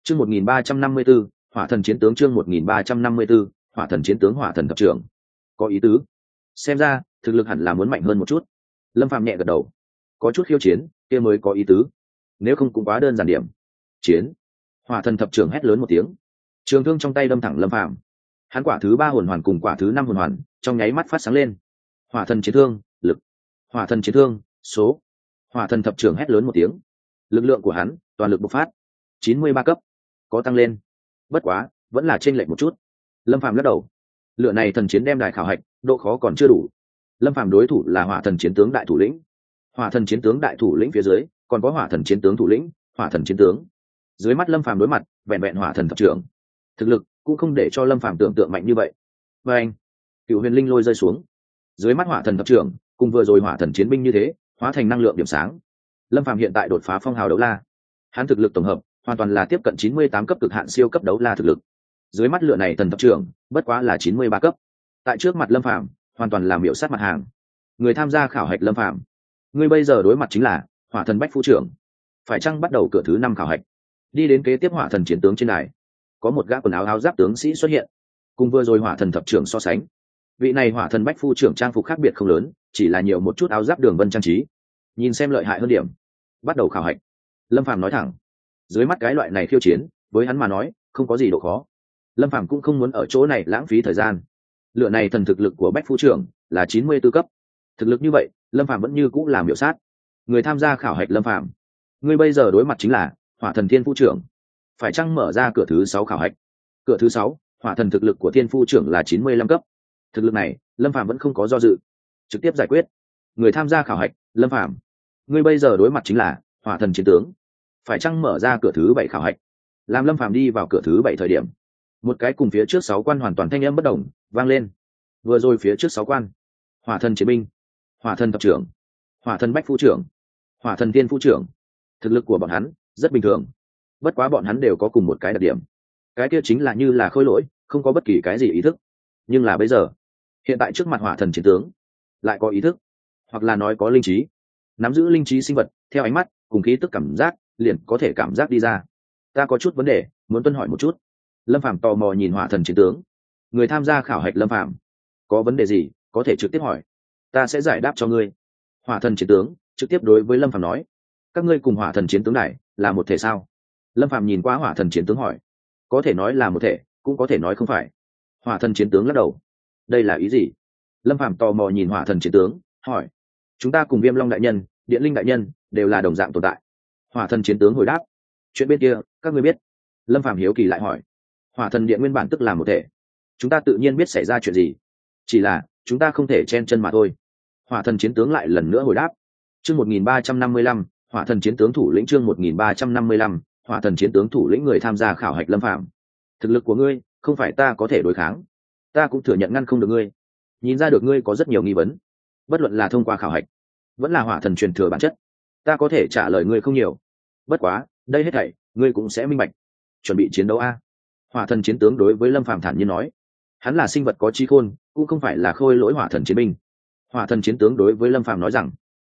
Chương 1354, Hỏa thần chiến tướng. Chương 1354, Hỏa thần chiến tướng. Hỏa thần thập trưởng. Có ý tứ. Xem ra, thực lực hẳn là muốn mạnh hơn một chút. Lâm Phàm nhẹ gật đầu. Có chút khiêu chiến, kia mới có ý tứ. Nếu không cũng quá đơn giản điểm. Chiến. Hỏa thần thập trưởng hét lớn một tiếng. Trường thương trong tay đâm thẳng Lâm Phàm. Hắn quả thứ 3 hồn hoàn cùng quả thứ 5 hồn hoàn, trong nháy mắt phát sáng lên. Hỏa thần chiến thương, lực. Hỏa thần chiến thương, số. Hỏa thần thập trưởng hét lớn một tiếng. Lực lượng của hắn toàn lực bộc phát. 93 cấp, có tăng lên. Bất quá, vẫn là chênh lệch một chút. Lâm Phàm lắc đầu. Lựa này thần chiến đem đài khảo hạch, độ khó còn chưa đủ. Lâm Phàm đối thủ là Hỏa thần chiến tướng đại thủ lĩnh. Hỏa thần chiến tướng đại thủ lĩnh phía dưới, còn có Hỏa thần chiến tướng thủ lĩnh, Hỏa thần chiến tướng. Dưới mắt Lâm Phàm đối mặt, vẹn vẹn Hỏa thần thập trưởng. Thực lực cũng không để cho Lâm Phàm tưởng tượng mạnh như vậy. Và anh, Cựu Huyền Linh lôi rơi xuống. Dưới mắt Hỏa thần thập trưởng, cùng vừa rồi Hỏa thần chiến binh như thế, hóa thành năng lượng điểm sáng. Lâm Phàm hiện tại đột phá phong hào đấu la. Hắn thực lực tổng hợp hoàn toàn là tiếp cận 98 cấp cực hạn siêu cấp đấu la thực lực. Dưới mắt lựa này thần thập trưởng, bất quá là 93 cấp. Tại trước mặt Lâm Phàm, hoàn toàn là miểu sát mặt hàng. Người tham gia khảo hạch Lâm Phàm, ngươi bây giờ đối mặt chính là Hỏa thần bách phu trưởng. Phải chăng bắt đầu cửa thứ 5 khảo hạch? Đi đến kế tiếp Hỏa thần chiến tướng trên đài. Có một gã quần áo áo giáp tướng sĩ xuất hiện, cùng vừa rồi Hỏa thần thập trưởng so sánh. Vị này Hỏa thần bách phu trưởng trang phục khác biệt không lớn, chỉ là nhiều một chút áo giáp đường vân trang trí. Nhìn xem lợi hại hơn điểm. Bắt đầu khảo hạch. Lâm Phàm nói thẳng. Dưới mắt cái loại này khiêu chiến, với hắn mà nói, không có gì độ khó. Lâm Phàm cũng không muốn ở chỗ này lãng phí thời gian. Lựa này thần thực lực của bách phu trưởng là 94 cấp. Thực lực như vậy, Lâm Phàm vẫn như cũng làm miểu sát. Người tham gia khảo hạch Lâm Phàm, ngươi bây giờ đối mặt chính là Hỏa thần thiên phu trưởng. Phải chăng mở ra cửa thứ 6 khảo hạch? Cửa thứ 6, Hỏa thần thực lực của thiên phu trưởng là 95 cấp. Thực lực này, Lâm Phàm vẫn không có do dự, trực tiếp giải quyết. Người tham gia khảo hạch Lâm Phàm, ngươi bây giờ đối mặt chính là Hỏa thần chiến tướng. Phải chăng mở ra cửa thứ 7 khảo hạch? Làm Lâm Phàm đi vào cửa thứ 7 thời điểm, một cái cùng phía trước 6 quan hoàn toàn thanh âm bất đồng vang lên. Vừa rồi phía trước 6 quan, Hỏa thần chiến binh, Hỏa thần thập trưởng, Hỏa thần bách phu trưởng, Hỏa thần tiên phu trưởng. Thực lực của bọn hắn rất bình thường. Bất quá bọn hắn đều có cùng một cái đặc điểm. Cái kia chính là như là khôi lỗi, không có bất kỳ cái gì ý thức. Nhưng là bây giờ, hiện tại trước mặt Hỏa thần chiến tướng, lại có ý thức, hoặc là nói có linh trí. Nắm giữ linh trí sinh vật, theo ánh mắt cùng khí tức cảm giác, liền có thể cảm giác đi ra. Ta có chút vấn đề, muốn tuân hỏi một chút. Lâm Phàm tò mò nhìn Hỏa thần chiến tướng. Người tham gia khảo hạch Lâm Phàm, có vấn đề gì có thể trực tiếp hỏi, ta sẽ giải đáp cho ngươi. Hỏa thần chiến tướng trực tiếp đối với Lâm Phàm nói. Các ngươi cùng Hỏa thần chiến tướng này là một thể sao? Lâm Phàm nhìn qua Hỏa thần chiến tướng hỏi. Có thể nói là một thể, cũng có thể nói không phải. Hỏa thần chiến tướng lắc đầu. Đây là ý gì? Lâm Phàm tò mò nhìn Hỏa thần chiến tướng hỏi. Chúng ta cùng Viêm Long đại nhân, Điện Linh đại nhân đều là đồng dạng tồn tại. Hỏa thần chiến tướng hồi đáp. Chuyện bên kia các ngươi biết? Lâm Phàm hiếu kỳ lại hỏi. Hỏa thần điện nguyên bản tức là một thể, chúng ta tự nhiên biết xảy ra chuyện gì, chỉ là chúng ta không thể chen chân mà thôi. Hỏa thần chiến tướng lại lần nữa hồi đáp. Chương 1355, Hỏa thần chiến tướng thủ lĩnh. Chương 1355, Hỏa thần chiến tướng thủ lĩnh. Người tham gia khảo hạch Lâm Phàm, thực lực của ngươi không phải ta có thể đối kháng, ta cũng thừa nhận ngăn không được ngươi. Nhìn ra được ngươi có rất nhiều nghi vấn, bất luận là thông qua khảo hạch vẫn là hỏa thần truyền thừa bản chất, ta có thể trả lời ngươi không nhiều. Bất quá đây hết thảy ngươi cũng sẽ minh bạch. Chuẩn bị chiến đấu a? Hỏa thần chiến tướng đối với Lâm Phàm thản nhiên nói. Hắn là sinh vật có trí khôn, cũng không phải là khôi lỗi hỏa thần chiến binh. Hỏa thần chiến tướng đối với Lâm Phàm nói rằng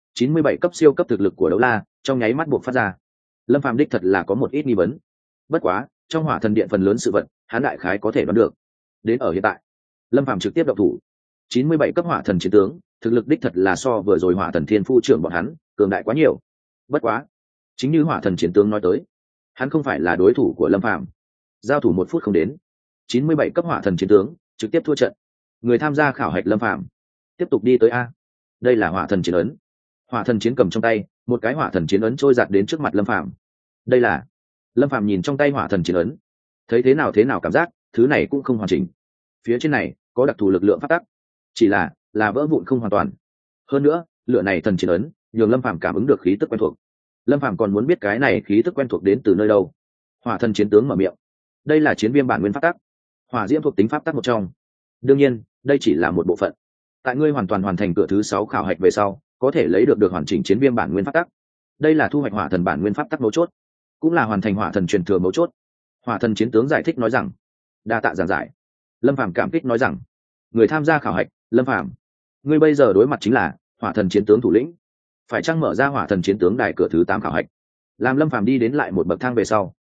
97 cấp siêu cấp thực lực của đấu la trong nháy mắt buộc phát ra. Lâm Phàm đích thật là có một ít nghi vấn. Bất quá trong hỏa thần điện phần lớn sự vật hắn đại khái có thể đoán được. Đến ở hiện tại, Lâm Phàm trực tiếp động thủ. 97 cấp hỏa thần chiến tướng, thực lực đích thật là so vừa rồi hỏa thần thiên phu trưởng bọn hắn cường đại quá nhiều. Bất quá chính như hỏa thần chiến tướng nói tới, hắn không phải là đối thủ của Lâm Phàm. Giao thủ 1 phút không đến, 97 cấp hỏa thần chiến tướng trực tiếp thua trận. Người tham gia khảo hạch Lâm Phàm tiếp tục đi tới a. Đây là hỏa thần chiến ấn. Hỏa thần chiến cầm trong tay một cái hỏa thần chiến ấn trôi giạt đến trước mặt Lâm Phàm. Đây là. Lâm Phàm nhìn trong tay hỏa thần chiến ấn, thấy thế nào cảm giác thứ này cũng không hoàn chỉnh. Phía trên này có đặc thù lực lượng phát tắc, chỉ là vỡ vụn không hoàn toàn. Hơn nữa lựa này thần chiến ấn nhường Lâm Phàm cảm ứng được khí tức quen thuộc. Lâm Phàm còn muốn biết cái này khí tức quen thuộc đến từ nơi đâu. Hỏa thần chiến tướng mở miệng. Đây là chiến viêm bản nguyên pháp tắc, hỏa diễm thuộc tính pháp tắc một trong. Đương nhiên đây chỉ là một bộ phận. Tại ngươi hoàn toàn hoàn thành cửa thứ 6 khảo hạch về sau, có thể lấy được hoàn chỉnh chiến viêm bản nguyên pháp tắc. Đây là thu hoạch hỏa thần bản nguyên pháp tắc mấu chốt, cũng là hoàn thành hỏa thần truyền thừa mấu chốt. Hỏa thần chiến tướng giải thích nói rằng. Đa tạ giảng giải. Lâm Phàm cảm kích nói rằng. Người tham gia khảo hạch Lâm Phàm, ngươi bây giờ đối mặt chính là hỏa thần chiến tướng thủ lĩnh. Phải chăng mở ra hỏa thần chiến tướng đài cửa thứ 8 khảo hạch? Làm Lâm Phàm đi đến lại một bậc thang về sau,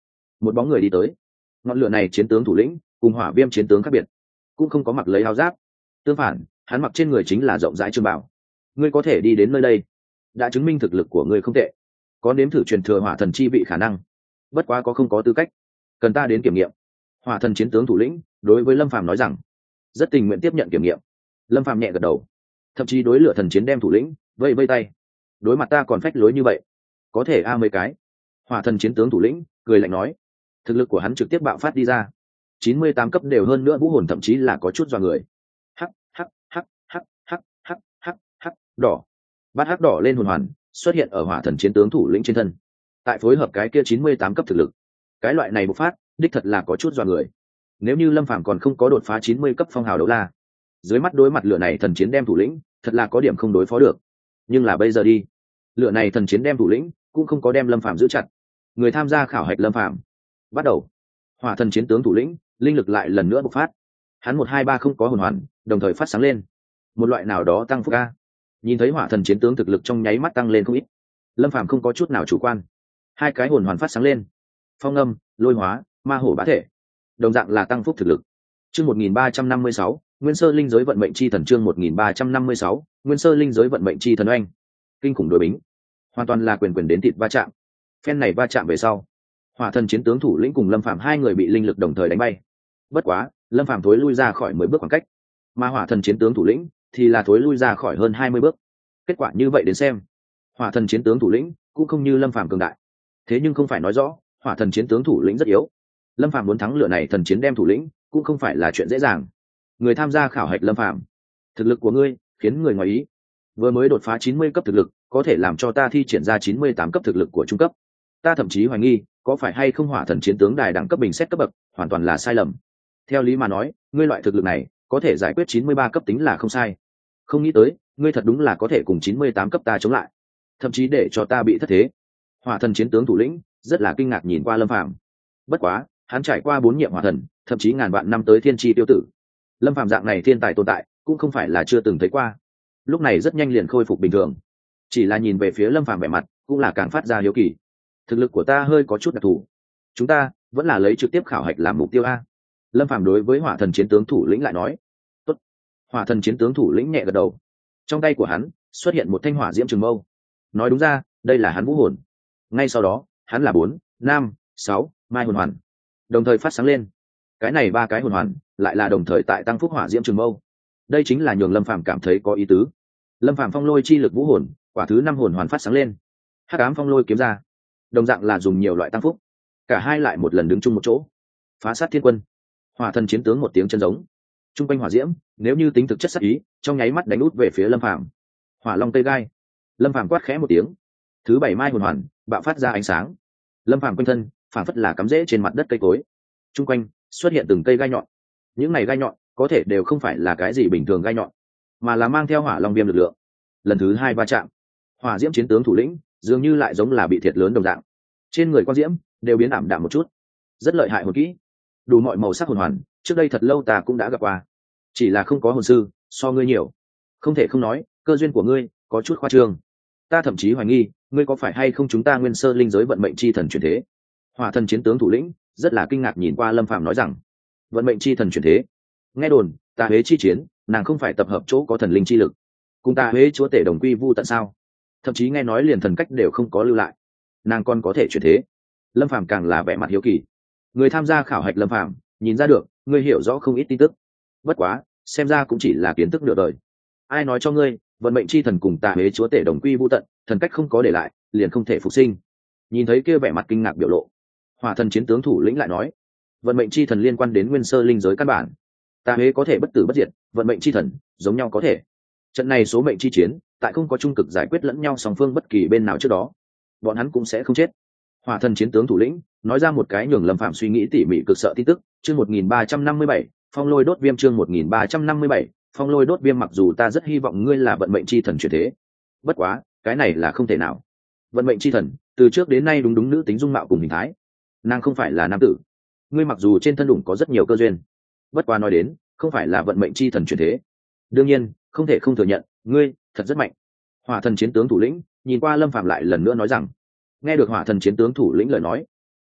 một bóng người đi tới. Ngọn lửa này chiến tướng thủ lĩnh cùng hỏa viêm chiến tướng khác biệt, cũng không có mặc lấy áo giáp, tương phản hắn mặc trên người chính là rộng rãi trường bảo. Ngươi có thể đi đến nơi đây đã chứng minh thực lực của ngươi không tệ, có nếm thử truyền thừa hỏa thần chi vị khả năng, bất quá có không có tư cách, cần ta đến kiểm nghiệm. Hỏa thần chiến tướng thủ lĩnh đối với Lâm Phàm nói rằng, rất tình nguyện tiếp nhận kiểm nghiệm. Lâm Phàm nhẹ gật đầu, thậm chí đối lửa thần chiến đem thủ lĩnh vây vây tay, đối mặt ta còn phách lối như vậy, có thể a mấy cái. Hỏa thần chiến tướng thủ lĩnh cười lạnh nói, thực lực của hắn trực tiếp bạo phát đi ra, 98 cấp đều hơn nữa, vũ hồn thậm chí là có chút dọa người. Hắc hắc hắc hắc hắc hắc hắc hắc đỏ, bát hắc đỏ lên hồn hoàn xuất hiện ở hỏa thần chiến tướng thủ lĩnh trên thân, tại phối hợp cái kia 98 cấp thực lực, cái loại này bộc phát đích thật là có chút dọa người. Nếu như Lâm Phàm còn không có đột phá 90 cấp phong hào đấu la, dưới mắt đối mặt lửa này thần chiến đem thủ lĩnh thật là có điểm không đối phó được. Nhưng là bây giờ đi, lửa này thần chiến đem thủ lĩnh cũng không có đem Lâm Phàm giữ chặt. Người tham gia khảo hạch Lâm Phàm bắt đầu. Hỏa thần chiến tướng thủ lĩnh linh lực lại lần nữa bộc phát, hắn 123 không có hồn hoàn đồng thời phát sáng lên, một loại nào đó tăng phúc a. Nhìn thấy hỏa thần chiến tướng thực lực trong nháy mắt tăng lên không ít, Lâm Phàm không có chút nào chủ quan, hai cái hồn hoàn phát sáng lên, phong âm, lôi hóa, ma hổ bá thể, đồng dạng là tăng phúc thực lực. Chương 1356, Nguyên Sơ Linh giới vận mệnh chi thần. Chương 1356, Nguyên Sơ Linh giới vận mệnh chi thần oanh. Kinh khủng đối bính, hoàn toàn là quyền quyền đến thịt va chạm. Phen này va chạm về sau, hỏa thần chiến tướng thủ lĩnh cùng Lâm Phàm hai người bị linh lực đồng thời đánh bay. Bất quá, Lâm Phàm thối lui ra khỏi 10 bước khoảng cách, mà hỏa thần chiến tướng thủ lĩnh thì là thối lui ra khỏi hơn 20 bước. Kết quả như vậy đến xem, hỏa thần chiến tướng thủ lĩnh cũng không như Lâm Phàm cường đại. Thế nhưng không phải nói rõ hỏa thần chiến tướng thủ lĩnh rất yếu. Lâm Phàm muốn thắng lửa này thần chiến đem thủ lĩnh cũng không phải là chuyện dễ dàng. Người tham gia khảo hạch Lâm Phàm, thực lực của ngươi khiến người ngoài ý. Vừa mới đột phá 90 cấp thực lực, có thể làm cho ta thi triển ra 98 cấp thực lực của trung cấp. Ta thậm chí hoài nghi, có phải hay không hỏa thần chiến tướng đài đẳng cấp bình xét cấp bậc, hoàn toàn là sai lầm. Theo lý mà nói, ngươi loại thực lực này có thể giải quyết 93 cấp tính là không sai. Không nghĩ tới, ngươi thật đúng là có thể cùng 98 cấp ta chống lại, thậm chí để cho ta bị thất thế. Hỏa thần chiến tướng thủ lĩnh rất là kinh ngạc nhìn qua Lâm Phàm. Bất quá, hắn trải qua 4 nhiệm hỏa thần, thậm chí ngàn vạn năm tới thiên tri tiêu tử. Lâm Phàm dạng này thiên tài tồn tại, cũng không phải là chưa từng thấy qua. Lúc này rất nhanh liền khôi phục bình thường. Chỉ là nhìn về phía Lâm Phàm vẻ mặt, cũng là càng phát ra hiếu kỳ. Thực lực của ta hơi có chút đặc thù, chúng ta vẫn là lấy trực tiếp khảo hạch làm mục tiêu a. Lâm Phàm đối với hỏa thần chiến tướng thủ lĩnh lại nói. Tốt. Hỏa thần chiến tướng thủ lĩnh nhẹ gật đầu. Trong tay của hắn xuất hiện một thanh hỏa diễm trường mâu. Nói đúng ra, đây là hắn vũ hồn. Ngay sau đó, hắn là 4, 5, 6 mai hồn hoàn đồng thời phát sáng lên. Cái này 3 cái hồn hoàn lại là đồng thời tại tăng phúc hỏa diễm trường mâu. Đây chính là nhường Lâm Phàm cảm thấy có ý tứ. Lâm Phàm phong lôi chi lực vũ hồn, quả thứ 5 hồn hoàn phát sáng lên. Hắc ám phong lôi kiếm ra, đồng dạng là dùng nhiều loại tăng phúc. Cả hai lại một lần đứng chung một chỗ. Phá sát thiên quân. Hỏa thần chiến tướng một tiếng chân giống. Trung quanh hỏa diễm, nếu như tính thực chất sát ý, trong nháy mắt đánh út về phía Lâm Phàm. Hỏa long tê gai. Lâm Phàm quát khẽ một tiếng. Thứ 7 mai hồn hoàn bạo phát ra ánh sáng. Lâm Phàm quanh thân phản phất là cắm rễ trên mặt đất cây cối. Trung quanh xuất hiện từng cây gai nhọn. Những này gai nhọn có thể đều không phải là cái gì bình thường gai nhọn, mà là mang theo hỏa long viêm lực lượng. Lần thứ 2 va chạm, hỏa diễm chiến tướng thủ lĩnh dường như lại giống là bị thiệt lớn đồng dạng, trên người quang diễm đều biến ảm đạm một chút. Rất lợi hại hồn kỹ, đủ mọi màu sắc hồn hoàn, trước đây thật lâu ta cũng đã gặp qua, chỉ là không có hồn sư so ngươi nhiều. Không thể không nói, cơ duyên của ngươi có chút khoa trương. Ta thậm chí hoài nghi ngươi có phải hay không chúng ta Nguyên Sơ Linh giới vận mệnh chi thần chuyển thế. Hỏa thần chiến tướng thủ lĩnh rất là kinh ngạc nhìn qua Lâm Phàm nói rằng, vận mệnh chi thần chuyển thế. Nghe đồn Tà Huế chi chiến, nàng không phải tập hợp chỗ có thần linh chi lực, cùng Tà Huế chúa tể đồng quy vu tận sao? Thậm chí nghe nói liền thần cách đều không có lưu lại, nàng còn có thể chuyển thế. Lâm Phàm càng là vẻ mặt hiếu kỳ. Người tham gia khảo hạch Lâm Phàm nhìn ra được ngươi hiểu rõ không ít tin tức, bất quá xem ra cũng chỉ là kiến thức nửa đời. Ai nói cho ngươi vận mệnh chi thần cùng Tà Huế chúa tể đồng quy vu tận, thần cách không có để lại liền không thể phục sinh? Nhìn thấy kia vẻ mặt kinh ngạc biểu lộ, Hỏa thần chiến tướng thủ lĩnh lại nói, vận mệnh chi thần liên quan đến Nguyên Sơ Linh giới căn bản. Tà Huế có thể bất tử bất diệt, vận mệnh chi thần giống nhau có thể. Trận này số mệnh chi chiến, tại không có trung cực giải quyết lẫn nhau song phương bất kỳ bên nào trước đó, bọn hắn cũng sẽ không chết. Hỏa thần chiến tướng thủ lĩnh nói ra một cái nhường Lâm Phàm suy nghĩ tỉ mỉ cực sợ tin tức. Chương 1357, phong lôi đốt viêm. Chương 1357, phong lôi đốt viêm. Mặc dù ta rất hy vọng ngươi là vận mệnh chi thần chuyển thế, bất quá cái này là không thể nào. Vận mệnh chi thần từ trước đến nay đúng nữ tính dung mạo cùng hình thái, nàng không phải là nam tử. Ngươi mặc dù trên thân đủng có rất nhiều cơ duyên, bất quá nói đến không phải là vận mệnh chi thần chuyển thế. Đương nhiên không thể không thừa nhận, ngươi thật rất mạnh. Hỏa thần chiến tướng thủ lĩnh nhìn qua Lâm Phàm lại lần nữa nói rằng. Nghe được hỏa thần chiến tướng thủ lĩnh lời nói,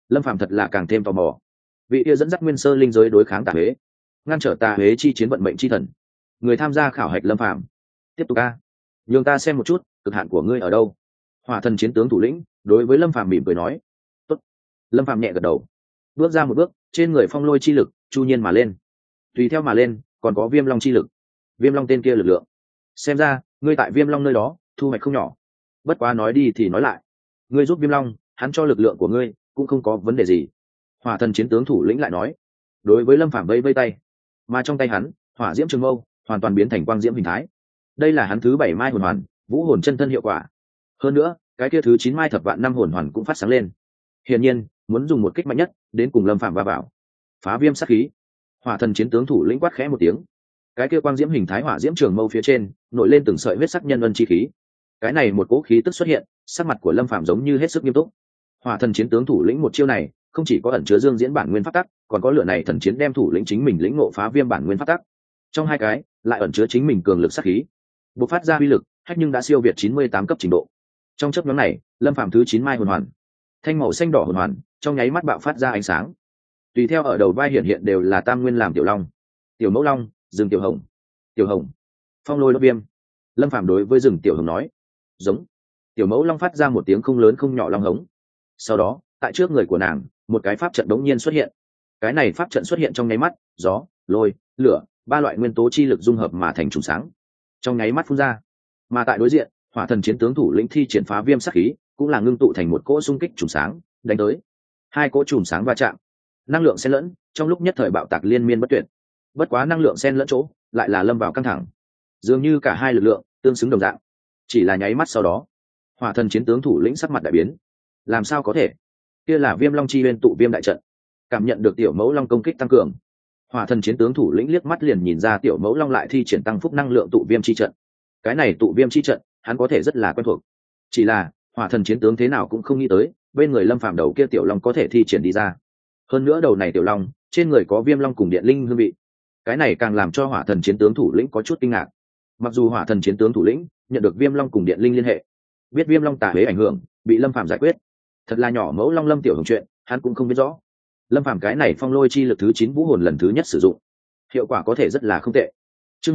Lâm Phàm thật là càng thêm tò mò. Vị kia dẫn dắt nguyên sơ linh giới đối kháng tà huế, ngăn trở tà huế chi chiến vận mệnh chi thần, người tham gia khảo hạch Lâm Phàm. Tiếp tục a, nhường ta xem một chút cực hạn của ngươi ở đâu. Hỏa thần chiến tướng thủ lĩnh đối với Lâm Phàm mỉm cười nói. Tốt. Lâm Phàm nhẹ gật đầu, bước ra một bước, trên người phong lôi chi lực chu nhiên mà lên, tùy theo mà lên còn có viêm long chi lực. Viêm long tên kia lực lượng, xem ra ngươi tại viêm long nơi đó thu hoạch không nhỏ. Bất quá nói đi thì nói lại, ngươi giúp viêm long, hắn cho lực lượng của ngươi cũng không có vấn đề gì. Hỏa thần chiến tướng thủ lĩnh lại nói. Đối với Lâm Phàm vây vây tay, mà trong tay hắn hỏa diễm trường mâu hoàn toàn biến thành quang diễm hình thái. Đây là hắn thứ 7 mai hồn hoàn vũ hồn chân thân hiệu quả. Hơn nữa cái kia thứ 9 mai thập vạn năm hồn hoàn cũng phát sáng lên, hiển nhiên muốn dùng một kích mạnh nhất đến cùng Lâm Phàm va vào. Phá viêm sát khí. Hỏa thần chiến tướng thủ lĩnh quát khẽ một tiếng, cái kia quang diễm hình thái hỏa diễm trường mâu phía trên nổi lên từng sợi huyết sắc nhân ân chi khí. Cái này một cỗ khí tức xuất hiện, sắc mặt của Lâm Phàm giống như hết sức nghiêm túc. Hỏa thần chiến tướng thủ lĩnh một chiêu này không chỉ có ẩn chứa dương diễn bản nguyên pháp tắc, còn có lửa này thần chiến đem thủ lĩnh chính mình lĩnh ngộ phá viêm bản nguyên pháp tắc. Trong hai cái lại ẩn chứa chính mình cường lực sát khí, bộc phát ra uy lực hách nhưng đã siêu việt 98 cấp trình độ. Trong chớp nhoáng này, Lâm Phàm thứ 9 mai hồn hoàn, thanh màu xanh đỏ hồn hoàn trong nháy mắt bạo phát ra ánh sáng. Tùy theo ở đầu vai hiện đều là tam nguyên làm tiểu long, tiểu mẫu long, rừng tiểu hồng, tiểu hồng, phong lôi đốt viêm. Lâm Phàm đối với rừng tiểu hồng nói, giống. Tiểu mẫu long phát ra một tiếng không lớn không nhỏ long hống. Sau đó tại trước người của nàng một cái pháp trận đống nhiên xuất hiện. Cái này pháp trận xuất hiện trong nháy mắt, gió, lôi, lửa, ba loại nguyên tố chi lực dung hợp mà thành trùng sáng, trong nháy mắt phun ra. Mà tại đối diện, hỏa thần chiến tướng thủ lĩnh thi triển phá viêm sát khí cũng là ngưng tụ thành một cỗ xung kích trùng sáng đánh tới. Hai cỗ trùng sáng va chạm, năng lượng xen lẫn, trong lúc nhất thời bạo tạc liên miên bất tuyệt. Bất quá năng lượng xen lẫn chỗ lại là lâm vào căng thẳng, dường như cả hai lực lượng tương xứng đồng dạng. Chỉ là nháy mắt sau đó, hỏa thần chiến tướng thủ lĩnh sắc mặt đại biến. Làm sao có thể? Kia là viêm long chi bên tụ viêm đại trận. Cảm nhận được tiểu mẫu long công kích tăng cường, hỏa thần chiến tướng thủ lĩnh liếc mắt liền nhìn ra tiểu mẫu long lại thi triển tăng phúc năng lượng tụ viêm chi trận. Cái này tụ viêm chi trận hắn có thể rất là quen thuộc, chỉ là hỏa thần chiến tướng thế nào cũng không nghĩ tới bên người Lâm Phàm đầu kia tiểu long có thể thi triển đi ra. Hơn nữa đầu này tiểu long trên người có viêm long cùng điện linh hương vị, cái này càng làm cho hỏa thần chiến tướng thủ lĩnh có chút kinh ngạc. Mặc dù hỏa thần chiến tướng thủ lĩnh nhận được viêm long cùng điện linh liên hệ, biết viêm long tà huế ảnh hưởng bị Lâm Phàm giải quyết, thật là nhỏ mẫu long Lâm tiểu hồng chuyện hắn cũng không biết rõ. Lâm Phàm cái này phong lôi chi lực thứ 9 vũ hồn lần thứ nhất sử dụng, hiệu quả có thể rất là không tệ. Chương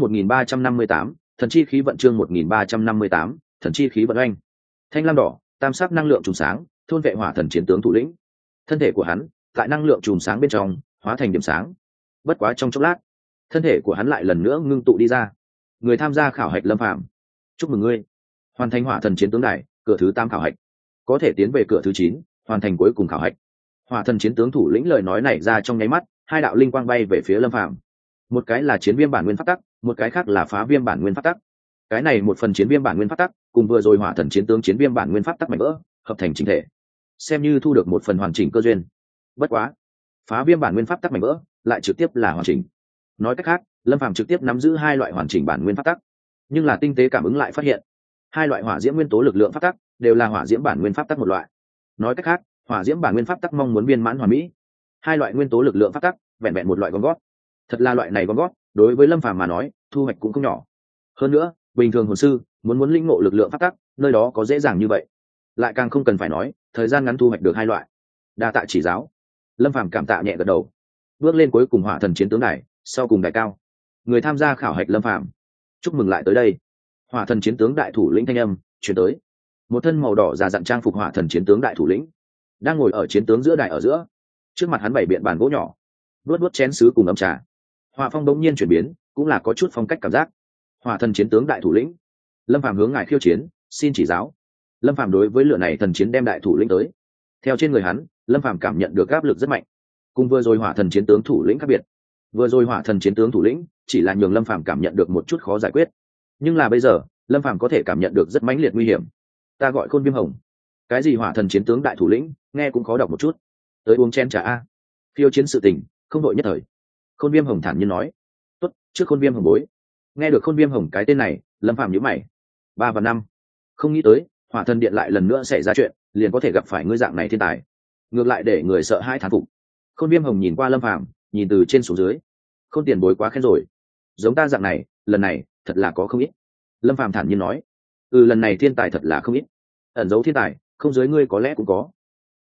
1358, thần chi khí vận. Chương 1358, thần chi khí vận oanh. Thanh lam đỏ, tam sắc năng lượng trùng sáng, thôn vệ hỏa thần chiến tướng thủ lĩnh. Thân thể của hắn tại năng lượng trùng sáng bên trong hóa thành điểm sáng. Bất quá trong chốc lát, thân thể của hắn lại lần nữa ngưng tụ đi ra. Người tham gia khảo hạch Lâm Phàm, chúc mừng ngươi, hoàn thành hỏa thần chiến tướng đài cửa thứ 8 khảo hạch, có thể tiến về cửa thứ 9, hoàn thành cuối cùng khảo hạch. Hỏa thần chiến tướng thủ lĩnh lời nói này ra trong nháy mắt, hai đạo linh quang bay về phía Lâm Phàm. Một cái là chiến viêm bản nguyên pháp tắc, một cái khác là phá viêm bản nguyên pháp tắc. Cái này một phần chiến viêm bản nguyên pháp tắc cùng vừa rồi hỏa thần chiến tướng chiến viêm bản nguyên pháp tắc mạnh vỡ hợp thành chỉnh thể, xem như thu được một phần hoàn chỉnh cơ duyên. Bất quá phá viêm bản nguyên pháp tắc mạnh vỡ lại trực tiếp là hoàn chỉnh. Nói cách khác, Lâm Phàm trực tiếp nắm giữ hai loại hoàn chỉnh bản nguyên pháp tắc. Nhưng là tinh tế cảm ứng lại phát hiện, hai loại hỏa diễm nguyên tố lực lượng pháp tắc đều là hỏa diễm bản nguyên pháp tắc một loại. Nói cách khác, hỏa diễm bản nguyên pháp tắc mong muốn viên mãn hoàn mỹ, hai loại nguyên tố lực lượng pháp tắc vẹn vẹn một loại gom gót. Thật là loại này gom gót đối với Lâm Phàm mà nói thu hoạch cũng không nhỏ. Hơn nữa bình thường hồn sư muốn lĩnh ngộ lực lượng pháp tắc nơi đó có dễ dàng như vậy, lại càng không cần phải nói thời gian ngắn thu hoạch được hai loại. Đa tạ chỉ giáo. Lâm Phàm cảm tạ nhẹ gật đầu, bước lên cuối cùng hỏa thần chiến tướng đài, sau cùng đài cao. Người tham gia khảo hạch Lâm Phàm, chúc mừng lại tới đây. Hỏa thần chiến tướng đại thủ lĩnh thanh âm chuyển tới. Một thân màu đỏ già dặn trang phục hỏa thần chiến tướng đại thủ lĩnh đang ngồi ở chiến tướng giữa đài ở giữa. Trước mặt hắn bày biện bàn gỗ nhỏ, luốt chén sứ cùng ấm trà. Hỏa phong đống nhiên chuyển biến, cũng là có chút phong cách cảm giác. Hỏa thần chiến tướng đại thủ lĩnh, Lâm Phàm hướng ngài khiêu chiến, xin chỉ giáo. Lâm Phàm đối với lửa này thần chiến đem đại thủ lĩnh tới. Theo trên người hắn, Lâm Phàm cảm nhận được áp lực rất mạnh. Cùng vừa rồi hỏa thần chiến tướng thủ lĩnh khác biệt, vừa rồi hỏa thần chiến tướng thủ lĩnh chỉ là nhường Lâm Phàm cảm nhận được một chút khó giải quyết, nhưng là bây giờ Lâm Phàm có thể cảm nhận được rất mãnh liệt nguy hiểm. Ta gọi Khôn Viêm Hồng. Cái gì hỏa thần chiến tướng đại thủ lĩnh, nghe cũng khó đọc một chút. Tới uống chén trà a. Khiêu chiến sự tình không đội nhất thời. Khôn Viêm Hồng thản nhiên nói. Tốt, trước Khôn Viêm Hồng bối. Nghe được Khôn Viêm Hồng cái tên này, Lâm Phàm nhíu mày. 3 và 5, không nghĩ tới hỏa thần điện lại lần nữa xảy ra chuyện, liền có thể gặp phải ngươi dạng này thiên tài, ngược lại để người sợ hãi thán phục. Khôn Viêm Hồng nhìn qua Lâm Phàm, nhìn từ trên xuống dưới. Khôn tiền bối quá khen rồi, giống ta dạng này lần này thật là có không ít. Lâm Phàm thản nhiên nói. Lần này thiên tài thật là không ít, ẩn giấu thiên tài không dưới ngươi có lẽ cũng có. Thật là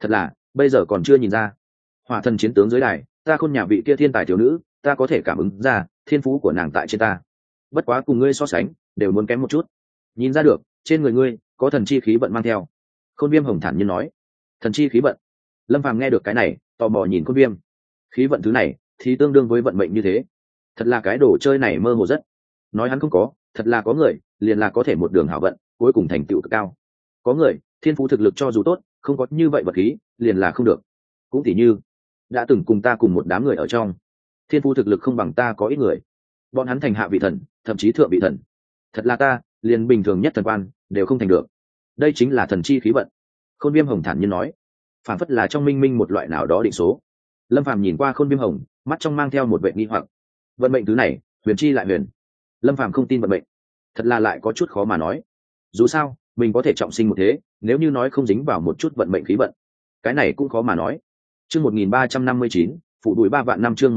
bây giờ còn chưa nhìn ra. Hỏa thần chiến tướng dưới đài, ta khôn nhà vị kia thiên tài thiếu nữ, ta có thể cảm ứng ra thiên phú của nàng tại trên ta. Bất quá cùng ngươi so sánh đều muốn kém một chút. Nhìn ra được trên người ngươi có thần chi khí vận mang theo. Khôn Viêm Hồng thản nhiên nói. Thần chi khí vận. Lâm Phàm nghe được cái này tò mò nhìn Khôn Viêm. Khí vận thứ này thì tương đương với vận mệnh như thế. Thật là cái đồ chơi này mơ hồ rất. Nói hắn không có, thật là có người liền là có thể một đường hảo vận cuối cùng thành tựu cực cao. Có người thiên phú thực lực cho dù tốt, không có như vậy vật khí liền là không được. Cũng tỉ như đã từng cùng ta cùng một đám người ở trong, thiên phú thực lực không bằng ta có ít người, bọn hắn thành hạ vị thần, thậm chí thượng vị thần. Thật là ta liền bình thường nhất thần quan đều không thành được. Đây chính là thần chi khí vận. Khôn Viêm Hồng thản nhiên nói, phản phất là trong minh minh một loại nào đó định số. Lâm Phàm nhìn qua Khôn Viêm Hồng, mắt trong mang theo một vẻ nghi hoặc. Vận mệnh thứ này huyền chi lại huyền. Lâm Phàm không tin vận mệnh, thật là lại có chút khó mà nói. Dù sao mình có thể trọng sinh một thế, nếu như nói không dính vào một chút vận mệnh khí vận, cái này cũng khó mà nói. Chương 1359, phụ đuổi 3 vạn năm. Chương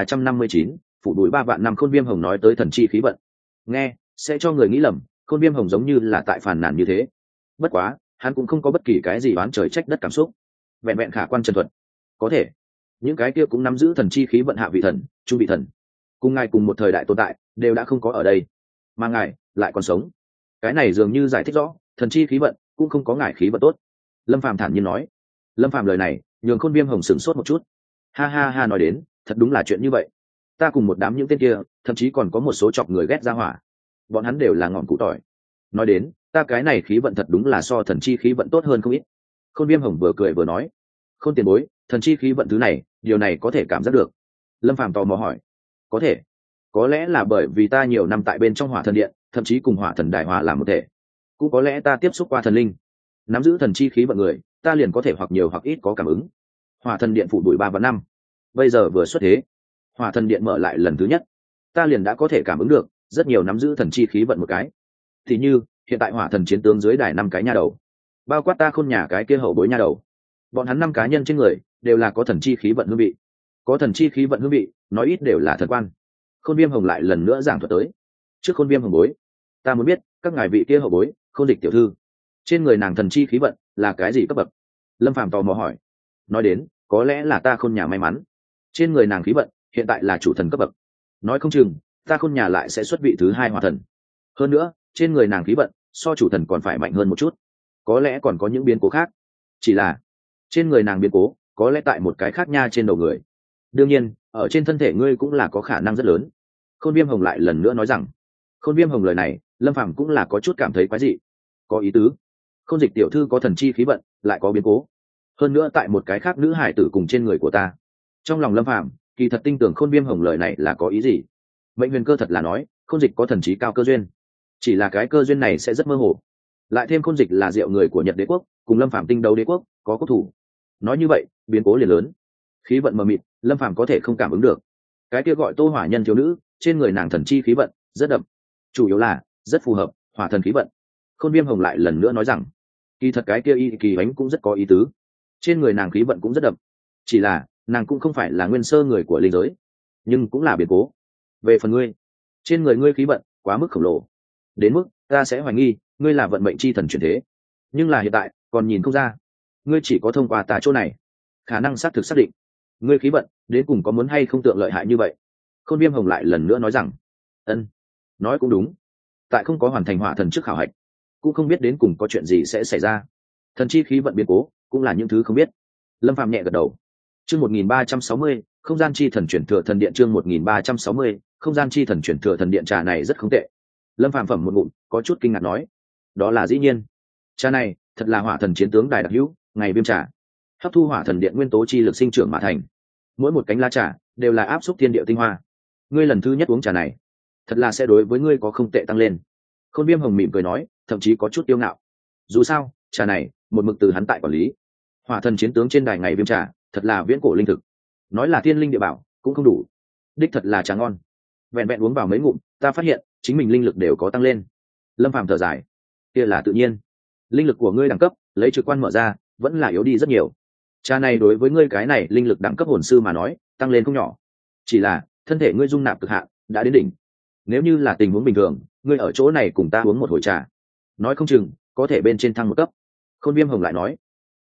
1359, phụ đuổi 3 vạn năm. Khôn Viêm Hồng nói tới thần chi khí vận, nghe sẽ cho người nghĩ lầm Khôn Viêm Hồng giống như là tại phàn nàn như thế. Bất quá hắn cũng không có bất kỳ cái gì oán trời trách đất cảm xúc, vẹn vẹn khả quan chân thuận. Có thể những cái kia cũng nắm giữ thần chi khí vận hạ vị thần, trung vị thần, cùng ngài cùng một thời đại tồn tại đều đã không có ở đây, mà ngài lại còn sống. Cái này dường như giải thích rõ thần chi khí vận cũng không có ngài khí vận tốt. Lâm Phàm thản nhiên nói. Lâm Phàm lời này nhường Khôn Viêm Hồng sửng sốt một chút. Ha ha ha, nói đến thật đúng là chuyện như vậy. Ta cùng một đám những tên kia, thậm chí còn có một số chọc người ghét ra hỏa, bọn hắn đều là ngọn cụ tỏi. Nói đến ta cái này khí vận thật đúng là so thần chi khí vận tốt hơn không ít. Khôn Viêm Hồng vừa cười vừa nói. Khôn tiền bối, thần chi khí vận thứ này, điều này có thể cảm giác được. Lâm Phàm tò mò hỏi. Có thể, có lẽ là bởi vì ta nhiều năm tại bên trong Hỏa Thần Điện, thậm chí cùng Hỏa Thần Đại Hòa làm một thể. Cũng có lẽ ta tiếp xúc qua thần linh, nắm giữ thần chi khí vận người, ta liền có thể hoặc nhiều hoặc ít có cảm ứng. Hỏa Thần Điện phụ đuổi 3 vạn năm, bây giờ vừa xuất thế, Hỏa Thần Điện mở lại lần thứ nhất, ta liền đã có thể cảm ứng được rất nhiều nắm giữ thần chi khí vận một cái. Thì như hiện tại Hỏa Thần chiến tướng dưới đài 5 cái nha đầu, bao quát ta Khôn nhà cái kia hậu bối nha đầu, bọn hắn 5 cá nhân trên người đều là có thần chi khí vận hương vị. Có thần chi khí vận hương vị, nói ít đều là thần quan. Khôn Viêm Hồng lại lần nữa giảng thuật tới. Trước Khôn Viêm Hồng bối, ta muốn biết các ngài vị kia hậu bối Khôn Dịch tiểu thư, trên người nàng thần chi khí vận là cái gì cấp bậc? Lâm Phàm tò mò hỏi. Nói đến có lẽ là ta Khôn nhà may mắn, trên người nàng khí vận hiện tại là chủ thần cấp bậc, nói không chừng ta Khôn nhà lại sẽ xuất vị thứ 2 hỏa thần. Hơn nữa trên người nàng khí vận so chủ thần còn phải mạnh hơn một chút. Có lẽ còn có những biến cố khác, chỉ là trên người nàng biến cố có lẽ tại một cái khác nha trên đầu người. Đương nhiên ở trên thân thể ngươi cũng là có khả năng rất lớn. Khôn Viêm Hồng lại lần nữa nói rằng. Khôn Viêm Hồng lời này Lâm Phàm cũng là có chút cảm thấy quái dị. Có ý tứ, Khôn Dịch tiểu thư có thần chi khí vận, lại có biến cố, hơn nữa tại một cái khác nữ hải tử cùng trên người của ta. Trong lòng Lâm Phàm kỳ thật tin tưởng Khôn Viêm Hồng lời này là có ý gì. Mệnh huyền cơ thật là nói Khôn Dịch có thần trí cao cơ duyên, chỉ là cái cơ duyên này sẽ rất mơ hồ. Lại thêm Khôn Dịch là diệu người của Nhật Đế quốc, cùng Lâm Phàm tinh đấu đế quốc có quốc thủ, nói như vậy biến cố liền lớn. Khí vận mờ mịt, Lâm Phàm có thể không cảm ứng được. Cái kia gọi Tô Hỏa Nhân thiếu nữ, trên người nàng thần chi khí vận rất đậm, chủ yếu là rất phù hợp hỏa thần khí vận. Khôn Viêm Hồng lại lần nữa nói rằng, kỳ thật cái kia y kỳ bánh cũng rất có ý tứ, trên người nàng khí vận cũng rất đậm, chỉ là nàng cũng không phải là nguyên sơ người của linh giới, nhưng cũng là biến cố. Về phần ngươi, trên người ngươi khí vận quá mức khổng lồ, đến mức ta sẽ hoài nghi ngươi là vận mệnh chi thần chuyển thế, nhưng là hiện tại còn nhìn không ra. Ngươi chỉ có thông qua ta chỗ này khả năng xác thực xác định ngươi khí vận đến cùng có muốn hay không tượng lợi hại như vậy. Khôn Viêm Hồng lại lần nữa nói rằng, ân, nói cũng đúng, tại không có hoàn thành hỏa thần trước khảo hạch, cũng không biết đến cùng có chuyện gì sẽ xảy ra. Thần chi khí vận biến cố cũng là những thứ không biết. Lâm Phàm nhẹ gật đầu. Chương 1360, không gian chi thần chuyển thừa thần điện. Chương 1360, không gian chi thần chuyển thừa thần điện. Trà này rất không tệ. Lâm Phàm phẩm một ngụm, có chút kinh ngạc nói, đó là dĩ nhiên. Trà này thật là hỏa thần chiến tướng đài đặc hữu, ngày viêm trà, hấp thu hỏa thần điện nguyên tố chi lực sinh trưởng mà thành. Mỗi một cánh lá trà đều là áp xúc thiên địa tinh hoa. Ngươi lần thứ nhất uống trà này, thật là sẽ đối với ngươi có không tệ tăng lên. Khôn Viêm Hồng mỉm cười nói, thậm chí có chút tiêu ngạo. Dù sao trà này một mực từ hắn tại quản lý. Hỏa thần chiến tướng trên đài ngày viêm trà thật là viễn cổ linh thực, nói là thiên linh địa bảo cũng không đủ, đích thật là trà ngon. Vẹn vẹn uống vào mấy ngụm, ta phát hiện chính mình linh lực đều có tăng lên. Lâm Phàm thở dài, kia là tự nhiên, linh lực của ngươi đẳng cấp lấy trực quan mở ra vẫn là yếu đi rất nhiều. Trà này đối với ngươi cái này linh lực đẳng cấp hồn sư mà nói tăng lên không nhỏ, chỉ là thân thể ngươi dung nạp cực hạn đã đến đỉnh. Nếu như là tình huống bình thường, ngươi ở chỗ này cùng ta uống một hồi trà, nói không chừng có thể bên trên thăng một cấp. Khôn Viêm Hồng lại nói,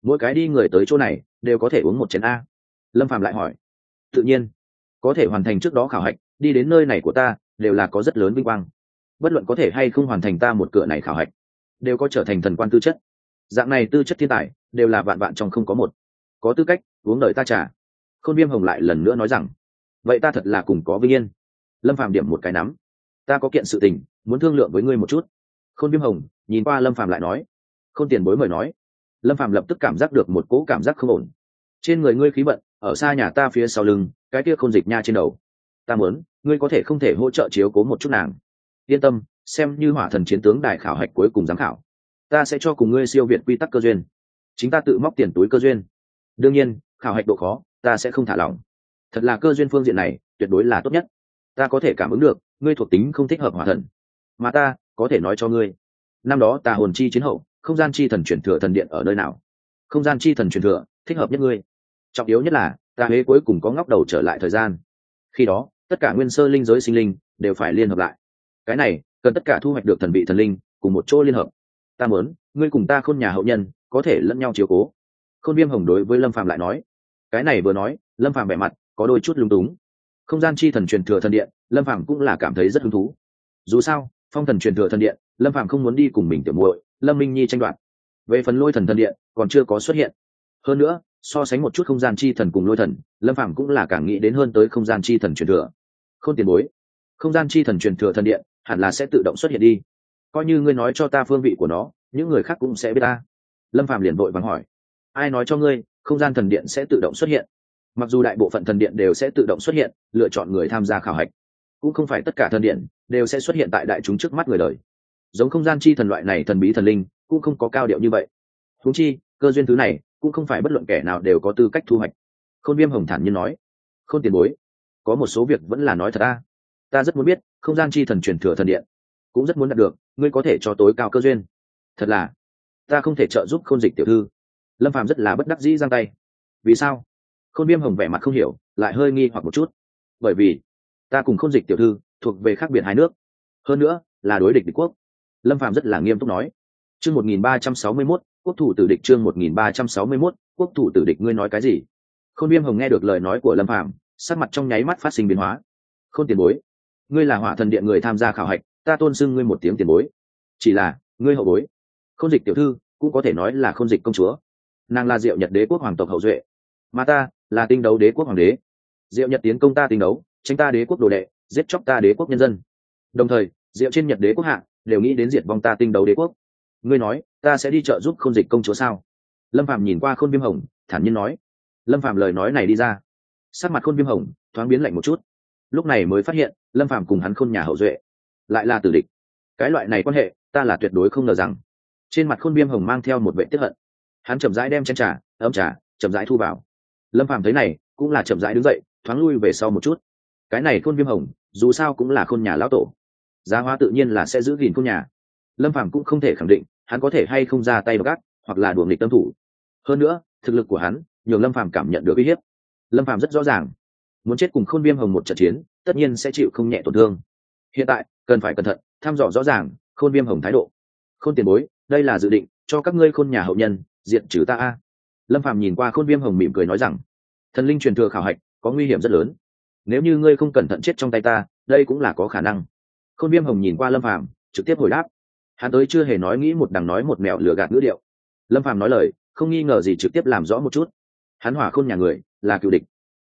mỗi cái đi người tới chỗ này đều có thể uống một chén a? Lâm Phàm lại hỏi. Tự nhiên, có thể hoàn thành trước đó khảo hạch đi đến nơi này của ta đều là có rất lớn vinh quang. Bất luận có thể hay không hoàn thành ta một cửa này khảo hạch đều có trở thành thần quan tư chất. Dạng này tư chất thiên tài đều là vạn vạn trong không có một, có tư cách uống đời ta trà. Khôn Viêm Hồng lại lần nữa nói rằng, vậy ta thật là cùng có vinh yên. Lâm Phàm điểm một cái nắm, ta có kiện sự tình muốn thương lượng với ngươi một chút. Khôn Viêm Hồng nhìn qua Lâm Phàm lại nói, Khôn tiền bối mời nói. Lâm Phàm lập tức cảm giác được một cỗ cảm giác không ổn. Trên người ngươi khí vận ở xa nhà ta phía sau lưng, cái kia Khôn Dịch Nha trên đầu, ta muốn ngươi có thể không thể hỗ trợ chiếu cố một chút nàng. Yên tâm, xem như hỏa thần chiến tướng đại khảo hạch cuối cùng giám khảo, ta sẽ cho cùng ngươi siêu việt quy tắc cơ duyên, chính ta tự móc tiền túi cơ duyên. Đương nhiên khảo hạch độ khó ta sẽ không thả lỏng, thật là cơ duyên phương diện này tuyệt đối là tốt nhất. Ta có thể cảm ứng được ngươi thuộc tính không thích hợp hỏa thần, mà ta có thể nói cho ngươi, năm đó tà hồn chi chiến hậu, không gian chi thần chuyển thừa thần điện ở nơi nào. Không gian chi thần chuyển thừa thích hợp nhất ngươi. Trọng yếu nhất là ta huế cuối cùng có ngóc đầu trở lại thời gian, khi đó tất cả nguyên sơ linh giới sinh linh đều phải liên hợp lại. Cái này cần tất cả thu hoạch được thần vị thần linh cùng một chỗ liên hợp. Ta muốn ngươi cùng ta Khôn nhà hậu nhân có thể lẫn nhau chiếu cố. Khôn Viêm Hồng đối với Lâm Phàm lại nói. Cái này vừa nói, Lâm Phàm vẻ mặt có đôi chút lung túng. Không gian chi thần truyền thừa thần điện, Lâm Phàm cũng là cảm thấy rất hứng thú. Dù sao phong thần truyền thừa thần điện, Lâm Phàm không muốn đi cùng mình tiểu muội Lâm Minh Nhi tranh đoạt. Về phần lôi thần thần điện còn chưa có xuất hiện. Hơn nữa so sánh một chút không gian chi thần cùng lôi thần, Lâm Phàm cũng là càng nghĩ đến hơn tới không gian chi thần truyền thừa. Khôn tiền bối, không gian chi thần truyền thừa thần điện hẳn là sẽ tự động xuất hiện đi. Coi như ngươi nói cho ta phương vị của nó, những người khác cũng sẽ biết ta. Lâm Phàm liền vội vàng hỏi, ai nói cho ngươi không gian thần điện sẽ tự động xuất hiện? Mặc dù đại bộ phận thần điện đều sẽ tự động xuất hiện lựa chọn người tham gia khảo hạch, cũng không phải tất cả thần điện đều sẽ xuất hiện tại đại chúng trước mắt người đời. Giống không gian chi thần loại này thần bí thần linh cũng không có cao điệu như vậy. Huống chi cơ duyên thứ này cũng không phải bất luận kẻ nào đều có tư cách thu hoạch. Khôn Viêm Hồng thản nhiên nói, Khôn tiền bối, có một số việc vẫn là nói thật ta rất muốn biết không gian chi thần truyền thừa thần điện, cũng rất muốn đạt được ngươi có thể cho tối cao cơ duyên. Thật là ta không thể trợ giúp Khôn Dịch tiểu thư. Lâm Phàm rất là bất đắc dĩ giang tay. Vì sao? Khôn Viêm Hồng vẻ mặt không hiểu, lại hơi nghi hoặc một chút. Bởi vì ta cùng Khôn Dịch tiểu thư thuộc về khác biệt hai nước, hơn nữa là đối địch địch quốc. Lâm Phàm rất là nghiêm túc nói. Chương 1361, quốc thủ tử địch. Chương 1361, quốc thủ tử địch. Ngươi nói cái gì? Khôn Viêm Hồng nghe được lời nói của Lâm Phàm, sắc mặt trong nháy mắt phát sinh biến hóa. Khôn tiền bối, ngươi là hỏa thần điện người tham gia khảo hạch, ta tôn xưng ngươi một tiếng tiền bối. Chỉ là ngươi hậu bối Khôn Dịch tiểu thư cũng có thể nói là Khôn Dịch công chúa, nàng là Diệu Nhật đế quốc hoàng tộc hậu duệ, mà ta là Tinh Đấu đế quốc hoàng đế. Diệu Nhật tiến công ta Tinh Đấu, tranh ta đế quốc đồ đệ, giết chóc ta đế quốc nhân dân, đồng thời Diệu trên Nhật đế quốc hạ đều nghĩ đến diệt vong ta Tinh Đấu đế quốc. Ngươi nói ta sẽ đi trợ giúp Khôn Dịch công chúa sao? Lâm Phàm nhìn qua Khôn Viêm Hồng thản nhiên nói. Lâm Phàm lời nói này đi ra, sắc mặt Khôn Viêm Hồng thoáng biến lạnh một chút. Lúc này mới phát hiện Lâm Phàm cùng hắn Khôn nhà hậu duệ lại là tử địch. Cái loại này quan hệ ta là tuyệt đối không ngờ rằng. Trên mặt Khôn Viêm Hồng mang theo một vẻ tiếc hận, hắn chậm rãi đem chén trà ấm trà chậm rãi thu vào. Lâm Phàm thấy này cũng là chậm rãi đứng dậy, thoáng lui về sau một chút. Cái này Khôn Viêm Hồng dù sao cũng là Khôn nhà lão tổ, Giá Hóa tự nhiên là sẽ giữ gìn Khôn nhà. Lâm Phàm cũng không thể khẳng định hắn có thể hay không ra tay gắt hoặc là đùa nghịch tâm thủ. Hơn nữa thực lực của hắn nhường Lâm Phàm cảm nhận được uy hiếp. Lâm Phàm rất rõ ràng, muốn chết cùng Khôn Viêm Hồng một trận chiến tất nhiên sẽ chịu không nhẹ tổn thương. Hiện tại cần phải cẩn thận thăm dò rõ ràng Khôn Viêm Hồng thái độ. Khôn tiền bối, đây là dự định cho các ngươi Khôn nhà hậu nhân diệt trừ ta a? Lâm Phàm nhìn qua Khôn Viêm Hồng mỉm cười nói rằng, thần linh truyền thừa khảo hạch có nguy hiểm rất lớn, nếu như ngươi không cẩn thận chết trong tay ta, đây cũng là có khả năng. Khôn Viêm Hồng nhìn qua Lâm Phàm trực tiếp hồi đáp. Hắn tới chưa hề nói nghĩ một đằng nói một mẹo lừa gạt ngữ điệu. Lâm Phàm nói lời không nghi ngờ gì trực tiếp làm rõ một chút. Hắn hỏa Khôn nhà người là cựu địch.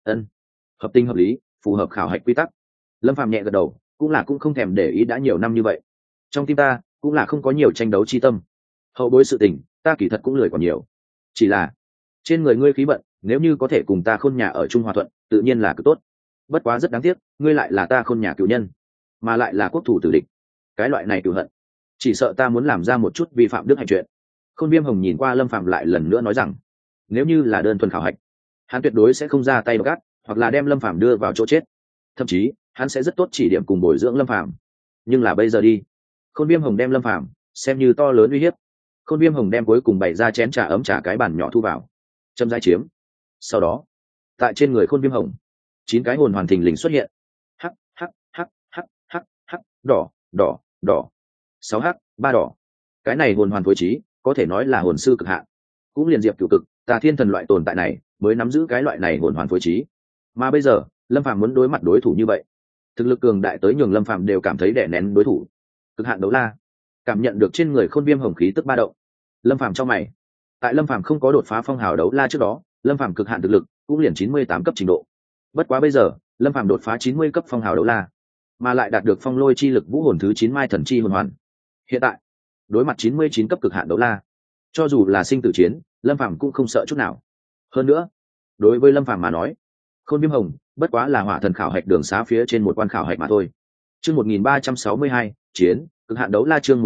Hợp tình hợp lý, phù hợp khảo hạch quy tắc. Lâm Phàm nhẹ gật đầu, cũng không thèm để ý, đã nhiều năm như vậy trong tim ta cũng là không có nhiều tranh đấu chi tâm. Hậu bối sự tình ta kỳ thật cũng lười còn nhiều, chỉ là trên người ngươi khí vận nếu như có thể cùng ta Khôn nhà ở chung hòa thuận tự nhiên là cực tốt. Bất quá rất đáng tiếc, ngươi lại là ta Khôn nhà cựu nhân, mà lại là quốc thủ tử địch. Cái loại này cựu hận chỉ sợ ta muốn làm ra một chút vi phạm đức hạnh chuyện. Khôn Viêm Hồng nhìn qua Lâm Phàm lại lần nữa nói rằng, nếu như là đơn thuần khảo hạch, hắn tuyệt đối sẽ không ra tay gắt hoặc là đem Lâm Phàm đưa vào chỗ chết, thậm chí hắn sẽ rất tốt chỉ điểm cùng bồi dưỡng Lâm Phàm. Nhưng là bây giờ đi, Khôn Viêm Hồng đem Lâm Phàm xem như to lớn uy hiếp. Khôn Viêm Hồng đem cuối cùng bày ra chén trà ấm trà cái bàn nhỏ thu vào, châm rãi chiếm. Sau đó tại trên người Khôn Viêm Hồng 9 cái hồn hoàn thình lình xuất hiện. Hắc hắc hắc hắc hắc hắc, đỏ đỏ đỏ, 6 hắc 3 đỏ. Cái này hồn hoàn phối trí có thể nói là hồn sư cực hạn. cũng liền diệp cửu cực, Tà Thiên Thần loại tồn tại này mới nắm giữ cái loại này hồn hoàn phối trí. Mà bây giờ lâm phàm muốn đối mặt đối thủ như vậy, thực lực cường đại tới nhường lâm phàm đều cảm thấy đè nén đối thủ. Cực hạn đấu la, cảm nhận được trên người Khôn Viêm Hồng khí tức ba động, lâm phàm trong mày. Tại lâm phàm không có đột phá phong hào đấu la trước đó, lâm phàm cực hạn thực lực cũng liền 98 cấp trình độ. Bất quá bây giờ lâm phàm đột phá 90 cấp phong hào đấu la, mà lại đạt được phong lôi chi lực vũ hồn thứ 9 mai thần chi hồn hoàn. Hiện tại đối mặt 99 cấp cực hạn đấu la, cho dù là sinh tử chiến, lâm phàm cũng không sợ chút nào. Hơn nữa, đối với lâm phàm mà nói, Khôn Viêm Hồng bất quá là hỏa thần khảo hạch đường xá phía trên một quan khảo hạch mà thôi. Chương 1362, chiến, cực hạn đấu la. Chương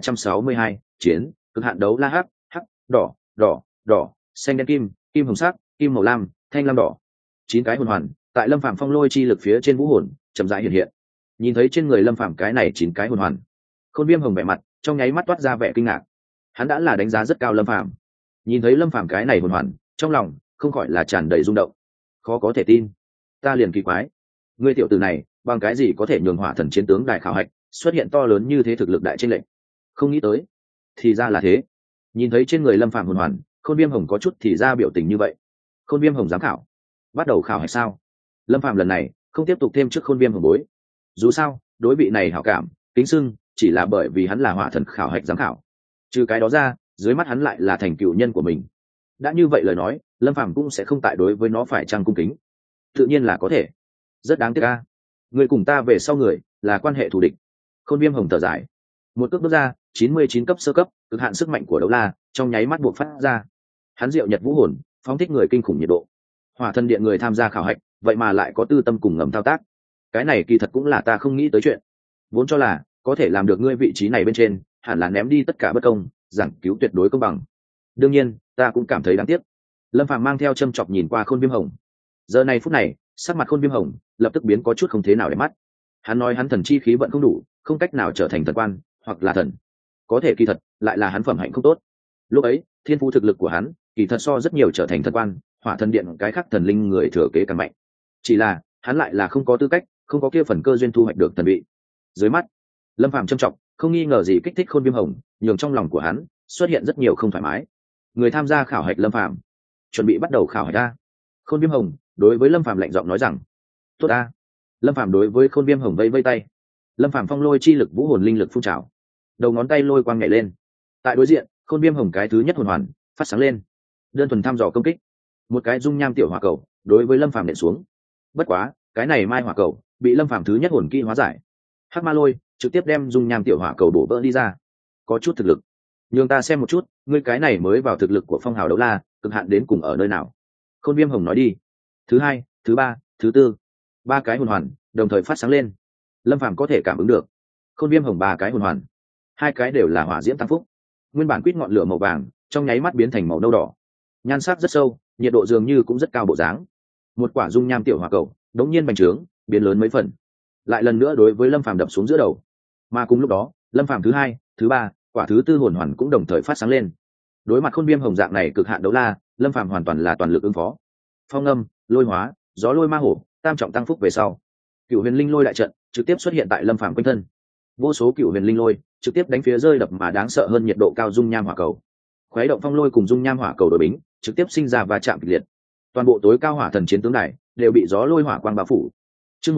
1362, chiến, cực hạn đấu la. Hắc, hắc, đỏ, đỏ, đỏ, xanh đen kim, kim hồng sắc, kim màu lam, thanh lam đỏ. 9 cái hồn hoàn tại lâm phàm phong lôi chi lực phía trên vũ hồn chậm rãi hiện hiện. Nhìn thấy trên người lâm phàm cái này 9 cái hồn hoàn, Khôn Viêm Hồng vẻ mặt trong nháy mắt toát ra vẻ kinh ngạc. Hắn đã là đánh giá rất cao lâm phàm, nhìn thấy lâm phàm cái này hồn hoàn, trong lòng không khỏi là tràn đầy rung động. Khó có thể tin, ta liền kỳ quái, ngươi tiểu tử này bằng cái gì có thể nhường hỏa thần chiến tướng đại khảo hạch xuất hiện to lớn như thế thực lực đại chênh lệch? Không nghĩ tới, thì ra là thế. Nhìn thấy trên người lâm phàm hồn hoàn, Khôn Viêm Hồng có chút thì ra biểu tình như vậy. Khôn Viêm Hồng giám khảo, bắt đầu khảo hạch sao? Lâm phàm lần này không tiếp tục thêm trước Khôn Viêm Hồng bối. Dù sao đối vị này hảo cảm kính sưng chỉ là bởi vì hắn là hỏa thần khảo hạch giám khảo, trừ cái đó ra dưới mắt hắn lại là thành cựu nhân của mình. Đã như vậy lời nói, lâm phàm cũng sẽ không tại đối với nó phải trăng cung kính. Tự nhiên là có thể. Rất đáng tiếc a, người cùng ta về sau người là quan hệ thù địch. Khôn Viêm Hồng thở dài, một cước bước ra, 99 cấp sơ cấp cực hạn sức mạnh của đấu la trong nháy mắt buộc phát ra. Hắn diệu nhật vũ hồn phóng thích người kinh khủng nhiệt độ. Hỏa thần điện người tham gia khảo hạch vậy mà lại có tư tâm cùng ngầm thao tác. Cái này kỳ thật cũng là ta không nghĩ tới chuyện. Vốn cho là có thể làm được ngươi vị trí này bên trên hẳn là ném đi tất cả bất công, giảng cứu tuyệt đối công bằng. Đương nhiên ta cũng cảm thấy đáng tiếc. Lâm phàm mang theo châm chọc nhìn qua Khôn Viêm Hồng. Giờ này phút này sắc mặt Khôn Viêm Hồng lập tức biến có chút không thế nào để mắt. Hắn nói hắn thần chi khí vận không đủ, không cách nào trở thành thần quan hoặc là thần, có thể kỳ thật lại là hắn phẩm hạnh không tốt. Lúc ấy thiên phú thực lực của hắn kỳ thật so rất nhiều trở thành thần quan hỏa thần điện cái khác thần linh người thừa kế càng mạnh, chỉ là hắn lại là không có tư cách, không có kia phần cơ duyên thu hoạch được thần vị. Dưới mắt lâm phàm trầm trọng không nghi ngờ gì kích thích Khôn Viêm Hồng, nhường trong lòng của hắn xuất hiện rất nhiều không thoải mái. Người tham gia khảo hạch lâm phàm chuẩn bị bắt đầu khảo hạch ra. Khôn Viêm Hồng đối với lâm phàm lạnh giọng nói rằng tốt a. Lâm phàm đối với Khôn Viêm Hồng vây vây tay. Lâm phàm phong lôi chi lực vũ hồn linh lực phun trào, đầu ngón tay lôi quang nhảy lên. Tại đối diện Khôn Viêm Hồng cái thứ nhất hồn hoàn phát sáng lên, đơn thuần thăm dò công kích. Một cái dung nham tiểu hỏa cầu đối với lâm phàm nện xuống. Bất quá cái này mai hỏa cầu bị lâm phàm thứ nhất hồn kỹ hóa giải. Hắc ma lôi trực tiếp đem dung nham tiểu hỏa cầu bổ vỡ đi ra. Có chút thực lực, nhường ta xem một chút ngươi cái này mới vào thực lực của phong hào đấu la cực hạn đến cùng ở nơi nào. Khôn Viêm Hồng nói đi. Thứ hai, thứ ba, thứ tư, 3 cái hồn hoàn đồng thời phát sáng lên. Lâm phàm có thể cảm ứng được Khôn Viêm Hồng 3 cái hồn hoàn, 2 cái đều là hỏa diễm tăng phúc. Nguyên bản quýt ngọn lửa màu vàng trong nháy mắt biến thành màu nâu đỏ, nhan sắc rất sâu, nhiệt độ dường như cũng rất cao bộ dáng. Một quả dung nham tiểu hỏa cầu đống nhiên bành trướng biến lớn mấy phần, lại lần nữa đối với lâm phàm đập xuống giữa đầu. Mà cùng lúc đó lâm phàm thứ hai, thứ ba, quả thứ tư hồn hoàn cũng đồng thời phát sáng lên. Đối mặt Khôn Viêm Hồng dạng này cực hạn đấu la, lâm phàm hoàn toàn là toàn lực ứng phó. Phong âm, lôi hóa, gió lôi ma hổ, tam trọng tăng phúc về sau, Cửu Huyền Linh Lôi đại trận trực tiếp xuất hiện tại lâm phàm quanh thân. Vô số Cửu Huyền Linh Lôi trực tiếp đánh phía rơi đập mà đáng sợ hơn nhiệt độ cao dung nham hỏa cầu. Khuấy động phong lôi cùng dung nham hỏa cầu đối bính trực tiếp sinh ra va chạm kịch liệt. Toàn bộ tối cao hỏa thần chiến tướng đài đều bị gió lôi hỏa quang bao phủ. Chương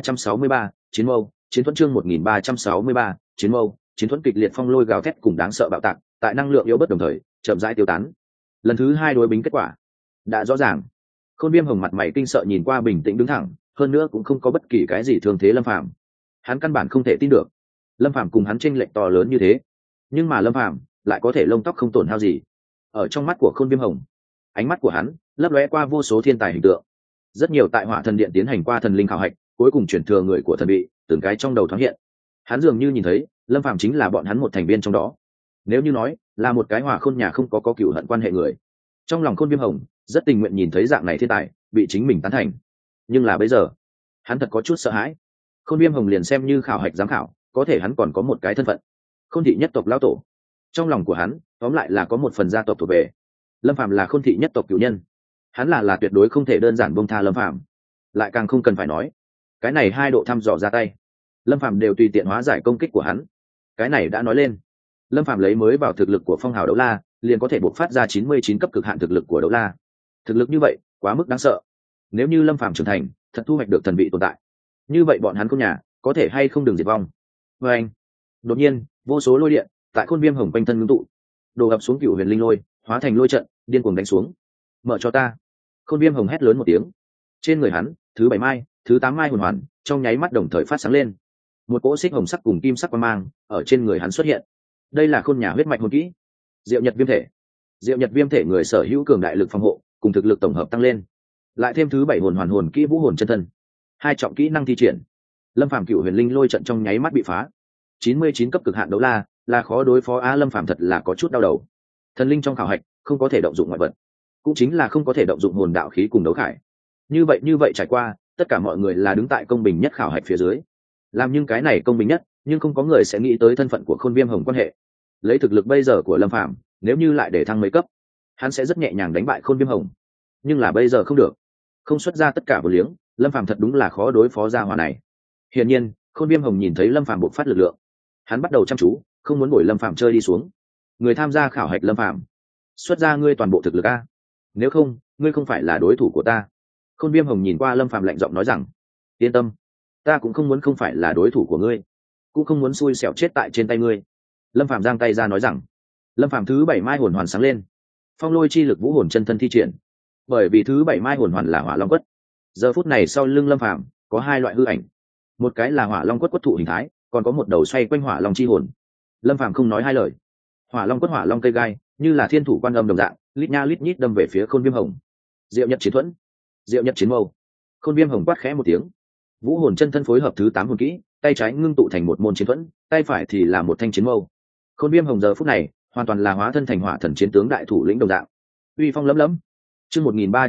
1363, chiến mâu, chiến thuẫn. Chương 1363, chiến mâu, chiến thuẫn. Kịch liệt phong lôi gào thét cùng đáng sợ bạo tạc, tại năng lượng yếu bất đồng thời chậm rãi tiêu tán. Lần thứ hai đối bính kết quả đã rõ ràng. Khôn Viêm Hồng mặt mày kinh sợ nhìn qua bình tĩnh đứng thẳng, hơn nữa cũng không có bất kỳ cái gì thương thế lâm phàm. Hắn căn bản không thể tin được lâm phàm cùng hắn chênh lệch to lớn như thế, nhưng mà lâm phàm lại có thể lông tóc không tổn hao gì. Ở trong mắt của Khôn Viêm Hồng, ánh mắt của hắn lấp lóe qua vô số thiên tài hình tượng. Rất nhiều tại hỏa thần điện tiến hành qua thần linh khảo hạch cuối cùng chuyển thừa người của thần vị từng cái trong đầu thoáng hiện. Hắn dường như nhìn thấy lâm phàm chính là bọn hắn một thành viên trong đó. Nếu như nói là một cái hỏa khôn nhà không có cựu hận quan hệ người, trong lòng Khôn Viêm Hồng rất tình nguyện nhìn thấy dạng này thiên tài bị chính mình tán thành. Nhưng là bây giờ hắn thật có chút sợ hãi. Khôn Viêm Hồng liền xem như khảo hạch giám khảo, có thể hắn còn có một cái thân phận Khôn thị nhất tộc lão tổ. Trong lòng của hắn tóm lại là có một phần gia tộc thuộc về. Lâm phàm là Khôn thị nhất tộc cựu nhân, hắn là tuyệt đối không thể đơn giản buông tha lâm phàm. Lại càng không cần phải nói cái này hai độ thăm dò ra tay, lâm phàm đều tùy tiện hóa giải công kích của hắn. Cái này đã nói lên lâm phàm lấy mới vào thực lực của phong hào đấu la liền có thể bộc phát ra 99 cấp cực hạn thực lực của đấu la. Thực lực như vậy quá mức đáng sợ. Nếu như Lâm Phàm trưởng thành thật thu hoạch được thần vị tồn tại, như vậy bọn hắn khôn nhà có thể hay không đừng diệt vong. Và anh đột nhiên vô số lôi điện tại khôn viêm hồng quanh thân ngưng tụ, đổ ập xuống Cựu Huyền Linh Lôi, hóa thành lôi trận điên cuồng đánh xuống. Mở cho ta! Khôn viêm hồng hét lớn một tiếng. Trên người hắn thứ 7 mai, thứ 8 mai hồn hoàn trong nháy mắt đồng thời phát sáng lên. Một cỗ xích hồng sắc cùng kim sắc quang mang ở trên người hắn xuất hiện. Đây là khôn nhà huyết mạch hồn kỹ, Diệu Nhật Viêm Thể. Diệu Nhật Viêm Thể người sở hữu cường đại lực phòng hộ cùng thực lực tổng hợp tăng lên, lại thêm thứ 7 hồn hoàn hồn kỹ Vũ Hồn Chân Thân, hai trọng kỹ năng thi triển. Lâm Phàm Cựu Huyền Linh Lôi trận trong nháy mắt bị phá. 99 cấp cực hạn đấu la là khó đối phó á. Lâm Phàm thật là có chút đau đầu. Thần linh trong khảo hạch không có thể động dụng ngoại vật, cũng chính là không có thể động dụng hồn đạo khí cùng đấu khải. Như vậy trải qua, tất cả mọi người là đứng tại công bình nhất khảo hạch phía dưới. Làm nhưng cái này công bình nhất, nhưng không có người sẽ nghĩ tới thân phận của Khôn Viêm Hồng quan hệ. Lấy thực lực bây giờ của Lâm Phàm, nếu như lại để thăng mấy cấp, hắn sẽ rất nhẹ nhàng đánh bại Khôn Viêm Hồng. Nhưng là bây giờ không được, không xuất ra tất cả vô liếng, Lâm Phàm thật đúng là khó đối phó ra hỏa này. Hiển nhiên, Khôn Viêm Hồng nhìn thấy Lâm Phàm bộc phát lực lượng, hắn bắt đầu chăm chú, không muốn bồi Lâm Phàm chơi đi xuống. Người tham gia khảo hạch Lâm Phàm, xuất ra ngươi toàn bộ thực lực a, nếu không, ngươi không phải là đối thủ của ta. Khôn Viêm Hồng nhìn qua Lâm Phàm lạnh giọng nói rằng, yên tâm, ta cũng không muốn không phải là đối thủ của ngươi, cũng không muốn xui xẻo chết tại trên tay ngươi. Lâm Phàm giang tay ra nói rằng. Lâm Phàm thứ 7 mai hồn hoàn sáng lên, phong lôi chi lực Vũ Hồn Chân Thân thi triển. Bởi vì thứ 7 mai hồn hoàn là Hỏa Long Quất, giờ phút này sau lưng Lâm Phàm có hai loại hư ảnh, một cái là Hỏa Long Quất quất thụ hình thái, còn có một đầu xoay quanh Hỏa Long chi hồn. Lâm Phàm không nói hai lời, Hỏa Long Quất Hỏa Long cây gai như là thiên thủ quan âm đồng dạng, lít nha lít nhít đâm về phía Khôn Viêm Hồng. Diệu Nhật Chiến Thuẫn, Diệu Nhật Chiến Mâu. Khôn Viêm Hồng quát khẽ một tiếng, Vũ Hồn Chân Thân phối hợp thứ 8 hồn kỹ, tay trái ngưng tụ thành một môn chiến thuẫn, tay phải thì là một thanh chiến mâu. Khôn Viêm Hồng giờ phút này hoàn toàn là hóa thân thành hỏa thần chiến tướng đại thủ lĩnh đồng dạng, uy phong lẫm lẫm. Chương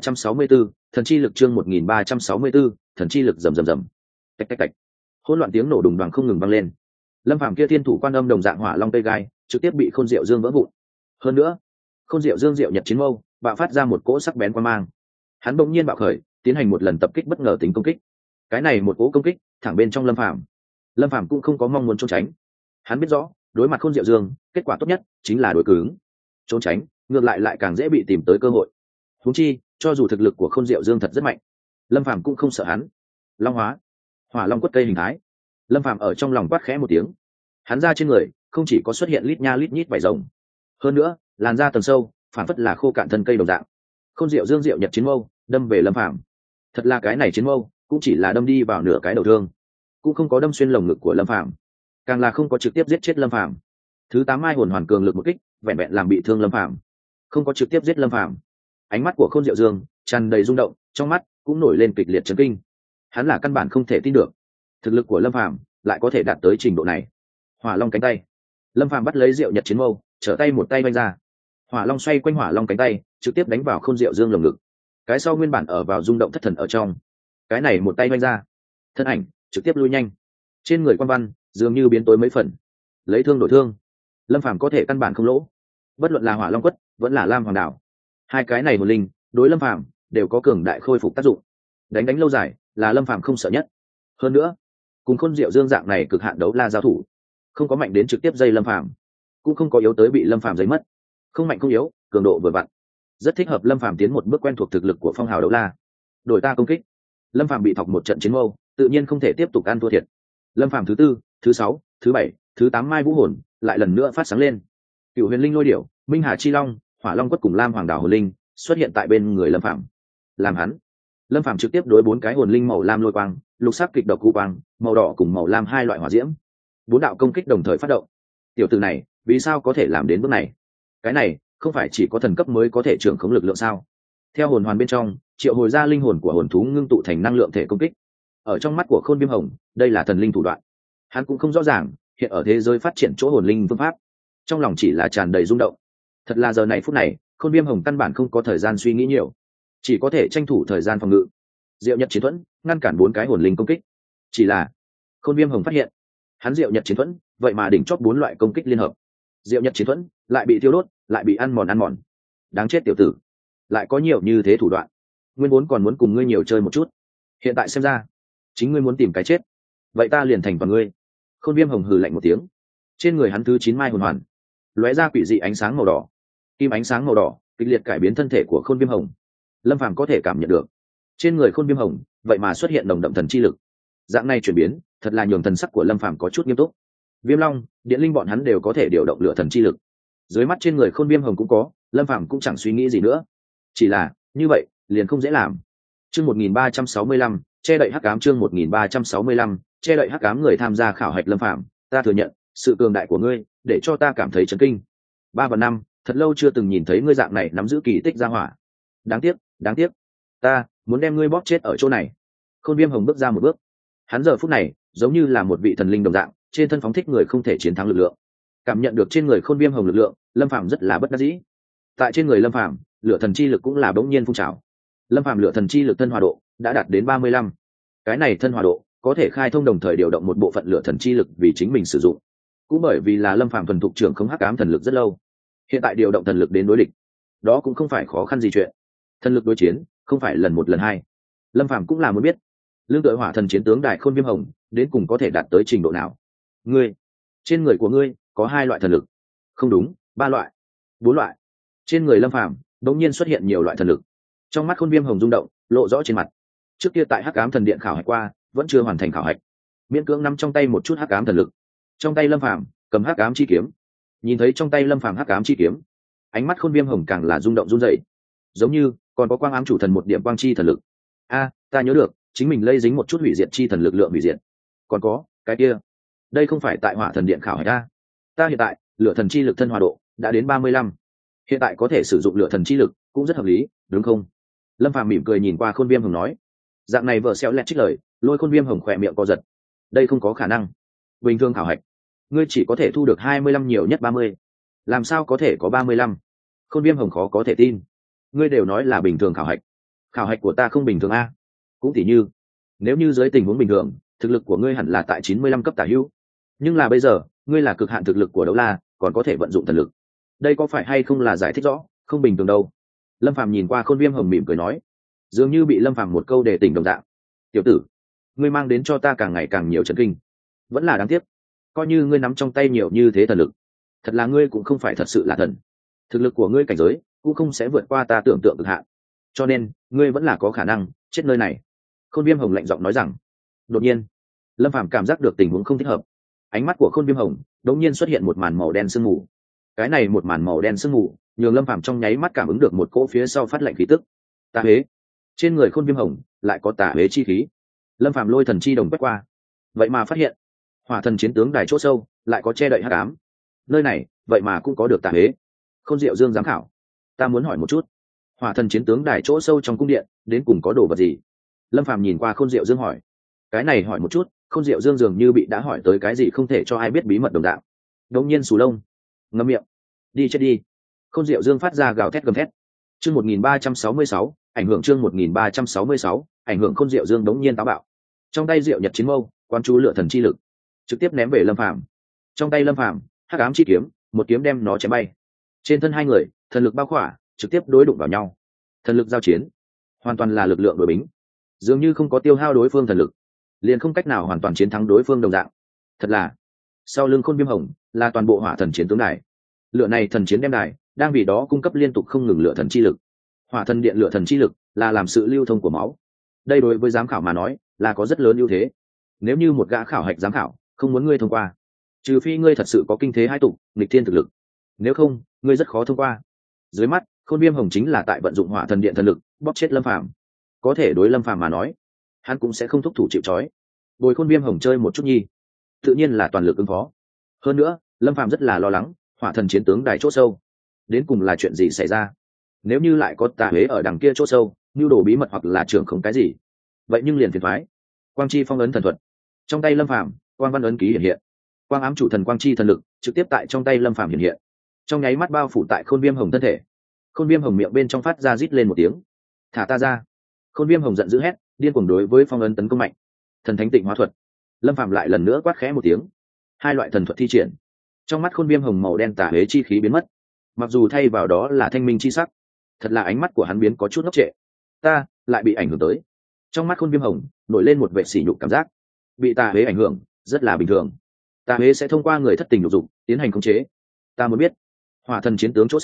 1364, thần chi lực. Chương 1364, thần chi lực. Rầm rầm rầm, tạch tạch tạch, hỗn loạn tiếng nổ đùng đoàng không ngừng vang lên. Lâm Phàm kia thiên thủ quan âm đồng dạng hỏa long cây gai trực tiếp bị Khôn Diệu Dương vỡ vụn. Hơn nữa, Khôn Diệu Dương Diệu Nhật Chiến Mâu bạo phát ra một cỗ sắc bén quang mang. Hắn bỗng nhiên bạo khởi, tiến hành một lần tập kích bất ngờ tính công kích. Cái này một cỗ công kích thẳng bên trong Lâm Phàm. Lâm Phàm cũng không có mong muốn trốn tránh. Hắn biết rõ, đối mặt Khôn Diệu Dương, kết quả tốt nhất chính là đối cứng. Trốn tránh, ngược lại càng dễ bị tìm tới cơ hội. Huống chi, cho dù thực lực của Khôn Diệu Dương thật rất mạnh, Lâm Phàm cũng không sợ hắn. Long hóa, Hỏa Long Quất cây hình thái. Lâm Phàm ở trong lòng quát khẽ một tiếng. Hắn ra trên người, không chỉ có xuất hiện lít nha lít nhít vảy rồng, hơn nữa, làn da tầng sâu, phản phất là khô cạn thân cây đồng dạng. Khôn Diệu Dương Diệu Nhật Chiến Mâu đâm về Lâm Phàm. Thật là cái này chiến mâu cũng chỉ là đâm đi vào nửa cái đầu thương, cũng không có đâm xuyên lồng ngực của Lâm Phàm, càng là không có trực tiếp giết chết Lâm Phàm. Thứ 8 mai hồn hoàn cường lực một kích, vẹn vẹn làm bị thương Lâm Phàm, không có trực tiếp giết Lâm Phàm. Ánh mắt của Khôn Diệu Dương tràn đầy rung động, trong mắt cũng nổi lên kịch liệt chấn kinh. Hắn là căn bản không thể tin được, thực lực của Lâm Phàm lại có thể đạt tới trình độ này. Hỏa Long cánh tay, Lâm Phàm bắt lấy Diệu Nhật Chiến Mâu, trở tay một tay vung ra. Hỏa Long xoay quanh Hỏa Long cánh tay, trực tiếp đánh vào Khôn Diệu Dương lồng ngực. Cái sau nguyên bản ở vào rung động thất thần ở trong, cái này một tay vung ra, thân ảnh trực tiếp lui nhanh. Trên người Quan Văn dường như biến tối mấy phần, lấy thương đổi thương, Lâm Phàm có thể căn bản không lỗ. Bất luận là Hỏa Long Quất vẫn là Lam Hoàng Đảo, hai cái này hồn linh đối Lâm Phàm đều có cường đại khôi phục tác dụng. Đánh lâu dài là Lâm Phàm không sợ nhất. Hơn nữa, cùng Khôn Diệu Dương dạng này cực hạn đấu la giao thủ, không có mạnh đến trực tiếp dây Lâm Phàm, cũng không có yếu tới bị Lâm Phàm giấy mất. Không mạnh không yếu, cường độ vừa vặn, rất thích hợp Lâm Phàm tiến một bước quen thuộc thực lực của phong hào đấu la. Đổi ta công kích. Lâm Phàm bị thọc một trận chiến mâu, tự nhiên không thể tiếp tục ăn thua thiệt. Lâm Phàm thứ 4, thứ 6, thứ 7, thứ 8 mai vũ hồn lại lần nữa phát sáng lên. Cựu Huyền Linh Lôi Điểu, Minh Hà Chi Long, Hỏa Long Quất cùng Lam Hoàng Đảo hồn linh xuất hiện tại bên người Lâm Phàm. Làm hắn, Lâm Phàm trực tiếp đối 4 cái hồn linh màu lam lôi quang, lục sắc kịch độc cụ quang, màu đỏ cùng màu lam hai loại hỏa diễm, 4 đạo công kích đồng thời phát động. Tiểu tử này, vì sao có thể làm đến bước này? Cái này không phải chỉ có thần cấp mới có thể trưởng khống lực lượng sao? Theo hồn hoàn bên trong triệu hồi ra linh hồn của hồn thú ngưng tụ thành năng lượng thể công kích. Ở trong mắt của Khôn Viêm Hồng, đây là thần linh thủ đoạn. Hắn cũng không rõ ràng hiện ở thế giới phát triển chỗ hồn linh phương pháp, trong lòng chỉ là tràn đầy rung động. Thật là giờ này phút này, Khôn Viêm Hồng căn bản không có thời gian suy nghĩ nhiều, chỉ có thể tranh thủ thời gian phòng ngự. Diệu Nhật Chiến Thuẫn ngăn cản 4 cái hồn linh công kích. Chỉ là Khôn Viêm Hồng phát hiện, hắn Diệu Nhật Chiến Thuẫn vậy mà đỉnh chót 4 loại công kích liên hợp. Diệu Nhật Chiến Thuẫn lại bị tiêu đốt, lại bị ăn mòn. Đáng chết tiểu tử, lại có nhiều như thế thủ đoạn. Nguyên vốn còn muốn cùng ngươi nhiều chơi một chút, hiện tại xem ra chính ngươi muốn tìm cái chết. Vậy ta liền thành toàn ngươi. Khôn Viêm Hồng hừ lạnh một tiếng. Trên người hắn thứ 9 mai hồn hoàn lóe ra quỷ dị ánh sáng màu đỏ, kim ánh sáng màu đỏ kịch liệt cải biến thân thể của khôn viêm hồng. Lâm phàm có thể cảm nhận được trên người khôn viêm hồng vậy mà xuất hiện nồng đậm thần chi lực. Dạng này chuyển biến thật là nhường thần sắc của Lâm phàm có chút nghiêm túc. Viêm long, điện linh bọn hắn đều có thể điều động lửa thần chi lực, dưới mắt trên người khôn viêm hồng cũng có. Lâm phàm cũng chẳng suy nghĩ gì nữa, chỉ là như vậy liền không dễ làm. Chương 1365, che đậy hắc ám. Chương 1365, che đậy hắc ám. Người tham gia khảo hạch Lâm phàm, ta thừa nhận sự cường đại của ngươi để cho ta cảm thấy chấn kinh. 3 và 5, thật lâu chưa từng nhìn thấy ngươi dạng này nắm giữ kỳ tích gia hỏa. Đáng tiếc, ta muốn đem ngươi bóp chết ở chỗ này. Khôn viêm hồng bước ra một bước, hắn giờ phút này giống như là một vị thần linh đồng dạng, trên thân phóng thích người không thể chiến thắng lực lượng. Cảm nhận được trên người khôn viêm hồng lực lượng, Lâm phàm rất là bất đắc dĩ. Tại trên người Lâm phàm, lửa thần chi lực cũng là bỗng nhiên phun trào. Lâm phàm lửa thần chi lực thân hòa độ đã đạt đến 35. Cái này thân hòa độ có thể khai thông đồng thời điều động một bộ phận lửa thần chi lực vì chính mình sử dụng. Cũng bởi vì là Lâm phàm thuần thục trưởng không hắc ám thần lực rất lâu, hiện tại điều động thần lực đến đối địch, đó cũng không phải khó khăn gì chuyện. Thần lực đối chiến không phải lần một lần hai. Lâm phàm cũng là muốn biết lương tựa hỏa thần chiến tướng đại khôn viêm hồng đến cùng có thể đạt tới trình độ nào. Trên người của ngươi có 2 loại thần lực. Không đúng, 3 loại, 4 loại. Trên người Lâm phàm đột nhiên xuất hiện nhiều loại thần lực. Trong mắt khôn viêm hồng rung động lộ rõ trên mặt. Trước kia tại hắc ám thần điện khảo hạch qua, vẫn chưa hoàn thành khảo hạch, miễn cưỡng nắm trong tay một chút hắc ám thần lực. Trong tay Lâm phàm cầm hắc ám chi kiếm, nhìn thấy trong tay Lâm phàm hắc ám chi kiếm, ánh mắt khôn viêm hồng càng là rung động run rẩy, giống như còn có quang ám chủ thần một điểm quang chi thần lực. Ta nhớ được chính mình lây dính một chút hủy diệt chi thần lực lượng hủy diệt. Còn có cái kia, đây không phải tại hỏa thần điện khảo hạch ta hiện tại lửa thần chi lực thân hòa độ đã đến 35, hiện tại có thể sử dụng lửa thần chi lực cũng rất hợp lý, đúng không? Lâm phàm mỉm cười nhìn qua khôn viêm hồng nói. Dạng này vợ xéo lẹt trích lời, lôi khôn viêm hồng khỏe miệng co giật. Đây không có khả năng, bình thường khảo hạch ngươi chỉ có thể thu được 25, nhiều nhất 30, làm sao có thể có 35? Khôn viêm hồng khó có thể tin. Ngươi đều nói là bình thường khảo hạch của ta không bình thường cũng tỉ như nếu như dưới tình huống bình thường thực lực của ngươi hẳn là tại 95 cấp tả hữu, nhưng là bây giờ ngươi là cực hạn thực lực của đấu la, còn có thể vận dụng thần lực. Đây có phải hay không là giải thích rõ không bình thường đâu? Lâm phàm nhìn qua khôn viêm hồng mỉm cười nói, dường như bị Lâm phàm một câu đề tỉnh đồng dạng. Tiểu tử, ngươi mang đến cho ta càng ngày càng nhiều chấn kinh, vẫn là đáng tiếc. Coi như ngươi nắm trong tay nhiều như thế thần lực, thật là ngươi cũng không phải thật sự là thần. Thực lực của ngươi cảnh giới cũng không sẽ vượt qua ta tưởng tượng cực hạn, cho nên ngươi vẫn là có khả năng chết nơi này. Khôn viêm hồng lạnh giọng nói rằng. Đột nhiên Lâm phàm cảm giác được tình huống không thích hợp, ánh mắt của khôn viêm hồng đột nhiên xuất hiện một màn màu đen sương mù. Cái này một màn màu đen sương mù nhường Lâm phàm trong nháy mắt cảm ứng được một cỗ phía sau phát lạnh khí tức. Tà huế. Trên người khôn viêm hồng lại có tà huế chi khí. Lâm phàm lôi thần chi đồng quét qua, vậy mà phát hiện hỏa thần chiến tướng đài chỗ sâu lại có che đậy hắc ám. Nơi này vậy mà cũng có được tà huế. Khôn Diệu Dương giám khảo, ta muốn hỏi một chút, hỏa thần chiến tướng đài chỗ sâu trong cung điện đến cùng có đồ vật gì? Lâm phàm nhìn qua Khôn Diệu Dương hỏi. Cái này hỏi một chút, Khôn Diệu Dương dường như bị đã hỏi tới cái gì không thể cho ai biết bí mật đồng đạo. Đột nhiên sù lông, ngậm miệng, đi chết đi. Khôn Diệu Dương phát ra gào thét gầm thét. Chương 1366, ảnh hưởng. Chương 1366, ảnh hưởng. Khôn Diệu Dương đống nhiên táo bạo, trong tay Diệu Nhật chiến mâu quán chú lửa thần chi lực, trực tiếp ném về Lâm phàm. Trong tay Lâm phàm hắc ám chi kiếm, một kiếm đem nó chém bay. Trên thân hai người thần lực bao khỏa, trực tiếp đối đụng vào nhau. Thần lực giao chiến hoàn toàn là lực lượng đối bính, dường như không có tiêu hao đối phương thần lực liền không cách nào hoàn toàn chiến thắng đối phương đồng dạng. Thật là sau lưng khôn viêm hồng là toàn bộ hỏa thần chiến tướng đài. Lửa này thần chiến đem đài đang vì đó cung cấp liên tục không ngừng lửa thần chi lực. Hỏa thần điện lửa thần chi lực là làm sự lưu thông của máu, đây đối với giám khảo mà nói là có rất lớn ưu thế. Nếu như một gã khảo hạch giám khảo không muốn ngươi thông qua, trừ phi ngươi thật sự có kinh thế hai tục nghịch thiên thực lực, nếu không ngươi rất khó thông qua. Dưới mắt khôn viêm hồng chính là tại vận dụng hỏa thần điện thần lực bóp chết Lâm phàm. Có thể đối Lâm phàm mà nói, hắn cũng sẽ không thúc thủ chịu trói. Bồi khôn viêm hồng chơi một chút nhi, tự nhiên là toàn lực ứng phó. Hơn nữa Lâm phàm rất là lo lắng hỏa thần chiến tướng đài chỗ sâu đến cùng là chuyện gì xảy ra. Nếu như lại có tà huế ở đằng kia chỗ sâu nhu đồ bí mật hoặc là trưởng không cái gì, vậy nhưng liền phiền thoái. Quang chi phong ấn thần thuật trong tay Lâm phàm, quang văn ấn ký hiện hiện, quang ám chủ thần quang chi thần lực trực tiếp tại trong tay Lâm phàm hiện hiện, trong nháy mắt bao phủ tại khôn viêm hồng thân thể. Khôn viêm hồng miệng bên trong phát ra rít lên một tiếng. Thả ta ra. Khôn viêm hồng giận dữ hét, điên cuồng đối với phong ấn tấn công mạnh. Thần thánh tịnh hóa thuật. Lâm phàm lại lần nữa quát khẽ một tiếng. Hai loại thần thuật thi triển. Trong mắt khôn viêm hồng màu đen tà huế chi khí biến mất, mặc dù thay vào đó là thanh minh chi sắc. Thật là ánh mắt của hắn biến có chút ngốc trệ. Ta lại bị ảnh hưởng tới. Trong mắt khôn viêm hồng nổi lên một vẻ sỉ nhục cảm giác. Bị tà huế ảnh hưởng rất là bình thường, tà huế sẽ thông qua người thất tình nhục dục tiến hành khống chế. Ta muốn biết hỏa thần chiến tướng chỗ sâu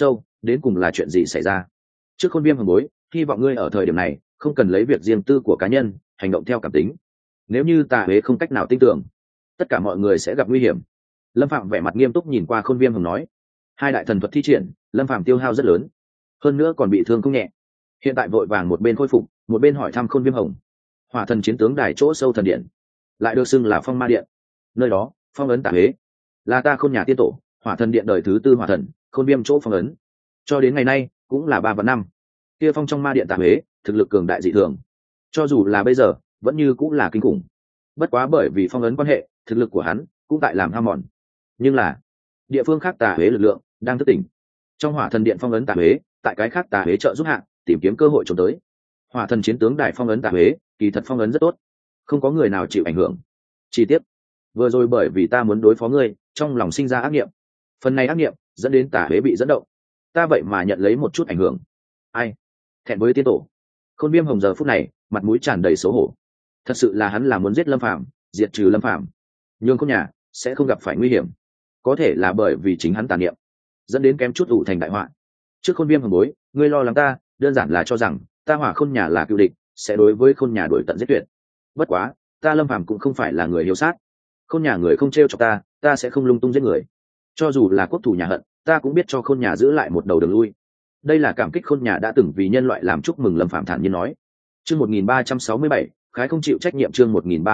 đến cùng là chuyện gì xảy ra? Trước Khôn Viêm hồng bối, hy vọng ngươi ở thời điểm này không cần lấy việc riêng tư của cá nhân hành động theo cảm tính. Nếu như tà huế không cách nào tin tưởng, tất cả mọi người sẽ gặp nguy hiểm. Lâm Phạm vẻ mặt nghiêm túc nhìn qua Khôn Viêm hồng nói. Hai đại thần thuật thi triển, Lâm Phạm tiêu hao rất lớn, hơn nữa còn bị thương không nhẹ. Hiện tại vội vàng một bên khôi phục, một bên hỏi thăm Khôn Viêm hồng. Hỏa thần chiến tướng đài chỗ sâu thần điện, lại được xưng là Phong Ma Điện, nơi đó phong ấn tà huế, là ta Khôn nhà tiên tổ Hỏa thần điện đời thứ tư hỏa thần Khôn Viêm chỗ phong ấn, cho đến ngày nay cũng là 3 vạn năm. Kia phong trong ma điện tà huế thực lực cường đại dị thường, cho dù là bây giờ vẫn như cũng là kinh khủng. Bất quá bởi vì phong ấn quan hệ, thực lực của hắn cũng tại làm hao mòn. Nhưng là địa phương khác tà huế lực lượng đang thức tỉnh. Trong Hỏa thần điện phong ấn tà huế, tại cái khác tà huế trợ giúp hạ tìm kiếm cơ hội trốn tới. Hỏa thần chiến tướng đài phong ấn tà huế, kỳ thật phong ấn rất tốt, không có người nào chịu ảnh hưởng. Chi tiết vừa rồi bởi vì ta muốn đối phó ngươi, trong lòng sinh ra ác niệm, phần này ác niệm dẫn đến tà huế bị dẫn động, ta vậy mà nhận lấy một chút ảnh hưởng. Ai thẹn với tiên tổ. Khôn Viêm hồng giờ phút này mặt mũi tràn đầy xấu hổ. Thật sự là hắn là muốn giết Lâm Phàm, diệt trừ Lâm Phàm, nhưng Khôn nhà sẽ không gặp phải nguy hiểm. Có thể là bởi vì chính hắn tà niệm dẫn đến kém chút ủ thành đại họa. Trước Khôn Viêm hồng bối, ngươi lo lắng ta đơn giản là cho rằng ta Hỏa Khôn nhà là cựu địch, sẽ đối với Khôn nhà đuổi tận giết tuyệt. Bất quá ta Lâm Phàm cũng không phải là người hiếu sát, Khôn nhà người không trêu chọc ta, ta sẽ không lung tung giết người. Cho dù là quốc thủ nhà hận, ta cũng biết cho Khôn nhà giữ lại một đầu đường lui. Đây là cảm kích Khôn nhà đã từng vì nhân loại làm chúc mừng. Lâm Phạm thản nhiên nói. Chương 1367, khái không chịu trách nhiệm. Chương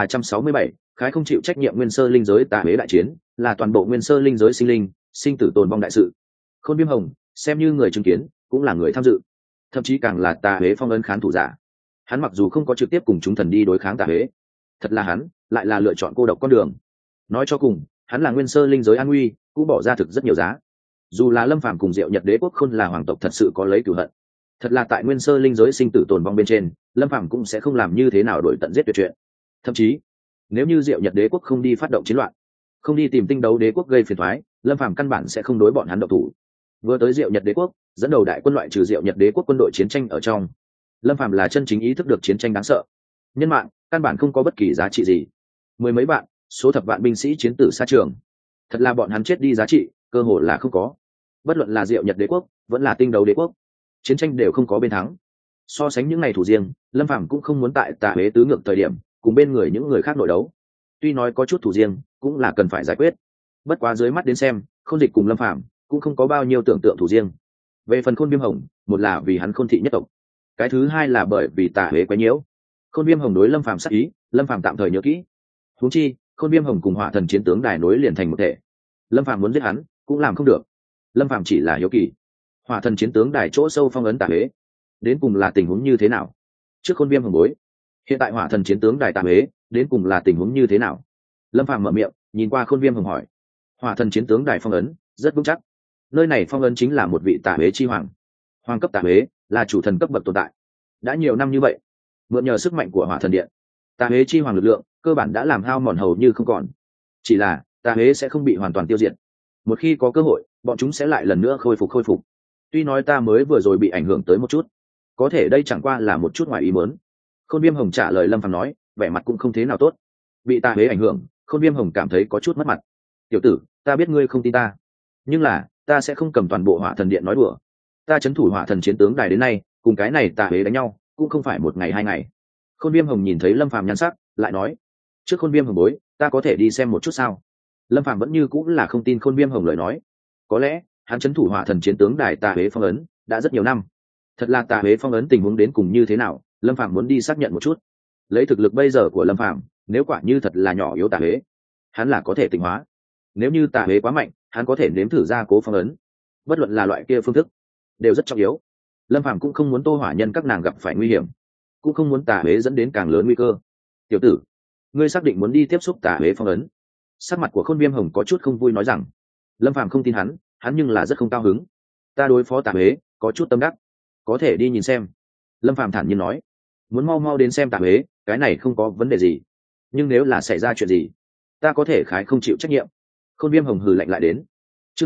1367, khái không chịu trách nhiệm. Nguyên sơ linh giới tà huế đại chiến là toàn bộ nguyên sơ linh giới sinh linh sinh tử tồn vong đại sự. Khôn Viêm hồng xem như người chứng kiến, cũng là người tham dự, thậm chí càng là tà huế phong ấn khán thủ giả. Hắn mặc dù không có trực tiếp cùng chúng thần đi đối kháng tà huế, thật là hắn lại là lựa chọn cô độc con đường. Nói cho cùng, hắn là nguyên sơ linh giới an nguy, cũng bỏ ra thực rất nhiều giá. Dù là Lâm Phàm cùng Diệu Nhật Đế quốc Khôn là hoàng tộc thật sự có lấy cửu hận, thật là tại nguyên sơ linh giới sinh tử tồn vong bên trên, Lâm Phàm cũng sẽ không làm như thế nào đổi tận giết tuyệt chuyện. Thậm chí nếu như Diệu Nhật Đế quốc không đi phát động chiến loạn, không đi tìm Tinh Đấu Đế quốc gây phiền toái, Lâm Phàm căn bản sẽ không đối bọn hắn động thủ. Vừa tới Diệu Nhật Đế quốc, dẫn đầu đại quân loại trừ Diệu Nhật Đế quốc quân đội chiến tranh ở trong, Lâm Phàm là chân chính ý thức được chiến tranh đáng sợ. Nhân mạng căn bản không có bất kỳ giá trị gì. Mười mấy vạn, số thập vạn binh sĩ chiến tử xa trường, thật là bọn hắn chết đi giá trị cơ hội là không có. Bất luận là Diệu Nhật Đế quốc vẫn là Tinh Đấu Đế quốc, chiến tranh đều không có bên thắng. So sánh những ngày thủ riêng, Lâm Phàm cũng không muốn tại tà huế tứ ngược thời điểm cùng bên người những người khác nội đấu. Tuy nói có chút thủ riêng, cũng là cần phải giải quyết. Bất quá dưới mắt đến xem, Khôn Dịch cùng Lâm Phàm cũng không có bao nhiêu tưởng tượng thủ riêng. Về phần Khôn Viêm hồng, một là vì hắn Khôn thị nhất tộc, cái thứ hai là bởi vì tà huế quá nhiễu. Khôn Viêm hồng đối Lâm Phàm sát ý, Lâm Phàm tạm thời nhớ kỹ. Huống chi, Khôn Viêm hồng cùng Hỏa thần chiến tướng đài nối liền thành một thể, Lâm Phàm muốn giết hắn cũng làm không được. Lâm Phàm chỉ là hiếu kỳ, Hỏa thần chiến tướng đài chỗ sâu phong ấn tà huế đến cùng là tình huống như thế nào. Trước Khôn Viêm hồng bối, hiện tại Hỏa thần chiến tướng đài tà huế đến cùng là tình huống như thế nào. Lâm Phàm mở miệng nhìn qua Khôn Viêm hồng hỏi. Hỏa thần chiến tướng đài phong ấn rất vững chắc, nơi này phong ấn chính là một vị tà huế chi hoàng. Hoàng cấp tà huế là chủ thần cấp bậc tồn tại, đã nhiều năm như vậy, mượn nhờ sức mạnh của Hỏa thần điện, tà huế chi hoàng lực lượng cơ bản đã làm hao mòn hầu như không còn. Chỉ là tà huế sẽ không bị hoàn toàn tiêu diệt, một khi có cơ hội bọn chúng sẽ lại lần nữa khôi phục. Tuy nói ta mới vừa rồi bị ảnh hưởng tới một chút, có thể đây chẳng qua là một chút ngoài ý muốn. Khôn Viêm hồng trả lời Lâm Phàm nói, vẻ mặt cũng không thế nào tốt. Bị tà huế ảnh hưởng, Khôn Viêm hồng cảm thấy có chút mất mặt. Tiểu tử, ta biết ngươi không tin ta, nhưng là ta sẽ không cầm toàn bộ Hỏa thần điện nói đùa. Ta trấn thủ Hỏa thần chiến tướng đài đến nay, cùng cái này tà huế đánh nhau cũng không phải một ngày hai ngày. Khôn Viêm hồng nhìn thấy Lâm Phàm nhăn sắc, lại nói, trước Khôn Viêm hồng bối, ta có thể đi xem một chút sao? Lâm Phàm vẫn như cũng là không tin Khôn Viêm hồng lời nói. Có lẽ hắn trấn thủ Hỏa thần chiến tướng đài tà huế phong ấn đã rất nhiều năm, thật là tà huế phong ấn tình huống đến cùng như thế nào, Lâm Phàm muốn đi xác nhận một chút. Lấy thực lực bây giờ của Lâm Phàm, nếu quả như thật là nhỏ yếu tà huế, hắn là có thể tịnh hóa. Nếu như tà huế quá mạnh, hắn có thể nếm thử ra cố phong ấn. Bất luận là loại kia phương thức đều rất trọng yếu. Lâm Phàm cũng không muốn Tô Hỏa Nhân các nàng gặp phải nguy hiểm, cũng không muốn tà huế dẫn đến càng lớn nguy cơ. Tiểu tử, ngươi xác định muốn đi tiếp xúc tà huế phong ấn? Sắc mặt của Khôn Viêm hồng có chút không vui nói rằng. Lâm Phàm không tin hắn nhưng là rất không cao hứng. Ta đối phó tà huế có chút tâm đắc, có thể đi nhìn xem. Lâm Phàm thản nhiên nói. Muốn mau mau đến xem tà huế, cái này không có vấn đề gì, nhưng nếu là xảy ra chuyện gì, ta có thể khái không chịu trách nhiệm. Khôn Viêm hồng hừ lạnh lại đến. Chương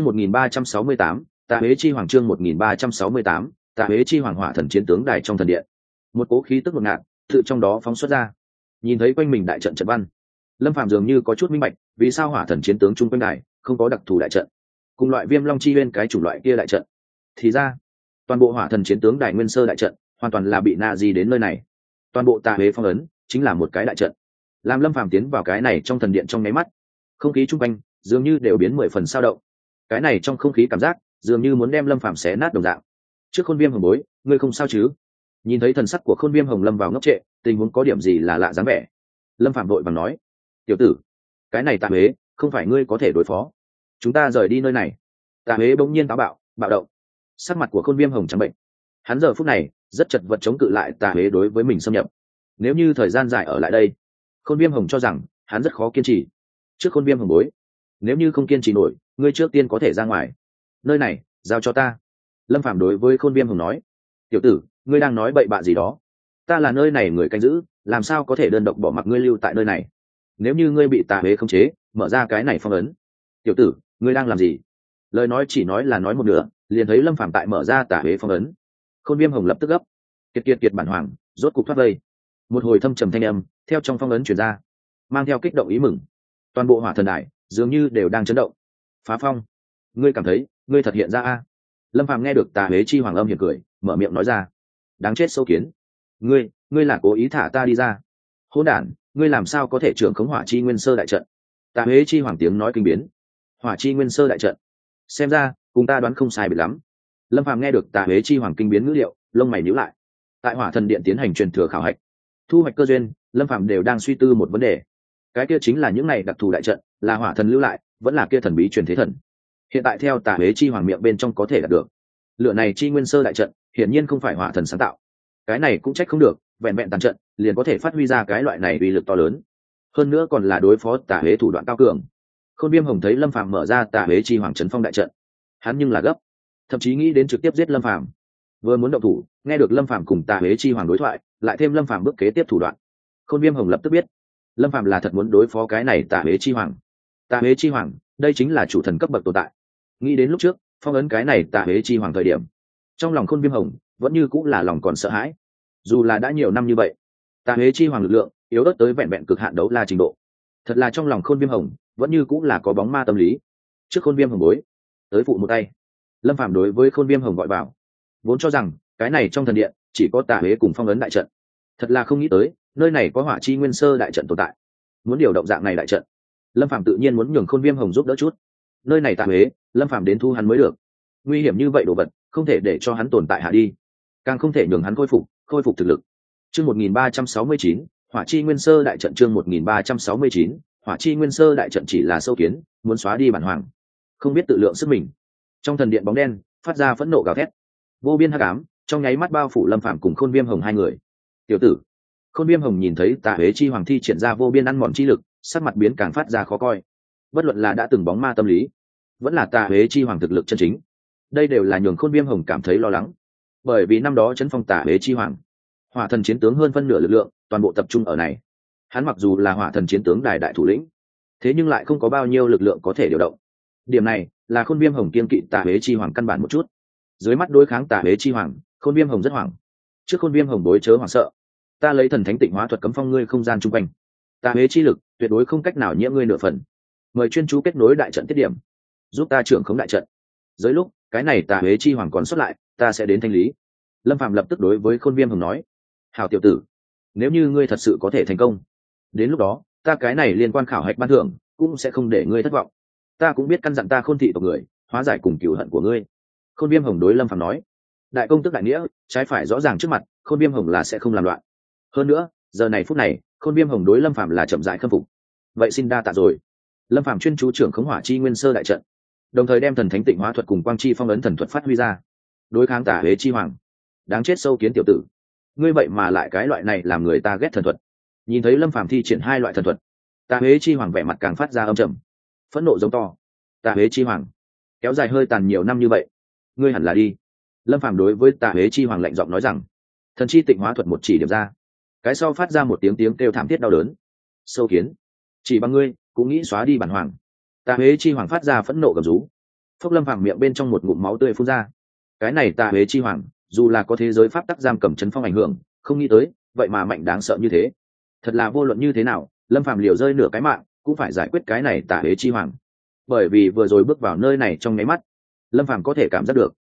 1368, tà huế chi hoàng. Chương 1368, tà huế chi hoàng. Hỏa thần chiến tướng đài trong thần điện, một cố khí tức ngột ngạt tự trong đó phóng xuất ra. Nhìn thấy quanh mình đại trận trận văn, Lâm Phàm dường như có chút minh bạch vì sao Hỏa thần chiến tướng chung quanh đài không có đặc thù đại trận, cùng loại Viêm Long chi uyên cái chủng loại kia đại trận. thì ra toàn bộ hỏa thần chiến tướng đài nguyên sơ đại trận hoàn toàn là bị na di đến nơi này. Toàn bộ tà huế phong ấn chính là một cái đại trận. Làm Lâm Phàm tiến vào cái này trong thần điện trong nháy mắt, không khí chung quanh dường như đều biến 10 phần sao động. Cái này trong không khí cảm giác dường như muốn đem Lâm Phàm xé nát đồng dạng. Trước Khôn Viêm Hồng bối, ngươi không sao chứ? Nhìn thấy thần sắc của Khôn Viêm Hồng lâm vào ngốc trệ, tình huống có điểm gì là lạ dáng vẻ. Lâm Phàm vội vàng nói: "Tiểu tử, cái này tà huế không phải ngươi có thể đối phó. Chúng ta rời đi nơi này." Tà huế bỗng nhiên táo bạo, bạo động. Sắc mặt của Khôn Viêm Hồng trắng bệnh. Hắn giờ phút này rất chật vật chống cự lại tà huế đối với mình xâm nhập. Nếu như thời gian dài ở lại đây, Khôn Viêm Hồng cho rằng hắn rất khó kiên trì. Trước Khôn Viêm Hồng bối, nếu như không kiên trì nổi, ngươi trước tiên có thể ra ngoài. Nơi này giao cho ta. Lâm Phàm đối với Khôn Viêm Hồng nói: "Tiểu tử, ngươi đang nói bậy bạ gì đó? Ta là nơi này người canh giữ, làm sao có thể đơn độc bỏ mặc ngươi lưu tại nơi này? Nếu như ngươi bị tà huế khống chế, mở ra cái này phong ấn." "Tiểu tử, ngươi đang làm gì?" Lời nói chỉ nói là nói một nửa, liền thấy Lâm Phàm tại mở ra tà huế phong ấn. Khôn Viêm Hồng lập tức gấp: Kiệt bản hoàng, rốt cục thoát vây." Một hồi thâm trầm thanh âm theo trong phong ấn truyền ra, mang theo kích động ý mừng. Toàn bộ hỏa thần đài dường như đều đang chấn động. "Phá phong, ngươi cảm thấy ngươi thật hiện ra a?" Lâm Phàm nghe được tà huế chi hoàng âm hiểm cười, mở miệng nói ra: "Đáng chết sâu kiến, ngươi là cố ý thả ta đi ra? Hỗn đản, ngươi làm sao có thể trưởng khống hỏa chi nguyên sơ đại trận?" Tà huế chi hoàng tiếng nói kinh biến. Hỏa chi nguyên sơ đại trận, xem ra cùng ta đoán không sai biệt lắm. Lâm Phàm nghe được tà huế chi hoàng kinh biến ngữ liệu, lông mày nhíu lại. Tại hỏa thần điện tiến hành truyền thừa khảo hạch, thu hoạch cơ duyên, Lâm Phàm đều đang suy tư một vấn đề. Cái kia chính là những này đặc thù đại trận là hỏa thần lưu lại, vẫn là kia thần bí truyền thế thần. Hiện tại theo tà huế chi hoàng miệng bên trong có thể đạt được, lựa này chi nguyên sơ đại trận hiển nhiên không phải hỏa thần sáng tạo. Cái này cũng trách không được, vẹn vẹn tàn trận liền có thể phát huy ra cái loại này uy lực to lớn, hơn nữa còn là đối phó tà huế thủ đoạn cao cường. Khôn Viêm Hồng thấy Lâm Phàm mở ra tà huế chi hoàng trấn phong đại trận, hắn nhưng là gấp, thậm chí nghĩ đến trực tiếp giết Lâm Phàm. Vừa muốn động thủ, nghe được Lâm Phàm cùng tà huế chi hoàng đối thoại, lại thêm Lâm Phàm bước kế tiếp thủ đoạn, Khôn Viêm Hồng lập tức biết Lâm Phàm là thật muốn đối phó cái này tà huế chi hoàng. Tà huế chi hoàng, đây chính là chủ thần cấp bậc tồn tại. Nghĩ đến lúc trước phong ấn cái này tà huế chi hoàng thời điểm, trong lòng Khôn Viêm Hồng vẫn như cũng là lòng còn sợ hãi. Dù là đã nhiều năm như vậy, tà huế chi hoàng lực lượng yếu ớt tới vẹn vẹn cực hạn đấu la trình độ. Thật là trong lòng Khôn Viêm Hồng vẫn như cũng là có bóng ma tâm lý. Trước Khôn Viêm Hồng bối, tới phụ một tay. Lâm Phàm đối với Khôn Viêm Hồng gọi vào, vốn cho rằng cái này trong thần điện chỉ có tà huế cùng phong ấn đại trận, thật là không nghĩ tới nơi này có hỏa chi nguyên sơ đại trận tồn tại. Muốn điều động dạng này đại trận, Lâm Phàm tự nhiên muốn nhường Khôn Viêm Hồng giúp đỡ chút. Nơi này tà huế, Lâm Phàm đến thu hắn mới được. Nguy hiểm như vậy đồ vật, không thể để cho hắn tồn tại hạ đi, càng không thể nhường hắn khôi phục thực lực. Chương 1369, hỏa chi nguyên sơ đại trận. Chương 1369, hỏa chi nguyên sơ đại trận chỉ là sâu kiến, muốn xóa đi bản hoàng, không biết tự lượng sức mình. Trong thần điện bóng đen phát ra phẫn nộ gào thét, vô biên hắc ám trong nháy mắt bao phủ Lâm Phàm cùng Khôn Viêm Hồng hai người. "Tiểu tử." Khôn Viêm Hồng nhìn thấy tà huế chi hoàng thi triển ra vô biên ăn mòn chi lực, sắc mặt biến càng phát ra khó coi. Bất luận là đã từng bóng ma tâm lý, vẫn là tà huế chi hoàng thực lực chân chính, đây đều là nhường Khôn Viêm Hồng cảm thấy lo lắng. Bởi vì năm đó chấn phong tà huế chi hoàng, hỏa thần chiến tướng hơn phân nửa lực lượng toàn bộ tập trung ở này. Hắn mặc dù là hỏa thần chiến tướng đài đại thủ lĩnh, thế nhưng lại không có bao nhiêu lực lượng có thể điều động. Điểm này là Khôn Viêm Hồng kiên kỵ tà huế chi hoàng căn bản một chút. Dưới mắt đối kháng tà huế chi hoàng, Khôn Viêm Hồng rất hoảng. Trước Khôn Viêm Hồng bối chớ hoảng sợ, ta lấy thần thánh tịnh hóa thuật cấm phong ngươi không gian chung quanh, tà huế chi lực tuyệt đối không cách nào nhiễm ngươi nửa phần. Mời chuyên chú kết nối đại trận tiết điểm, giúp ta trưởng khống đại trận. Dưới lúc cái này tà huế chi hoàng còn xuất lại, ta sẽ đến thanh lý. Lâm Phàm lập tức đối với Khôn Viêm Hồng nói: "Hảo tiểu tử, nếu như ngươi thật sự có thể thành công, đến lúc đó ta cái này liên quan khảo hạch ban thưởng cũng sẽ không để ngươi thất vọng. Ta cũng biết căn dặn ta Khôn thị tộc người hóa giải cùng cửu hận của ngươi." Khôn Viêm Hồng đối Lâm Phàm nói: "Đại công tức đại nghĩa, trái phải rõ ràng trước mặt, Khôn Viêm Hồng là sẽ không làm loạn. Hơn nữa giờ này phút này Khôn Viêm Hồng đối Lâm Phàm là chậm rãi khâm phục. Vậy xin đa tạ rồi." Lâm Phàm chuyên chú trưởng khống hỏa chi nguyên sơ đại trận, đồng thời đem thần thánh tịnh hóa thuật cùng quang chi phong ấn thần thuật phát huy ra, đối kháng tà huế chi hoàng. Đáng chết sâu kiến tiểu tử, ngươi vậy mà lại cái loại này làm người ta ghét thần thuật. Nhìn thấy Lâm Phàm thi triển hai loại thần thuật, tà huế chi hoàng vẻ mặt càng phát ra âm trầm, phẫn nộ giống to: "Tà huế chi hoàng, kéo dài hơi tàn nhiều năm như vậy, ngươi hẳn là đi." Lâm Phàm đối với tà huế chi hoàng lạnh giọng nói rằng. Thần chi tịnh hóa thuật một chỉ điểm ra, cái sau phát ra một tiếng kêu thảm thiết đau đớn. "Sâu kiến, chỉ bằng ngươi cũng nghĩ xóa đi bản hoàng?" Tà huế chi hoàng phát ra phẫn nộ gầm rú. Phốc, Lâm Phàm miệng bên trong một ngụm máu tươi phun ra. Cái này tà huế chi hoàng dù là có thế giới pháp tắc giam cầm chấn phong ảnh hưởng, không nghĩ tới vậy mà mạnh đáng sợ như thế. Thật là vô luận như thế nào, Lâm Phàm liều rơi nửa cái mạng cũng phải giải quyết cái này tà huế chi hoàng. Bởi vì vừa rồi bước vào nơi này trong nháy mắt, Lâm Phàm có thể cảm giác được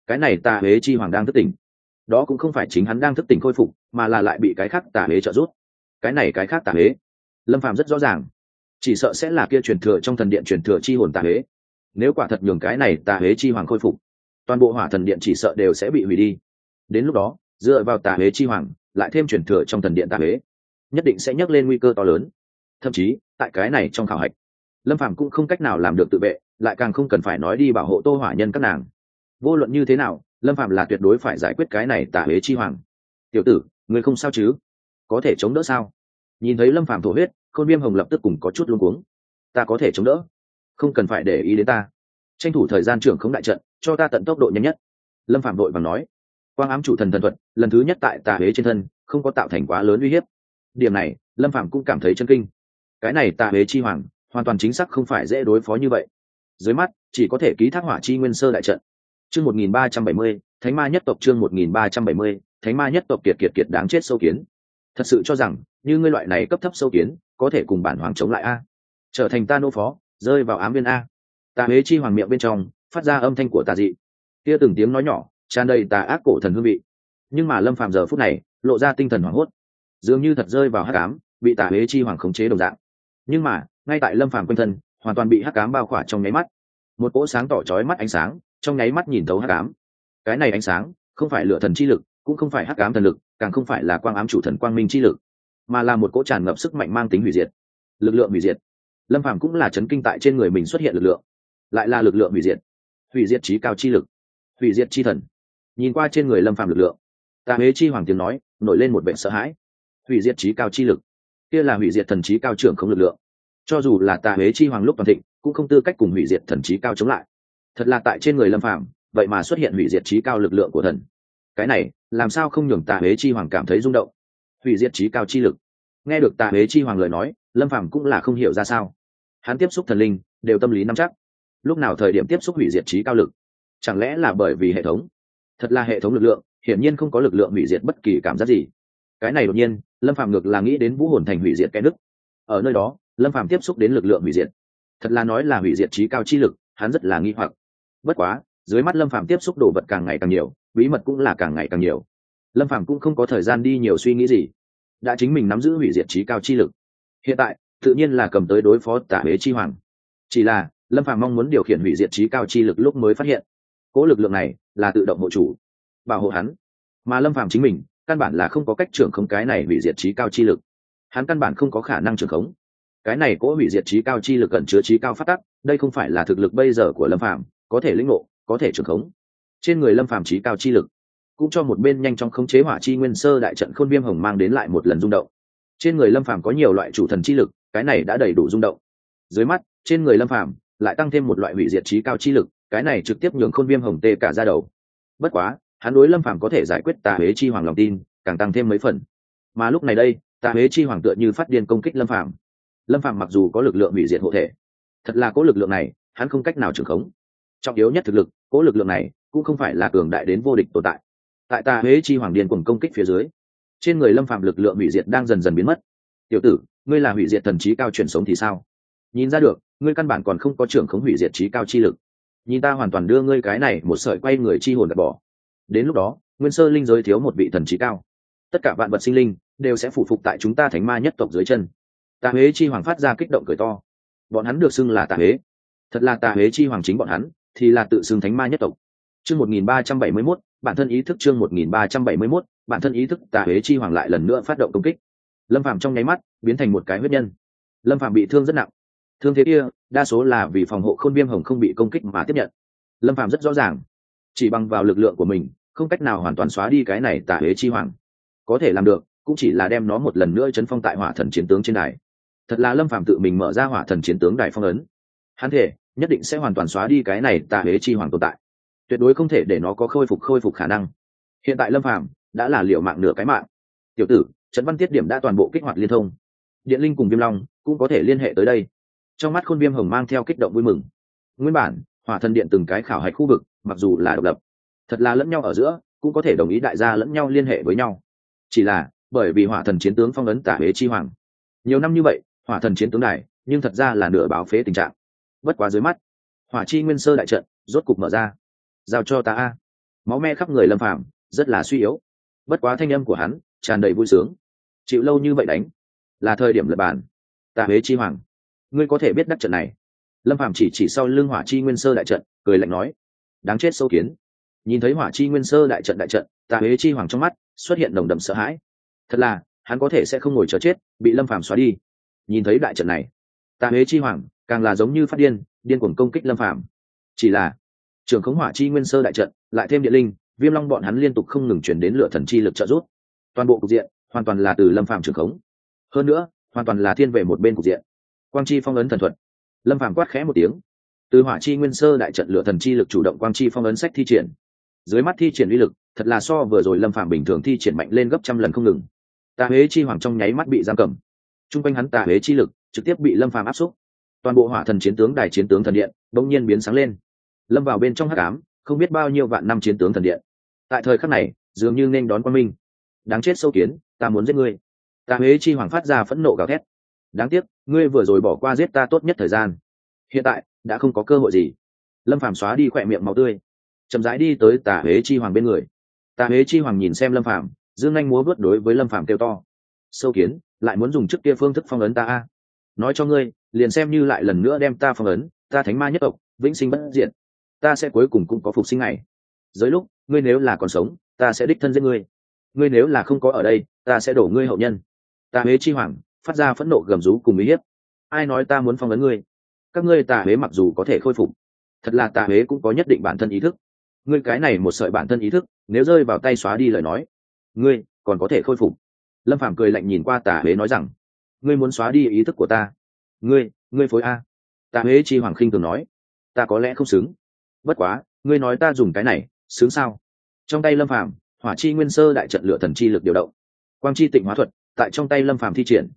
cái này tà huế chi hoàng đang thức tỉnh. Đó cũng không phải chính hắn đang thức tỉnh khôi phục, mà là lại bị cái khác tà huế trợ giúp. Cái khác tà huế, Lâm Phàm rất rõ ràng, chỉ sợ sẽ là kia truyền thừa trong thần điện truyền thừa chi hồn tà huế. Nếu quả thật nhường cái này tà huế chi hoàng khôi phục, toàn bộ hỏa thần điện chỉ sợ đều sẽ bị hủy đi. Đến lúc đó, dựa vào tà huế chi hoàng, lại thêm truyền thừa trong thần điện tà huế, nhất định sẽ nhấc lên nguy cơ to lớn. Thậm chí, tại cái này trong khảo hạch, Lâm Phàm cũng không cách nào làm được tự vệ, lại càng không cần phải nói đi bảo hộ Tô Hỏa Nhân các nàng. Vô luận như thế nào, Lâm Phàm là tuyệt đối phải giải quyết cái này tà huế chi hoàng. Tiểu tử, ngươi không sao chứ? Có thể chống đỡ sao? Nhìn thấy Lâm Phàm thổ huyết, Khôn Viêm Hồng lập tức cùng có chút luống cuống. Ta có thể chống đỡ, không cần phải để ý đến ta. Tranh thủ thời gian trưởng khống đại trận, cho ta tận tốc độ nhanh nhất. Lâm Phàm đội vàng nói. Quang ám chủ thần thần thuật, lần thứ nhất tại tà huế trên thân, không có tạo thành quá lớn uy hiếp. Điểm này, Lâm Phàm cũng cảm thấy chân kinh. Cái này tà huế chi hoàng, hoàn toàn chính xác không phải dễ đối phó như vậy. Dưới mắt, chỉ có thể ký thác hỏa chi nguyên sơ đại trận. Chương 1370, Thánh Ma nhất tộc chương 1370, Thánh Ma nhất tộc kiệt kiệt kiệt đáng chết sâu kiến. Thật sự cho rằng, như ngươi loại này cấp thấp sâu kiến, có thể cùng bản hoàng chống lại a? Trở thành ta nô phó, rơi vào ám viên a. Tà huế chi hoàng miệng bên trong, phát ra âm thanh của tà dị. Kia từng tiếng nói nhỏ, tràn đầy tà ác cổ thần hương vị. Nhưng mà Lâm Phàm giờ phút này, lộ ra tinh thần hoảng hốt, dường như thật rơi vào hắc ám, bị tà huế chi hoàng khống chế đồng dạng. Nhưng mà, ngay tại Lâm Phàm quanh thân, hoàn toàn bị hắc ám bao khỏa trong nháy mắt. Một cỗ sáng tỏ chói mắt ánh sáng, trong nháy mắt nhìn thấu hắc ám. Cái này ánh sáng, không phải lửa thần chi lực, cũng không phải hắc ám thần lực, càng không phải là quang ám chủ thần quang minh chi lực, mà là một cỗ tràn ngập sức mạnh mang tính hủy diệt. Lực lượng hủy diệt. Lâm Phàm cũng là chấn kinh tại trên người mình xuất hiện lực lượng, lại là lực lượng hủy diệt. Hủy diệt chí cao chi lực, hủy diệt chi thần. Nhìn qua trên người Lâm Phàm lực lượng, Tà huế chi hoàng tiếng nói nổi lên một vẻ sợ hãi. Hủy diệt chí cao chi lực, kia là hủy diệt thần chí cao trưởng không lực lượng. Cho dù là Tà huế chi hoàng lúc toàn thịnh, cũng không tư cách cùng hủy diệt thần chí cao chống lại. Thật là tại trên người Lâm Phàm, vậy mà xuất hiện hủy diệt chí cao lực lượng của thần. Cái này, làm sao không nhường Tà huế chi hoàng cảm thấy rung động? Hủy diệt chí cao chi lực. Nghe được Tà huế chi hoàng lời nói, Lâm Phàm cũng là không hiểu ra sao. Hắn tiếp xúc thần linh, đều tâm lý nắm chắc. Lúc nào thời điểm tiếp xúc hủy diệt chí cao lực? Chẳng lẽ là bởi vì hệ thống? Thật là hệ thống lực lượng, hiển nhiên không có lực lượng hủy diệt bất kỳ cảm giác gì. Cái này đột nhiên, Lâm Phàm ngược là nghĩ đến Vũ Hồn Thành hủy diệt cái đức. Ở nơi đó, Lâm Phàm tiếp xúc đến lực lượng hủy diệt. Thật là nói là hủy diệt chí cao chi lực, hắn rất là nghi hoặc. Bất quá, dưới mắt Lâm Phàm tiếp xúc đồ vật càng ngày càng nhiều, bí mật cũng là càng ngày càng nhiều. Lâm Phàm cũng không có thời gian đi nhiều suy nghĩ gì, đã chính mình nắm giữ hủy diệt chí cao chi lực. Hiện tại, tự nhiên là cầm tới đối phó Tà huế chi hoàng. Chỉ là, Lâm Phàm mong muốn điều khiển hủy diệt chí cao chi lực lúc mới phát hiện, cố lực lượng này là tự động hộ chủ, bảo hộ hắn, mà Lâm Phàm chính mình căn bản là không có cách trưởng khống cái này hủy diệt chí cao chi lực. Hắn căn bản không có khả năng trưởng khống cái này cố hủy diệt chí cao chi lực, cẩn chứa chí cao phát tắc. Đây không phải là thực lực bây giờ của Lâm Phàm có thể lĩnh ngộ, có thể trưởng khống. Trên người Lâm Phàm chí cao chi lực, cũng cho một bên nhanh chóng khống chế hỏa chi nguyên sơ đại trận Khôn Viêm Hồng mang đến lại một lần rung động. Trên người Lâm Phàm có nhiều loại chủ thần chi lực, cái này đã đầy đủ rung động. Dưới mắt, trên người Lâm Phàm lại tăng thêm một loại hủy diệt chí cao chi lực, cái này trực tiếp nhường Khôn Viêm Hồng tê cả da đầu. Bất quá, hắn đối Lâm Phàm có thể giải quyết Tà huế chi hoàng lòng tin càng tăng thêm mấy phần. Mà lúc này đây, Tà huế chi hoàng tựa như phát điên công kích Lâm Phàm. Lâm Phàm mặc dù có lực lượng hủy diệt hộ thể, thật là cố lực lượng này, hắn không cách nào trưởng khống. Trọng yếu nhất thực lực, cố lực lượng này cũng không phải là cường đại đến vô địch tồn tại. Tại Tà huế chi hoàng điên cuồng công kích phía dưới, trên người Lâm Phàm lực lượng hủy diệt đang dần dần biến mất. Tiểu tử, ngươi là hủy diệt thần chí cao chuyển sống thì sao? Nhìn ra được, ngươi căn bản còn không có trưởng khống hủy diệt chí cao chi lực. Nhìn ta hoàn toàn đưa ngươi cái này một sợi quay người chi hồn gạt bỏ. Đến lúc đó, nguyên sơ linh giới thiếu một vị thần chí cao, tất cả vạn vật sinh linh đều sẽ phụ phục tại chúng ta Thánh Ma nhất tộc dưới chân. Tà huế chi hoàng phát ra kích động cười to. Bọn hắn được xưng là Tà huế, thật là Tà huế chi hoàng chính bọn hắn thì là tự xưng Thánh Ma nhất tộc. Chương 1371, bản thân ý thức chương 1371, bản thân ý thức. Tà huế chi hoàng lại lần nữa phát động công kích. Lâm Phàm trong nháy mắt biến thành một cái huyết nhân. Lâm Phàm bị thương rất nặng, thương thế kia đa số là vì phòng hộ Khôn Viêm Hồng không bị công kích mà tiếp nhận. Lâm Phàm rất rõ ràng, chỉ bằng vào lực lượng của mình không cách nào hoàn toàn xóa đi cái này Tà huế chi hoàng. Có thể làm được cũng chỉ là đem nó một lần nữa chấn phong tại hỏa thần chiến tướng trên đài. Thật là Lâm Phàm tự mình mở ra hỏa thần chiến tướng đài phong ấn, hắn thể nhất định sẽ hoàn toàn xóa đi cái này Tà huế chi hoàng tồn tại, tuyệt đối không thể để nó có khôi phục khả năng. Hiện tại Lâm Phàm đã là liều mạng nửa cái mạng. Tiểu tử, trận văn tiết điểm đã toàn bộ kích hoạt liên thông, điện linh cùng viêm long cũng có thể liên hệ tới đây. Trong mắt Khôn Viêm Hồng mang theo kích động vui mừng. Nguyên bản hỏa thần điện từng cái khảo hạch khu vực mặc dù là độc lập, thật là lẫn nhau ở giữa cũng có thể đồng ý đại gia lẫn nhau liên hệ với nhau. Chỉ là bởi vì hỏa thần chiến tướng phong ấn Tà huế chi hoàng nhiều năm như vậy, hỏa thần chiến tướng này nhưng thật ra là nửa báo phế tình trạng. Bất quá dưới mắt, hỏa chi nguyên sơ đại trận rốt cục mở ra. Giao cho ta a. máu me khắp người lâm phàm rất là suy yếu. Bất quá thanh âm của hắn tràn đầy vui sướng. Chịu lâu như vậy đánh, là thời điểm lật bàn. Tà Huế Chi Hoàng, ngươi có thể biết đắc trận này. Lâm phàm chỉ sau lưng Hỏa Chi Nguyên Sơ đại trận, cười lạnh nói: đáng chết sâu kiến. Nhìn thấy Hỏa Chi Nguyên Sơ đại trận, Tà Huế Chi Hoàng trong mắt xuất hiện nồng đậm sợ hãi. Thật là hắn có thể sẽ không ngồi chờ chết bị lâm phàm xóa đi. Nhìn thấy đại trận này, Tà Huế Chi Hoàng càng là giống như phát điên cuồng công kích lâm phàm. Chỉ là trường khống Hỏa Chi Nguyên Sơ đại trận lại thêm địa linh viêm long bọn hắn liên tục không ngừng chuyển đến lửa thần chi lực trợ giúp, toàn bộ cục diện hoàn toàn là từ lâm phàm trường khống. Hơn nữa hoàn toàn là thiên về một bên cục diện. Quang chi phong ấn thần thuật. Lâm phàm quát khẽ một tiếng, từ Hỏa Chi Nguyên Sơ đại trận lửa thần chi lực chủ động quang chi phong ấn sách thi triển. Dưới mắt thi triển uy lực thật là so vừa rồi lâm phàm bình thường thi triển mạnh lên gấp trăm lần không ngừng. Tà Huế Chi Hoàng trong nháy mắt bị giam cầm, trung quanh hắn Tà Huế chi lực trực tiếp bị lâm phàm áp xúc. Toàn bộ Hỏa Thần chiến tướng đài chiến tướng thần điện bỗng nhiên biến sáng lên, lâm vào bên trong hắc ám không biết bao nhiêu vạn năm chiến tướng thần điện tại thời khắc này dường như nên đón quang minh. Đáng chết sâu kiến, ta muốn giết ngươi. Tà Huế Chi Hoàng phát ra phẫn nộ gào thét. Đáng tiếc ngươi vừa rồi bỏ qua giết ta tốt nhất thời gian, hiện tại đã không có cơ hội gì. Lâm phàm xóa đi khỏe miệng máu tươi, chậm rãi đi tới Tà Huế Chi Hoàng bên người. Tà Huế Chi Hoàng nhìn xem lâm phàm, dương anh múa vớt đối với lâm phàm kêu to: sâu kiến, lại muốn dùng trước kia phương thức phong ấn ta a? Nói cho ngươi, liền xem như lại lần nữa đem ta phong ấn, ta thánh ma nhất tộc vĩnh sinh bất diệt, ta sẽ cuối cùng cũng có phục sinh ngày. Dưới lúc ngươi nếu là còn sống, ta sẽ đích thân giết ngươi. Ngươi nếu là không có ở đây, ta sẽ đổ ngươi hậu nhân. Tà Huế Chi Hoàng phát ra phẫn nộ gầm rú cùng uy hiếp. Ai nói ta muốn phong ấn ngươi? Các ngươi Tà Huế mặc dù có thể khôi phục, thật là Tà Huế cũng có nhất định bản thân ý thức. Ngươi cái này một sợi bản thân ý thức, nếu rơi vào tay xóa đi lời nói, ngươi còn có thể khôi phục. Lâm Phàm cười lạnh nhìn qua Tà Huế nói rằng: ngươi muốn xóa đi ý thức của ta? Ngươi phối a? Tà Huế Chi Hoàng khinh thường nói: ta có lẽ không xứng, bất quá ngươi nói ta dùng cái này xứng sao? Trong tay Lâm Phàm Hỏa Chi Nguyên Sơ đại trận lửa thần chi lực điều động, quang chi tịnh hóa thuật tại trong tay Lâm Phàm thi triển.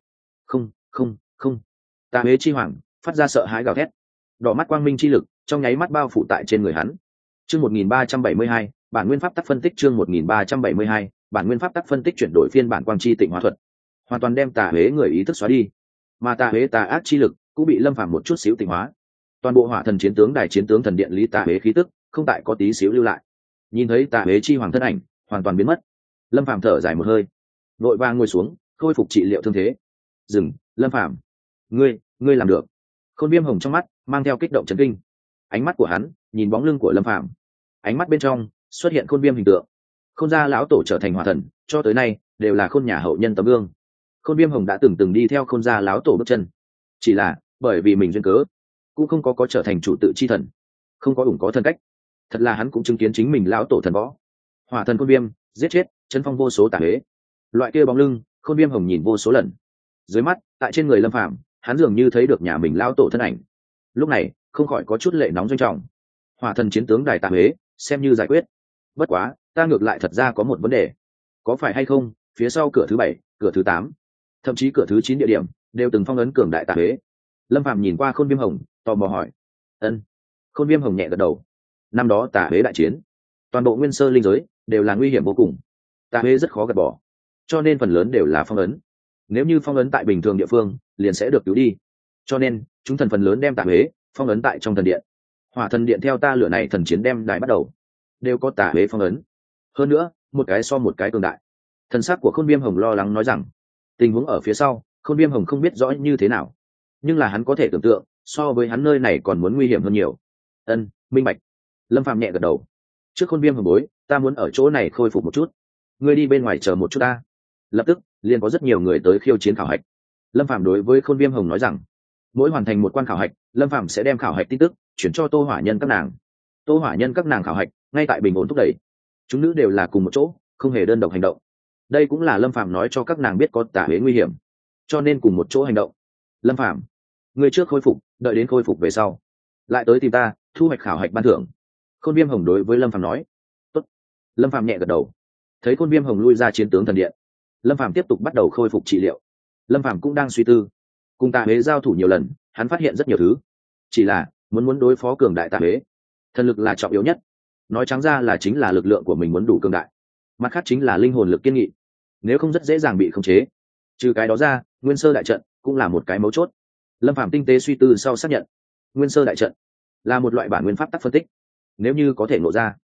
Không. Tà Huế Chi Hoàng phát ra sợ hãi gào thét, đỏ mắt quang minh chi lực trong nháy mắt bao phủ tại trên người hắn. Chương 1372, bản nguyên pháp tắc phân tích. Chương 1372, bản nguyên pháp tắc phân tích chuyển đổi phiên bản quang chi tịnh hóa thuật, hoàn toàn đem Tà Huế người ý thức xóa đi, mà Tà Huế tà ác chi lực cũng bị lâm phàm một chút xíu tịnh hóa. Toàn bộ Hỏa Thần chiến tướng đài chiến tướng thần điện lý Tà Huế khí tức không tại có tí xíu lưu lại. Nhìn thấy Tà Huế Chi Hoàng thân ảnh hoàn toàn biến mất, lâm phàm thở dài một hơi, vội vàng ngồi xuống khôi phục trị liệu thương thế. Dừng, Lâm Phàm, ngươi làm được. Khôn Viêm Hồng trong mắt mang theo kích động chấn kinh, ánh mắt của hắn nhìn bóng lưng của Lâm Phàm, ánh mắt bên trong xuất hiện Khôn Viêm hình tượng. Khôn gia lão tổ trở thành Hỏa Thần, cho tới nay đều là Khôn nhà hậu nhân tấm gương. Khôn Viêm Hồng đã từng đi theo Khôn gia lão tổ bước chân, chỉ là bởi vì mình duyên cớ, cũng không có trở thành chủ tự chi thần, không có ủng có thân cách. Thật là hắn cũng chứng kiến chính mình lão tổ thần võ, Hỏa Thần Khôn Viêm giết chết chấn phong vô số Tà Huế. Loại kia bóng lưng Khôn Viêm Hồng nhìn vô số lần. Dưới mắt tại trên người Lâm Phàm, hắn dường như thấy được nhà mình lão tổ thân ảnh, lúc này không khỏi có chút lệ nóng doanh trọng. Hỏa Thần chiến tướng đài Tà Huế xem như giải quyết, bất quá ta ngược lại thật ra có một vấn đề, có phải hay không phía sau cửa thứ 7, cửa thứ 8, thậm chí cửa thứ 9 địa điểm đều từng phong ấn cường đại Tà Huế? Lâm Phàm nhìn qua Khôn Viêm Hồng tò mò hỏi. Ân. Khôn Viêm Hồng nhẹ gật đầu. Năm đó Tà Huế đại chiến, toàn bộ nguyên sơ linh giới đều là nguy hiểm vô cùng, Tà Huế rất khó gạt bỏ, cho nên phần lớn đều là phong ấn. Nếu như phong ấn tại bình thường địa phương liền sẽ được cứu đi, cho nên chúng thần phần lớn đem Tà Huế phong ấn tại trong thần điện. Hỏa Thần điện theo ta lửa này thần chiến đem đài bắt đầu đều có Tà Huế phong ấn, hơn nữa một cái so một cái cường đại. Thần sắc của Khôn Viêm Hồng lo lắng nói rằng, tình huống ở phía sau Khôn Viêm Hồng không biết rõ như thế nào, nhưng là hắn có thể tưởng tượng so với hắn nơi này còn muốn nguy hiểm hơn nhiều. Ân, minh bạch. Lâm Phàm nhẹ gật đầu. Trước Khôn Viêm Hồng bối, ta muốn ở chỗ này khôi phục một chút, ngươi đi bên ngoài chờ một chút ta. Lập tức liền có rất nhiều người tới khiêu chiến khảo hạch. Lâm Phàm đối với Khôn Viêm Hồng nói rằng, mỗi hoàn thành một quan khảo hạch, Lâm Phàm sẽ đem khảo hạch tin tức chuyển cho Tô Hỏa Nhân các nàng. Tô Hỏa Nhân các nàng khảo hạch ngay tại bình ổn thúc đẩy, chúng nữ đều là cùng một chỗ, không hề đơn độc hành động. Đây cũng là Lâm Phàm nói cho các nàng biết có Tà Huế nguy hiểm, cho nên cùng một chỗ hành động. Lâm Phàm, ngươi trước khôi phục, đợi đến khôi phục về sau lại tới tìm ta thu hoạch khảo hạch ban thưởng. Khôn Viêm Hồng đối với Lâm Phàm nói. Tốt. Lâm Phàm nhẹ gật đầu. Thấy Khôn Viêm Hồng lui ra chiến tướng thần điện, Lâm Phàm tiếp tục bắt đầu khôi phục trị liệu. Lâm Phàm cũng đang suy tư, cùng Tà Huế giao thủ nhiều lần, hắn phát hiện rất nhiều thứ, chỉ là muốn đối phó cường đại Tà Huế, thần lực là trọng yếu nhất. Nói trắng ra là chính là lực lượng của mình muốn đủ cường đại, mặt khác chính là linh hồn lực kiên nghị, nếu không rất dễ dàng bị khống chế. Trừ cái đó ra, nguyên sơ đại trận cũng là một cái mấu chốt. Lâm Phàm tinh tế suy tư sau xác nhận, nguyên sơ đại trận là một loại bản nguyên pháp tắc phân tích, nếu như có thể ngộ ra,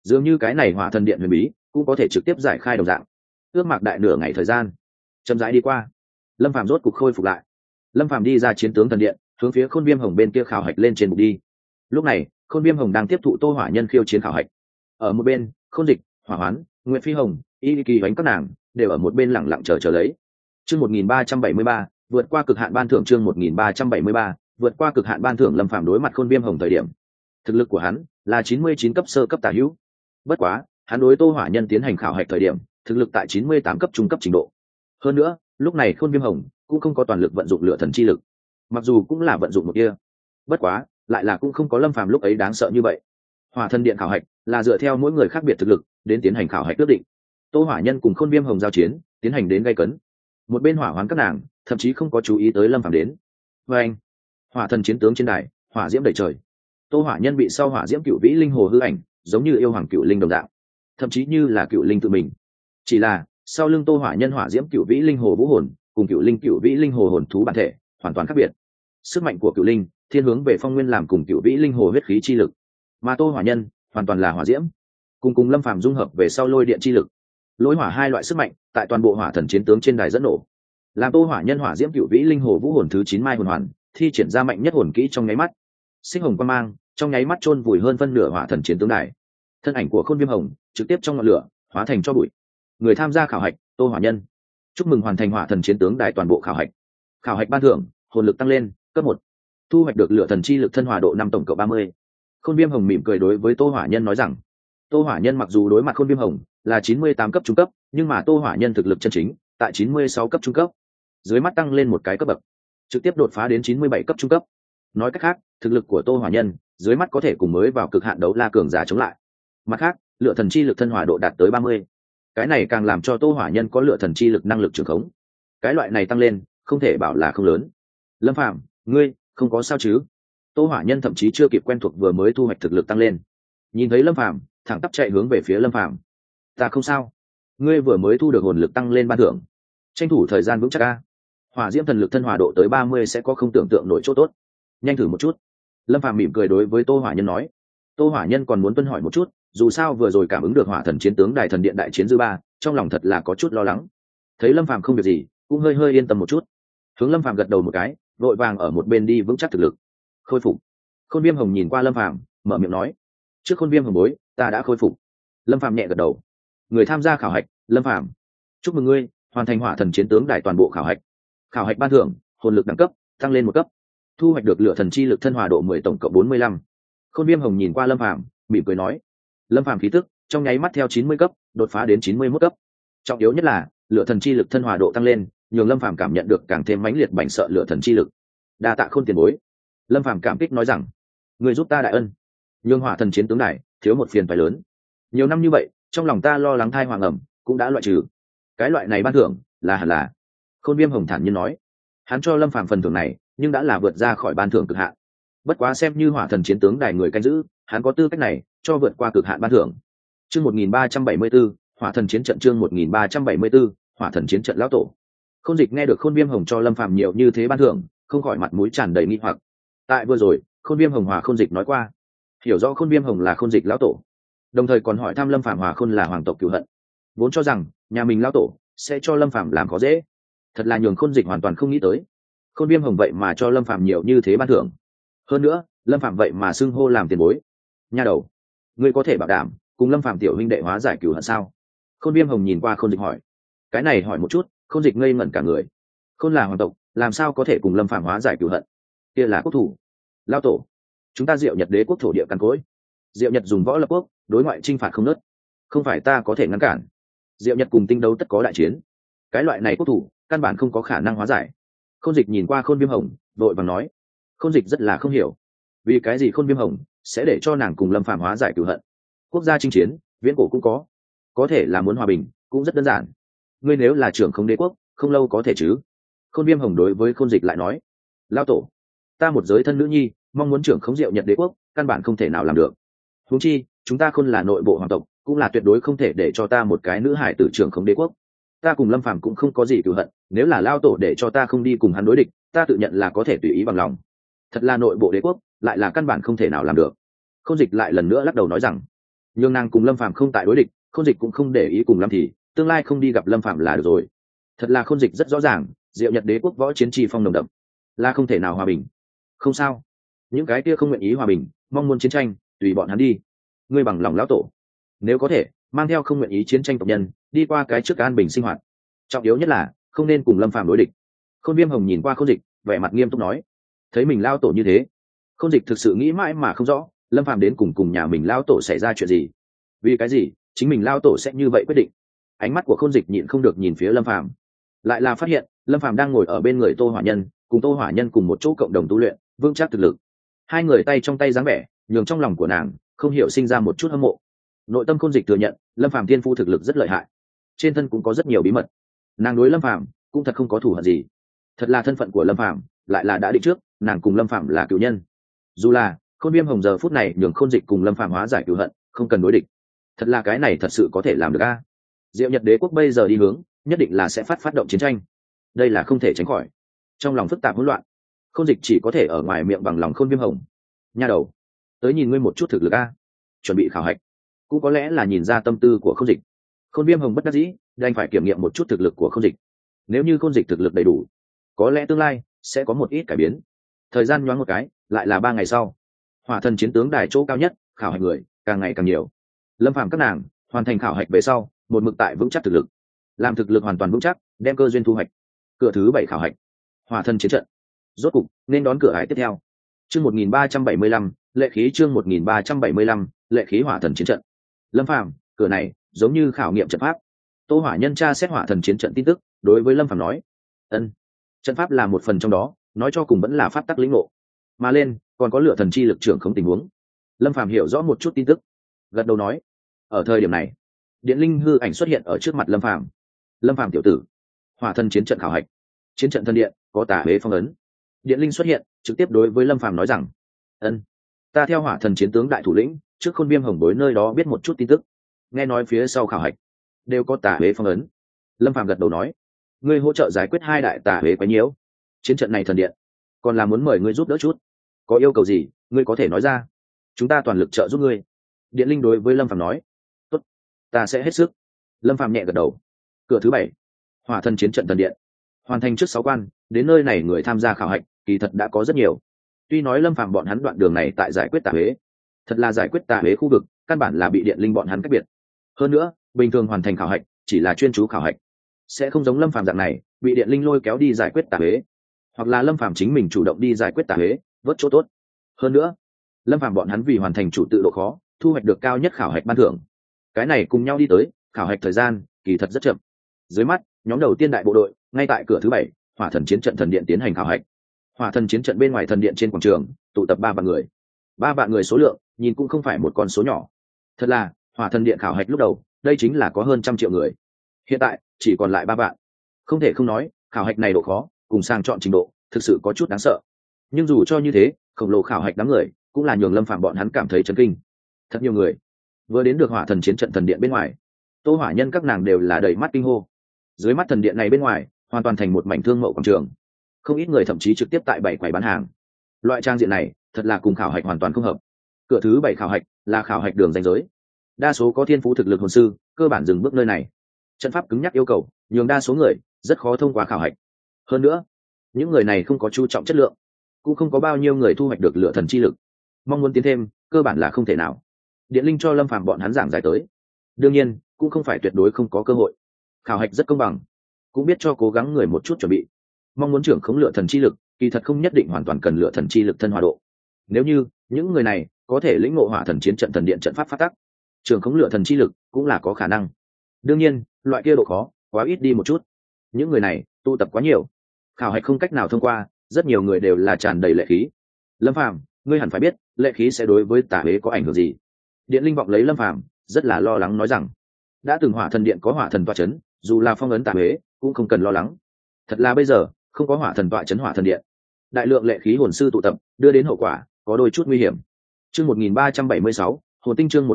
dường như cái này hỏa thần điện huyền bí cũng có thể trực tiếp giải khai đồng dạng. Ước mạc đại nửa ngày thời gian chậm rãi đi qua, lâm phàm rốt cục khôi phục lại. Lâm phàm đi ra chiến tướng thần điện, hướng phía Khôn Viêm Hồng bên kia khảo hạch lên trên bục đi. Lúc này Khôn Viêm Hồng đang tiếp thụ Tô Hỏa Nhân khiêu chiến khảo hạch. Ở một bên, Khôn Dịch, Hỏa Hoán, Nguyệt Phi Hồng, Y Kỳ Hoánh các nàng đều ở một bên lặng lặng chờ lấy. Chương 1373, vượt qua cực hạn ban thưởng. Chương 1373, vượt qua cực hạn ban thưởng. Lâm Phàm đối mặt Khôn Viêm Hồng thời điểm, thực lực của hắn là 99 cấp sơ cấp tả hữu. Bất quá, hắn đối Tô Hỏa Nhân tiến hành khảo hạch thời điểm, thực lực tại 98 cấp trung cấp trình độ. Hơn nữa, lúc này Khôn Viêm Hồng cũng không có toàn lực vận dụng lửa thần chi lực, mặc dù cũng là vận dụng một kia, bất quá lại là cũng không có Lâm Phàm lúc ấy đáng sợ như vậy. Hỏa thần điện khảo hạch là dựa theo mỗi người khác biệt thực lực đến tiến hành khảo hạch quyết định. Tô Hỏa Nhân cùng Khôn Viêm Hồng giao chiến tiến hành đến gay cấn, một bên Hỏa Hoán các nàng thậm chí không có chú ý tới Lâm Phàm đến. Và anh, hỏa thần chiến tướng trên đài, hỏa diễm đầy trời. Tô Hỏa Nhân bị sau hỏa diễm cựu vĩ linh hồ hư ảnh, giống như yêu hoàng cựu linh đồng dạng, thậm chí như là cựu linh tự mình. Chỉ là sau lưng Tô Hỏa Nhân hỏa diễm cựu vĩ linh hồ vũ hồn cùng cựu vĩ linh hồ hồn thú bản thể hoàn toàn khác biệt. Sức mạnh của cựu linh thiên hướng về phong nguyên làm cùng cựu vĩ linh hồ huyết khí chi lực, mà Tô Hỏa Nhân hoàn toàn là hỏa diễm cùng Lâm Phàm dung hợp về sau lôi điện chi lực. Lôi hỏa hai loại sức mạnh tại toàn bộ hỏa thần chiến tướng trên đài dẫn nổ, làm Tô Hỏa Nhân hỏa diễm cựu vĩ linh hồ vũ hồn thứ 9 mai hồn hoàn thi triển ra mạnh nhất hồn kỹ trong nháy mắt, xích hồng quang mang trong nháy mắt chôn vùi hơn phân nửa hỏa thần chiến tướng đài. Thân ảnh của Khôn Viêm Hồng trực tiếp trong ngọn lửa hóa thành cho bụi. Người tham gia khảo hạch: Tô Hỏa Nhân. Chúc mừng hoàn thành hỏa thần chiến tướng đài toàn bộ khảo hạch. Khảo hạch ban thưởng: hồn lực tăng lên cấp 1, thu hoạch được lửa thần chi lực thân hòa độ 5 tổng cộng 30. Khôn Viêm Hồng mỉm cười đối với Tô Hỏa Nhân nói rằng, Tô Hỏa Nhân mặc dù đối mặt Khôn Viêm Hồng là 98 cấp trung cấp, nhưng mà Tô Hỏa Nhân thực lực chân chính tại 96 cấp trung cấp, dưới mắt tăng lên một cái cấp bậc, trực tiếp đột phá đến 97 cấp trung cấp. Nói cách khác, thực lực của Tô Hỏa Nhân dưới mắt có thể cùng mới vào cực hạn đấu la cường giả chống lại. Mặt khác, lửa thần chi lực thân hòa độ đạt tới 30. Cái này càng làm cho Tô Hỏa Nhân có lửa thần chi lực năng lực trường khống. Cái loại này tăng lên, không thể bảo là không lớn. Lâm Phàm, ngươi không có sao chứ? Tô Hỏa Nhân thậm chí chưa kịp quen thuộc vừa mới thu hoạch thực lực tăng lên, nhìn thấy Lâm Phàm thẳng tắp chạy hướng về phía Lâm Phàm. Ta không sao, ngươi vừa mới thu được hồn lực tăng lên ban thưởng, tranh thủ thời gian vững chắc a. Hỏa diễm thần lực thân hòa độ tới 30 sẽ có không tưởng tượng nổi chỗ tốt, nhanh thử một chút. Lâm Phàm mỉm cười đối với Tô Hỏa Nhân nói. Tô Hỏa Nhân còn muốn tuân hỏi một chút, dù sao vừa rồi cảm ứng được hỏa thần chiến tướng đài thần điện đại chiến dư ba, trong lòng thật là có chút lo lắng. Thấy Lâm Phàm không việc gì, cũng hơi yên tâm một chút, hướng Lâm Phàm gật đầu một cái, vội vàng ở một bên đi vững chắc thực lực. Khôi phục. Khôn Viêm Hồng nhìn qua Lâm Phàm, mở miệng nói, trước Khôn Viêm Hồng bối, ta đã khôi phục. Lâm Phàm nhẹ gật đầu. Người tham gia khảo hạch: Lâm Phàm. Chúc mừng ngươi hoàn thành hỏa thần chiến tướng đài toàn bộ khảo hạch. Khảo hạch ban thưởng: hồn lực đẳng cấp tăng lên 1 cấp, thu hoạch được lửa thần chi lực thân hòa độ 10 tổng cộng 45. Khôn Viêm Hồng nhìn qua Lâm Phàm, mỉm cười nói. Lâm Phàm khí tức trong nháy mắt theo 90 cấp đột phá đến 91 cấp. Trọng yếu nhất là lửa thần chi lực thân hòa độ tăng lên, nhường Lâm Phàm cảm nhận được càng thêm mãnh liệt bành sợ lửa thần chi lực. Đa tạ Khôn tiền bối. Lâm Phàm cảm kích nói rằng, người giúp ta đại ân, nhường hỏa thần chiến tướng này thiếu một phiền phải lớn. Nhiều năm như vậy, trong lòng ta lo lắng thai hoàng ẩm cũng đã loại trừ. Cái loại này ban thưởng là hẳn là. Khôn Viêm Hồng thản nhiên nói. Hắn cho Lâm Phàm phần thưởng này, nhưng đã là vượt ra khỏi ban thưởng cực hạn. Bất quá xem như hỏa thần chiến tướng đài người canh giữ, hắn có tư cách này cho vượt qua cực hạn ban thưởng. Chương 1374, hỏa thần chiến trận. Chương 1374, hỏa thần chiến trận lão tổ. Khôn Dịch nghe được Khôn Viêm Hồng cho Lâm Phàm nhiều như thế ban thưởng, không khỏi mặt mũi tràn đầy nghi hoặc. Tại vừa rồi, Khôn Viêm Hồng hòa Khôn Dịch nói qua, hiểu rõ Khôn Viêm Hồng là Khôn Dịch lão tổ, đồng thời còn hỏi thăm Lâm Phàm hòa Khôn là hoàng tộc cửu hận, vốn cho rằng nhà mình lão tổ sẽ cho Lâm Phàm làm khó dễ, thật là nhường Khôn Dịch hoàn toàn không nghĩ tới. Khôn Viêm Hồng vậy mà cho Lâm Phàm nhiều như thế ban thưởng, hơn nữa Lâm Phàm vậy mà xưng hô làm tiền bối. Nha đầu, ngươi có thể bảo đảm cùng Lâm Phàm tiểu huynh đệ hóa giải cửu hận sao? Khôn Viêm Hồng nhìn qua Khôn Dịch hỏi. Cái này hỏi một chút, Khôn Dịch ngây ngẩn cả người. Khôn là hoàng tộc, làm sao có thể cùng Lâm Phàm hóa giải cửu hận? Kia là quốc thủ. Lão tổ, chúng ta Diệu Nhật Đế quốc thổ địa căn cối, Diệu Nhật dùng võ lập quốc, đối ngoại chinh phạt không nớt, không phải ta có thể ngăn cản. Diệu Nhật cùng Tinh Đấu tất có đại chiến, cái loại này quốc thủ căn bản không có khả năng hóa giải. Khôn Dịch nhìn qua Khôn Viêm Hồng, vội vàng nói. Khôn Dịch rất là không hiểu, vì cái gì Khôn Viêm Hồng sẽ để cho nàng cùng Lâm Phàm hóa giải cửu hận? Quốc gia chinh chiến, viễn cổ cũng có thể là muốn hòa bình, cũng rất đơn giản. Ngươi nếu là trưởng không đế quốc, không lâu có thể chứ? Khôn Viêm Hồng đối với Khôn Dịch lại nói. Lão tổ, ta một giới thân nữ nhi, mong muốn trưởng khống Diệu Nhật Đế quốc, căn bản không thể nào làm được. Huống chi, chúng ta Khôn là nội bộ hoàng tộc, cũng là tuyệt đối không thể để cho ta một cái nữ hải tử trưởng khống đế quốc. Ta cùng Lâm Phàm cũng không có gì cửu hận, nếu là lão tổ để cho ta không đi cùng hắn đối địch, ta tự nhận là có thể tùy ý bằng lòng. Thật là nội bộ đế quốc, lại là căn bản không thể nào làm được. Khôn Dịch lại lần nữa lắc đầu nói rằng, nhưng nàng cùng lâm phàm không tại đối địch, Khôn Dịch cũng không để ý cùng lắm thì tương lai không đi gặp lâm phàm là được rồi. Thật là Khôn Dịch rất rõ ràng, Diệu Nhật Đế quốc võ chiến chi phong nồng đậm, là không thể nào hòa bình. Không sao, những cái kia không nguyện ý hòa bình, mong muốn chiến tranh, tùy bọn hắn đi. Ngươi bằng lòng lão tổ, nếu có thể mang theo không nguyện ý chiến tranh tộc nhân đi qua cái trước an bình sinh hoạt. Trọng yếu nhất là không nên cùng lâm phàm đối địch. Khôn Viêm Hồng nhìn qua Khôn Dịch, vẻ mặt nghiêm túc nói. Thấy mình lao tổ như thế, Khôn Dịch thực sự nghĩ mãi mà không rõ, lâm phàm đến cùng nhà mình lao tổ xảy ra chuyện gì, vì cái gì chính mình lao tổ sẽ như vậy quyết định. Ánh mắt của Khôn Dịch nhịn không được nhìn phía lâm phàm, lại là phát hiện lâm phàm đang ngồi ở bên người Tô Hỏa Nhân, cùng Tô Hỏa Nhân cùng một chỗ cộng đồng tu luyện, vững chắc thực lực. Hai người tay trong tay dáng vẻ, nhường trong lòng của nàng không hiểu sinh ra một chút hâm mộ. Nội tâm Khôn Dịch thừa nhận lâm phàm thiên phu thực lực rất lợi hại, trên thân cũng có rất nhiều bí mật. Nàng đối lâm phàm cũng thật không có thù hận gì. Thật là thân phận của lâm phàm lại là đã định trước, nàng cùng lâm phàm là cựu nhân. Dù là Khôn Viêm Hồng giờ phút này nhường Khôn Dịch cùng lâm phàm hóa giải cựu hận, không cần đối địch. Thật là cái này thật sự có thể làm được a. Diệu Nhật Đế quốc bây giờ đi hướng nhất định là sẽ phát động chiến tranh, đây là không thể tránh khỏi. Trong lòng phức tạp hỗn loạn, Khôn Dịch chỉ có thể ở ngoài miệng bằng lòng Khôn Viêm Hồng. Nha đầu, tới nhìn ngươi một chút thực lực a. Chuẩn bị khảo hạch, cũng có lẽ là nhìn ra tâm tư của Khôn Dịch. Khôn Viêm Hồng bất đắc dĩ đành phải kiểm nghiệm một chút thực lực của Khôn Dịch. Nếu như Khôn Dịch thực lực đầy đủ, có lẽ tương lai sẽ có một ít cải biến. Thời gian nhoáng một cái, lại là 3 ngày sau. Hỏa thần chiến tướng đài chỗ cao nhất, khảo hạch người càng ngày càng nhiều. Lâm phàm các nàng hoàn thành khảo hạch về sau, một mực tại vững chắc thực lực, làm thực lực hoàn toàn vững chắc, đem cơ duyên thu hoạch. Cửa thứ 7 khảo hạch, Hỏa thần chiến trận, rốt cục nên đón cửa hải tiếp theo. Chương 1375, lệ khí. Chương 1375, lệ khí. Hỏa thần chiến trận. Lâm phàm, cửa này giống như khảo nghiệm trận pháp. Tô Hỏa Nhân tra xét Hỏa thần chiến trận tin tức, đối với Lâm phàm nói: ân, trận pháp là một phần trong đó, nói cho cùng vẫn là pháp tắc lĩnh ngộ, mà lên còn có lửa thần chi lực trưởng không tình huống. Lâm phàm hiểu rõ một chút tin tức, gật đầu nói. Ở thời điểm này, điện linh hư ảnh xuất hiện ở trước mặt Lâm phàm. Lâm phàm tiểu tử, Hỏa thần chiến trận khảo hạch, chiến trận thân điện có tà huế phong ấn. Điện linh xuất hiện, trực tiếp đối với Lâm phàm nói rằng: ân, ta theo Hỏa thần chiến tướng đại thủ lĩnh trước Khôn Viêm Hồng bối nơi đó biết một chút tin tức, nghe nói phía sau khảo hạch đều có tà huế phong ấn. Lâm phàm gật đầu nói: ngươi hỗ trợ giải quyết 2 đại tà huế quấy nhiễu chiến trận này thần điện, còn là muốn mời ngươi giúp đỡ chút, có yêu cầu gì ngươi có thể nói ra, chúng ta toàn lực trợ giúp ngươi. Điện linh đối với Lâm phàm nói: tốt, ta sẽ hết sức. Lâm phàm nhẹ gật đầu. Cửa thứ 7, Hỏa thần chiến trận thần điện, hoàn thành trước 6 quan. Đến nơi này người tham gia khảo hạch kỳ thật đã có rất nhiều. Tuy nói Lâm phàm bọn hắn đoạn đường này tại giải quyết tà huế, thật là giải quyết tà huế khu vực căn bản là bị điện linh bọn hắn cách biệt. Hơn nữa bình thường hoàn thành khảo hạch chỉ là chuyên chú khảo hạch, sẽ không giống Lâm phàm dạng này bị điện linh lôi kéo đi giải quyết tà huế, hoặc là Lâm phàm chính mình chủ động đi giải quyết tà huế, vớt chỗ tốt. Hơn nữa Lâm phàm bọn hắn vì hoàn thành chủ tự độ khó, thu hoạch được cao nhất khảo hạch ban thưởng. Cái này cùng nhau đi tới, khảo hạch thời gian kỳ thật rất chậm. Dưới mắt nhóm đầu tiên đại bộ đội ngay tại cửa thứ 7, Hỏa thần chiến trận thần điện tiến hành khảo hạch. Hỏa thần chiến trận bên ngoài thần điện trên quảng trường tụ tập 3 vạn người. 3 vạn người số lượng nhìn cũng không phải một con số nhỏ. Thật là Hỏa thần điện khảo hạch lúc đầu đây chính là có hơn 100 triệu người, hiện tại chỉ còn lại 3 vạn. Không thể không nói khảo hạch này độ khó cùng sàng chọn trình độ thực sự có chút đáng sợ. Nhưng dù cho như thế, khổng lồ khảo hạch đám người cũng là nhường Lâm phàm bọn hắn cảm thấy chấn kinh. Thật nhiều người vừa đến được Hỏa thần chiến trận thần điện bên ngoài, Tô Hỏa Nhân các nàng đều là đầy mắt kinh hô. Dưới mắt thần điện này bên ngoài hoàn toàn thành một mảnh thương mậu quảng trường, không ít người thậm chí trực tiếp tại 7 quầy bán hàng. Loại trang diện này thật là cùng khảo hạch hoàn toàn không hợp. Cửa thứ 7 khảo hạch là khảo hạch đường ranh giới, đa số có thiên phú thực lực hồn sư cơ bản dừng bước nơi này. Trận pháp cứng nhắc yêu cầu nhường đa số người rất khó thông qua khảo hạch. Hơn nữa những người này không có chú trọng chất lượng, cũng không có bao nhiêu người thu hoạch được lửa thần chi lực, mong muốn tiến thêm cơ bản là không thể nào. Điện linh cho Lâm phàm bọn hắn giảng giải tới, đương nhiên cũng không phải tuyệt đối không có cơ hội. Khảo hạch rất công bằng, cũng biết cho cố gắng người một chút chuẩn bị. Mong muốn trưởng khống lửa thần chi lực kỳ thật không nhất định hoàn toàn cần lửa thần chi lực thân hòa độ. Nếu như những người này có thể lĩnh ngộ Hỏa thần chiến trận thần điện trận pháp phát tắc, trưởng khống lửa thần chi lực cũng là có khả năng. Đương nhiên loại kia độ khó quá ít đi một chút. Những người này tụ tập quá nhiều, khảo hạch không cách nào thông qua, rất nhiều người đều là tràn đầy lệ khí. Lâm phàm, ngươi hẳn phải biết lệ khí sẽ đối với tà huế có ảnh hưởng gì. Điện linh vọng lấy Lâm phàm rất là lo lắng nói rằng, đã từng Hỏa thần điện có hỏa thần tọa chấn, dù là phong ấn tà huế cũng không cần lo lắng. Thật là bây giờ không có hỏa thần tọa chấn Hỏa thần điện, đại lượng lệ khí hồn sư tụ tập đưa đến hậu quả có đôi chút nguy hiểm. Chương 1376, hồn tinh. Chương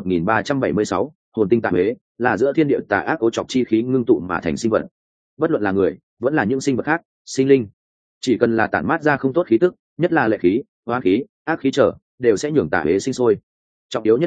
1376, hồn tinh tà huế là giữa thiên địa tà ác ô trọc chi khí ngưng tụ mà thành sinh vật. Bất luận là người vẫn là những sinh vật khác, sinh linh, chỉ cần là tản mát ra không tốt khí tức, nhất là lệ khí, oán khí, ác khí trở, đều sẽ nhường tà huế sinh sôi. Trọng yếu nhất là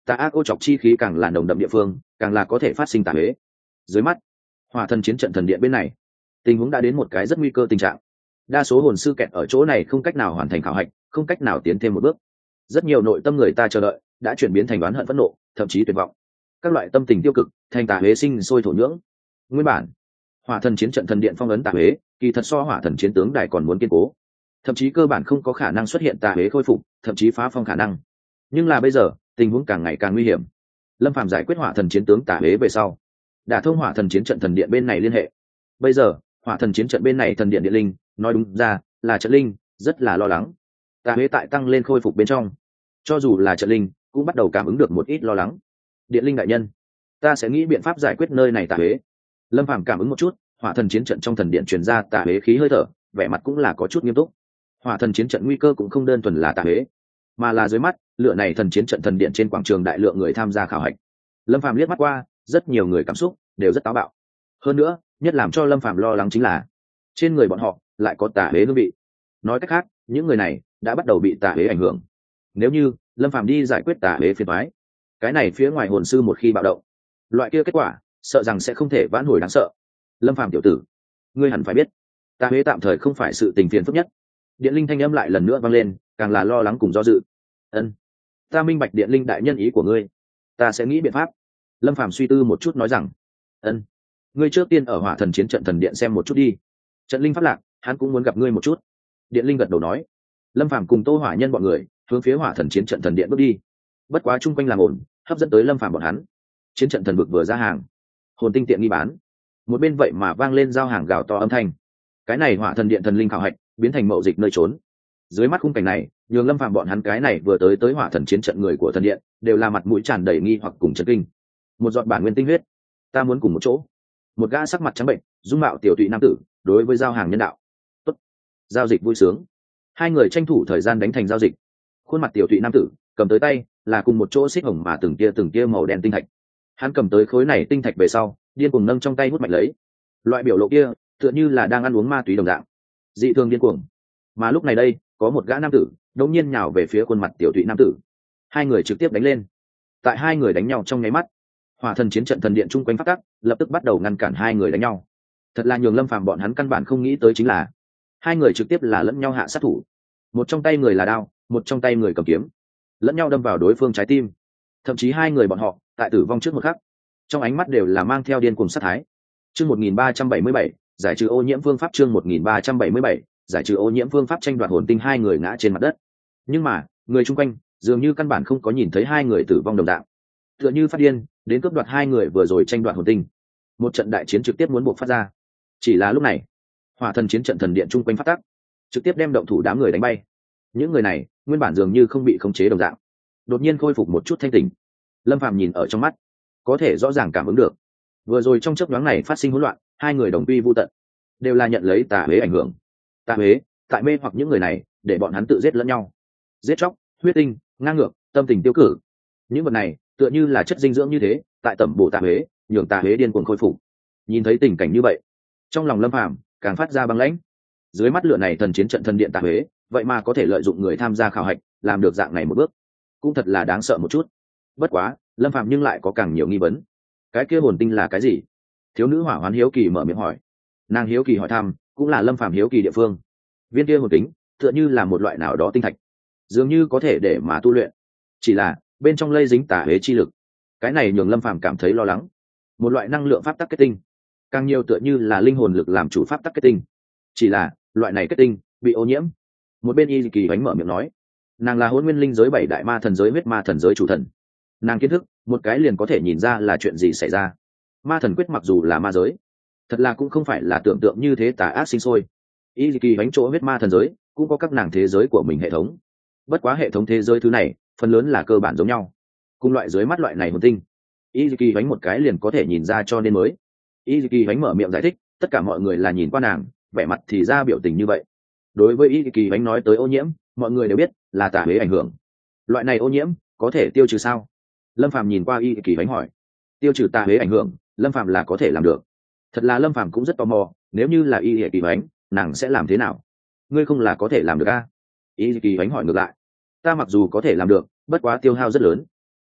tà ác ô chọc chi khí càng là nồng đậm địa phương càng là có thể phát sinh tà huế. Dưới mắt hỏa thần chiến trận thần điện bên này tình huống đã đến một cái rất nguy cơ tình trạng. Đa số hồn sư kẹt ở chỗ này không cách nào hoàn thành khảo hạch, không cách nào tiến thêm một bước. Rất nhiều nội tâm người ta chờ đợi đã chuyển biến thành oán hận phẫn nộ, thậm chí tuyệt vọng. Các loại tâm tình tiêu cực thành tà huế sinh sôi thổ nhưỡng. Nguyên bản hỏa thần chiến trận thần điện phong ấn tà huế kỳ thật so hỏa thần chiến tướng đài còn muốn kiên cố, thậm chí cơ bản không có khả năng xuất hiện tà huế khôi phục, thậm chí phá phong khả năng. Nhưng là bây giờ tình huống càng ngày càng nguy hiểm. Lâm Phàm giải quyết hỏa thần chiến tướng tà huế về sau, đã thông hỏa thần chiến trận thần điện bên này liên hệ. Bây giờ hỏa thần chiến trận bên này thần điện điện linh nói đúng ra là trận linh rất là lo lắng tà huế tại tăng lên khôi phục bên trong, cho dù là trận linh cũng bắt đầu cảm ứng được một ít lo lắng. Điện linh đại nhân, ta sẽ nghĩ biện pháp giải quyết nơi này tà huế. Lâm Phàm cảm ứng một chút hỏa thần chiến trận trong thần điện truyền ra tà huế khí hơi thở, vẻ mặt cũng là có chút nghiêm túc. Hỏa thần chiến trận nguy cơ cũng không đơn thuần là tà huế, mà là dưới mắt lựa này thần chiến trận thần điện trên quảng trường đại lượng người tham gia khảo hạch. Lâm Phàm liếc mắt qua, rất nhiều người cảm xúc đều rất táo bạo. Hơn nữa nhất làm cho Lâm Phàm lo lắng chính là trên người bọn họ lại có tà huế hương vị. Nói cách khác những người này đã bắt đầu bị tà huế ảnh hưởng. Nếu như Lâm Phàm đi giải quyết tà huế phiền toái, cái này phía ngoài hồn sư một khi bạo động, loại kia kết quả sợ rằng sẽ không thể vãn hồi đáng sợ. Lâm Phàm tiểu tử, ngươi hẳn phải biết tà huế tạm thời không phải sự tình phiền phức nhất. Điện linh thanh âm lại lần nữa vang lên, càng là lo lắng cùng do dự. Ân, ta minh bạch điện linh đại nhân ý của ngươi, ta sẽ nghĩ biện pháp. Lâm Phàm suy tư một chút nói rằng, ân, ngươi trước tiên ở hỏa thần chiến trận thần điện xem một chút đi. Trận linh pháp lạc, hắn cũng muốn gặp ngươi một chút. Điện linh gật đầu nói. Lâm Phàm cùng Tô Hỏa Nhân bọn người hướng phía hỏa thần chiến trận thần điện bước đi. Bất quá chung quanh làm ổn, hấp dẫn tới Lâm Phàm bọn hắn. Chiến trận thần vực vừa ra hàng, hồn tinh tiện nghi bán, một bên vậy mà vang lên giao hàng gào to âm thanh. Cái này hỏa thần điện thần linh khảo hạch biến thành mậu dịch nơi trốn. Dưới mắt khung cảnh này nhường Lâm Phàm bọn hắn cái này vừa tới hỏa thần chiến trận người của thần điện đều là mặt mũi tràn đầy nghi hoặc cùng chấn kinh. Một giọt bản nguyên tinh huyết, ta muốn cùng một chỗ. Một gã sắc mặt trắng bệnh dung mạo tiểu tụy nam tử đối với giao hàng nhân đạo. Tốt, giao dịch vui sướng. Hai người tranh thủ thời gian đánh thành giao dịch. Khuôn mặt tiểu tụy nam tử cầm tới tay là cùng một chỗ xích hồng mà từng tia màu đen tinh thạch. Hắn cầm tới khối này tinh thạch về sau điên cuồng nâng trong tay hút mạnh lấy. Loại biểu lộ kia tựa như là đang ăn uống ma túy đồng dạng, dị thường điên cuồng. Mà lúc này đây có một gã nam tử đột nhiên nhào về phía khuôn mặt tiểu tụy nam tử. Hai người trực tiếp đánh lên. Tại hai người đánh nhau trong nháy mắt, hỏa thần chiến trận thần điện chung quanh phát tắc lập tức bắt đầu ngăn cản hai người đánh nhau. Thật là nhường Lâm Phàm bọn hắn căn bản không nghĩ tới chính là hai người trực tiếp là lẫn nhau hạ sát thủ. Một trong tay người là đao, một trong tay người cầm kiếm, lẫn nhau đâm vào đối phương trái tim. Thậm chí hai người bọn họ tại tử vong trước một khắc trong ánh mắt đều là mang theo điên cuồng sát thái. Chương 1377, giải trừ ô nhiễm phương pháp. Chương 1377, giải trừ ô nhiễm phương pháp. Tranh đoạt hồn tinh, hai người ngã trên mặt đất. Nhưng mà người chung quanh dường như căn bản không có nhìn thấy hai người tử vong đồng dạng, tựa như phát điên đến cướp đoạt hai người vừa rồi tranh đoạt hồn tinh. Một trận đại chiến trực tiếp muốn buộc phát ra. Chỉ là lúc này hỏa thần chiến trận thần điện chung quanh phát tắc trực tiếp đem động thủ đám người đánh bay. Những người này nguyên bản dường như không bị khống chế đồng dạng, đột nhiên khôi phục một chút thanh tỉnh. Lâm Phàm nhìn ở trong mắt có thể rõ ràng cảm ứng được vừa rồi trong chớp nhoáng này phát sinh hỗn loạn, hai người đồng quy vu tận, đều là nhận lấy tà huế ảnh hưởng. Tà huế tại mê hoặc những người này để bọn hắn tự giết lẫn nhau, giết chóc, huyết tinh, ngang ngược, tâm tình tiêu cử. Những vật này tựa như là chất dinh dưỡng như thế, tại tẩm bổ tà huế, nhường tà huế điên cuồng khôi phục. Nhìn thấy tình cảnh như vậy, trong lòng Lâm Phàm càng phát ra băng lãnh. Dưới mắt lửa này thần chiến trận thần điện tà huế vậy mà có thể lợi dụng người tham gia khảo hạch làm được dạng này một bước, cũng thật là đáng sợ một chút. Bất quá Lâm Phàm nhưng lại có càng nhiều nghi vấn. Cái kia hồn tinh là cái gì? Thiếu nữ Hỏa Hoán hiếu kỳ mở miệng hỏi. Nàng hiếu kỳ hỏi thăm cũng là Lâm Phàm hiếu kỳ địa phương. Viên kia hồn tính tựa như là một loại nào đó tinh thạch, dường như có thể để mà tu luyện, chỉ là bên trong lây dính tà huế chi lực. Cái này nhường Lâm Phàm cảm thấy lo lắng. Một loại năng lượng pháp tắc kết tinh, càng nhiều tựa như là linh hồn lực làm chủ pháp tắc kết tinh, chỉ là loại này kết tinh bị ô nhiễm. Một bên Y Kỳ bánh mở miệng nói, nàng là hôn nguyên linh giới 7 đại ma thần giới huyết ma thần giới chủ thần. Nàng kiến thức một cái liền có thể nhìn ra là chuyện gì xảy ra. Ma thần quyết mặc dù là ma giới, thật là cũng không phải là tưởng tượng như thế tà ác sinh sôi. Y Kỳ bánh chỗ huyết ma thần giới cũng có các nàng thế giới của mình hệ thống. Bất quá hệ thống thế giới thứ này phần lớn là cơ bản giống nhau, cùng loại dưới mắt loại này hồn tinh Y Kỳ bánh một cái liền có thể nhìn ra, cho nên mới Y Kỳ bánh mở miệng giải thích. Tất cả mọi người là nhìn qua nàng, vẻ mặt thì ra biểu tình như vậy. Đối với Y Kỳ bánh nói tới ô nhiễm, mọi người đều biết là tà huế ảnh hưởng. Loại này ô nhiễm có thể tiêu trừ sao? Lâm Phàm nhìn qua Y Kỳ bánh hỏi. Tiêu trừ tà huế ảnh hưởng, Lâm Phàm là có thể làm được. Thật là Lâm Phàm cũng rất tò mò, nếu như là Y Kỳ bánh, nàng sẽ làm thế nào? Ngươi không là có thể làm được a? Y Kỳ bánh hỏi ngược lại. Ta mặc dù có thể làm được, bất quá tiêu hao rất lớn.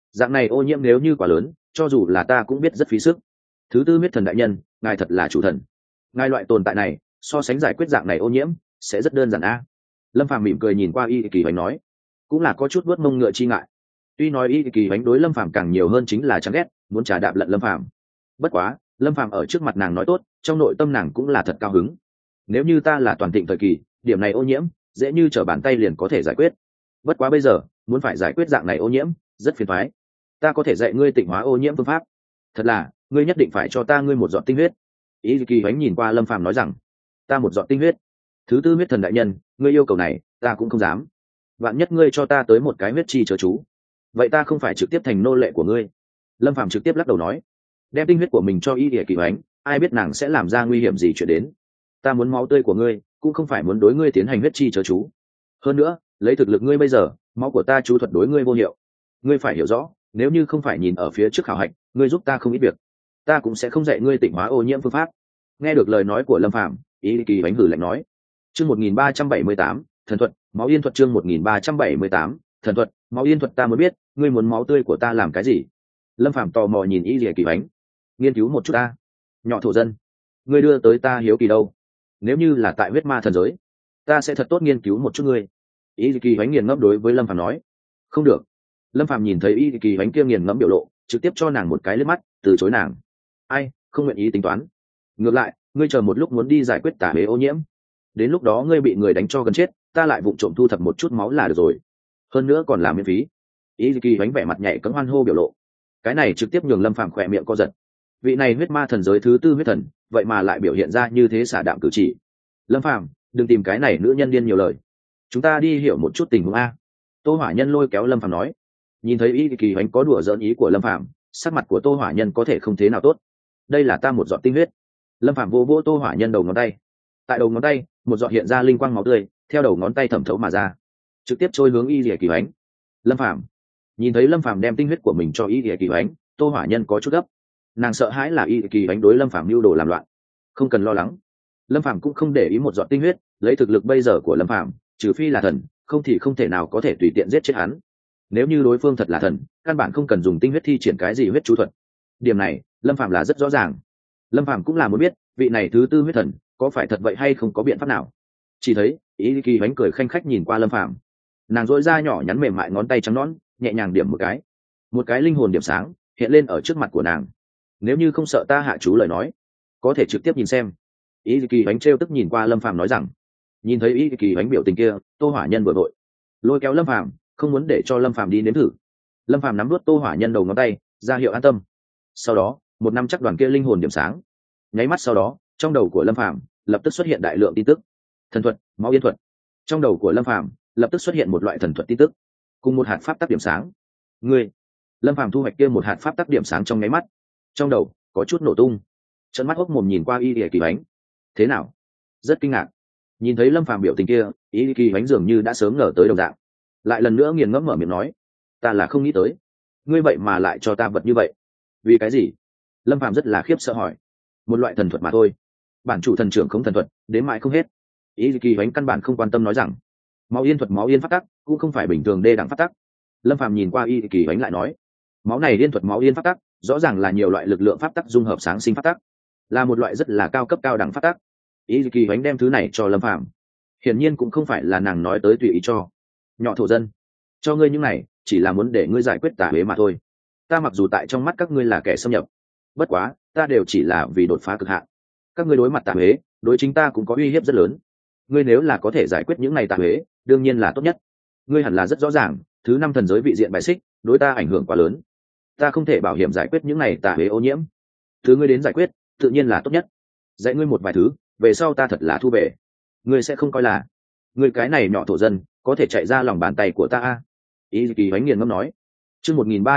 Dạng này ô nhiễm nếu như quá lớn, cho dù là ta cũng biết rất phí sức. Thứ tư huyết thần đại nhân, ngài thật là chủ thần. Ngài loại tồn tại này so sánh giải quyết dạng này ô nhiễm sẽ rất đơn giản a. Lâm Phàm mỉm cười nhìn qua Y Kỳ Bánh nói, cũng là có chút vớt mông ngựa chi ngại. Tuy nói Y Kỳ Bánh đối Lâm Phàm càng nhiều hơn chính là chán ghét, muốn trà đạp lận Lâm Phàm. Bất quá Lâm Phàm ở trước mặt nàng nói tốt, trong nội tâm nàng cũng là thật cao hứng. Nếu như ta là toàn thịnh thời kỳ, điểm này ô nhiễm dễ như trở bàn tay liền có thể giải quyết. Bất quá bây giờ muốn phải giải quyết dạng này ô nhiễm rất phiền toái. Ta có thể dạy ngươi tịnh hóa ô nhiễm phương pháp. Thật là, ngươi nhất định phải cho ta ngươi một giọt tinh huyết. Ý Kỳ Bánh nhìn qua Lâm Phàm nói rằng, ta một giọt tinh huyết. Thứ tư huyết thần đại nhân, ngươi yêu cầu này ta cũng không dám. Vạn nhất ngươi cho ta tới một cái huyết chi chớ chú, vậy ta không phải trực tiếp thành nô lệ của ngươi. Lâm Phàm trực tiếp lắc đầu nói, đem tinh huyết của mình cho Y Kỳ Bánh, ai biết nàng sẽ làm ra nguy hiểm gì chuyện đến. Ta muốn máu tươi của ngươi, cũng không phải muốn đối ngươi tiến hành huyết chi chớ chú. Hơn nữa, lấy thực lực ngươi bây giờ, máu của ta chú thuật đối ngươi vô hiệu. Ngươi phải hiểu rõ, nếu như không phải nhìn ở phía trước khảo hạch, ngươi giúp ta không ít việc, ta cũng sẽ không dạy ngươi tịnh hóa ô nhiễm phương pháp. Nghe được lời nói của Lâm Phàm, Ý Kỳ Bánh hử lạnh nói, chương 1378, thần thuật, máu yên thuật. Chương 1378, thần thuật, máu yên thuật. Ta muốn biết, ngươi muốn máu tươi của ta làm cái gì? Lâm Phàm tò mò nhìn Ý Kỳ Bánh, nghiên cứu một chút ta. Nhỏ thổ dân, ngươi đưa tới ta hiếu kỳ đâu? Nếu như là tại huyết ma thần giới, ta sẽ thật tốt nghiên cứu một chút ngươi. Ý Kỳ Bánh nghiền ngẫm đối với Lâm Phàm nói, không được. Lâm Phàm nhìn thấy Y Kỳ Bánh kia nghiền ngẫm biểu lộ, trực tiếp cho nàng một cái liếc mắt, từ chối nàng. Ai, không nguyện ý tính toán. Ngược lại, ngươi chờ một lúc muốn đi giải quyết tà ế ô nhiễm, đến lúc đó ngươi bị người đánh cho gần chết, ta lại vụng trộm thu thập một chút máu là được rồi. Hơn nữa còn làm miễn phí. Y Kỳ Bánh vẻ mặt nhảy cẫng hoan hô biểu lộ, cái này trực tiếp nhường Lâm Phàm khỏe miệng co giật. Vị này huyết ma thần giới thứ tư huyết thần, vậy mà lại biểu hiện ra như thế xả đạm cử chỉ. Lâm Phàm, đừng tìm cái này nữ nhân điên nhiều lời, chúng ta đi hiểu một chút tình huống a. Tô Hỏa Nhân lôi kéo Lâm Phàm nói. Nhìn thấy Y Kỳ Bánh có đùa giỡn ý của Lâm Phàm, sắc mặt của Tô Hỏa Nhân có thể không thế nào tốt. Đây là ta một giọt tinh huyết. Lâm Phàm vô vỗ Tô Hỏa Nhân đầu ngón tay. Tại đầu ngón tay, một giọt hiện ra linh quang máu tươi, theo đầu ngón tay thẩm thấu mà ra, trực tiếp trôi hướng Y Kỳ Bánh. Lâm Phàm nhìn thấy Lâm Phàm đem tinh huyết của mình cho Y Kỳ Bánh, Tô Hỏa Nhân có chút gấp. Nàng sợ hãi là Y Kỳ Bánh đối Lâm Phàm mưu đồ làm loạn. Không cần lo lắng, Lâm Phàm cũng không để ý một giọt tinh huyết, lấy thực lực bây giờ của Lâm Phàm, trừ phi là thần, không thì không thể nào có thể tùy tiện giết chết hắn. Nếu như đối phương thật là thần, căn bản không cần dùng tinh huyết thi triển cái gì huyết chú thuật. Điểm này Lâm Phàm là rất rõ ràng. Lâm Phàm cũng là muốn biết, vị này thứ tư huyết thần có phải thật vậy hay không có biện pháp nào. Chỉ thấy Ý Kỳ Bánh cười khanh khách nhìn qua Lâm Phàm, nàng dỗi ra nhỏ nhắn mềm mại ngón tay trắng nõn, nhẹ nhàng điểm một cái linh hồn điểm sáng hiện lên ở trước mặt của nàng. Nếu như không sợ ta hạ chú lời nói, có thể trực tiếp nhìn xem. Ý Kỳ Bánh trêu tức nhìn qua Lâm Phàm nói rằng. Nhìn thấy Ý Kỳ Bánh biểu tình kia, Tô Hỏa Nhân vừa vội lôi kéo Lâm Phàm, không muốn để cho Lâm Phàm đi nếm thử. Lâm Phàm nắm nuốt Tô Hỏa Nhân đầu ngón tay, ra hiệu an tâm. Sau đó, một năm chắc đoàn kia linh hồn điểm sáng, nháy mắt sau đó, trong đầu của Lâm Phàm lập tức xuất hiện đại lượng tin tức. Thần thuật, máu yên thuật. Trong đầu của Lâm Phàm lập tức xuất hiện một loại thần thuật tin tức, cùng một hạt pháp tắc điểm sáng. Ngươi, Lâm Phàm thu hoạch kia một hạt pháp tắc điểm sáng trong nháy mắt, trong đầu có chút nổ tung. Trợn mắt hốc mồm nhìn qua Y Kỳ Bánh. Thế nào? Rất kinh ngạc. Nhìn thấy Lâm Phàm biểu tình kia, Y Kỳ Bánh dường như đã sớm ngờ tới đồng dạng, lại lần nữa nghiền ngẫm mở miệng nói, ta là không nghĩ tới ngươi vậy mà lại cho ta vật như vậy. Vì cái gì? Lâm Phàm rất là khiếp sợ hỏi. Một loại thần thuật mà thôi, bản chủ thần trưởng không thần thuật đến mãi không hết. Ý Kỳ Bánh căn bản không quan tâm nói rằng, máu yên thuật, máu yên pháp tắc cũng không phải bình thường đê đẳng pháp tắc. Lâm Phàm nhìn qua Y Kỳ Bánh lại nói, máu này yên thuật, máu yên pháp tắc rõ ràng là nhiều loại lực lượng pháp tắc dung hợp sáng sinh pháp tắc, là một loại rất là cao cấp cao đẳng pháp tắc. Ý Kỳ Bánh đem thứ này cho Lâm Phàm, hiển nhiên cũng không phải là nàng nói tới tùy ý cho. Nhỏ thổ dân, cho ngươi những này chỉ là muốn để ngươi giải quyết tà huế mà thôi. Ta mặc dù tại trong mắt các ngươi là kẻ xâm nhập, bất quá ta đều chỉ là vì đột phá cực hạn. Các ngươi đối mặt tà huế, đối chính ta cũng có uy hiếp rất lớn. Ngươi nếu là có thể giải quyết những này tà huế, đương nhiên là tốt nhất. Ngươi hẳn là rất rõ ràng, thứ năm thần giới vị diện bài xích đối ta ảnh hưởng quá lớn, ta không thể bảo hiểm giải quyết những này tà huế ô nhiễm. Thứ ngươi đến giải quyết tự nhiên là tốt nhất. Dạy ngươi một vài thứ, về sau ta thật là thu về, ngươi sẽ không coi là ngươi cái này nhỏ thổ dân có thể chạy ra lòng bàn tay của ta a. Ý Kỳ Bánh nghiền ngẫm nói. Chương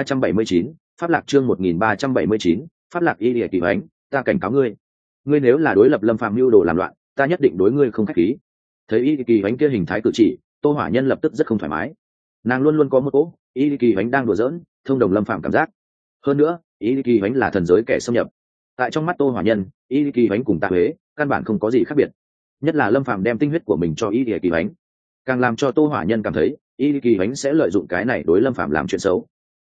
1379, pháp lạc. Chương 1379, pháp lạc. Ý Kỳ Bánh, ta cảnh cáo ngươi, ngươi nếu là đối lập Lâm Phàm mưu đồ làm loạn, ta nhất định đối ngươi không khách khí. Thấy Ý Kỳ Bánh kia hình thái cử chỉ, Tô Hỏa Nhân lập tức rất không thoải mái. Nàng luôn luôn có một cỗ Ý Kỳ Bánh đang đùa giỡn, thông đồng Lâm Phàm cảm giác. Hơn nữa, Ý Kỳ Bánh là thần giới kẻ xâm nhập, tại trong mắt Tô Hỏa Nhân, Ý Kỳ Bánh cùng Tạ Huế căn bản không có gì khác biệt. Nhất là Lâm Phàm đem tinh huyết của mình cho Ý Kỳ Bánh, càng làm cho Tô Hỏa Nhân cảm thấy Ý Kỳ Bánh sẽ lợi dụng cái này đối Lâm Phàm làm chuyện xấu.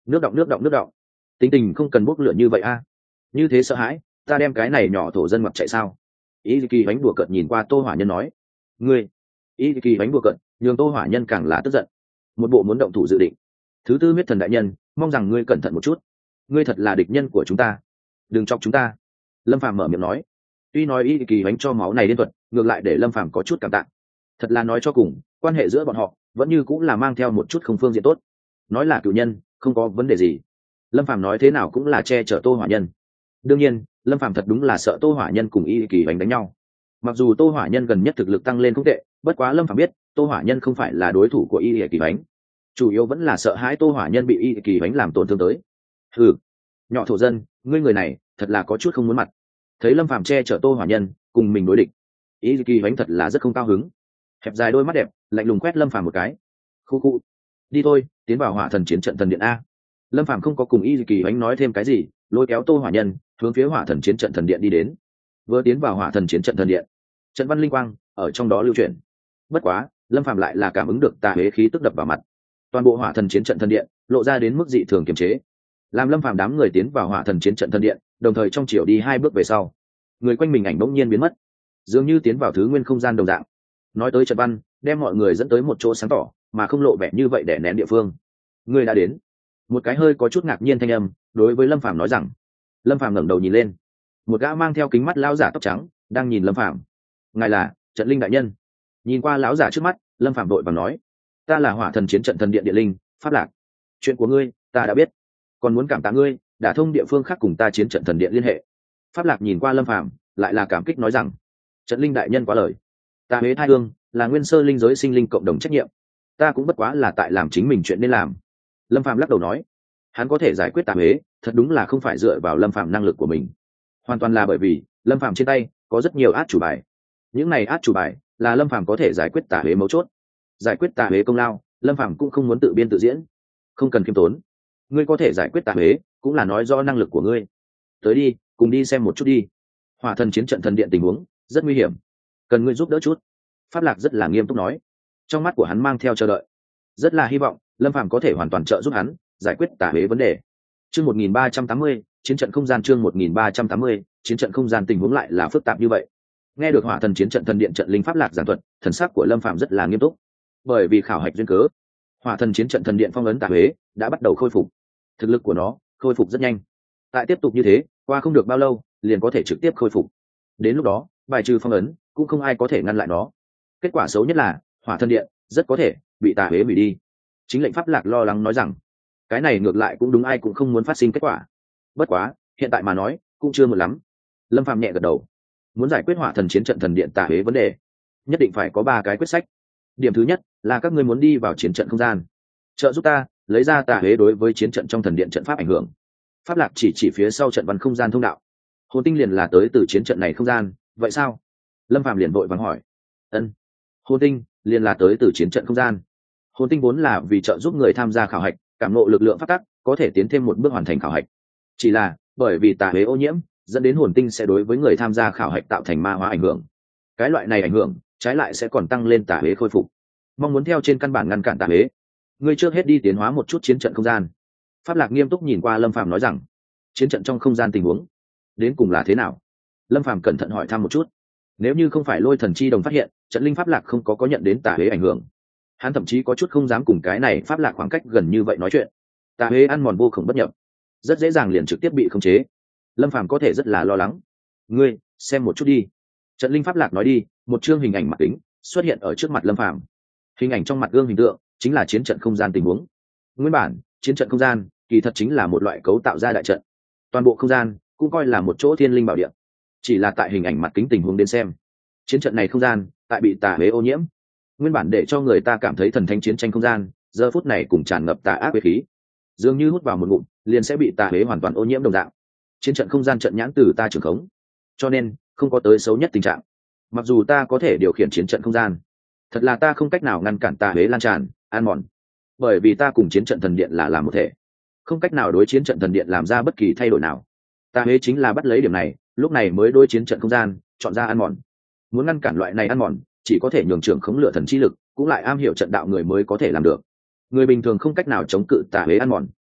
Nước động. Tính tình không cần bốc lửa như vậy a. Như thế sợ hãi, ta đem cái này nhỏ thổ dân ngoặt chạy sao? Ý kỳ bánh đùa cợt nhìn qua Tô Hỏa Nhân nói. Ngươi, ý kỳ bánh đùa cợt, nhường Tô Hỏa Nhân càng là tức giận. Một bộ muốn động thủ dự định. Thứ tư huyết thần đại nhân, mong rằng ngươi cẩn thận một chút. Ngươi thật là địch nhân của chúng ta, đừng chọc chúng ta. Lâm Phàm mở miệng nói. Tuy nói ý kỳ bánh cho máu này liên thuật, ngược lại để Lâm Phàm có chút cảm tạ. Thật là nói cho cùng, quan hệ giữa bọn họ vẫn như cũng là mang theo một chút không phương diện tốt. Nói là cựu nhân, không có vấn đề gì. Lâm Phàm nói thế nào cũng là che chở Tô Hỏa Nhân. Đương nhiên, Lâm Phàm thật đúng là sợ Tô Hỏa Nhân cùng Y Kỳ Bánh đánh nhau. Mặc dù Tô Hỏa Nhân gần nhất thực lực tăng lên không tệ, bất quá Lâm Phàm biết Tô Hỏa Nhân không phải là đối thủ của Y Kỳ Bánh, chủ yếu vẫn là sợ hãi Tô Hỏa Nhân bị Y Kỳ Bánh làm tổn thương tới. Hừ, nhỏ thổ dân, ngươi người này thật là có chút không muốn mặt. Thấy Lâm Phàm che chở Tô Hỏa Nhân cùng mình đối địch, Y Kỳ Bánh thật là rất không cao hứng, hẹp dài đôi mắt đẹp lạnh lùng quét Lâm Phàm một cái. Khu khu, đi thôi, tiến vào Hỏa Thần chiến trận thần điện a. Lâm Phàm không có cùng Y Kỳ Bánh nói thêm cái gì, lôi kéo Tô Hỏa Nhân hướng phía Hỏa Thần chiến trận thần điện đi đến. Vừa tiến vào Hỏa Thần chiến trận thần điện, trận văn linh quang ở trong đó lưu chuyển. Bất quá, Lâm Phàm lại là cảm ứng được tà huế khí tức đập vào mặt. Toàn bộ Hỏa Thần chiến trận thần điện lộ ra đến mức dị thường kiềm chế. Làm Lâm Phàm đám người tiến vào Hỏa Thần chiến trận thần điện, đồng thời trong chiều đi 2 bước về sau, người quanh mình ảnh bỗng nhiên biến mất, dường như tiến vào thứ nguyên không gian đồng dạng. Nói tới trận văn, đem mọi người dẫn tới một chỗ sáng tỏ, mà không lộ vẻ như vậy để nén địa phương. Người đã đến. Một cái hơi có chút ngạc nhiên thanh âm đối với Lâm Phàm nói rằng. Lâm Phàm ngẩng đầu nhìn lên, một gã mang theo kính mắt lão giả tóc trắng đang nhìn Lâm Phàm. Ngài là Trận Linh đại nhân? Nhìn qua lão giả trước mắt, Lâm Phàm đội vàng nói, ta là Hỏa Thần chiến trận thần điện địa linh Pháp Lạc. Chuyện của ngươi ta đã biết, còn muốn cảm tạ ngươi đã thông địa phương khác cùng ta chiến trận thần điện liên hệ. Pháp Lạc nhìn qua Lâm Phàm lại là cảm kích nói rằng, Trận Linh đại nhân quá lời, ta huế thai hương là nguyên sơ linh giới sinh linh cộng đồng trách nhiệm, ta cũng bất quá là tại làm chính mình chuyện nên làm. Lâm Phàm lắc đầu nói, hắn có thể giải quyết tà huế thật đúng là không phải dựa vào Lâm Phàm năng lực của mình, hoàn toàn là bởi vì Lâm Phàm trên tay có rất nhiều át chủ bài. Những này át chủ bài là Lâm Phàm có thể giải quyết tà huế mấu chốt. Giải quyết tà huế công lao, Lâm Phàm cũng không muốn tự biên tự diễn, không cần khiêm tốn. Ngươi có thể giải quyết tà huế cũng là nói do năng lực của ngươi. Tới đi, cùng đi xem một chút đi. Hỏa Thần chiến trận thần điện tình huống rất nguy hiểm, cần ngươi giúp đỡ chút. Pháp Lạc rất là nghiêm túc nói, trong mắt của hắn mang theo chờ đợi, rất là hy vọng Lâm Phàm có thể hoàn toàn trợ giúp hắn giải quyết tà huế vấn đề. Chương 1380, chiến trận không gian. Chương 1380, chiến trận không gian. Tình huống lại là phức tạp như vậy. Nghe được Hỏa Thần chiến trận thần điện trận linh Pháp Lạc giảng thuật, thần sắc của Lâm Phàm rất là nghiêm túc. Bởi vì khảo hạch duyên cớ, Hỏa Thần chiến trận thần điện phong ấn tà huế đã bắt đầu khôi phục. Thực lực của nó khôi phục rất nhanh. Tại tiếp tục như thế, qua không được bao lâu, liền có thể trực tiếp khôi phục. Đến lúc đó, bài trừ phong ấn, cũng không ai có thể ngăn lại nó. Kết quả xấu nhất là, Hỏa Thần điện rất có thể bị tà huế hủy đi. Chính lệnh Pháp Lạc lo lắng nói rằng, cái này ngược lại cũng đúng, ai cũng không muốn phát sinh kết quả. Bất quá, hiện tại mà nói, cũng chưa một lắm. Lâm Phàm nhẹ gật đầu. Muốn giải quyết Hỏa Thần chiến trận thần điện tà huế vấn đề, nhất định phải có 3 cái quyết sách. Điểm thứ nhất là các ngươi muốn đi vào chiến trận không gian, trợ giúp ta lấy ra tà huế đối với chiến trận trong thần điện trận pháp ảnh hưởng. Pháp Lạc chỉ phía sau trận văn không gian thông đạo. Hồn tinh liền là tới từ chiến trận này không gian, vậy sao? Lâm Phàm liền vội vàng hỏi. Ân, hồn tinh liền là tới từ chiến trận không gian. Hồn tinh vốn là vì trợ giúp người tham gia khảo hạch cảm ngộ lực lượng pháp tắc, có thể tiến thêm một bước hoàn thành khảo hạch. Chỉ là bởi vì tà huế ô nhiễm, dẫn đến hồn tinh sẽ đối với người tham gia khảo hạch tạo thành ma hóa ảnh hưởng. Cái loại này ảnh hưởng trái lại sẽ còn tăng lên tà huế khôi phục. Mong muốn theo trên căn bản ngăn cản tà huế, ngươi trước hết đi tiến hóa một chút chiến trận không gian. Pháp Lạc nghiêm túc nhìn qua Lâm Phàm nói rằng, chiến trận trong không gian tình huống đến cùng là thế nào? Lâm Phàm cẩn thận hỏi thăm một chút. Nếu như không phải Lôi Thần chi đồng phát hiện trận linh Pháp Lạc không có nhận đến tà huế ảnh hưởng, hắn thậm chí có chút không dám cùng cái này Pháp Lạc khoảng cách gần như vậy nói chuyện. Tà huế ăn mòn vô cùng bất nhập, rất dễ dàng liền trực tiếp bị khống chế. Lâm Phàm có thể rất là lo lắng. Ngươi xem một chút đi. Trận linh Pháp Lạc nói đi, một chương hình ảnh mặt kính xuất hiện ở trước mặt Lâm Phàm. Hình ảnh trong mặt gương hình tượng chính là chiến trận không gian tình huống. Nguyên bản chiến trận không gian kỳ thật chính là một loại cấu tạo ra đại trận, toàn bộ không gian cũng coi là một chỗ thiên linh bảo địa. Chỉ là tại hình ảnh mặt kính tình huống đến xem, chiến trận này không gian tại bị tà huế ô nhiễm. Nguyên bản để cho người ta cảm thấy thần thánh chiến tranh không gian, giờ phút này cùng tràn ngập tà ác huế khí, dường như hút vào một ngụm liền sẽ bị tà huế hoàn toàn ô nhiễm đồng dạng. Chiến trận không gian trận nhãn từ ta trưởng khống, cho nên không có tới xấu nhất tình trạng. Mặc dù ta có thể điều khiển chiến trận không gian, thật là ta không cách nào ngăn cản tà huế lan tràn ăn mòn, bởi vì ta cùng chiến trận thần điện là làm một thể, không cách nào đối chiến trận thần điện làm ra bất kỳ thay đổi nào. Tà huế chính là bắt lấy điểm này, lúc này mới đối chiến trận không gian chọn ra ăn mòn. Muốn ngăn cản loại này ăn mòn, chỉ có thể nhường trưởng khống lửa thần chi lực cũng lại am hiểu trận đạo người mới có thể làm được. Người bình thường không cách nào chống cự tà huế ăn mòn.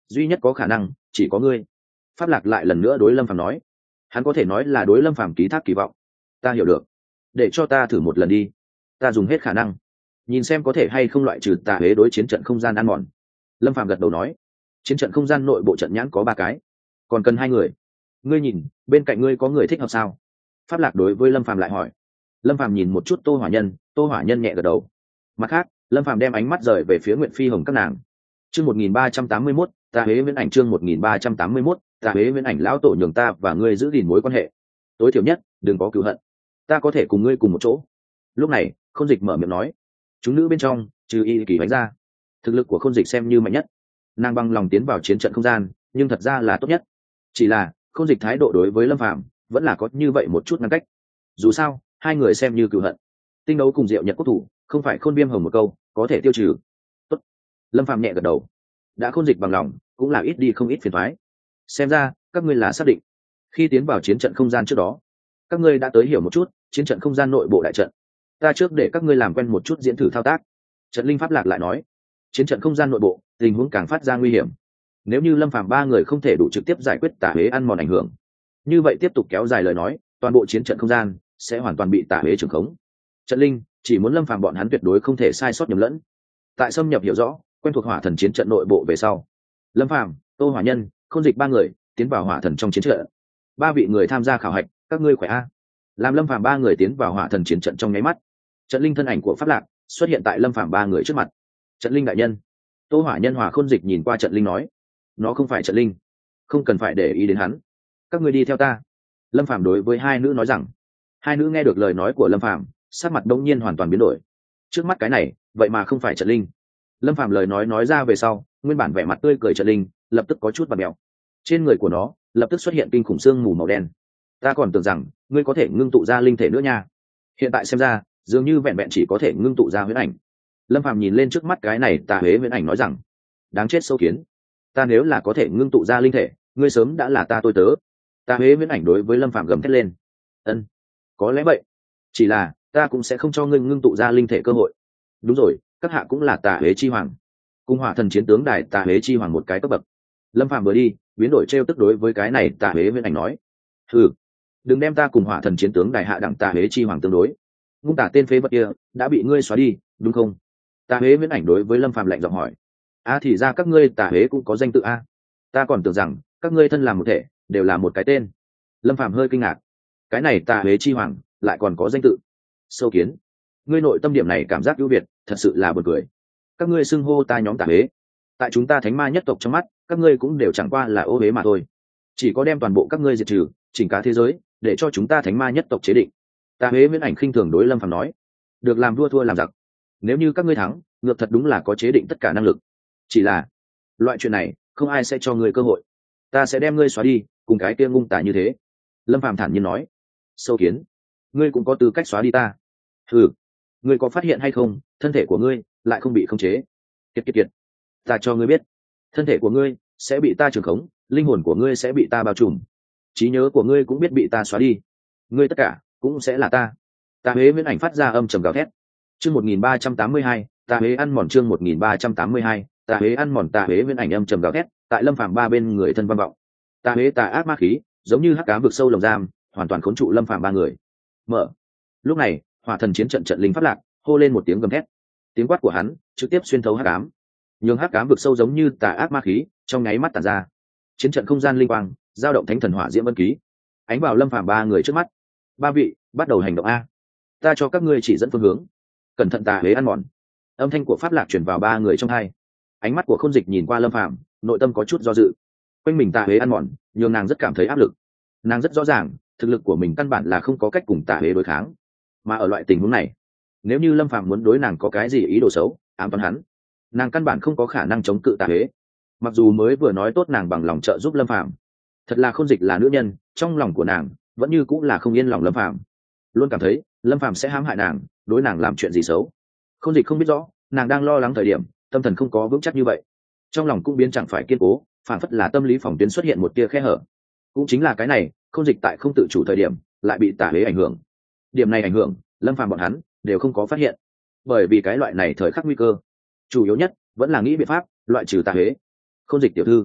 duy nhất có khả năng chỉ có ngươi. Pháp Lạc lại lần nữa đối Lâm Phàm nói. Hắn có thể nói là đối Lâm Phàm ký thác kỳ vọng. Ta hiểu được, để cho ta thử một lần đi, ta dùng hết khả năng, nhìn xem có thể hay không loại trừ tà huế đối chiến trận không gian ăn mòn. Lâm Phàm gật đầu nói. Chiến trận không gian nội bộ trận nhãn có 3 cái, còn cần 2 người. Ngươi nhìn bên cạnh ngươi có người thích hợp sao? Pháp Lạc đối với Lâm Phàm lại hỏi. Lâm Phàm nhìn một chút Tô Hỏa Nhân, Tô Hỏa Nhân nhẹ gật đầu. Mặt khác, Lâm Phàm đem ánh mắt rời về phía Nguyệt Phi Hồng các nàng. Chương 1381, ta huế viễn ảnh. Chương 1381, ta huế viễn ảnh. Lão tổ nhường ta và ngươi giữ gìn mối quan hệ, tối thiểu nhất đừng có cừu hận, ta có thể cùng ngươi cùng một chỗ. Lúc này Khôn Dịch mở miệng nói. Chúng nữ bên trong trừ Y Kỳ bánh ra, thực lực của Khôn Dịch xem như mạnh nhất, nàng bằng lòng tiến vào chiến trận không gian nhưng thật ra là tốt nhất. Chỉ là Khôn Dịch thái độ đối với Lâm Phàm vẫn là có như vậy một chút ngăn cách. Dù sao 2 người xem như cừu hận, tinh đấu cùng Diệu Nhật quốc thủ không phải Khôn Viêm Hồng một câu có thể tiêu trừ. Tốt. Lâm Phàm nhẹ gật đầu. Đã Khôn Dịch bằng lòng cũng là ít đi không ít phiền toái. Xem ra các ngươi là xác định khi tiến vào chiến trận không gian trước đó các ngươi đã tới hiểu một chút chiến trận không gian nội bộ đại trận. Ta trước để các ngươi làm quen một chút diễn thử thao tác. Trận Linh Pháp Lạc lại nói. Chiến trận không gian nội bộ tình huống càng phát ra nguy hiểm, nếu như Lâm Phàm 3 người không thể đủ trực tiếp giải quyết tà huế ăn mòn ảnh hưởng, như vậy tiếp tục kéo dài lời nói toàn bộ chiến trận không gian sẽ hoàn toàn bị tà huế trưởng khống. Trận Linh chỉ muốn Lâm Phàm bọn hắn tuyệt đối không thể sai sót nhầm lẫn. Tại xâm nhập hiểu rõ quen thuộc hỏa thần chiến trận nội bộ về sau, Lâm Phàm, Tô Hỏa Nhân, Khôn Dịch 3 người tiến vào hỏa thần trong chiến trận. 3 vị người tham gia khảo hạch, các ngươi khỏe a? Làm Lâm Phàm 3 người tiến vào hỏa thần chiến trận trong nháy mắt, Trận Linh thân ảnh của Pháp Lạc xuất hiện tại Lâm Phàm 3 người trước mặt. Trận Linh đại nhân. Tô Hỏa Nhân hòa Khôn Dịch nhìn qua Trận Linh nói. Nó không phải Trận Linh, không cần phải để ý đến hắn, các ngươi đi theo ta. Lâm Phàm đối với 2 nữ nói rằng. 2 nữ nghe được lời nói của Lâm Phàm sắc mặt đông nhiên hoàn toàn biến đổi. Trước mắt cái này vậy mà không phải Trận Linh. Lâm Phàm lời nói ra về sau, nguyên bản vẻ mặt tươi cười Trận Linh lập tức có chút bặm mèo, trên người của nó lập tức xuất hiện kinh khủng xương mù màu đen. Ta còn tưởng rằng ngươi có thể ngưng tụ ra linh thể nữa nha, hiện tại xem ra dường như vẹn vẹn chỉ có thể ngưng tụ ra huyễn ảnh. Lâm Phàm nhìn lên trước mắt cái này tà huế huyễn ảnh nói rằng. Đáng chết sâu kiến, ta nếu là có thể ngưng tụ ra linh thể ngươi sớm đã là ta tôi tớ. Tà huế huyễn ảnh đối với Lâm Phàm gầm thét lên. Ân, có lẽ vậy, chỉ là ta cũng sẽ không cho ngươi ngưng tụ ra linh thể cơ hội. Đúng rồi, các hạ cũng là tà huế chi hoàng, cùng hỏa thần chiến tướng đài tà huế chi hoàng một cái cấp bậc. Lâm Phàm vừa đi biến đổi trêu tức đối với cái này tà huế huyễn ảnh nói. Ừ, đừng đem ta cùng hỏa thần chiến tướng đài hạ đẳng tà huế chi hoàng tương đối. Ngung tả tên phế vật kia đã bị ngươi xóa đi đúng không? Tà huế huyễn ảnh đối với Lâm Phàm lạnh giọng hỏi. Thì ra các ngươi tà huế cũng có danh tự a, ta còn tưởng rằng các ngươi thân làm một thể đều là một cái tên. Lâm Phàm hơi kinh ngạc, cái này tà huế chi hoàng lại còn có danh tự. Sâu kiến, ngươi nội tâm điểm này cảm giác ưu việt thật sự là buồn cười. Các ngươi xưng hô ta nhóm tà huế, tại chúng ta thánh ma nhất tộc trong mắt các ngươi cũng đều chẳng qua là ô huế mà thôi. Chỉ có đem toàn bộ các ngươi diệt trừ chỉnh cả thế giới để cho chúng ta thánh ma nhất tộc chế định. Tà huế huyễn ảnh khinh thường đối Lâm Phàm nói. Được làm vua thua làm giặc, nếu như các ngươi thắng ngược thật đúng là có chế định tất cả năng lực, chỉ là loại chuyện này không ai sẽ cho ngươi cơ hội, ta sẽ đem ngươi xóa đi cùng cái kia ngung tả như thế. Lâm Phàm thản nhiên nói. Sâu kiến, ngươi cũng có tư cách xóa đi ta. Ừ, ngươi có phát hiện hay không thân thể của ngươi lại không bị khống chế. Kiệt, ta cho ngươi biết, thân thể của ngươi sẽ bị ta trưởng khống, linh hồn của ngươi sẽ bị ta bao trùm, trí nhớ của ngươi cũng biết bị ta xóa đi, ngươi tất cả cũng sẽ là ta. Tà huế huyễn ảnh phát ra âm trầm gào thét. Chương 1382, tà huế ăn mòn. Chương 1382, tà huế ăn mòn. Tà huế huyễn ảnh âm trầm gào thét tại Lâm Phàm 3 bên người thân vang vọng. Tà huế tà ác ma khí giống như hắc ám vực sâu lồng giam hoàn toàn khốn trụ Lâm Phàm 3 người. Mở. Lúc này hỏa thần chiến trận trận Linh Pháp Lạc hô lên một tiếng gầm thét, tiếng quát của hắn trực tiếp xuyên thấu hắc ám, nhường hắc ám vực sâu giống như tà ác ma khí trong nháy mắt tản ra. Chiến trận không gian linh quang giao động thánh thần hỏa diễm vân ký ánh vào Lâm Phàm 3 người trước mắt. 3 vị bắt đầu hành động a, ta cho các ngươi chỉ dẫn phương hướng, cẩn thận tà huế ăn mòn. Âm thanh của Pháp Lạc truyền vào 3 người trong hai. Ánh mắt của Khôn Dịch nhìn qua Lâm Phàm, nội tâm có chút do dự. Quanh mình tà huế ăn mòn nhường nàng rất cảm thấy áp lực. Nàng rất rõ ràng thực lực của mình căn bản là không có cách cùng tà huế đối kháng, mà ở loại tình huống này nếu như Lâm Phàm muốn đối nàng có cái gì ý đồ xấu ám toán hắn, nàng căn bản không có khả năng chống cự tà huế. Mặc dù mới vừa nói tốt nàng bằng lòng trợ giúp Lâm Phàm, thật là Khôn Dịch là nữ nhân, trong lòng của nàng vẫn như cũng là không yên lòng Lâm Phàm, luôn cảm thấy Lâm Phàm sẽ hãm hại nàng, đối nàng làm chuyện gì xấu. Khôn Dịch không biết rõ nàng đang lo lắng thời điểm tâm thần không có vững chắc như vậy, trong lòng cũng biến chẳng phải kiên cố, phản phất là tâm lý phòng tuyến xuất hiện một tia khe hở. Cũng chính là cái này, Khôn Dịch tại không tự chủ thời điểm lại bị tà huế ảnh hưởng. Điểm này ảnh hưởng Lâm Phàm bọn hắn đều không có phát hiện, bởi vì cái loại này thời khắc nguy cơ chủ yếu nhất vẫn là nghĩ biện pháp loại trừ tà huế. Khôn Dịch tiểu thư,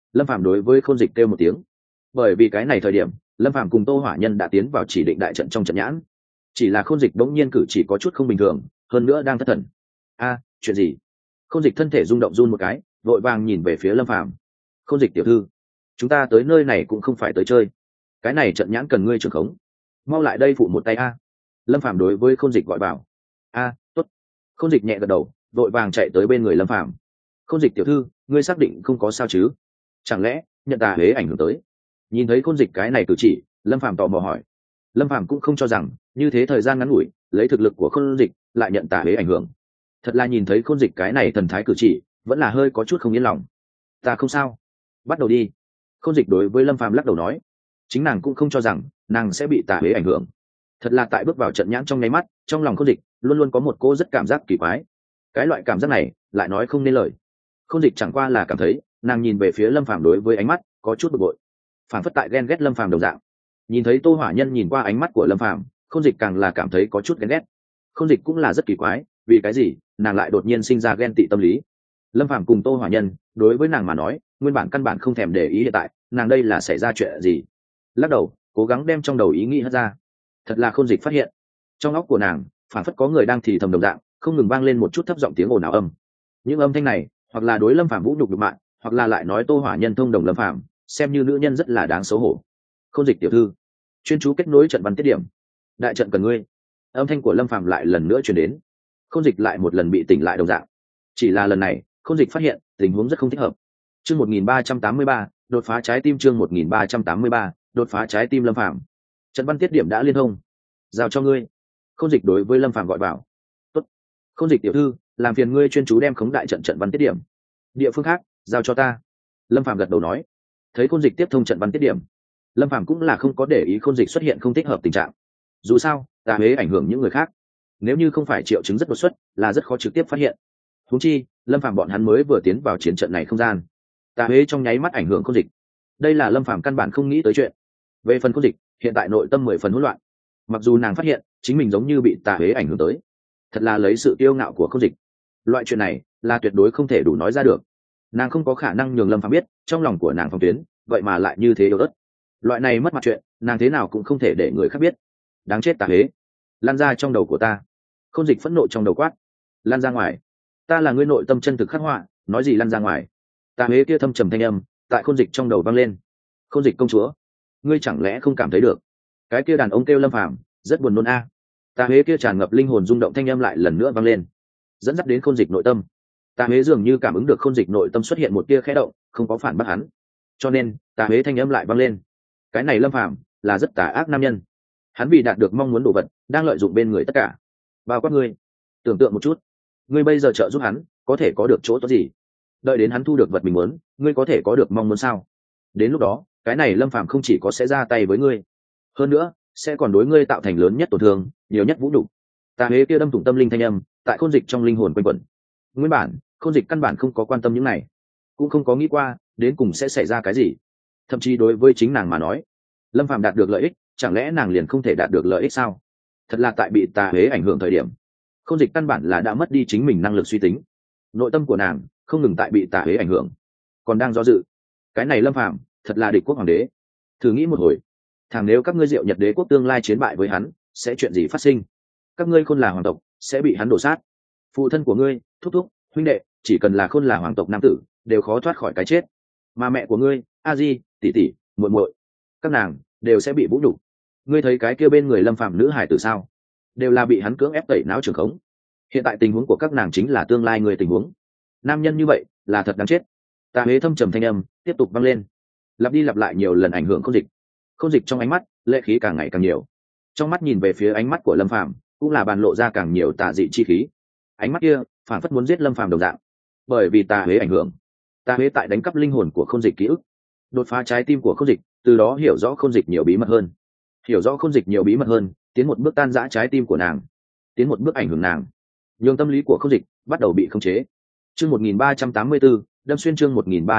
Lâm Phàm đối với Khôn Dịch kêu một tiếng. Bởi vì cái này thời điểm, Lâm Phàm cùng Tô Hỏa Nhân đã tiến vào chỉ định đại trận trong trận nhãn. Chỉ là Khôn Dịch đống nhiên cử chỉ có chút không bình thường, hơn nữa đang thất thần. Chuyện gì? Khôn Dịch thân thể rung động run một cái, vội vàng nhìn về phía Lâm Phàm. Khôn Dịch tiểu thư, chúng ta tới nơi này cũng không phải tới chơi, cái này trận nhãn cần ngươi trưởng khống, mau lại đây phụ một tay a. Lâm Phàm đối với Khôn Dịch gọi bảo. Tốt. Khôn Dịch nhẹ gật đầu, vội vàng chạy tới bên người Lâm Phàm. Khôn Dịch tiểu thư, ngươi xác định không có sao chứ? Chẳng lẽ nhận tà huế ảnh hưởng tới? Nhìn thấy Khôn Dịch cái này cử chỉ, Lâm Phàm tò mò hỏi. Lâm Phàm cũng không cho rằng như thế thời gian ngắn ngủi, lấy thực lực của Khôn Dịch lại nhận tà huế ảnh hưởng. Thật là nhìn thấy Khôn Dịch cái này thần thái cử chỉ, vẫn là hơi có chút không yên lòng. Ta không sao, bắt đầu đi. Khôn Dịch đối với Lâm Phàm lắc đầu nói. Chính nàng cũng không cho rằng nàng sẽ bị tà huế ảnh hưởng. Thật là tại bước vào trận nhãn trong nháy mắt, trong lòng Khôn Dịch luôn luôn có một cô rất cảm giác kỳ quái. Cái loại cảm giác này lại nói không nên lời. Khôn Dịch chẳng qua là cảm thấy nàng nhìn về phía Lâm Phàm đối với ánh mắt có chút bực bội, phản phất tại ghen ghét Lâm Phàm đồng dạng. Nhìn thấy Tô Hỏa Nhân nhìn qua ánh mắt của Lâm Phàm, Khôn Dịch càng là cảm thấy có chút ghen ghét. Khôn Dịch cũng là rất kỳ quái, vì cái gì nàng lại đột nhiên sinh ra ghen tị tâm lý. Lâm Phàm cùng Tô Hỏa Nhân đối với nàng mà nói, nguyên bản căn bản không thèm để ý hiện tại nàng đây là xảy ra chuyện gì. Lắc đầu, cố gắng đem trong đầu ý nghĩ hất ra. Thật là Khôn Dịch phát hiện trong óc của nàng phản phất có người đang thì thầm đồng dạng, không ngừng vang lên một chút thấp giọng tiếng ồn ào âm. Những âm thanh này hoặc là đối Lâm Phàm vũ nhục nhục mạ, hoặc là lại nói Tô Hỏa Nhân thông đồng Lâm Phàm, xem như nữ nhân rất là đáng xấu hổ. Khôn Dịch tiểu thư, chuyên chú kết nối trận văn tiết điểm, đại trận cần ngươi. Âm thanh của Lâm Phàm lại lần nữa truyền đến. Khôn Dịch lại một lần bị tỉnh lại đồng dạng. Chỉ là lần này Khôn Dịch phát hiện tình huống rất không thích hợp. Chương 1383, đột phá trái tim. Chương 1383, đột phá trái tim. Lâm Phàm, trận văn tiết điểm đã liên thông, giao cho ngươi. Khôn Dịch đối với Lâm Phàm gọi vào. Tốt. Khôn Dịch tiểu thư, làm phiền ngươi chuyên chú đem khống đại trận văn tiết điểm, địa phương khác giao cho ta. Lâm Phàm gật đầu nói. Thấy Khôn Dịch tiếp thông trận văn tiết điểm, Lâm Phàm cũng là không có để ý Khôn Dịch xuất hiện không thích hợp tình trạng. Dù sao tà huế ảnh hưởng những người khác, nếu như không phải triệu chứng rất đột xuất là rất khó trực tiếp phát hiện. Huống chi Lâm Phàm bọn hắn mới vừa tiến vào chiến trận này không gian, tà huế trong nháy mắt ảnh hưởng Khôn Dịch, đây là Lâm Phàm căn bản không nghĩ tới chuyện. Về phần Khôn Dịch, hiện tại nội tâm 10 phần hỗn loạn. Mặc dù nàng phát hiện chính mình giống như bị tà huế ảnh hưởng tới, thật là lấy sự kiêu ngạo của Khôn Dịch, loại chuyện này là tuyệt đối không thể đủ nói ra được. Nàng không có khả năng nhường Lâm Phàm biết trong lòng của nàng phong tuyến vậy mà lại như thế yếu ớt. Loại này mất mặt chuyện nàng thế nào cũng không thể để người khác biết. Đáng chết tà huế, lan ra trong đầu của ta. Khôn Dịch phẫn nộ trong đầu quát. Lan ra ngoài, ta là ngươi nội tâm chân thực khắc họa, nói gì lan ra ngoài. Tà huế kia thâm trầm thanh âm tại Khôn Dịch trong đầu vang lên. Khôn Dịch công chúa, ngươi chẳng lẽ không cảm thấy được cái kia đàn ông kêu Lâm Phàm rất buồn nôn a. Tà huế kia tràn ngập linh hồn rung động thanh âm lại lần nữa vang lên, dẫn dắt đến Khôn Dịch nội tâm. Tà huế dường như cảm ứng được Khôn Dịch nội tâm xuất hiện một tia khẽ động, không có phản bác hắn, cho nên tà huế thanh âm lại vang lên. Cái này Lâm Phàm là rất tà ác nam nhân, hắn vì đạt được mong muốn đồ vật đang lợi dụng bên người tất cả, bao quát ngươi. Tưởng tượng một chút, ngươi bây giờ trợ giúp hắn có thể có được chỗ tốt gì? Đợi đến hắn thu được vật mình muốn, ngươi có thể có được mong muốn sao? Đến lúc đó cái này Lâm Phàm không chỉ có sẽ ra tay với ngươi, hơn nữa sẽ còn đối ngươi tạo thành lớn nhất tổn thương, nhiều nhất vũ nhục. Tà huế kia đâm thủng tâm linh thanh âm tại Khôn Dịch trong linh hồn quanh quẩn. Nguyên bản Khôn Dịch căn bản không có quan tâm những này, cũng không có nghĩ qua đến cùng sẽ xảy ra cái gì. Thậm chí đối với chính nàng mà nói, Lâm Phàm đạt được lợi ích, chẳng lẽ nàng liền không thể đạt được lợi ích sao? Thật là tại bị tà huế ảnh hưởng thời điểm, Khôn Dịch căn bản là đã mất đi chính mình năng lực suy tính. Nội tâm của nàng không ngừng tại bị tà huế ảnh hưởng, còn đang do dự. Cái này Lâm Phàm thật là địch quốc hoàng đế. Thử nghĩ một hồi, thằng nếu các ngươi Diệu Nhật Đế quốc tương lai chiến bại với hắn, sẽ chuyện gì phát sinh? Các ngươi Khôn là hoàng tộc sẽ bị hắn đổ sát, phụ thân của ngươi, thúc thúc, huynh đệ, chỉ cần là Khôn là hoàng tộc nam tử đều khó thoát khỏi cái chết. Mà mẹ của ngươi, a di, tỷ tỷ, muội muội, các nàng đều sẽ bị vũ nhục. Ngươi thấy cái kia bên người Lâm Phàm nữ hải tử sao? Đều là bị hắn cưỡng ép tẩy não trường khống. Hiện tại tình huống của các nàng chính là tương lai người tình huống. Nam nhân như vậy là thật đáng chết. Tà huế thâm trầm thanh âm tiếp tục vang lên, lặp đi lặp lại nhiều lần ảnh hưởng Khôn Dịch. Khôn Dịch trong ánh mắt lệ khí càng ngày càng nhiều, trong mắt nhìn về phía ánh mắt của Lâm Phàm cũng là bàn lộ ra càng nhiều tà dị chi khí. Ánh mắt kia phản phất muốn giết Lâm Phàm đồng dạng. Bởi vì tà huế ảnh hưởng, tà huế tại đánh cắp linh hồn của Khôn Dịch ký ức, đột phá trái tim của Khôn Dịch, từ đó hiểu rõ Khôn Dịch nhiều bí mật hơn, hiểu rõ Khôn Dịch nhiều bí mật hơn, tiến một bước tan rã trái tim của nàng, tiến một bước ảnh hưởng nàng, nhường tâm lý của Khôn Dịch bắt đầu bị khống chế. Chương 1384, đâm xuyên. Chương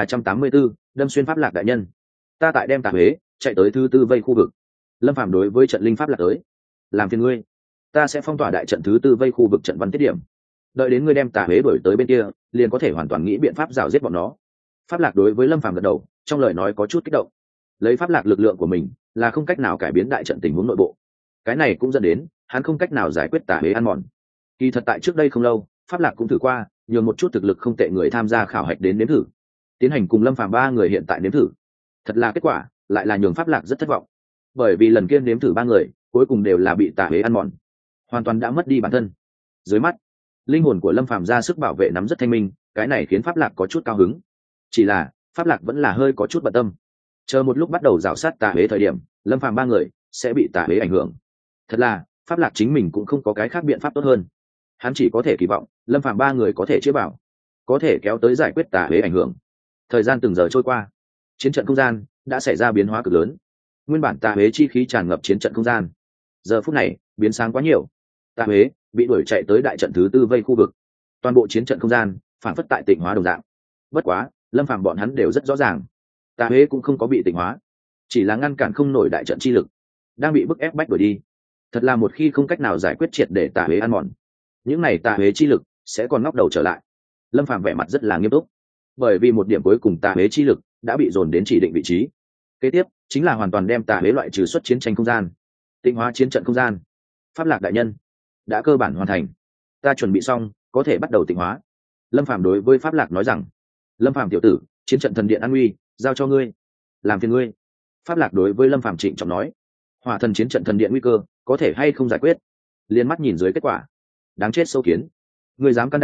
1384, đâm xuyên. Pháp Lạc đại nhân, ta tại đem tà huế chạy tới thứ tư vây khu vực. Lâm Phàm đối với trận linh Pháp Lạc tới, làm phiền ngươi, ta sẽ phong tỏa đại trận thứ tư vây khu vực trận văn tiết điểm. Đợi đến ngươi đem tà huế đuổi tới bên kia, liền có thể hoàn toàn nghĩ biện pháp rào giết bọn nó. Pháp Lạc đối với Lâm Phàm gật đầu, trong lời nói có chút kích động. Lấy Pháp Lạc lực lượng của mình là không cách nào cải biến đại trận tình huống nội bộ, cái này cũng dẫn đến hắn không cách nào giải quyết tà huế ăn mòn. Kỳ thật tại trước đây không lâu, Pháp Lạc cũng thử qua nhường một chút thực lực không tệ người tham gia khảo hạch đến nếm thử, tiến hành cùng Lâm Phàm ba người hiện tại nếm thử. Thật là kết quả lại là nhường Pháp Lạc rất thất vọng, bởi vì lần kia nếm thử ba người cuối cùng đều là bị tà huế ăn mòn, hoàn toàn đã mất đi bản thân. Dưới mắt linh hồn của Lâm Phàm ra sức bảo vệ nắm rất thanh minh, cái này khiến Pháp Lạc có chút cao hứng. Chỉ là Pháp Lạc vẫn là hơi có chút bận tâm, chờ một lúc bắt đầu rào sát tà huế thời điểm, Lâm Phàm ba người sẽ bị tà huế ảnh hưởng. Thật là Pháp Lạc chính mình cũng không có cái khác biện pháp tốt hơn, hắn chỉ có thể kỳ vọng Lâm Phàm ba người có thể chữa bảo, có thể kéo tới giải quyết tà huế ảnh hưởng. Thời gian từng giờ trôi qua, chiến trận không gian đã xảy ra biến hóa cực lớn. Nguyên bản tà huế chi khí tràn ngập chiến trận không gian, giờ phút này biến sáng quá nhiều. Tà huế bị đuổi chạy tới đại trận thứ tư vây khu vực, toàn bộ chiến trận không gian phản phất tại tịnh hóa đồng dạng. Bất quá Lâm Phàm bọn hắn đều rất rõ ràng, tà huế cũng không có bị tịnh hóa, chỉ là ngăn cản không nổi đại trận chi lực, đang bị bức ép bách đuổi đi. Thật là một khi không cách nào giải quyết triệt để tà huế ăn mòn, những này tà huế chi lực sẽ còn ngóc đầu trở lại. Lâm Phàm vẻ mặt rất là nghiêm túc, bởi vì một điểm cuối cùng tà huế chi lực đã bị dồn đến chỉ định vị trí. Kế tiếp chính là hoàn toàn đem tà huế loại trừ xuất chiến tranh không gian, tịnh hóa chiến trận không gian. Pháp Lạc đại nhân đã cơ bản hoàn thành, ta chuẩn bị xong, có thể bắt đầu tịnh hóa. Lâm Phàm đối với Pháp Lạc nói rằng. Lâm Phàm tiểu tử, chiến trận thần điện an nguy giao cho ngươi, làm phiền ngươi. Pháp Lạc đối với Lâm Phàm trịnh trọng nói. Hỏa thần chiến trận thần điện nguy cơ có thể hay không giải quyết, liên mắt nhìn dưới kết quả. Đáng chết sâu kiến, ngươi dám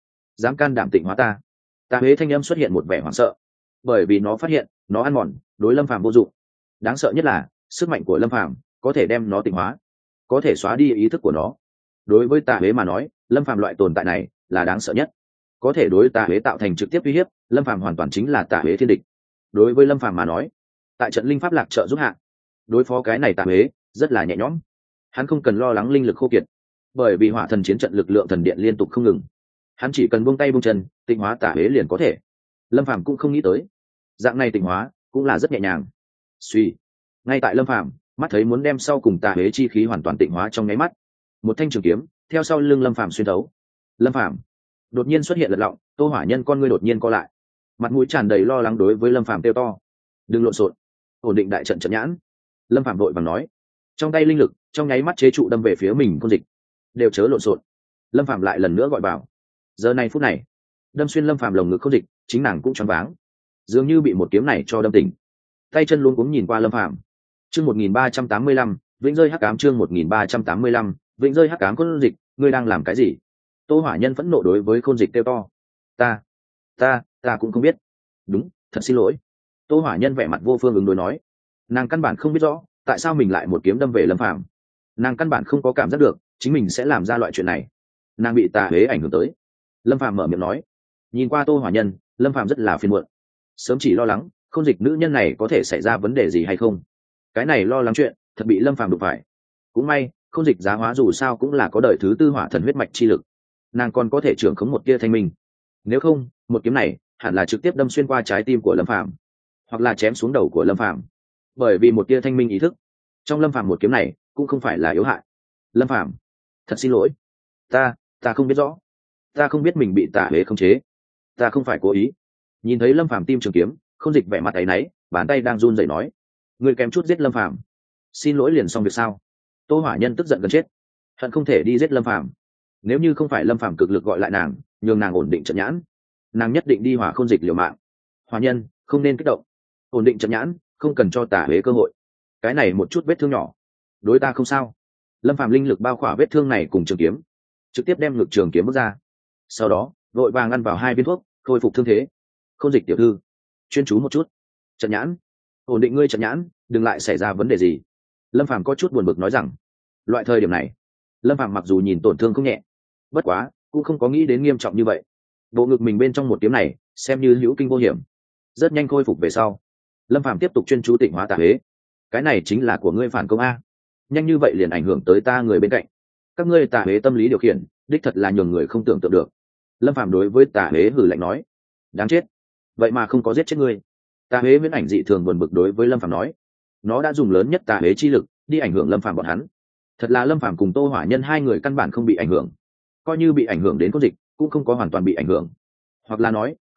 can đảm tịnh hóa ta. Tà huế thanh âm xuất hiện một vẻ hoảng sợ, bởi vì nó phát hiện nó ăn mòn đối Lâm Phàm vô dụng. Đáng sợ nhất là sức mạnh của Lâm Phàm có thể đem nó tịnh hóa, có thể xóa đi ý thức của nó. Đối với tà huế mà nói, Lâm Phàm loại tồn tại này là đáng sợ nhất, có thể đối tà huế tạo thành trực tiếp uy hiếp. Lâm Phàm hoàn toàn chính là tà huế thiên địch. Đối với Lâm Phàm mà nói, tại trận linh Pháp Lạc trợ giúp hạ, đối phó cái này tà huế rất là nhẹ nhõm. Hắn không cần lo lắng linh lực khô kiệt, bởi vì hỏa thần chiến trận lực lượng thần điện liên tục không ngừng, hắn chỉ cần buông tay buông chân tịnh hóa tà huế liền có thể. Lâm Phàm cũng không nghĩ tới dạng này tịnh hóa cũng là rất nhẹ nhàng. Suy, ngay tại Lâm Phàm mắt thấy muốn đem sau cùng tà huế chi khí hoàn toàn tịnh hóa trong nháy mắt, một thanh trường kiếm theo sau lưng Lâm Phàm xuyên thấu. Lâm Phàm đột nhiên xuất hiện lật lọng, Tô Hỏa Nhân con ngươi đột nhiên co lại, mặt mũi tràn đầy lo lắng đối với Lâm Phàm kêu to. Đừng lộn xộn, ổn định đại trận trận nhãn. Lâm Phàm vội vàng nói, trong tay linh lực trong nháy mắt chế trụ đâm về phía mình Khôn Dịch. Đều chớ lộn xộn. Lâm Phàm lại lần nữa gọi bảo. Giờ này phút này, đâm xuyên Lâm Phàm lồng ngực Khôn Dịch, chính nàng cũng choáng váng, dường như bị một kiếm này cho đâm tỉnh, tay chân luống cuống nhìn qua Lâm Phàm. Chương 1385, vĩnh rơi hắc ám. Chương 1385, vĩnh rơi hắc ám. Khôn Dịch, ngươi đang làm cái gì? Tô Hỏa Nhân phẫn nộ đối với Khôn Dịch kêu to. Ta cũng không biết. Đúng, thật xin lỗi. Tô Hỏa Nhân vẻ mặt vô phương ứng đối nói. Nàng căn bản không biết rõ tại sao mình lại một kiếm đâm về Lâm Phàm. Nàng căn bản không có cảm giác được chính mình sẽ làm ra loại chuyện này. Nàng bị tà huế ảnh hưởng tới. Lâm Phàm mở miệng nói. Nhìn qua Tô Hỏa Nhân, Lâm Phàm rất là phiền muộn, sớm chỉ lo lắng Khôn Dịch nữ nhân này có thể xảy ra vấn đề gì hay không. Cái này lo lắng chuyện thật bị Lâm Phàm đụng phải. Cũng may Khôn Dịch giá hóa dù sao cũng là có đời thứ tư hỏa thần huyết mạch chi lực, nàng còn có thể trưởng khống một tia thanh minh. Nếu không, một kiếm này hẳn là trực tiếp đâm xuyên qua trái tim của Lâm Phàm, hoặc là chém xuống đầu của Lâm Phàm. Bởi vì một tia thanh minh ý thức, trong Lâm Phàm một kiếm này cũng không phải là yếu hại. Lâm Phàm, thật xin lỗi, ta không biết rõ, ta không biết mình bị tà huế khống chế, ta không phải cố ý. Nhìn thấy Lâm Phàm tim trường kiếm, Khôn Dịch vẻ mặt áy náy, bàn tay đang run rẩy nói, ngươi kém chút giết Lâm Phàm, xin lỗi liền xong việc sao? Tô Hỏa Nhân tức giận gần chết, hận không thể đi giết Lâm Phàm. Nếu như không phải Lâm Phàm cực lực gọi lại nàng, nhường nàng ổn định trận nhãn, nàng nhất định đi hỏa Khôn Dịch liều mạng. Hỏa Nhân, không nên kích động, ổn định trận nhãn, không cần cho tà huế cơ hội. Cái này một chút vết thương nhỏ, đối ta không sao. Lâm Phàm linh lực bao khỏa vết thương này cùng trường kiếm, trực tiếp đem ngực trường kiếm bước ra, sau đó vội vàng ăn vào 2 viên thuốc khôi phục thương thế. Khôn Dịch tiểu thư, chuyên chú một chút, trận nhãn, ổn định ngươi trận nhãn, đừng lại xảy ra vấn đề gì. Lâm Phàm có chút buồn bực nói rằng. Loại thời điểm này, Lâm Phàm mặc dù nhìn tổn thương không nhẹ, bất quá cũng không có nghĩ đến nghiêm trọng như vậy. Bộ ngực mình bên trong một kiếm này xem như hữu kinh vô hiểm, rất nhanh khôi phục về sau. Lâm Phàm tiếp tục chuyên chú tịnh hóa tà huế. Cái này chính là của ngươi phản công a, nhanh như vậy liền ảnh hưởng tới ta người bên cạnh. Các ngươi tà huế tâm lý điều khiển đích thật là nhường người không tưởng tượng được. Lâm Phàm đối với tà huế hừ lạnh nói. Đáng chết, vậy mà không có giết chết ngươi. Tà huế viễn ảnh dị thường buồn bực đối với Lâm Phàm nói. Nó đã dùng lớn nhất tà huế chi lực đi ảnh hưởng Lâm Phàm bọn hắn. Thật là Lâm Phàm cùng Tô Hỏa Nhân 2 người căn bản không bị ảnh hưởng, coi như bị ảnh hưởng đến Khôn Dịch cũng không có hoàn toàn bị ảnh hưởng, hoặc là nói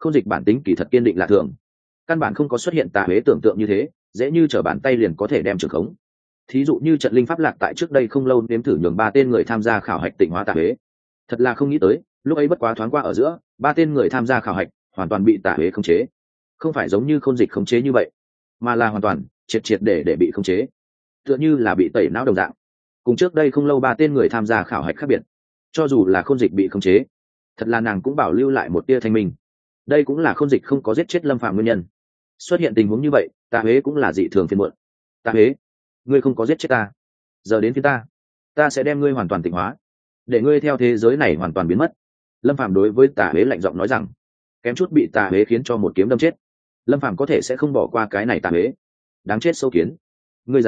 Khôn Dịch bản tính kỳ thật kiên định lạ thường, căn bản không có xuất hiện tà huế tưởng tượng như thế dễ như trở bàn tay liền có thể đem trưởng khống. Thí dụ như trận linh pháp lạc tại trước đây không lâu nếm thử nhường 3 tên người tham gia khảo hạch tịnh hóa tà huế, thật là không nghĩ tới lúc ấy bất quá thoáng qua ở giữa 3 tên người tham gia khảo hạch hoàn toàn bị tà huế khống chế, không phải giống như Khôn Dịch khống chế như vậy, mà là hoàn toàn triệt triệt để bị khống chế, tựa như là bị tẩy não đồng dạng. Cùng trước đây không lâu 3 tên người tham gia khảo hạch khác biệt, cho dù là Khôn Dịch bị khống chế, thật là nàng cũng bảo lưu lại một tia thanh minh. Đây cũng là Khôn Dịch không có giết chết Lâm Phàm nguyên nhân. Xuất hiện tình huống như vậy, tà huế cũng là dị thường phiền muộn. Tà huế, ngươi không có giết chết ta, giờ đến phía ta sẽ đem ngươi hoàn toàn tịnh hóa, để ngươi theo thế giới này hoàn toàn biến mất. Lâm Phàm đối với tà huế lạnh giọng nói rằng, kém chút bị tà huế khiến cho một kiếm đâm chết. Lâm Phàm có thể sẽ không bỏ qua cái này tà huế. Đáng chết sâu kiến, ngươi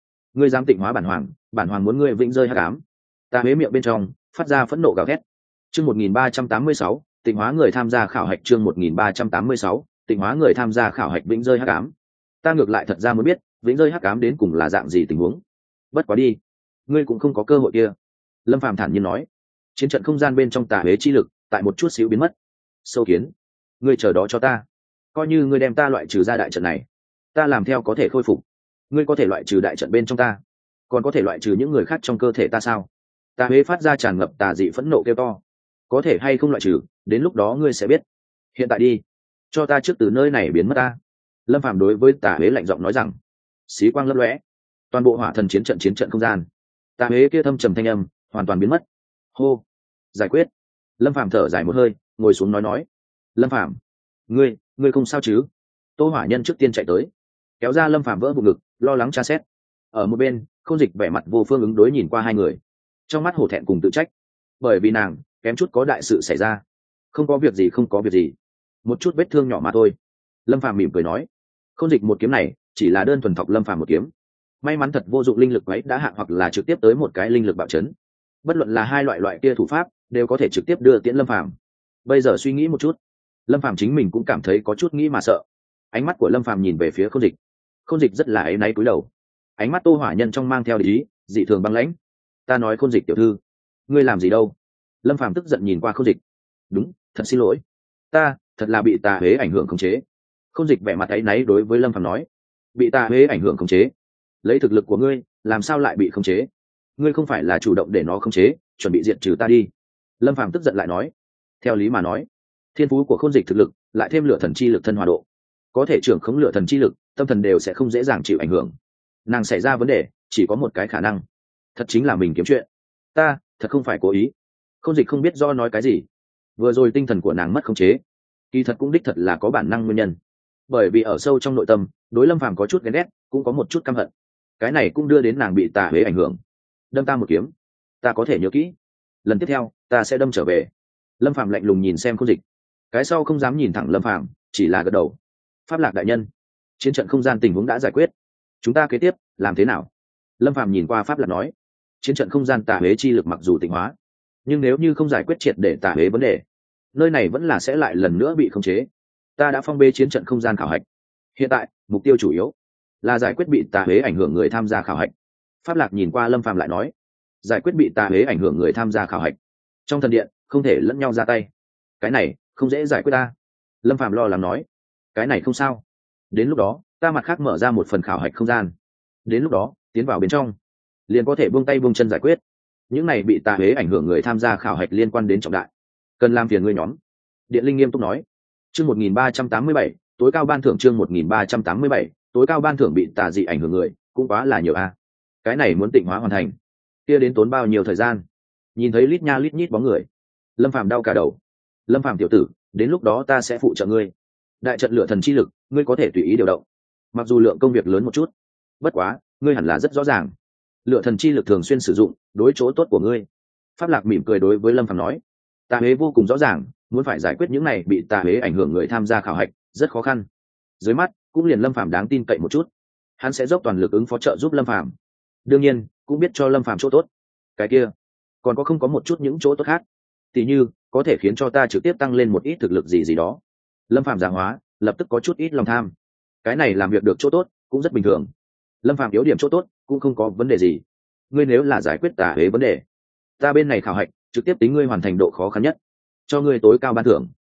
dám tịnh hóa bản hoàng muốn ngươi vĩnh rơi hắc ám. Tà huế miệng bên trong phát ra phẫn nộ gào thét. Chương 1386, tịnh hóa người tham gia khảo hạch. Chương 1386, tịnh hóa người tham gia khảo hạch vĩnh rơi hắc ám. Ta ngược lại thật ra muốn biết vĩnh rơi hắc ám đến cùng là dạng gì tình huống. Bất quá đi, ngươi cũng không có cơ hội kia. Lâm Phàm thản nhiên nói. Chiến trận không gian bên trong tà huế chi lực tại một chút xíu biến mất. Sâu kiến, ngươi chờ đó cho ta. Coi như ngươi đem ta loại trừ ra đại trận này, ta làm theo có thể khôi phục. Ngươi có thể loại trừ đại trận bên trong ta, còn có thể loại trừ những người khác trong cơ thể ta sao? Tà huế phát ra tràn ngập tà dị phẫn nộ kêu to. Có thể hay không loại trừ, đến lúc đó ngươi sẽ biết. Hiện tại đi, cho ta trước từ nơi này biến mất ta. Lâm Phàm đối với tà huế lạnh giọng nói rằng. Xí quang lấp lóe, toàn bộ hỏa thần chiến trận không gian, tà huế kia thâm trầm thanh âm hoàn toàn biến mất. Hô, giải quyết. Lâm Phàm thở dài một hơi, ngồi xuống nói. Lâm Phàm, ngươi không sao chứ? Tô Hỏa Nhân trước tiên chạy tới, kéo ra Lâm Phàm vỡ bụng ngực, lo lắng tra xét. Ở một bên, Khôn Dịch vẻ mặt vô phương ứng đối nhìn qua hai người, trong mắt hổ thẹn cùng tự trách, bởi vì nàng kém chút có đại sự xảy ra. Không có việc gì, một chút vết thương nhỏ mà thôi. Lâm Phàm mỉm cười nói. Khôn Dịch một kiếm này chỉ là đơn thuần thọc Lâm Phàm một kiếm, may mắn thật vô dụng linh lực ấy đã hạ hoặc là trực tiếp tới một cái linh lực bạo chấn. Bất luận là hai loại kia thủ pháp đều có thể trực tiếp đưa tiễn Lâm Phàm. Bây giờ suy nghĩ một chút, Lâm Phàm chính mình cũng cảm thấy có chút nghĩ mà sợ. Ánh mắt của Lâm Phàm nhìn về phía Khôn Dịch. Khôn Dịch rất là áy náy cúi đầu, ánh mắt Tô Hỏa Nhân trong mang theo ý dị thường băng lãnh. Ta nói Khôn Dịch tiểu thư, ngươi làm gì đâu? Lâm Phàm tức giận nhìn qua Khôn Dịch. Đúng, thật xin lỗi, ta thật là bị tà huế ảnh hưởng khống chế. Khôn Dịch vẻ mặt áy náy đối với Lâm Phàm nói. Bị tà huế ảnh hưởng khống chế? Lấy thực lực của ngươi làm sao lại bị khống chế? Ngươi không phải là chủ động để nó khống chế, chuẩn bị diệt trừ ta đi. Lâm Phàm tức giận lại nói. Theo lý mà nói, thiên phú của Khôn Dịch thực lực lại thêm lửa thần chi lực thân hòa độ, có thể trưởng khống lửa thần chi lực, tâm thần đều sẽ không dễ dàng chịu ảnh hưởng. Nàng xảy ra vấn đề chỉ có một cái khả năng, thật chính là mình kiếm chuyện. Ta thật không phải cố ý. Khôn Dịch không biết do nói cái gì. Vừa rồi tinh thần của nàng mất khống chế, kỳ thật cũng đích thật là có bản năng nguyên nhân, bởi vì ở sâu trong nội tâm đối Lâm Phàm có chút ghen ghét, cũng có một chút căm hận. Cái này cũng đưa đến nàng bị tà huế ảnh hưởng. Đâm ta một kiếm, ta có thể nhớ kỹ, lần tiếp theo ta sẽ đâm trở về. Lâm Phàm lạnh lùng nhìn xem Khôn Dịch, cái sau không dám nhìn thẳng Lâm Phàm, chỉ là gật đầu. Pháp Lạc đại nhân, chiến trận không gian tình huống đã giải quyết, chúng ta kế tiếp làm thế nào? Lâm Phàm nhìn qua Pháp Lạc nói. Chiến trận không gian tà huế chi lực mặc dù tịnh hóa, nhưng nếu như không giải quyết triệt để tà huế vấn đề, nơi này vẫn là sẽ lại lần nữa bị khống chế. Ta đã phong bê chiến trận không gian khảo hạch, hiện tại mục tiêu chủ yếu là giải quyết bị tà huế ảnh hưởng người tham gia khảo hạch. Pháp Lạc nhìn qua Lâm Phàm lại nói. Giải quyết bị tà huế ảnh hưởng người tham gia khảo hạch, trong thần điện không thể lẫn nhau ra tay, cái này không dễ giải quyết ta. Lâm Phàm lo lắng nói. Cái này không sao, đến lúc đó ta mặt khác mở ra một phần khảo hạch không gian, đến lúc đó tiến vào bên trong liền có thể buông tay buông chân giải quyết. Những này bị tà huế ảnh hưởng người tham gia khảo hạch liên quan đến trọng đại, cần làm phiền ngươi nhóm. Điện Linh nghiêm túc nói. Chương 1387, tối cao ban thưởng. Chương 1387, tối cao ban thưởng bị tà dị ảnh hưởng người cũng quá là nhiều a. Cái này muốn tịnh hóa hoàn thành, kia đến tốn bao nhiêu thời gian? Nhìn thấy lít nha lít nhít bóng người, Lâm Phàm đau cả đầu. Lâm Phàm tiểu tử, đến lúc đó ta sẽ phụ trợ ngươi. Đại trận lửa thần chi lực, ngươi có thể tùy ý điều động. Mặc dù lượng công việc lớn một chút, bất quá ngươi hẳn là rất rõ ràng, lửa thần chi lực thường xuyên sử dụng đối chỗ tốt của ngươi. Pháp Lạc mỉm cười đối với Lâm Phàm nói. Tà huế vô cùng rõ ràng, muốn phải giải quyết những này bị tà huế ảnh hưởng người tham gia khảo hạch rất khó khăn. Dưới mắt cũng liền Lâm Phàm đáng tin cậy một chút, hắn sẽ dốc toàn lực ứng phó trợ giúp Lâm Phàm. Đương nhiên cũng biết cho Lâm Phàm chỗ tốt. Cái kia còn có không có một chút những chỗ tốt khác, tỉ như có thể khiến cho ta trực tiếp tăng lên một ít thực lực gì đó. Lâm Phàm giảng hóa lập tức có chút ít lòng tham. Cái này làm việc được chỗ tốt cũng rất bình thường. Lâm Phàm yếu điểm chỗ tốt cũng không có vấn đề gì. Ngươi nếu là giải quyết tà huế vấn đề, ta bên này khảo hạch trực tiếp tính ngươi hoàn thành độ khó khăn nhất, cho ngươi tối cao ban thưởng.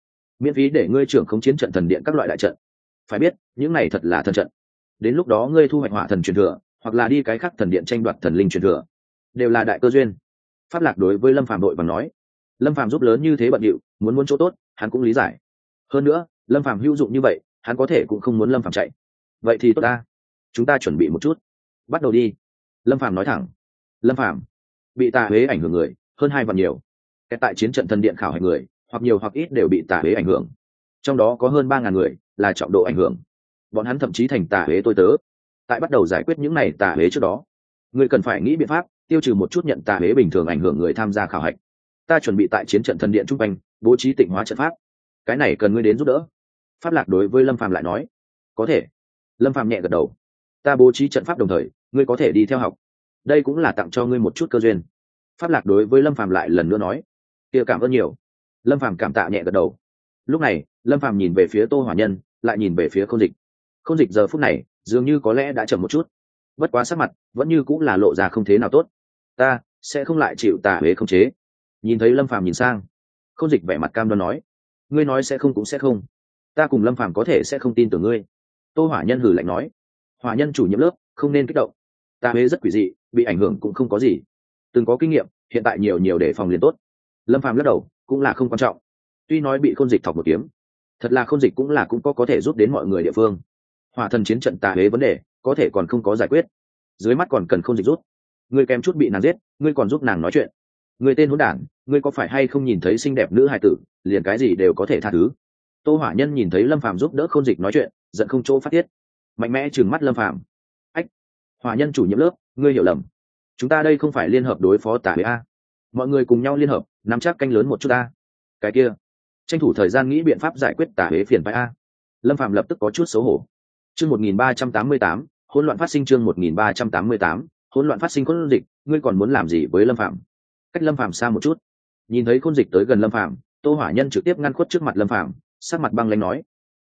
miễn phí để ngươi trưởng khống chiến trận thần điện các loại đại trận. Phải biết những này thật là thần trận, đến lúc đó ngươi thu hoạch hỏa thần truyền thừa hoặc là đi cái khác thần điện tranh đoạt thần linh truyền thừa đều là đại cơ duyên. Pháp Lạc đối với Lâm Phàm đội bằng nói. Lâm Phàm giúp lớn như thế bận điệu, muốn chỗ tốt hắn cũng lý giải. Hơn nữa Lâm Phàm hữu dụng như vậy hắn có thể cũng không muốn Lâm Phàm chạy. Vậy thì tốt ta, chúng ta chuẩn bị một chút, bắt đầu đi. Lâm Phàm nói thẳng. Lâm Phàm bị tà huế ảnh hưởng người hơn 2 vạn nhiều. Tại chiến trận thần điện khảo hạch người hoặc nhiều hoặc ít đều bị tà huế ảnh hưởng, trong đó có hơn 3.000 người là trọng độ ảnh hưởng, bọn hắn thậm chí thành tà huế tôi tớ. Tại bắt đầu giải quyết những này tà huế trước đó, người cần phải nghĩ biện pháp tiêu trừ một chút nhận tà huế bình thường ảnh hưởng người tham gia khảo hạch. Ta chuẩn bị tại chiến trận thần điện trung quanh bố trí tịnh hóa trận pháp, cái này cần ngươi đến giúp đỡ. Pháp Lạc đối với Lâm Phàm lại nói. Có thể. Lâm Phàm nhẹ gật đầu. Ta bố trí trận pháp đồng thời ngươi có thể đi theo học, đây cũng là tặng cho ngươi một chút cơ duyên. Pháp Lạc đối với Lâm Phàm lại lần nữa nói. Kia cảm ơn nhiều. Lâm Phàm cảm tạ nhẹ gật đầu. Lúc này Lâm Phàm nhìn về phía Tô Hỏa Nhân, lại nhìn về phía Khôn Dịch. Khôn Dịch giờ phút này dường như có lẽ đã chậm một chút, bất quá sắc mặt vẫn như cũng là lộ ra không thế nào tốt. Ta sẽ không lại chịu tà huế khống chế. Nhìn thấy Lâm Phàm nhìn sang, Khôn Dịch vẻ mặt cam đoan nói. Ngươi nói sẽ không cũng sẽ không, ta cùng Lâm Phàm có thể sẽ không tin tưởng ngươi. Tô Hỏa Nhân hừ lạnh nói. Hỏa Nhân chủ nhiệm lớp không nên kích động, tà huế rất quỷ dị, bị ảnh hưởng cũng không có gì, từng có kinh nghiệm, hiện tại nhiều để phòng liền tốt. Lâm Phàm lắc đầu, cũng là không quan trọng. Tuy nói bị Khôn Dịch thọc một kiếm, thật là Khôn Dịch cũng có thể giúp đến mọi người địa phương. Hỏa thần chiến trận tà huế vấn đề có thể còn không có giải quyết, dưới mắt còn cần Khôn Dịch rút. Ngươi kém chút bị nàng giết, ngươi còn giúp nàng nói chuyện. Ngươi tên hỗn đản, ngươi có phải hay không nhìn thấy xinh đẹp nữ hài tử liền cái gì đều có thể tha thứ? Tô Hỏa Nhân nhìn thấy Lâm Phàm giúp đỡ Khôn Dịch nói chuyện, giận không chỗ phát tiết, mạnh mẽ trừng mắt Lâm Phàm. Ách, Hỏa Nhân chủ nhiệm lớp, ngươi hiểu lầm, chúng ta đây không phải liên hợp đối phó tà huế a, mọi người cùng nhau liên hợp nắm chắc canh lớn một chút a. Cái kia tranh thủ thời gian nghĩ biện pháp giải quyết tà huế phiền phái a. Lâm Phàm lập tức có chút xấu hổ. Chương 1388, hỗn loạn phát sinh. Chương 1388, hỗn loạn phát sinh. Khôn Dịch, ngươi còn muốn làm gì với Lâm Phàm? Cách Lâm Phàm xa một chút. Nhìn thấy Khôn Dịch tới gần Lâm Phàm, Tô Hỏa Nhân trực tiếp ngăn khuất trước mặt Lâm Phàm, sắc mặt băng lãnh nói.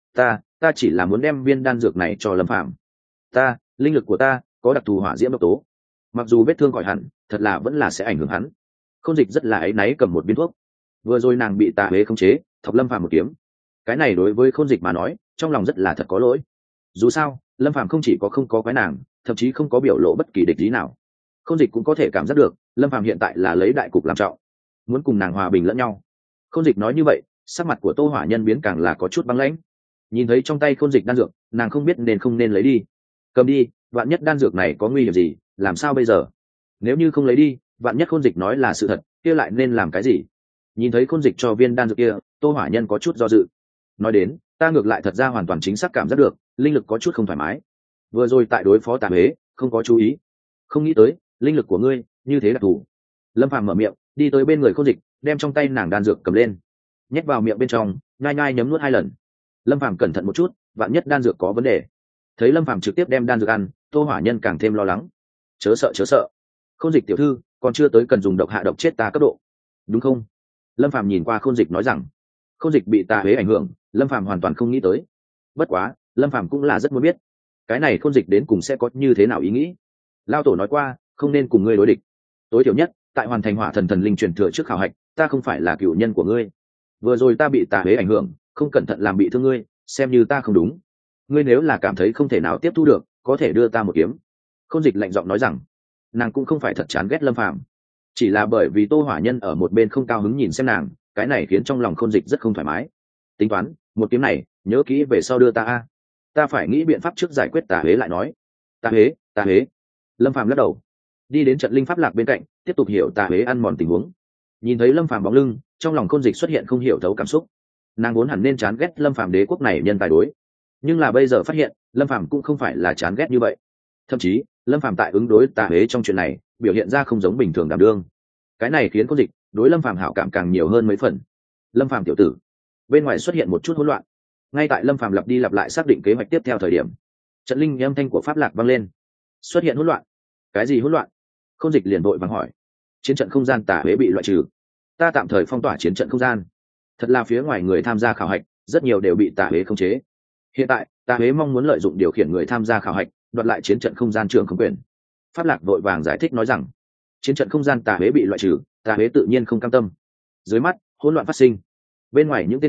Ta chỉ là muốn đem viên đan dược này cho Lâm Phàm. Linh lực của ta có đặc thù hỏa diễm độc tố, mặc dù vết thương khỏi hẳn, thật là vẫn là sẽ ảnh hưởng hắn. Khôn Dịch rất là áy náy cầm một viên thuốc. Vừa rồi nàng bị tà huế khống chế, thọc Lâm Phàm một kiếm. Cái này đối với Khôn Dịch mà nói, trong lòng rất là thật có lỗi. Dù sao, Lâm Phàm không chỉ có không có quái nàng, thậm chí không có biểu lộ bất kỳ địch ý nào. Khôn Dịch cũng có thể cảm giác được, Lâm Phàm hiện tại là lấy đại cục làm trọng, muốn cùng nàng hòa bình lẫn nhau. Khôn Dịch nói như vậy, sắc mặt của Tô Hỏa Nhân biến càng là có chút băng lãnh. Nhìn thấy trong tay Khôn Dịch đan dược, nàng không biết nên không nên lấy đi. Cầm đi, vạn nhất đan dược này có nguy hiểm gì, làm sao bây giờ? Nếu như không lấy đi, vạn nhất Khôn Dịch nói là sự thật, kia lại nên làm cái gì? Nhìn thấy Khôn Dịch cho viên đan dược kia, Tô Hỏa Nhân có chút do dự. Nói đến, ta ngược lại thật ra hoàn toàn chính xác cảm giác được, linh lực có chút không thoải mái. Vừa rồi tại đối phó tà huế, không có chú ý, không nghĩ tới linh lực của ngươi như thế đặc thù. Lâm Phàm mở miệng, đi tới bên người Khôn Dịch, đem trong tay nàng đan dược cầm lên, nhét vào miệng bên trong, nhai nhấm nuốt 2 lần. Lâm Phàm cẩn thận một chút, vạn nhất đan dược có vấn đề. Thấy Lâm Phàm trực tiếp đem đan dược ăn, Tô Hỏa Nhân càng thêm lo lắng. Chớ sợ, Khôn Dịch tiểu thư, còn chưa tới cần dùng độc hạ độc chết ta cấp độ, đúng không? Lâm Phàm nhìn qua Khôn Dịch nói rằng. Khôn Dịch bị tà huế ảnh hưởng, Lâm Phàm hoàn toàn không nghĩ tới. Bất quá, Lâm Phàm cũng là rất muốn biết, cái này Khôn Dịch đến cùng sẽ có như thế nào ý nghĩ. Lao tổ nói qua, không nên cùng ngươi đối địch. Tối thiểu nhất, tại hoàn thành hỏa thần thần linh truyền thừa trước khảo hạch, ta không phải là cựu nhân của ngươi. Vừa rồi ta bị tà huế ảnh hưởng, không cẩn thận làm bị thương ngươi, xem như ta không đúng. Ngươi nếu là cảm thấy không thể nào tiếp thu được, có thể đưa ta một kiếm. Khôn Dịch lạnh giọng nói rằng, nàng cũng không phải thật chán ghét Lâm Phàm, chỉ là bởi vì Tô Hỏa Nhân ở một bên không cao hứng nhìn xem nàng, cái này khiến trong lòng Khôn Dịch rất không thoải mái. Tính toán, một kiếm này, nhớ kỹ về sau đưa ta a. Ta phải nghĩ biện pháp trước giải quyết tà huế lại nói. Tà huế. Lâm Phàm lắc đầu, đi đến trận linh pháp lạc bên cạnh, tiếp tục hiểu tà huế ăn mòn tình huống. Nhìn thấy Lâm Phàm bóng lưng, trong lòng Khôn Dịch xuất hiện không hiểu thấu cảm xúc. Nàng vốn hẳn nên chán ghét Lâm Phàm đế quốc này nhân tài đối, nhưng là bây giờ phát hiện Lâm Phàm cũng không phải là chán ghét như vậy. Thậm chí Lâm Phàm tại ứng đối tà huế trong chuyện này biểu hiện ra không giống bình thường đảm đương, cái này khiến Khôn Dịch đối Lâm Phàm hảo cảm càng nhiều hơn mấy phần. Lâm Phàm tiểu tử. Bên ngoài xuất hiện một chút hỗn loạn. Ngay tại Lâm Phàm lặp đi lặp lại xác định kế hoạch tiếp theo thời điểm, trận linh âm thanh của Pháp Lạc vang lên. Xuất hiện hỗn loạn? Cái gì hỗn loạn? Khôn Dịch liền vội vàng hỏi. Chiến trận không gian tà huế bị loại trừ, ta tạm thời phong tỏa chiến trận không gian. Thật là phía ngoài người tham gia khảo hạch rất nhiều đều bị tà huế khống chế. Hiện tại tà huế mong muốn lợi dụng điều khiển người tham gia khảo hạch, đoạt lại chiến trận không gian trường không quyền. Pháp Lạc vội vàng giải thích nói rằng, chiến trận không gian tà huế bị loại trừ, tà huế tự nhiên không cam tâm. Dưới mắt hỗn loạn phát sinh, bên ngoài những tên kia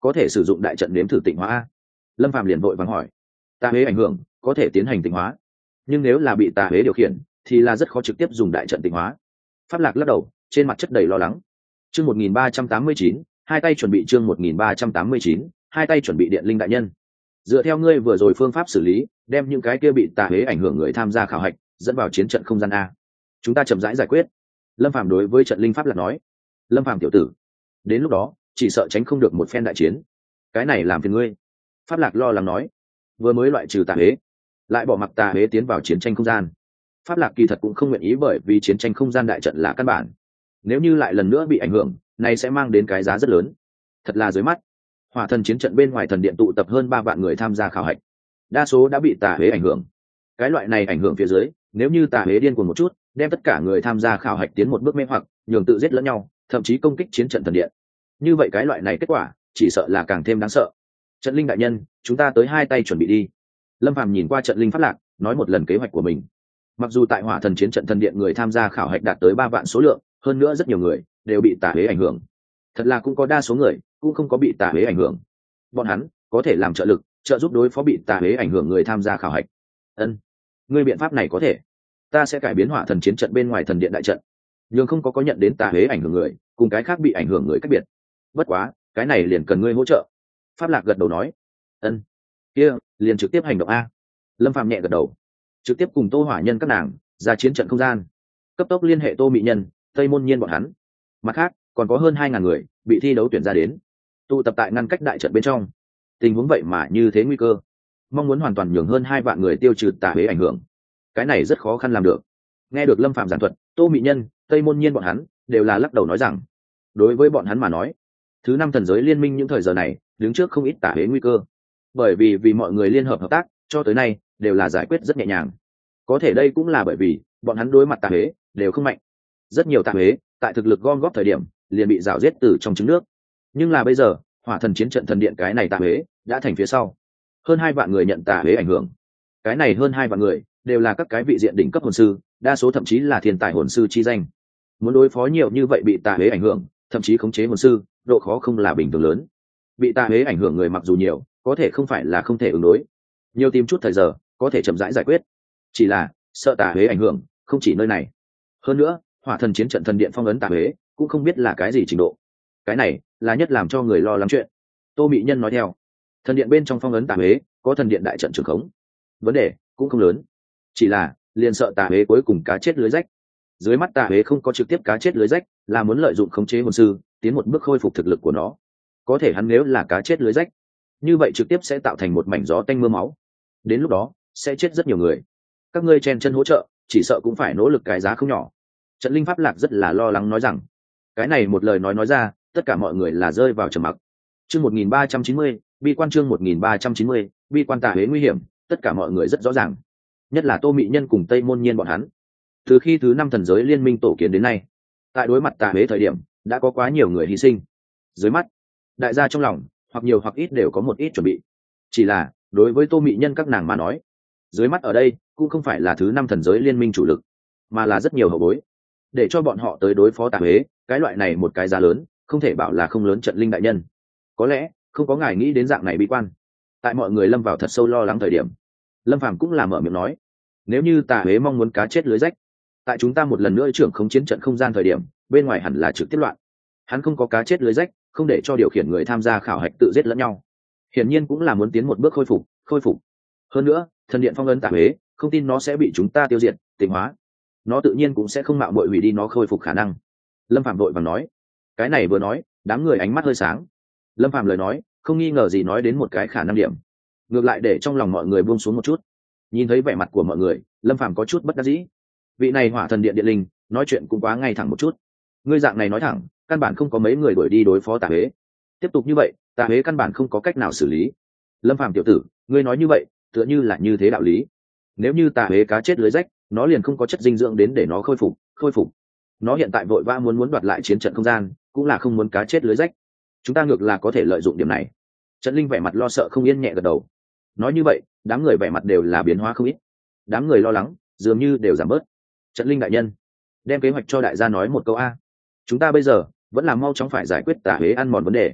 có thể sử dụng đại trận nếm thử tịnh hóa a. Lâm Phàm liền vội vàng hỏi. Tà huế ảnh hưởng có thể tiến hành tịnh hóa, nhưng nếu là bị tà huế điều khiển thì là rất khó trực tiếp dùng đại trận tịnh hóa. Pháp Lạc lắc đầu, trên mặt chất đầy lo lắng. Chương 1389, hai tay chuẩn bị. Chương 1389, hai tay chuẩn bị. Điện linh đại nhân, dựa theo ngươi vừa rồi phương pháp xử lý, đem những cái kia bị tà huế ảnh hưởng người tham gia khảo hạch dẫn vào chiến trận không gian a, chúng ta chậm rãi giải quyết. Lâm Phàm đối với trận linh Pháp Lạc nói. Lâm Phàm tiểu tử, đến lúc đó chỉ sợ tránh không được một phen đại chiến, cái này làm phiền ngươi. Pháp Lạc lo lắng nói. Vừa mới loại trừ tà huế, lại bỏ mặc tà huế tiến vào chiến tranh không gian. Pháp Lạc kỳ thật cũng không nguyện ý, bởi vì chiến tranh không gian đại trận là căn bản, nếu như lại lần nữa bị ảnh hưởng, này sẽ mang đến cái giá rất lớn. Thật là dưới mắt, Hỏa Thần chiến trận bên ngoài thần điện tụ tập hơn 3 vạn người tham gia khảo hạch, đa số đã bị tà huế ảnh hưởng. Cái loại này ảnh hưởng phía dưới, nếu như tà huế điên cuồng một chút, đem tất cả người tham gia khảo hạch tiến một bước mê hoặc, nhường tự giết lẫn nhau, thậm chí công kích chiến trận thần điện. Như vậy cái loại này kết quả, chỉ sợ là càng thêm đáng sợ. Trận linh đại nhân, chúng ta tới hai tay chuẩn bị đi. Lâm Phàm nhìn qua trận linh Pháp Lạc, nói một lần kế hoạch của mình. Mặc dù tại Hỏa Thần chiến trận thần điện người tham gia khảo hạch đạt tới 3 vạn số lượng, hơn nữa rất nhiều người đều bị tà huế ảnh hưởng, thật là cũng có đa số người cũng không có bị tà huế ảnh hưởng. Bọn hắn có thể làm trợ lực, trợ giúp đối phó bị tà huế ảnh hưởng người tham gia khảo hạch. Ân, ngươi biện pháp này có thể. Ta sẽ cải biến Hỏa Thần chiến trận bên ngoài thần điện đại trận, nhưng không có nhận đến tà huế ảnh hưởng người cùng cái khác bị ảnh hưởng người cách biệt. Bất quá cái này liền cần ngươi hỗ trợ. Pháp Lạc gật đầu nói. Ân, kia liền trực tiếp hành động a. Lâm Phàm nhẹ gật đầu, trực tiếp cùng Tô Hỏa Nhân các nàng ra chiến trận không gian, cấp tốc liên hệ Tô Mị Nhân, Tây Môn Nhiên bọn hắn. Mặt khác còn có hơn 2.000 người bị thi đấu tuyển ra đến, tụ tập tại ngăn cách đại trận bên trong. Tình huống vậy mà như thế nguy cơ, mong muốn hoàn toàn nhường hơn 2 vạn người tiêu trừ tà huế ảnh hưởng, cái này rất khó khăn làm được. Nghe được Lâm Phàm giảng thuật, Tô Mị Nhân, Tây Môn Nhiên bọn hắn đều là lắc đầu nói rằng, đối với bọn hắn mà nói, thứ 5 thần giới liên minh những thời giờ này đứng trước không ít tà huế nguy cơ, bởi vì mọi người liên hợp hợp tác cho tới nay đều là giải quyết rất nhẹ nhàng. Có thể đây cũng là bởi vì bọn hắn đối mặt tà huế đều không mạnh. Rất nhiều tà huế tại thực lực gom góp thời điểm liền bị rào giết từ trong trứng nước, nhưng là bây giờ Hỏa Thần chiến trận thần điện cái này tà huế đã thành phía sau, hơn 2 vạn người nhận tà huế ảnh hưởng. Cái này hơn 2 vạn người đều là các cái vị diện đỉnh cấp hồn sư, đa số thậm chí là thiên tài hồn sư chi danh. Muốn đối phó nhiều như vậy bị tà huế ảnh hưởng, thậm chí khống chế hồn sư, độ khó không là bình thường lớn. Bị tà huế ảnh hưởng người mặc dù nhiều, có thể không phải là không thể ứng đối, nhiều tìm chút thời giờ có thể chậm rãi giải quyết. Chỉ là sợ tà huế ảnh hưởng không chỉ nơi này, hơn nữa Hỏa Thần chiến trận thần điện phong ấn tà huế cũng không biết là cái gì trình độ. Cái này là nhất làm cho người lo lắng chuyện. Tô Mị Nhân nói theo, thần điện bên trong phong ấn tà huế có thần điện đại trận trường khống, vấn đề cũng không lớn, chỉ là liền sợ tà huế cuối cùng cá chết lưới rách. Dưới mắt tà huế không có trực tiếp cá chết lưới rách, là muốn lợi dụng khống chế hồn sư tiến một bước khôi phục thực lực của nó. Có thể hắn nếu là cá chết lưới rách, như vậy trực tiếp sẽ tạo thành một mảnh gió tanh mưa máu, đến lúc đó sẽ chết rất nhiều người. Các ngươi chen chân hỗ trợ, chỉ sợ cũng phải nỗ lực cái giá không nhỏ. Trận linh Pháp Lạc rất là lo lắng nói rằng, cái này một lời nói ra, tất cả mọi người là rơi vào trầm mặc. Chương 1390, bi quan. Chương 1390, bi quan tà huế nguy hiểm, tất cả mọi người rất rõ ràng, nhất là Tô Mị Nhân cùng Tây Môn Nhiên bọn hắn. Từ khi thứ 5 thần giới liên minh tổ kiến đến nay, tại đối mặt tà huế thời điểm đã có quá nhiều người hy sinh. Dưới mắt đại gia trong lòng hoặc nhiều hoặc ít đều có một ít chuẩn bị. Chỉ là đối với Tô Mị Nhân các nàng mà nói, dưới mắt ở đây cũng không phải là thứ 5 thần giới liên minh chủ lực, mà là rất nhiều hậu bối. Để cho bọn họ tới đối phó tà huế, cái loại này một cái giá lớn, không thể bảo là không lớn. Trận linh đại nhân, có lẽ không có ngài nghĩ đến dạng này bi quan. Tại mọi người lâm vào thật sâu lo lắng thời điểm, Lâm Phàm cũng là mở miệng nói, nếu như tà huế mong muốn cá chết lưới rách, tại chúng ta một lần nữa trưởng không chiến trận không gian thời điểm, bên ngoài hẳn là trực tiếp loạn. Hắn không có cá chết lưới rách, không để cho điều khiển người tham gia khảo hạch tự giết lẫn nhau, hiển nhiên cũng là muốn tiến một bước khôi phục. Hơn nữa thần điện phong ấn tà huế, không tin nó sẽ bị chúng ta tiêu diệt tịnh hóa, nó tự nhiên cũng sẽ không mạo muội hủy đi nó khôi phục khả năng. Lâm Phạm vội vàng nói. Cái này vừa nói, đám người ánh mắt hơi sáng. Lâm Phạm lời nói không nghi ngờ gì nói đến một cái khả năng điểm, ngược lại để trong lòng mọi người buông xuống một chút. Nhìn thấy vẻ mặt của mọi người, Lâm Phạm có chút bất đắc dĩ. Vị này Hỏa Thần điện điện linh nói chuyện cũng quá ngay thẳng một chút. Ngươi dạng này nói thẳng, căn bản không có mấy người đuổi đi đối phó tà huế. Tiếp tục như vậy, tà huế căn bản không có cách nào xử lý. Lâm Phạm tiểu tử, ngươi nói như vậy tựa như là như thế đạo lý. Nếu như tà huế cá chết lưới rách, nó liền không có chất dinh dưỡng đến để nó khôi phục. Nó hiện tại vội vã muốn đoạt lại chiến trận không gian, cũng là không muốn cá chết lưới rách. Chúng ta ngược là có thể lợi dụng điểm này. Trận linh vẻ mặt lo sợ không yên nhẹ gật đầu. Nói như vậy, đám người vẻ mặt đều là biến hóa không ít. Đám người lo lắng dường như đều giảm bớt. Trận linh đại nhân, đem kế hoạch cho đại gia nói một câu a. Chúng ta bây giờ vẫn là mau chóng phải giải quyết tà huế ăn mòn vấn đề.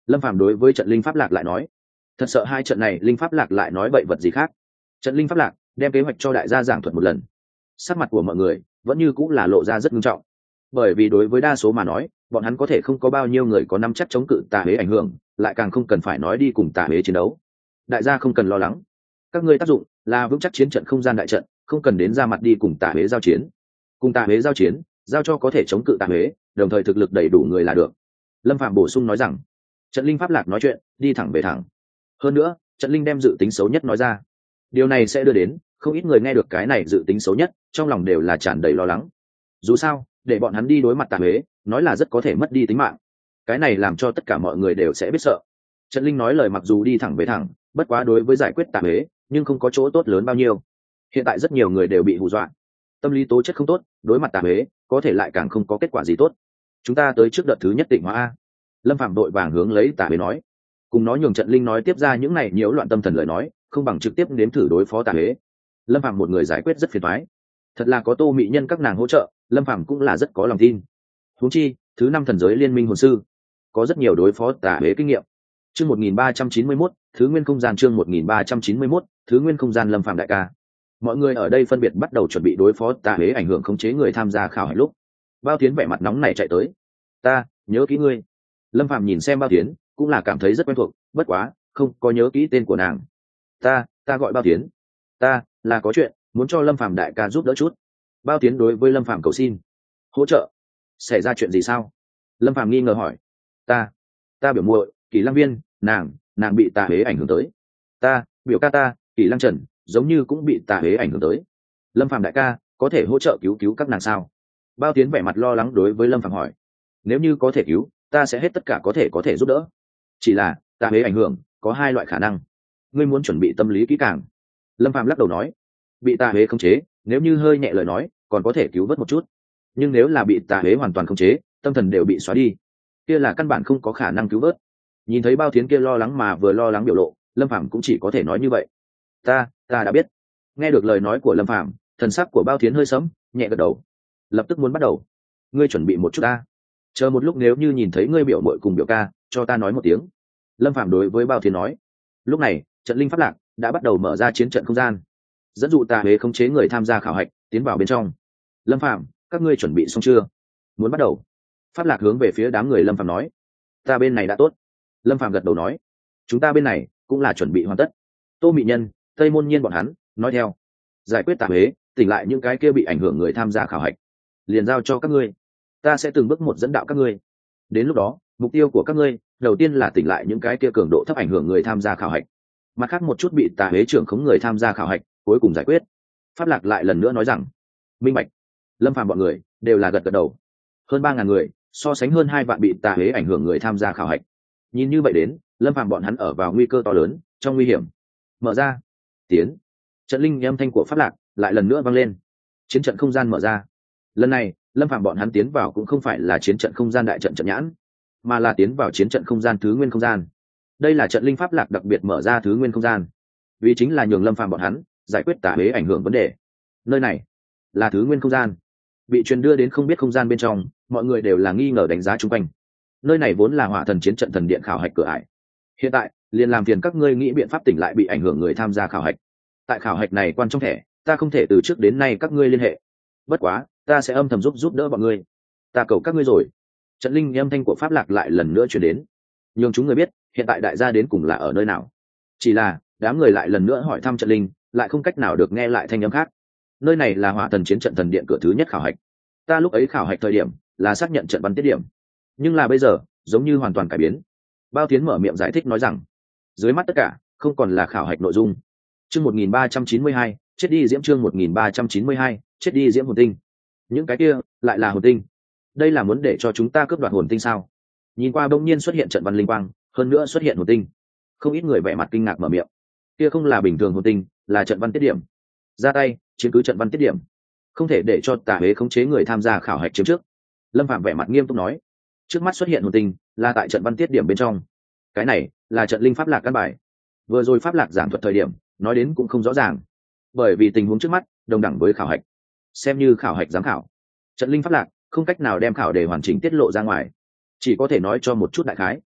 Lâm Phàm đối với trận linh pháp lạc lại nói. Thật sợ hai trận này linh pháp lạc lại nói bậy vật gì khác. Trận linh pháp lạc đem kế hoạch cho đại gia giảng thuật một lần. Sắc mặt của mọi người vẫn như cũng là lộ ra rất nghiêm trọng, bởi vì đối với đa số mà nói, bọn hắn có thể không có bao nhiêu người có nắm chắc chống cự tà huế ảnh hưởng, lại càng không cần phải nói đi cùng tà huế chiến đấu. Đại gia không cần lo lắng, các ngươi tác dụng là vững chắc chiến trận không gian đại trận, không cần đến ra mặt đi cùng tà huế giao chiến. Cùng tà huế giao chiến, giao cho có thể chống cự tà huế, đồng thời thực lực đầy đủ người là được. Lâm Phạm bổ sung nói rằng, trận linh pháp lạc nói chuyện đi thẳng về thẳng. Hơn nữa, trận linh đem dự tính xấu nhất nói ra, điều này sẽ đưa đến không ít người nghe được cái này dự tính xấu nhất, trong lòng đều là tràn đầy lo lắng. Dù sao, để bọn hắn đi đối mặt tà huế, nói là rất có thể mất đi tính mạng. Cái này làm cho tất cả mọi người đều sẽ biết sợ. Trận linh nói lời mặc dù đi thẳng về thẳng, bất quá đối với giải quyết tà huế, nhưng không có chỗ tốt lớn bao nhiêu. Hiện tại rất nhiều người đều bị hù dọa, tâm lý tố chất không tốt, đối mặt tà huế, có thể lại càng không có kết quả gì tốt. Chúng ta tới trước đợt thứ nhất Tịnh Hóa a. Lâm Phạm đội vàng hướng lấy tà huế nói, cùng nó nhường trận linh nói tiếp ra những này nhiễu loạn tâm thần lời nói, không bằng trực tiếp nếm thử đối phó tà huế. Lâm Phạm một người giải quyết rất phiền toái, thật là có Tô Mị Nhân các nàng hỗ trợ, Lâm Phạm cũng là rất có lòng tin. Huống chi thứ 5 thần giới liên minh hồn sư có rất nhiều đối phó tà huế kinh nghiệm. Chương 1391, thứ nguyên không gian. Chương 1391, thứ nguyên không gian. Lâm Phạm đại ca, mọi người ở đây phân biệt bắt đầu chuẩn bị đối phó tà huế ảnh hưởng khống chế người tham gia khảo hạch lúc, Bao Tiến vẻ mặt nóng này chạy tới. Ta nhớ kỹ ngươi. Lâm Phạm nhìn xem Bao Tiến, cũng là cảm thấy rất quen thuộc, bất quá không có nhớ kỹ tên của nàng. Ta gọi Bao Tiến. Ta là có chuyện muốn cho Lâm Phạm đại ca giúp đỡ chút. Bao Tiến đối với Lâm Phạm cầu xin hỗ trợ. Xảy ra chuyện gì sao? Lâm Phạm nghi ngờ hỏi. Ta biểu muội Kỷ Lăng Viên, nàng bị tà huế ảnh hưởng tới. Ta biểu ca ta Kỷ Lăng Trần giống như cũng bị tà huế ảnh hưởng tới. Lâm Phạm đại ca có thể hỗ trợ cứu các nàng sao? Bao Tiến vẻ mặt lo lắng đối với Lâm Phạm hỏi. Nếu như có thể cứu, ta sẽ hết tất cả có thể giúp đỡ. Chỉ là tà huế ảnh hưởng có hai loại khả năng, ngươi muốn chuẩn bị tâm lý kỹ càng. Lâm Phạm lắc đầu nói, bị tà huế khống chế, nếu như hơi nhẹ lời nói còn có thể cứu vớt một chút, nhưng nếu là bị tà huế hoàn toàn khống chế, tâm thần đều bị xóa đi, kia là căn bản không có khả năng cứu vớt. Nhìn thấy Bao Thiến kia lo lắng mà vừa lo lắng biểu lộ, Lâm Phạm cũng chỉ có thể nói như vậy. Ta đã biết. Nghe được lời nói của Lâm Phạm, thần sắc của Bao Thiến hơi sẫm, nhẹ gật đầu. Lập tức muốn bắt đầu. Ngươi chuẩn bị một chút ta, chờ một lúc nếu như nhìn thấy ngươi biểu muội cùng biểu ca, cho ta nói một tiếng. Lâm Phạm đối với Bao Thiến nói. Lúc này trận linh pháp lạc đã bắt đầu mở ra chiến trận không gian, dẫn dụ tà huế khống chế người tham gia khảo hạch tiến vào bên trong. Lâm Phạm, các ngươi chuẩn bị xong chưa? Muốn bắt đầu. Pháp lạc hướng về phía đám người Lâm Phạm nói. Ta bên này đã tốt. Lâm Phạm gật đầu nói. Chúng ta bên này cũng là chuẩn bị hoàn tất. Tô Mị Nhân, Tây Môn Nhiên bọn hắn nói theo. Giải quyết tà huế, tỉnh lại những cái kia bị ảnh hưởng người tham gia khảo hạch, liền giao cho các ngươi. Ta sẽ từng bước một dẫn đạo các ngươi. Đến lúc đó, mục tiêu của các ngươi đầu tiên là tỉnh lại những cái kia cường độ thấp ảnh hưởng người tham gia khảo hạch, mặt khác một chút bị tà huế trưởng khống người tham gia khảo hạch cuối cùng giải quyết. Pháp lạc lại lần nữa nói rằng, minh bạch. Lâm Phàm bọn người đều là gật gật đầu. Hơn 3.000 người so sánh hơn 2 vạn bị tà huế ảnh hưởng người tham gia khảo hạch, nhìn như vậy đến Lâm Phàm bọn hắn ở vào nguy cơ to lớn, trong nguy hiểm. Mở ra, tiến. Trận linh âm thanh của Pháp lạc lại lần nữa vang lên. Chiến trận không gian mở ra. Lần này Lâm Phàm bọn hắn tiến vào cũng không phải là chiến trận không gian đại trận trận nhãn, mà là tiến vào chiến trận không gian thứ nguyên không gian. Đây là trận linh pháp lạc đặc biệt mở ra thứ nguyên không gian, vì chính là nhường Lâm Phàm bọn hắn giải quyết tà huế ảnh hưởng vấn đề. Nơi này là thứ nguyên không gian, bị truyền đưa đến không biết không gian bên trong, mọi người đều là nghi ngờ đánh giá chung quanh. Nơi này vốn là Hỏa Thần chiến trận thần điện khảo hạch cửa ải, hiện tại liền làm phiền các ngươi nghĩ biện pháp tỉnh lại bị ảnh hưởng người tham gia khảo hạch. Tại khảo hạch này quan trong thẻ, ta không thể từ trước đến nay các ngươi liên hệ, bất quá ta sẽ âm thầm giúp đỡ bọn ngươi. Ta cầu các ngươi rồi. Trận linh âm thanh của Pháp lạc lại lần nữa truyền đến, nhường chúng người biết hiện tại đại gia đến cùng là ở nơi nào. Chỉ là đám người lại lần nữa hỏi thăm trận linh, lại không cách nào được nghe lại thanh âm khác. Nơi này là Hỏa Thần chiến trận thần điện cửa thứ nhất khảo hạch. Ta lúc ấy khảo hạch thời điểm là xác nhận trận bắn tiết điểm, nhưng là bây giờ giống như hoàn toàn cải biến. Bao Tiến mở miệng giải thích nói rằng, dưới mắt tất cả không còn là khảo hạch nội dung. Chương 1392, chết đi diễm. Chương 1392, chết đi diễm hồn tinh. Những cái kia lại là hồn tinh. Đây là muốn để cho chúng ta cướp đoạt hồn tinh sao? Nhìn qua bỗng nhiên xuất hiện trận văn linh quang, hơn nữa xuất hiện hồn tinh, không ít người vẻ mặt kinh ngạc mở miệng. Kia không là bình thường hồn tinh, là trận văn tiết điểm. Ra tay chiếm cứ trận văn tiết điểm, không thể để cho tà huế khống chế người tham gia khảo hạch chiếm trước. Lâm Phạm vẻ mặt nghiêm túc nói, trước mắt xuất hiện hồn tinh là tại trận văn tiết điểm bên trong. Cái này là trận linh pháp lạc căn bài. Vừa rồi pháp lạc giảng thuật thời điểm nói đến cũng không rõ ràng, bởi vì tình huống trước mắt đồng đẳng với khảo hạch, xem như khảo hạch giám khảo. Trận linh pháp lạc không cách nào đem khảo đề hoàn chỉnh tiết lộ ra ngoài, chỉ có thể nói cho một chút đại khái.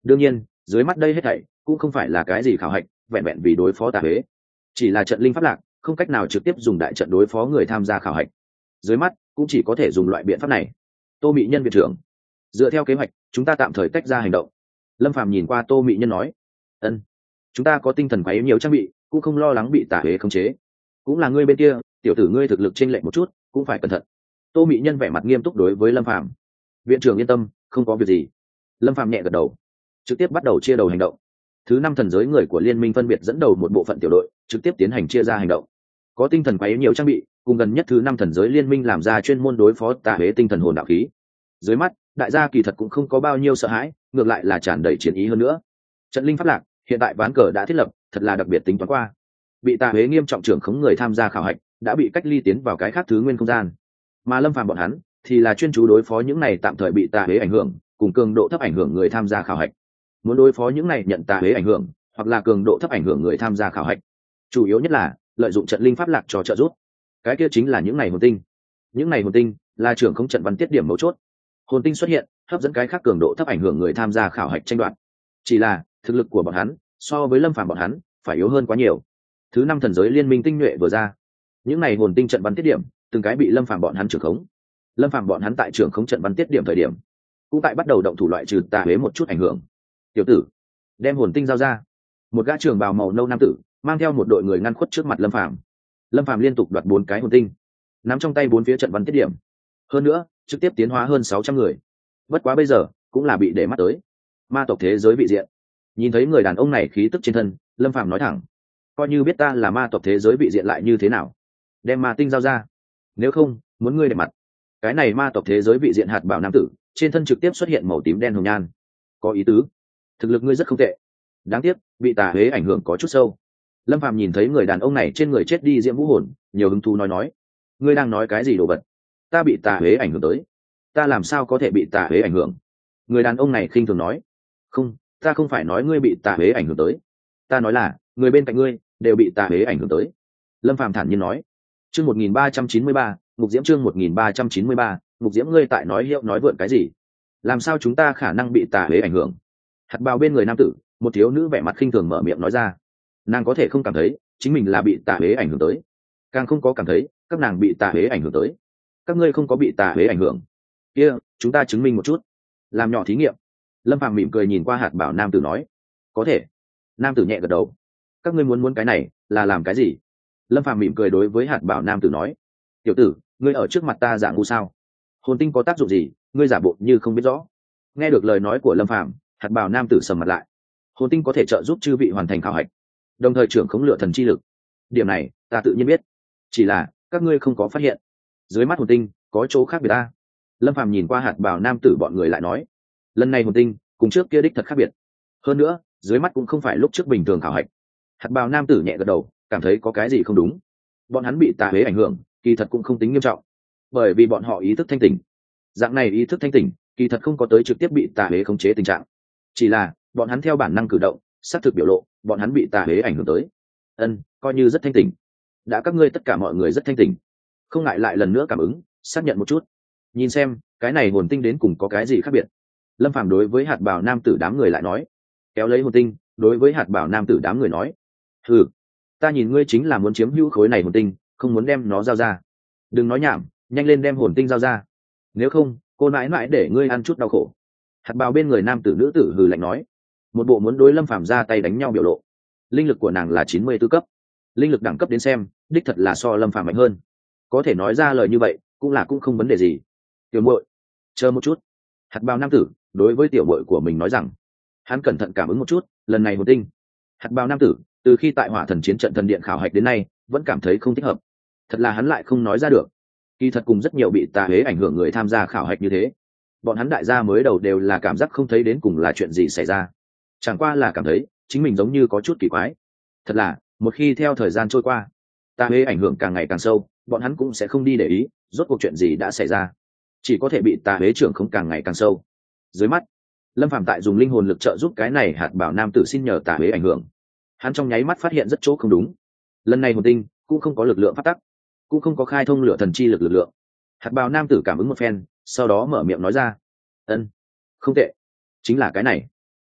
đương nhiên dưới mắt đây hết thảy cũng không phải là cái gì khảo hạch vẹn vẹn vì đối phó tà huế, chỉ là trận linh pháp lạc không cách nào trực tiếp dùng đại trận đối phó người tham gia khảo hạch, dưới mắt cũng chỉ có thể dùng loại biện pháp này. Tô Mị Nhân viện trưởng, dựa theo kế hoạch chúng ta tạm thời tách ra hành động. Lâm Phàm nhìn qua Tô Mị Nhân nói, ân, chúng ta có tinh thần quấy nhiều trang bị, cũng không lo lắng bị tà huế khống chế. Cũng là ngươi bên kia tiểu tử ngươi thực lực chênh lệch một chút, cũng phải cẩn thận. Tô Mị Nhân vẻ mặt nghiêm túc đối với Lâm Phàm. Viện trưởng yên tâm, không có việc gì. Lâm Phàm nhẹ gật đầu, trực tiếp bắt đầu chia đầu hành động. Thứ 5 thần giới người của liên minh phân biệt dẫn đầu một bộ phận tiểu đội trực tiếp tiến hành chia ra hành động. Có tinh thần quấy nhiều trang bị, cùng gần nhất thứ 5 thần giới liên minh làm ra chuyên môn đối phó tà huế tinh thần hồn đạo khí. Dưới mắt đại gia kỳ thật cũng không có bao nhiêu sợ hãi, ngược lại là tràn đầy chiến ý hơn nữa. Trận linh pháp lạc hiện tại ván cờ đã thiết lập, thật là đặc biệt tính toán qua. Bị tà huế nghiêm trọng trưởng khống người tham gia khảo hạch đã bị cách ly tiến vào cái khác thứ nguyên không gian, mà Lâm Phàm bọn hắn thì là chuyên chú đối phó những này tạm thời bị tà huế ảnh hưởng cùng cường độ thấp ảnh hưởng người tham gia khảo hạch. Muốn đối phó những này nhận tà huế ảnh hưởng hoặc là cường độ thấp ảnh hưởng người tham gia khảo hạch, chủ yếu nhất là lợi dụng trận linh pháp lạc cho trợ giúp. Cái kia chính là những này hồn tinh. Những này hồn tinh là trưởng không trận văn tiết điểm mấu chốt. Hồn tinh xuất hiện hấp dẫn cái khác cường độ thấp ảnh hưởng người tham gia khảo hạch tranh đoạt, chỉ là thực lực của bọn hắn so với Lâm Phàm bọn hắn phải yếu hơn quá nhiều. Thứ 5 thần giới liên minh tinh nhuệ vừa ra, những này hồn tinh trận văn tiết điểm từng cái bị Lâm Phàm bọn hắn trưởng khống. Lâm Phàm bọn hắn tại trưởng khống trận văn tiết điểm thời điểm cũng tại bắt đầu động thủ loại trừ tà huế một chút ảnh hưởng. Tiểu tử, đem hồn tinh giao ra. Một gã trưởng bào màu nâu nam tử mang theo một đội người ngăn khuất trước mặt Lâm Phàm. Lâm Phàm liên tục đoạt 4 cái hồn tinh, nắm trong tay 4 phía trận văn tiết điểm, hơn nữa trực tiếp tiến hóa hơn 600 người. Bất quá bây giờ cũng là bị để mắt tới ma tộc thế giới vị diện. Nhìn thấy người đàn ông này khí tức trên thân, Lâm Phàm nói thẳng, coi như biết ta là ma tộc thế giới vị diện lại như thế nào, đem ma tinh giao ra, nếu không muốn ngươi để mặt. Cái này ma tộc thế giới vị diện hạt bảo nam tử trên thân trực tiếp xuất hiện màu tím đen hồng nhan. Có ý tứ, thực lực ngươi rất không tệ, đáng tiếc bị tà huế ảnh hưởng có chút sâu. Lâm Phàm nhìn thấy người đàn ông này trên người chết đi diễm vũ hồn, nhiều hứng thú nói, ngươi đang nói cái gì đồ vật? Ta bị tà huế ảnh hưởng tới? Ta làm sao có thể bị tà huế ảnh hưởng? Người đàn ông này khinh thường nói, không, ta không phải nói ngươi bị tà huế ảnh hưởng tới, ta nói là người bên cạnh ngươi đều bị tà huế ảnh hưởng tới. Lâm Phàm thản nhiên nói. Chương 1393, Ngục Diễm chương 1393, Ngục Diễm ngươi tại nói hiệu nói vượn cái gì? Làm sao chúng ta khả năng bị tà huế ảnh hưởng? Hạt bào bên người nam tử, một thiếu nữ vẻ mặt khinh thường mở miệng nói ra. Nàng có thể không cảm thấy chính mình là bị tà huế ảnh hưởng tới, càng không có cảm thấy các nàng bị tà huế ảnh hưởng tới. Các ngươi không có bị tà huế ảnh hưởng, kia chúng ta chứng minh một chút, làm nhỏ thí nghiệm. Lâm Phàm mỉm cười nhìn qua hạt bảo nam tử nói, có thể. Nam tử nhẹ gật đầu. Các ngươi muốn cái này là làm cái gì? Lâm Phàm mỉm cười đối với hạt bảo nam tử nói, tiểu tử, ngươi ở trước mặt ta giả ngu sao? Hồn tinh có tác dụng gì, ngươi giả bộ như không biết rõ. Nghe được lời nói của Lâm Phàm, hạt bảo nam tử sầm mặt lại. Hồn tinh có thể trợ giúp chư vị hoàn thành khảo hạch, đồng thời trưởng khống lựa thần chi lực, điểm này ta tự nhiên biết, chỉ là các ngươi không có phát hiện dưới mắt hồn tinh có chỗ khác biệt ta. Lâm Phàm nhìn qua hạt bảo nam tử bọn người lại nói, lần này hồn tinh cùng trước kia đích thật khác biệt, hơn nữa dưới mắt cũng không phải lúc trước bình thường khảo hạch. Hạt bảo nam tử nhẹ gật đầu, cảm thấy có cái gì không đúng. Bọn hắn bị tà huế ảnh hưởng kỳ thật cũng không tính nghiêm trọng, bởi vì bọn họ ý thức thanh tỉnh. Dạng này ý thức thanh tỉnh kỳ thật không có tới trực tiếp bị tà huế khống chế tình trạng, chỉ là bọn hắn theo bản năng cử động xác thực biểu lộ bọn hắn bị tà huế ảnh hưởng tới. Coi như rất thanh tỉnh. Đã các ngươi tất cả mọi người rất thanh tỉnh, không ngại lại lần nữa cảm ứng xác nhận một chút, nhìn xem cái này hồn tinh đến cùng có cái gì khác biệt. Lâm Phàm đối với hạt bảo nam tử đám người lại nói, kéo lấy hồn tinh đối với hạt bảo nam tử đám người nói, ta nhìn ngươi chính là muốn chiếm hữu khối này hồn tinh, không muốn đem nó giao ra. Đừng nói nhảm, nhanh lên đem hồn tinh giao ra, nếu không cô mãi mãi để ngươi ăn chút đau khổ. Hạt bào bên người nam tử nữ tử hừ lạnh nói, một bộ muốn đối Lâm Phàm ra tay đánh nhau biểu lộ. Linh lực của nàng là 94 cấp, linh lực đẳng cấp đến xem đích thật là so Lâm Phàm mạnh hơn, có thể nói ra lời như vậy cũng không vấn đề gì. Tiểu muội, chờ một chút. Hạt bào nam tử đối với tiểu muội của mình nói rằng, hắn cẩn thận cảm ứng một chút lần này hồn tinh. Hạt bào nam tử từ khi tại hỏa thần chiến trận thần điện khảo hạch đến nay vẫn cảm thấy không thích hợp, thật là hắn lại không nói ra được. Kỳ thật cùng rất nhiều bị tà huế ảnh hưởng người tham gia khảo hạch như thế, bọn hắn đại gia mới đầu đều là cảm giác không thấy đến cùng là chuyện gì xảy ra, chẳng qua là cảm thấy chính mình giống như có chút kỳ quái. Thật là một khi theo thời gian trôi qua, tà huế ảnh hưởng càng ngày càng sâu, bọn hắn cũng sẽ không đi để ý rốt cuộc chuyện gì đã xảy ra, chỉ có thể bị tà huế trưởng không càng ngày càng sâu. Dưới mắt Lâm Phàm tại dùng linh hồn lực trợ giúp cái này hạt bảo nam tử xin nhờ tà huế ảnh hưởng, hắn trong nháy mắt phát hiện rất chỗ không đúng. Lần này hồn tinh cũng không có lực lượng phát tắc, cũng không có khai thông lửa thần chi lực lượng. Hạt bào nam tử cảm ứng một phen, sau đó mở miệng nói ra, không tệ, chính là cái này.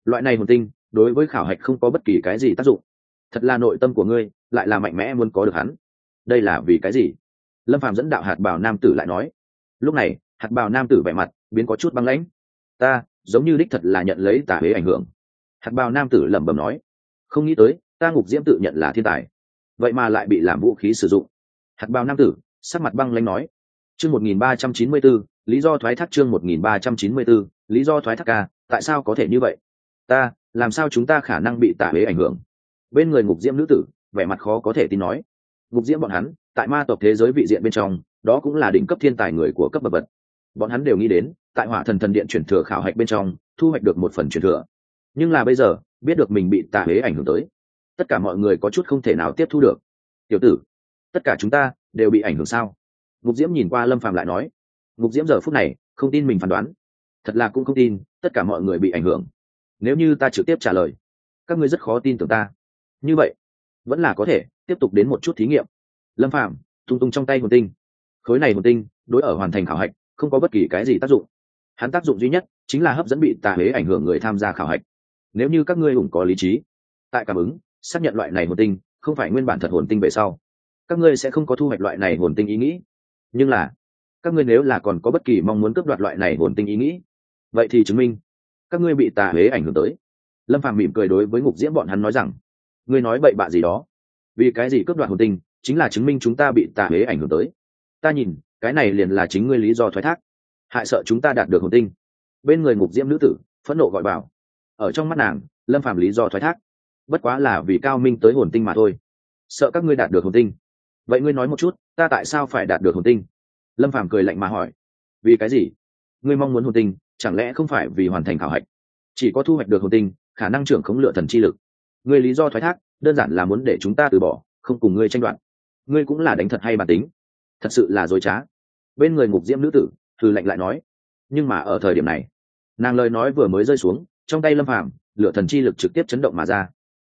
loại này hồn tinh đối với khảo hạch không có bất kỳ cái gì tác dụng. Thật là nội tâm của ngươi lại là mạnh mẽ muốn có được hắn. Đây là vì cái gì? Lâm Phàm dẫn đạo hạt bào nam tử lại nói. Lúc này hạt bào nam tử vẻ mặt biến có chút băng lãnh. Ta giống như đích thật là nhận lấy tà huế ảnh hưởng. Hạt bào nam tử lẩm bẩm nói. Không nghĩ tới ta ngục diễm tự nhận là thiên tài, vậy mà lại bị làm vũ khí sử dụng. Hạt bào nam tử sắc mặt băng lãnh nói. Chương 1394, lý do thoái thác. Chương 1394, lý do thoái thác ca, tại sao có thể như vậy? Ta làm sao chúng ta khả năng bị tà huế ảnh hưởng? Bên người ngục diễm nữ tử vẻ mặt khó có thể tin nói. Ngục diễm bọn hắn tại ma tộc thế giới vị diện bên trong, đó cũng là đỉnh cấp thiên tài người của cấp bậc vật. Bọn hắn đều nghĩ đến tại hỏa thần thần điện chuyển thừa khảo hạch bên trong thu hoạch được một phần chuyển thừa, nhưng là bây giờ biết được mình bị tà huế ảnh hưởng tới, tất cả mọi người có chút không thể nào tiếp thu được. Tiểu tử, tất cả chúng ta đều bị ảnh hưởng sao? Ngục diễm nhìn qua Lâm Phàm lại nói. Ngục diễm giờ phút này không tin mình phán đoán, thật là cũng không tin tất cả mọi người bị ảnh hưởng. Nếu như ta trực tiếp trả lời, các ngươi rất khó tin tưởng ta. Như vậy vẫn là có thể tiếp tục đến một chút thí nghiệm. Lâm Phàm tung tung trong tay hồn tinh. Khối này hồn tinh đối ở hoàn thành khảo hạch không có bất kỳ cái gì tác dụng. Hắn tác dụng duy nhất chính là hấp dẫn bị tà huế ảnh hưởng người tham gia khảo hạch. Nếu như các ngươi ủng có lý trí, tại cảm ứng xác nhận loại này hồn tinh không phải nguyên bản thật hồn tinh về sau, các ngươi sẽ không có thu hoạch loại này hồn tinh ý nghĩ. Nhưng là các ngươi nếu là còn có bất kỳ mong muốn cướp đoạt loại này hồn tinh ý nghĩ, vậy thì chứng minh các ngươi bị tà huế ảnh hưởng tới. Lâm Phàm mỉm cười đối với ngục diễm bọn hắn nói rằng, ngươi nói bậy bạ gì đó? Vì cái gì cướp đoạt hồn tinh chính là chứng minh chúng ta bị tà huế ảnh hưởng tới? Ta nhìn cái này liền là chính ngươi lý do thoái thác, hại sợ chúng ta đạt được hồn tinh. Bên người ngục diễm nữ tử phẫn nộ gọi bảo. Ở trong mắt nàng, Lâm Phàm lý do thoái thác bất quá là vì cao minh tới hồn tinh mà thôi, sợ các ngươi đạt được hồn tinh. Vậy ngươi nói một chút, ta tại sao phải đạt được hồn tinh? Lâm Phàm cười lạnh mà hỏi. Vì cái gì? Ngươi mong muốn hồn tinh chẳng lẽ không phải vì hoàn thành khảo hạch? Chỉ có thu hoạch được hồn tinh khả năng trưởng khống lựa thần chi lực. Ngươi lý do thoái thác đơn giản là muốn để chúng ta từ bỏ, không cùng ngươi tranh đoạt. Ngươi cũng là đánh thật hay bản tính, thật sự là dối trá. Bên người ngục diễm nữ tử thư lạnh lại nói. Nhưng mà ở thời điểm này, nàng lời nói vừa mới rơi xuống, trong tay Lâm Phàm lựa thần chi lực trực tiếp chấn động mà ra.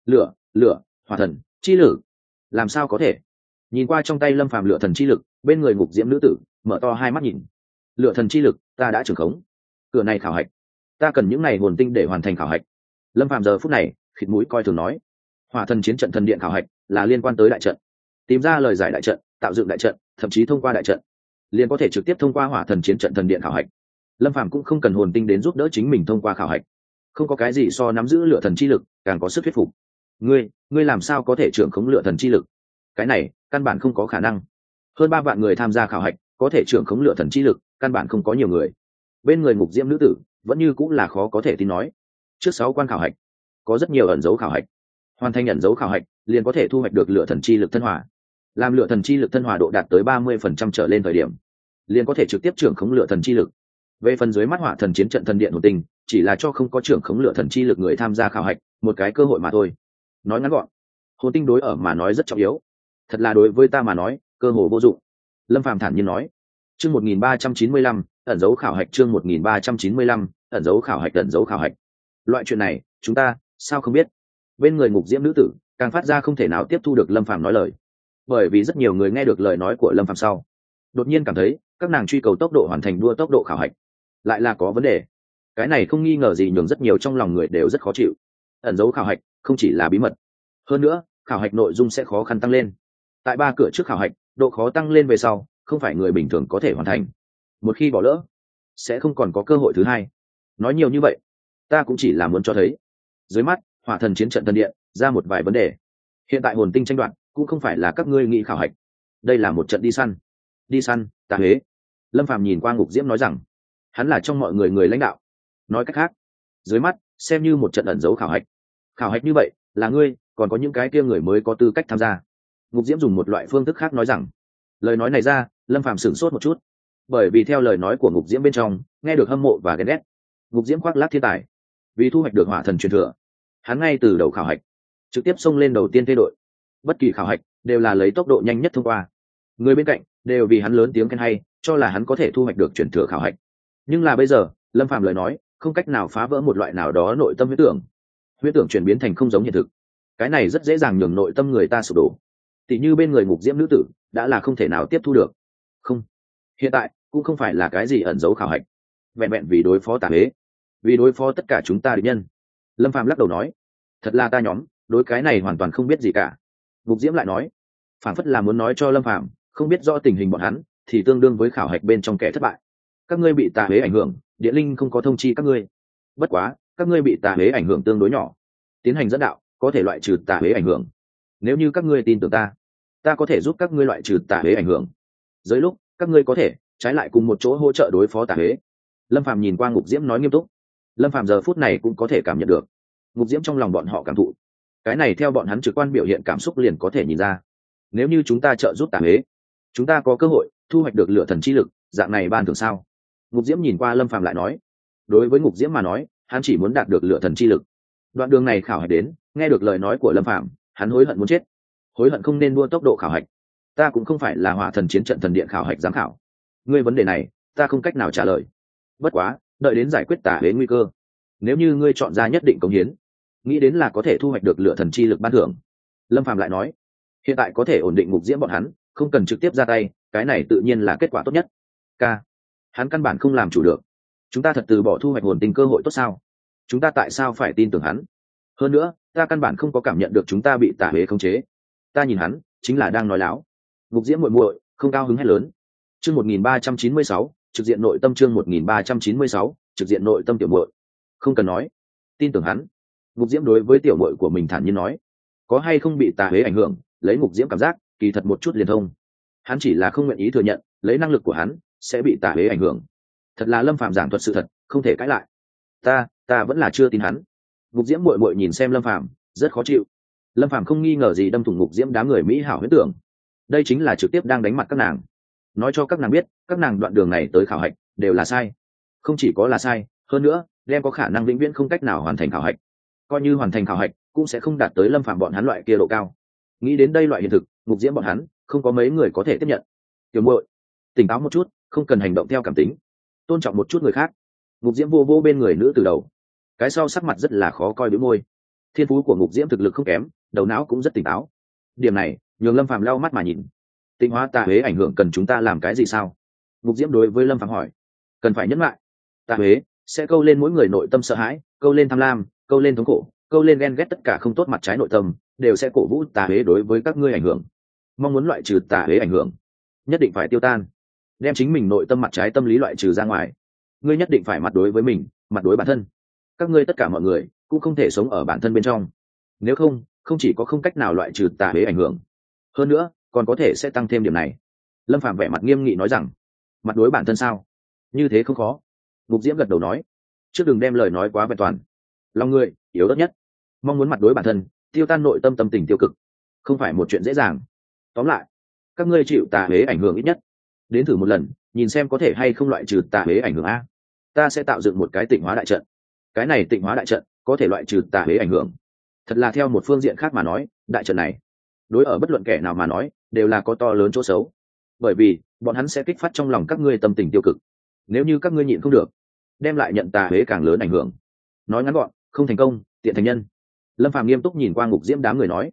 Lửa hỏa thần chi lực, làm sao có thể? Nhìn qua trong tay Lâm Phàm lựa thần chi lực, bên người ngục diễm nữ tử mở to hai mắt nhìn. Lựa thần chi lực ta đã trưởng khống, cửa này khảo hạch ta cần những này hồn tinh để hoàn thành khảo hạch. Lâm Phàm giờ phút này khịt mũi coi thường nói. Hỏa thần chiến trận thần điện khảo hạch là liên quan tới đại trận, tìm ra lời giải đại trận, tạo dựng đại trận, thậm chí thông qua đại trận liền có thể trực tiếp thông qua hỏa thần chiến trận thần điện khảo hạch. Lâm Phàm cũng không cần hồn tinh đến giúp đỡ chính mình thông qua khảo hạch. Không có cái gì so nắm giữ lựa thần chi lực càng có sức thuyết phục. Ngươi làm sao có thể trưởng khống lựa thần chi lực? Cái này căn bản không có khả năng. Hơn 3 vạn người tham gia khảo hạch, có thể trưởng khống lựa thần chi lực căn bản không có nhiều người. Bên người ngục diễm nữ tử vẫn như cũng là khó có thể tin nói. Trước 6 quan khảo hạch có rất nhiều ẩn dấu khảo hạch, hoàn thành ẩn dấu khảo hạch liền có thể thu hoạch được lựa thần chi lực thân hòa. Làm lựa thần chi lực thân hòa độ đạt tới 30% trở lên thời điểm, liền có thể trực tiếp trưởng khống lựa thần chi lực. Về phần dưới mắt hỏa thần chiến trận thần điện hồn tinh, chỉ là cho không có trưởng khống lựa thần chi lực người tham gia khảo hạch một cái cơ hội mà thôi. Nói ngắn gọn, hồn tinh đối ở mà nói rất trọng yếu, thật là đối với ta mà nói cơ hội vô dụng. Lâm Phàm thản nhiên nói. Chương 1395, ẩn dấu khảo hạch. Chương 1395, ẩn dấu khảo hạch. Ẩn dấu khảo hạch, loại chuyện này chúng ta sao không biết? Bên người ngục diễm nữ tử càng phát ra không thể nào tiếp thu được Lâm Phàm nói lời, bởi vì rất nhiều người nghe được lời nói của Lâm Phàm sau, đột nhiên cảm thấy các nàng truy cầu tốc độ hoàn thành đua tốc độ khảo hạch lại là có vấn đề. Cái này không nghi ngờ gì nhường rất nhiều trong lòng người đều rất khó chịu. Ẩn dấu khảo hạch không chỉ là bí mật, hơn nữa khảo hạch nội dung sẽ khó khăn tăng lên. Tại 3 cửa trước khảo hạch, độ khó tăng lên về sau, không phải người bình thường có thể hoàn thành. Một khi bỏ lỡ, sẽ không còn có cơ hội thứ hai. Nói nhiều như vậy, ta cũng chỉ là muốn cho thấy, dưới mắt hỏa thần chiến trận thần điện ra một vài vấn đề. Hiện tại hồn tinh tranh đoạt cũng không phải là các ngươi nghĩ khảo hạch, đây là một trận đi săn tà huế. Lâm Phàm nhìn qua ngục diễm nói rằng, hắn là trong mọi người lãnh đạo. Nói cách khác, dưới mắt xem như một trận ẩn dấu khảo hạch. Khảo hạch như vậy là ngươi còn có những cái kia người mới có tư cách tham gia. Ngục diễm dùng một loại phương thức khác nói rằng. Lời nói này ra, Lâm Phàm sửng sốt một chút, bởi vì theo lời nói của ngục diễm bên trong nghe được hâm mộ và ghen ghét. Ngục diễm khoác lác thiên tài, vì thu hoạch được hỏa thần truyền thừa, hắn ngay từ đầu khảo hạch trực tiếp xông lên đầu tiên thay đội. Bất kỳ khảo hạch đều là lấy tốc độ nhanh nhất thông qua, người bên cạnh đều vì hắn lớn tiếng khen hay, cho là hắn có thể thu hoạch được truyền thừa khảo hạch. Nhưng là bây giờ Lâm Phàm lời nói không cách nào phá vỡ một loại nào đó nội tâm huyễn tưởng chuyển biến thành không giống hiện thực. Cái này rất dễ dàng nhường nội tâm người ta sụp đổ. Tỷ như bên người ngục diễm nữ tử đã là không thể nào tiếp thu được. Không, hiện tại cũng không phải là cái gì ẩn dấu khảo hạch, vẹn vẹn vì đối phó tà huế, vì đối phó tất cả chúng ta địch nhân. Lâm Phàm lắc đầu nói, thật là ta nhóm đối cái này hoàn toàn không biết gì cả. Ngục Diễm lại nói, phản phất là muốn nói cho Lâm Phàm không biết rõ tình hình bọn hắn thì tương đương với khảo hạch bên trong kẻ thất bại. Các ngươi bị tà huế ảnh hưởng, địa linh không có thông chi các ngươi. Bất quá các ngươi bị tà huế ảnh hưởng tương đối nhỏ, tiến hành dẫn đạo có thể loại trừ tà huế ảnh hưởng. Nếu như các ngươi tin tưởng ta có thể giúp các ngươi loại trừ tà huế ảnh hưởng. Dưới lúc các ngươi có thể trái lại cùng một chỗ hỗ trợ đối phó tà huế. Lâm Phàm nhìn qua Ngục Diễm nói nghiêm túc. Lâm Phàm giờ phút này cũng có thể cảm nhận được Ngục Diễm trong lòng bọn họ cảm thụ. Cái này theo bọn hắn trực quan biểu hiện cảm xúc liền có thể nhìn ra. Nếu như chúng ta trợ giúp tà huế, chúng ta có cơ hội thu hoạch được lửa thần chi lực, dạng này ban thưởng sao? Ngục Diễm nhìn qua Lâm Phàm lại nói, đối với Ngục Diễm mà nói, hắn chỉ muốn đạt được lửa thần chi lực. Đoạn đường này khảo hạch đến, nghe được lời nói của Lâm Phàm, hắn hối hận muốn chết. Hối hận không nên đua tốc độ khảo hạch. Ta cũng không phải là Hỏa Thần chiến trận thần điện khảo hạch giám khảo. Ngươi vấn đề này, ta không cách nào trả lời. Bất quá, đợi đến giải quyết tà huế nguy cơ, nếu như ngươi chọn ra nhất định cống hiến, nghĩ đến là có thể thu hoạch được lửa thần chi lực ban thưởng. Lâm Phàm lại nói, hiện tại có thể ổn định Ngục Diễm bọn hắn, không cần trực tiếp ra tay, cái này tự nhiên là kết quả tốt nhất. Hắn căn bản không làm chủ được. Chúng ta thật từ bỏ thu hoạch hồn tinh cơ hội tốt sao? Chúng ta tại sao phải tin tưởng hắn? Hơn nữa, ta căn bản không có cảm nhận được chúng ta bị tà huế khống chế. Ta nhìn hắn chính là đang nói láo. Ngục Diễm muội muội không cao hứng hét lớn. Chương 1396, trực diện nội tâm. Chương 1396, trực diện nội tâm tiểu muội. Không cần nói, tin tưởng hắn. Ngục Diễm đối với tiểu muội của mình thản nhiên nói, có hay không bị tà huế ảnh hưởng, lấy Ngục Diễm cảm giác, kỳ thật một chút liền thông. Hắn chỉ là không nguyện ý thừa nhận, lấy năng lực của hắn sẽ bị tà huế ảnh hưởng. Thật là Lâm Phàm giảng thuật sự thật, không thể cãi lại. Ta vẫn là chưa tin hắn. Ngục Diễm muội muội nhìn xem Lâm Phàm rất khó chịu. Lâm Phàm không nghi ngờ gì đâm thủng Ngục Diễm đám người mỹ hảo huyết tưởng. Đây chính là trực tiếp đang đánh mặt các nàng, nói cho các nàng biết các nàng đoạn đường này tới khảo hạch đều là sai. Không chỉ có là sai, hơn nữa đem có khả năng vĩnh viễn không cách nào hoàn thành khảo hạch. Coi như hoàn thành khảo hạch cũng sẽ không đạt tới Lâm Phàm bọn hắn loại kia độ cao. Nghĩ đến đây loại hiện thực, Ngục Diễm bọn hắn không có mấy người có thể tiếp nhận. Tiểu muội, tỉnh táo một chút, không cần hành động theo cảm tính, tôn trọng một chút người khác. Ngục Diễm vô vô bên người nữ từ đầu, cái sau sắc mặt rất là khó coi bĩu môi. Thiên phú của Ngục Diễm thực lực không kém, đầu não cũng rất tỉnh táo. Điểm này nhường Lâm Phàm lau mắt mà nhìn. Tịnh hóa tà huế ảnh hưởng cần chúng ta làm cái gì sao? Ngục Diễm đối với Lâm Phàm hỏi. Cần phải nhẫn lại. Tà huế sẽ câu lên mỗi người nội tâm sợ hãi, câu lên tham lam, câu lên thống khổ, câu lên ghen ghét, tất cả không tốt mặt trái nội tâm đều sẽ cổ vũ tà huế đối với các ngươi ảnh hưởng. Mong muốn loại trừ tà huế ảnh hưởng, nhất định phải tiêu tan, đem chính mình nội tâm mặt trái tâm lý loại trừ ra ngoài. Ngươi nhất định phải mặt đối với mình, mặt đối bản thân. Các ngươi tất cả mọi người cũng không thể sống ở bản thân bên trong, nếu không, không chỉ có không cách nào loại trừ tà huế ảnh hưởng, hơn nữa còn có thể sẽ tăng thêm điểm này. Lâm Phàm vẻ mặt nghiêm nghị nói rằng, mặt đối bản thân sao? Như thế không khó. Ngục Diễm gật đầu nói, trước đừng đem lời nói quá vẹn toàn. Lòng người yếu ớt nhất, mong muốn mặt đối bản thân, tiêu tan nội tâm tâm tình tiêu cực, không phải một chuyện dễ dàng. Tóm lại, các ngươi chịu tà huế ảnh hưởng ít nhất đến thử một lần, nhìn xem có thể hay không loại trừ tà huế ảnh hưởng. A, ta sẽ tạo dựng một cái tịnh hóa đại trận. Cái này tịnh hóa đại trận có thể loại trừ tà huế ảnh hưởng. Thật là theo một phương diện khác mà nói, đại trận này đối ở bất luận kẻ nào mà nói đều là có to lớn chỗ xấu, bởi vì bọn hắn sẽ kích phát trong lòng các ngươi tâm tình tiêu cực. Nếu như các ngươi nhịn không được, đem lại nhận tà huế càng lớn ảnh hưởng. Nói ngắn gọn, không thành công tiện thành nhân. Lâm Phàm nghiêm túc nhìn qua Ngục Diễm đám người nói,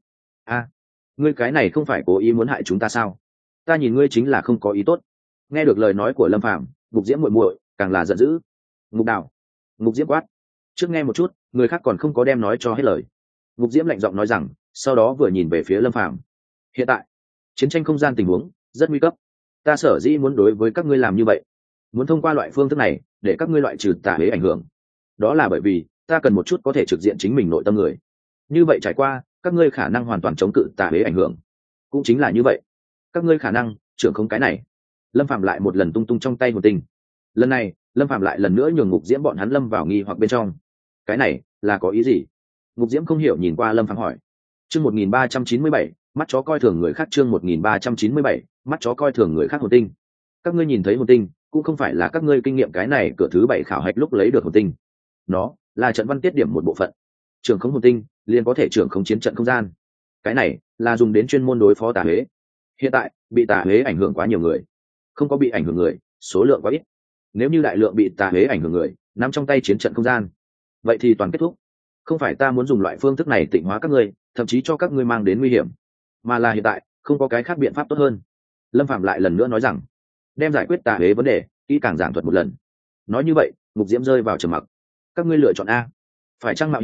ngươi cái này không phải cố ý muốn hại chúng ta sao? Ta nhìn ngươi chính là không có ý tốt. Nghe được lời nói của Lâm Phàm, Ngục Diễm muội muội càng là giận dữ. Ngục Đào, Ngục Diễm quát, trước nghe một chút, người khác còn không có đem nói cho hết lời. Ngục Diễm lạnh giọng nói rằng, sau đó vừa nhìn về phía Lâm Phàm. Hiện tại chiến tranh không gian tình huống rất nguy cấp, ta sở dĩ muốn đối với các ngươi làm như vậy, muốn thông qua loại phương thức này để các ngươi loại trừ tà huế ảnh hưởng, đó là bởi vì ta cần một chút có thể trực diện chính mình nội tâm người. Như vậy trải qua, các ngươi khả năng hoàn toàn chống cự tà huế ảnh hưởng. Cũng chính là như vậy, các ngươi khả năng trưởng không cái này. Lâm Phàm lại một lần tung tung trong tay hồn tinh. Lần này Lâm Phàm lại lần nữa nhường Ngục Diễm bọn hắn lâm vào nghi hoặc bên trong. Cái này là có ý gì? Ngục Diễm không hiểu nhìn qua Lâm Phàm hỏi. Chương 1397, mắt chó coi thường người khác. Chương 1397, mắt chó coi thường người khác hồn tinh. Các ngươi nhìn thấy hồn tinh, cũng không phải là các ngươi kinh nghiệm cái này cửa thứ 7 khảo hạch lúc lấy được hồn tinh. Nó là trận văn tiết điểm một bộ phận. Trưởng khống hồn tinh liền có thể trưởng khống chiến trận không gian. Cái này là dùng đến chuyên môn đối phó tà huế. Hiện tại bị tà huế ảnh hưởng quá nhiều người, không có bị ảnh hưởng người số lượng quá ít. Nếu như đại lượng bị tà huế ảnh hưởng người nắm trong tay chiến trận không gian, vậy thì toàn kết thúc. Không phải ta muốn dùng loại phương thức này tịnh hóa các ngươi, thậm chí cho các ngươi mang đến nguy hiểm, mà là hiện tại không có cái khác biện pháp tốt hơn. Lâm Phạm lại lần nữa nói rằng, đem giải quyết tà huế vấn đề kỹ càng giảng thuật một lần. Nói như vậy, Ngục Diễm rơi vào trầm mặc. Các ngươi lựa chọn A, phải chăng mạo hiểm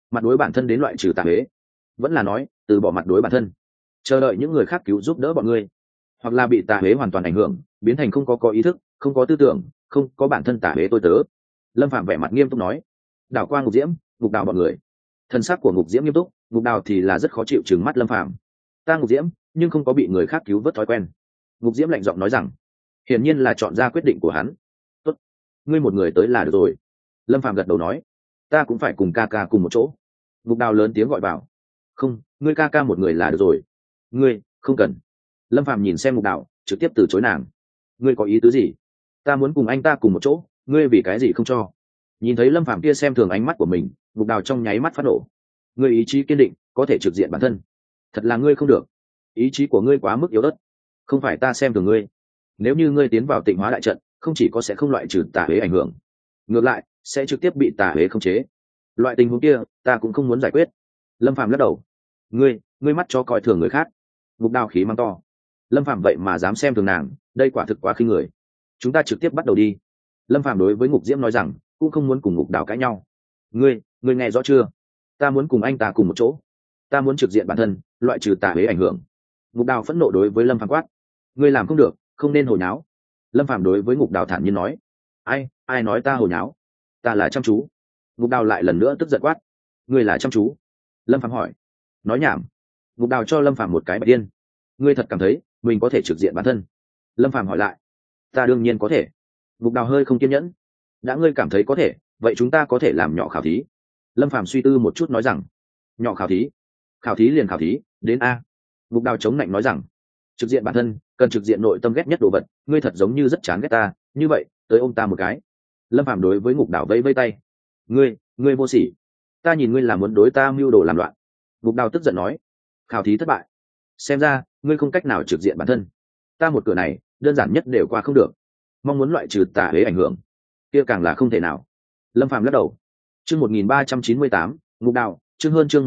mặt đối bản thân đến loại trừ tà huế, vẫn là nói từ bỏ mặt đối bản thân, chờ đợi những người khác cứu giúp đỡ bọn ngươi, hoặc là bị tà huế hoàn toàn ảnh hưởng, biến thành không có ý thức, không có tư tưởng, không có bản thân tà huế tôi tớ. Lâm Phạm vẻ mặt nghiêm túc nói. Đảo qua Ngục Diễm, Ngục Đào bọn người, thân xác của Ngục Diễm nghiêm túc, Ngục Đào thì là rất khó chịu trừng mắt Lâm Phạm. Ta Ngục Diễm nhưng không có bị người khác cứu vớt thói quen. Ngục Diễm lạnh giọng nói rằng, hiển nhiên là chọn ra quyết định của hắn. Tốt, ngươi một người tới là được rồi. Lâm Phạm gật đầu nói, ta cũng phải cùng ca ca cùng một chỗ. Ngục Đào lớn tiếng gọi bảo, không, ngươi ca ca một người là được rồi. Ngươi không cần. Lâm Phạm nhìn xem Ngục Đào, trực tiếp từ chối nàng. Ngươi có ý tứ gì? Ta muốn cùng anh ta cùng một chỗ, ngươi vì cái gì không cho? Nhìn thấy Lâm Phạm kia xem thường ánh mắt của mình, Ngục Đào trong nháy mắt phát nổ. Ngươi ý chí kiên định, có thể trực diện bản thân. Thật là ngươi không được, ý chí của ngươi quá mức yếu ớt. Không phải ta xem thường ngươi, nếu như ngươi tiến vào Tịnh Hóa đại trận, không chỉ có sẽ không loại trừ tà huế ảnh hưởng, ngược lại sẽ trực tiếp bị tà huế khống chế. Loại tình huống kia ta cũng không muốn giải quyết. Lâm Phạm lắc đầu. Ngươi mắt cho coi thường người khác. Ngục Đào khí mang to. Lâm Phạm vậy mà dám xem thường nàng, đây quả thực quá khinh người. Chúng ta trực tiếp bắt đầu đi. Lâm Phạm đối với Ngục Diễm nói rằng, cũng không muốn cùng Ngục Đào cãi nhau. Ngươi nghe rõ chưa? Ta muốn cùng anh ta cùng một chỗ, ta muốn trực diện bản thân, loại trừ tà huế ảnh hưởng. Ngục Đào phẫn nộ đối với Lâm Phạm quát. Ngươi làm không được, không nên hồi nháo. Lâm Phạm đối với Ngục Đào thản nhiên nói. Ai nói ta hồi nháo? Ta là chăm chú. Ngục Đào lại lần nữa tức giận quát. Ngươi là chăm chú? Lâm Phạm hỏi. Nói nhảm. Ngục Đào cho Lâm Phạm một cái bạch điên. Ngươi thật cảm thấy mình có thể trực diện bản thân? Lâm Phạm hỏi lại. Ta đương nhiên có thể. Ngục Đào hơi không kiên nhẫn. Đã ngươi cảm thấy có thể, vậy chúng ta có thể làm nhỏ khảo thí. Lâm Phạm suy tư một chút nói rằng. Nhỏ khảo thí? Khảo thí liền khảo thí, đến a. Ngục Đào chống lạnh nói rằng, trực diện bản thân cần trực diện nội tâm ghét nhất đồ vật. Ngươi thật giống như rất chán ghét ta, như vậy tới ôm ta một cái. Lâm Phạm đối với Ngục Đào vẫy vẫy tay. Ngươi vô sỉ, ta nhìn ngươi là muốn đối ta mưu đồ làm loạn. Ngục Đào tức giận nói. Khảo thí thất bại, xem ra ngươi không cách nào trực diện bản thân. Ta một cửa này đơn giản nhất đều qua không được, mong muốn loại trừ tà huế ảnh hưởng, kia càng là không thể nào. Lâm Phạm lắc đầu. Chương 1398, Ngục Đào, chương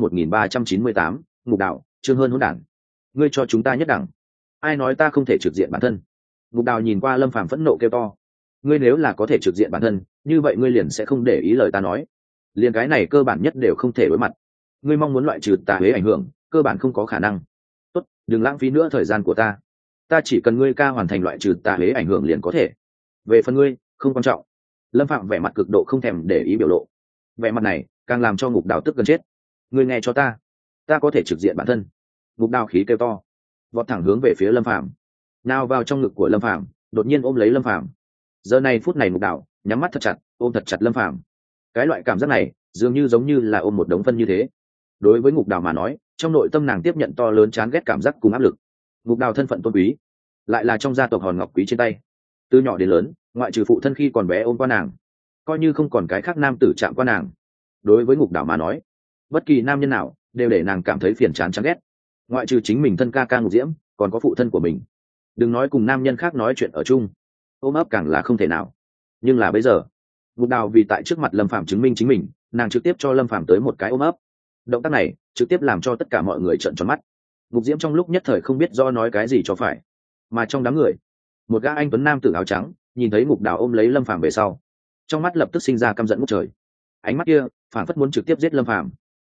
1398, Ngục Đào, chương hỗn đản. Ngươi cho chúng ta nhất đẳng. Ai nói ta không thể trực diện bản thân? Ngục Đào nhìn qua Lâm Phạm phẫn nộ kêu to. Ngươi nếu là có thể trực diện bản thân, như vậy ngươi liền sẽ không để ý lời ta nói. Liền cái này cơ bản nhất đều không thể đối mặt. Ngươi mong muốn loại trừ tà huế ảnh hưởng, cơ bản không có khả năng. Tốt, đừng lãng phí nữa thời gian của ta. Ta chỉ cần ngươi ca hoàn thành loại trừ tà huế ảnh hưởng liền có thể. Về phần ngươi, không quan trọng. Lâm Phạm vẻ mặt cực độ không thèm để ý biểu lộ. Vẻ mặt này càng làm cho Ngục Đào tức gần chết. Ngươi nghe cho ta có thể trực diện bản thân. Ngục Đào khí kêu to, vọt thẳng hướng về phía Lâm Phạm, nào vào trong ngực của Lâm Phạm, đột nhiên ôm lấy Lâm Phạm. Giờ này phút này Ngục Đào nhắm mắt thật chặt, ôm thật chặt Lâm Phạm. Cái loại cảm giác này dường như giống như là ôm một đống phân như thế. Đối với Ngục Đào mà nói, trong nội tâm nàng tiếp nhận to lớn chán ghét cảm giác cùng áp lực. Ngục Đào thân phận tôn quý, lại là trong gia tộc Hòn Ngọc Quý trên tay, từ nhỏ đến lớn ngoại trừ phụ thân khi còn bé ôm qua nàng, coi như không còn cái khác nam tử chạm qua nàng. Đối với Ngục Đào mà nói, bất kỳ nam nhân nào đều để nàng cảm thấy phiền chán chán ghét, ngoại trừ chính mình thân ca ca Ngục Diễm, còn có phụ thân của mình. Đừng nói cùng nam nhân khác nói chuyện ở chung, ôm ấp càng là không thể nào. Nhưng là bây giờ, Ngục Đào vì tại trước mặt Lâm Phạm chứng minh chính mình, nàng trực tiếp cho Lâm Phạm tới một cái ôm ấp. Động tác này trực tiếp làm cho tất cả mọi người trợn tròn mắt. Ngục Diễm trong lúc nhất thời không biết do nói cái gì cho phải. Mà trong đám người, một gã anh tuấn nam tử áo trắng nhìn thấy Ngục Đào ôm lấy Lâm Phạm về sau, trong mắt lập tức sinh ra căm giận ngút trời. Ánh mắt kia phản phất muốn trực tiếp giết Lâm Phạm.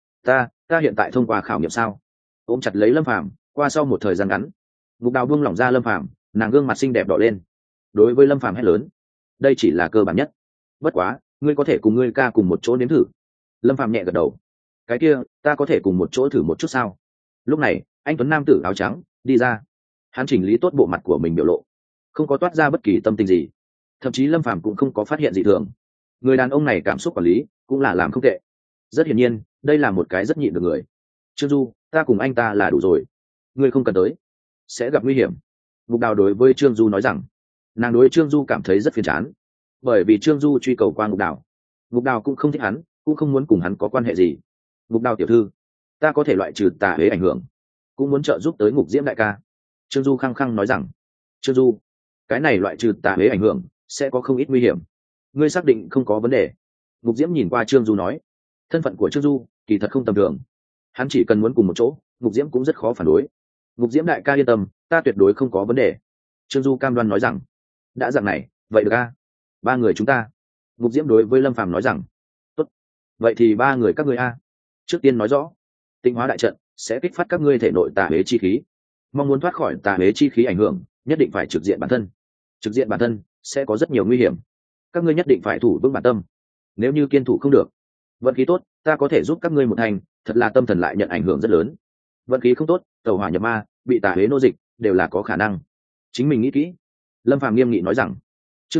Ta hiện tại thông qua khảo nghiệm sao? Ôm chặt lấy Lâm Phạm, qua sau một thời gian ngắn, Ngục Đào buông lỏng ra Lâm Phạm, nàng gương mặt xinh đẹp đỏ lên. Đối với Lâm Phạm hét lớn, đây chỉ là cơ bản nhất, bất quá ngươi có thể cùng ngươi ca cùng một chỗ nếm thử. Lâm Phạm nhẹ gật đầu. Cái kia ta có thể cùng một chỗ thử một chút sao? Lúc này anh tuấn nam tử áo trắng đi ra, hắn chỉnh lý tốt bộ mặt của mình biểu lộ, không có toát ra bất kỳ tâm tình gì, thậm chí Lâm Phạm cũng không có phát hiện gì thường. Người đàn ông này cảm xúc quản lý cũng là làm không tệ. Rất hiển nhiên đây là một cái rất nhịn được người. Trương Du, ta cùng anh ta là đủ rồi, ngươi không cần tới, sẽ gặp nguy hiểm. Ngục Đào đối với Trương Du nói rằng. Nàng đối Trương Du cảm thấy rất phiền chán, bởi vì Trương Du truy cầu qua Ngục Đào. Ngục Đào cũng không thích hắn, cũng không muốn cùng hắn có quan hệ gì. Ngục Đào tiểu thư, ta có thể loại trừ tà huế ảnh hưởng, cũng muốn trợ giúp tới Ngục Diễm đại ca. Trương Du khăng khăng nói rằng. Trương Du, cái này loại trừ tà huế ảnh hưởng sẽ có không ít nguy hiểm, ngươi xác định không có vấn đề? Ngục Diễm nhìn qua Trương Du nói. Thân phận của Trương Du kỳ thật không tầm thường, hắn chỉ cần muốn cùng một chỗ, Ngục Diễm cũng rất khó phản đối. Ngục Diễm đại ca yên tâm, ta tuyệt đối không có vấn đề. Trương Du cam đoan nói rằng. Đã dạng này, vậy được a, ba người chúng ta. Ngục Diễm đối với Lâm Phàm nói rằng. Tốt, vậy thì ba người các ngươi a. trước tiên nói rõ, tịnh hóa đại trận sẽ kích phát các ngươi thể nội tà huế chi khí, mong muốn thoát khỏi tà huế chi khí ảnh hưởng nhất định phải trực diện bản thân. Trực diện bản thân sẽ có rất nhiều nguy hiểm, các ngươi nhất định phải thủ vững bản tâm. Nếu như kiên thủ không được, vận khí tốt ta có thể giúp các ngươi một thành, thật là tâm thần lại nhận ảnh hưởng rất lớn. Vận khí không tốt, tẩu hỏa nhập ma, bị tà huế nô dịch đều là có khả năng. Chính mình nghĩ kỹ. Lâm Phàm nghiêm nghị nói rằng. Chương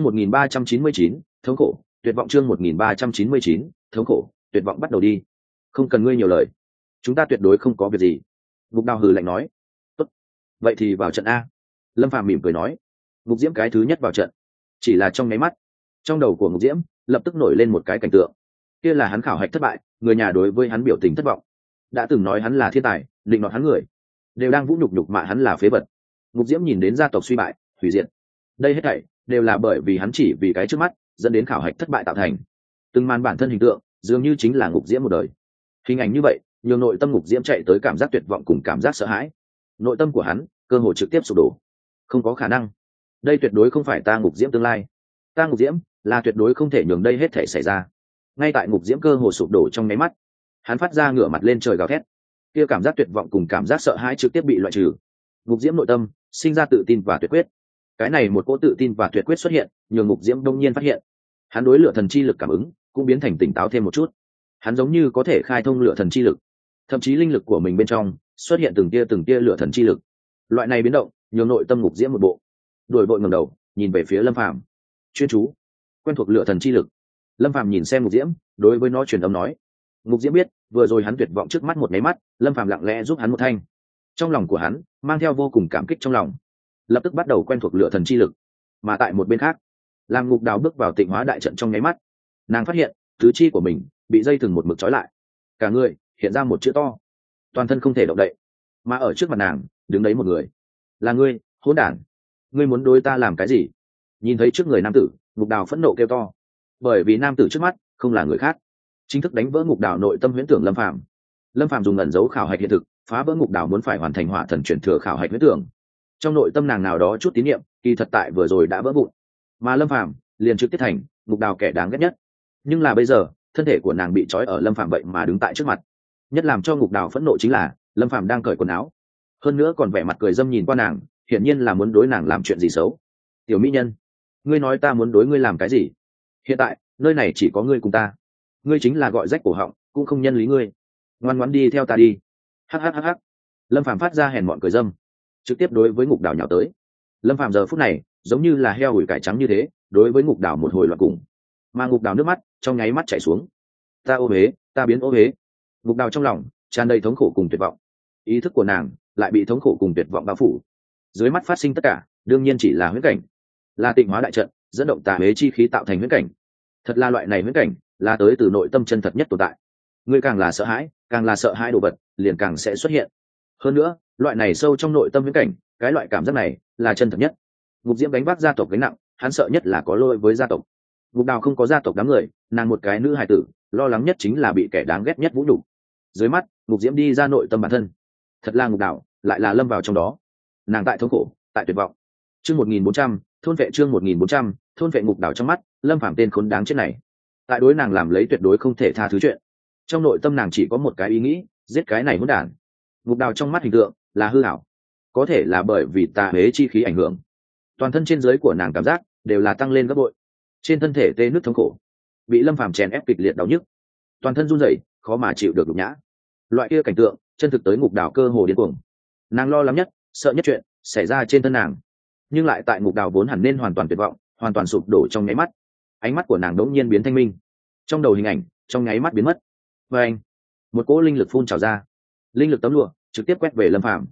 1399, thống khổ, tuyệt vọng. Chương 1399, thống khổ, tuyệt vọng bắt đầu đi. Không cần ngươi nhiều lời, chúng ta tuyệt đối không có việc gì. Ngục Đào hừ lạnh nói. Tốt, vậy thì vào trận a. Lâm Phàm mỉm cười nói. Ngục Diễm cái thứ nhất vào trận. Chỉ là trong nháy mắt, trong đầu của Ngục Diễm lập tức nổi lên một cái cảnh tượng. Kia là hắn khảo hạch thất bại, người nhà đối với hắn biểu tình thất vọng. Đã từng nói hắn là thiên tài, định nọt hắn người, đều đang vũ nhục mạ hắn là phế vật. Ngục Diễm nhìn đến gia tộc suy bại, hủy diệt, đây hết thảy đều là bởi vì hắn chỉ vì cái trước mắt dẫn đến khảo hạch thất bại tạo thành. Từng màn bản thân hình tượng dường như chính là Ngục Diễm một đời. Hình ảnh như vậy nhiều nội tâm Ngục Diễm chạy tới cảm giác tuyệt vọng cùng cảm giác sợ hãi. Nội tâm của hắn cơ hồ trực tiếp sụp đổ. Không có khả năng, đây tuyệt đối không phải ta Ngục Diễm tương lai. Ta Ngục Diễm là tuyệt đối không thể nhường đây hết thảy xảy ra. Ngay tại Ngục Diễm cơ hồ sụp đổ trong nháy mắt, hắn phát ra ngửa mặt lên trời gào thét. Kia cảm giác tuyệt vọng cùng cảm giác sợ hãi trực tiếp bị loại trừ. Ngục Diễm nội tâm sinh ra tự tin và tuyệt quyết. Cái này một cỗ tự tin và tuyệt quyết xuất hiện, nhường Ngục Diễm đông nhiên phát hiện, hắn đối lửa thần chi lực cảm ứng cũng biến thành tỉnh táo thêm một chút. Hắn giống như có thể khai thông lửa thần chi lực, thậm chí linh lực của mình bên trong xuất hiện từng tia lửa thần chi lực. Loại này biến động nhường nội tâm Ngục Diễm một bộ. Đổi vội ngẩng đầu, nhìn về phía Lâm Phàm. Chuyên chú, quen thuộc lửa thần chi lực. Lâm Phàm nhìn xem Ngục Diễm, đối với nó truyền âm nói. Ngục Diễm biết, vừa rồi hắn tuyệt vọng trước mắt một cái mắt, Lâm Phàm lặng lẽ giúp hắn một thanh. Trong lòng của hắn mang theo vô cùng cảm kích trong lòng, lập tức bắt đầu quen thuộc lửa thần chi lực. Mà tại một bên khác, làm Ngục Đào bước vào tịnh hóa đại trận trong nháy mắt, nàng phát hiện tứ chi của mình bị dây thừng một mực trói lại, cả người hiện ra một chữ to, toàn thân không thể động đậy. Mà ở trước mặt nàng đứng đấy một người. Là ngươi, hỗn đản, ngươi muốn đối ta làm cái gì? Nhìn thấy trước người nam tử, Ngục Đào phẫn nộ kêu to, bởi vì nam tử trước mắt không là người khác, chính thức đánh vỡ Ngục Đào nội tâm huyễn tưởng Lâm Phàm. Lâm Phàm dùng ẩn dấu khảo hạch hiện thực, phá vỡ Ngục Đào muốn phải hoàn thành hỏa thần chuyển thừa khảo hạch huyễn tưởng. Trong nội tâm nàng nào đó chút tín niệm, kỳ thật tại vừa rồi đã vỡ vụn, mà Lâm Phàm liền trực tiếp thành Ngục Đào kẻ đáng ghét nhất. Nhưng là bây giờ, thân thể của nàng bị trói ở Lâm Phàm vậy mà đứng tại trước mặt. Nhất làm cho Ngục Đào phẫn nộ chính là Lâm Phàm đang cởi quần áo, hơn nữa còn vẻ mặt cười dâm nhìn qua nàng, hiển nhiên là muốn đối nàng làm chuyện gì xấu. Tiểu mỹ nhân, ngươi nói ta muốn đối ngươi làm cái gì? Hiện tại nơi này chỉ có ngươi cùng ta, ngươi chính là gọi rách cổ họng cũng không nhân lý ngươi, ngoan ngoãn đi theo ta đi. Hắc. Lâm Phàm phát ra hèn mọn cười dâm, trực tiếp đối với Ngục Đào nhào tới. Lâm Phàm giờ phút này giống như là heo hủi cải trắng như thế, đối với Ngục Đào một hồi loạn cùng. Mà Ngục Đào nước mắt trong nháy mắt chảy xuống. Ta ô huế, ta biến ô huế. Ngục Đào trong lòng tràn đầy thống khổ cùng tuyệt vọng, ý thức của nàng lại bị thống khổ cùng tuyệt vọng bao phủ. Dưới mắt phát sinh tất cả đương nhiên chỉ là huyễn cảnh, là tịnh hóa đại trận dẫn động tà huế chi khí tạo thành huyễn cảnh. Thật là loại này huyễn cảnh là tới từ nội tâm chân thật nhất tồn tại. Ngươi càng là sợ hãi đồ vật liền càng sẽ xuất hiện. Hơn nữa loại này sâu trong nội tâm huyễn cảnh, cái loại cảm giác này là chân thật nhất. Ngục Diễm đánh vác gia tộc gánh nặng, hắn sợ nhất là có lỗi với gia tộc. Ngục Đào không có gia tộc đám người, nàng một cái nữ hài tử, lo lắng nhất chính là bị kẻ đáng ghét nhất vũ nhục. Dưới mắt Ngục Diễm đi ra nội tâm bản thân, thật là Ngục Đào lại là lâm vào trong đó. Nàng tại thống khổ, tại tuyệt vọng. Chương 1400, thôn vệ. Chương 1400, thôn vệ. Ngục Đào trong mắt Lâm Phàm tên khốn đáng chết này, tại đối nàng làm lấy tuyệt đối không thể tha thứ chuyện. Trong nội tâm nàng chỉ có một cái ý nghĩ, giết cái này hỗn đản. Ngục Đào trong mắt hình tượng là hư ảo, có thể là bởi vì tà huế chi khí ảnh hưởng, toàn thân trên dưới của nàng cảm giác đều là tăng lên gấp bội. Trên thân thể tê nứt thống khổ, bị Lâm Phàm chèn ép kịch liệt đau nhức, toàn thân run rẩy, khó mà chịu được nhục nhã. Loại kia cảnh tượng chân thực tới Ngục Đào cơ hồ điên cuồng. Nàng lo lắng nhất, sợ nhất chuyện xảy ra trên thân nàng, nhưng lại tại Ngục Đào vốn hẳn nên hoàn toàn tuyệt vọng, hoàn toàn sụp đổ trong nháy mắt, ánh mắt của nàng đống nhiên biến thanh minh, trong đầu hình ảnh trong nháy mắt biến mất. Và anh, một cỗ linh lực phun trào ra, linh lực tấm lụa trực tiếp quét về Lâm Phàm.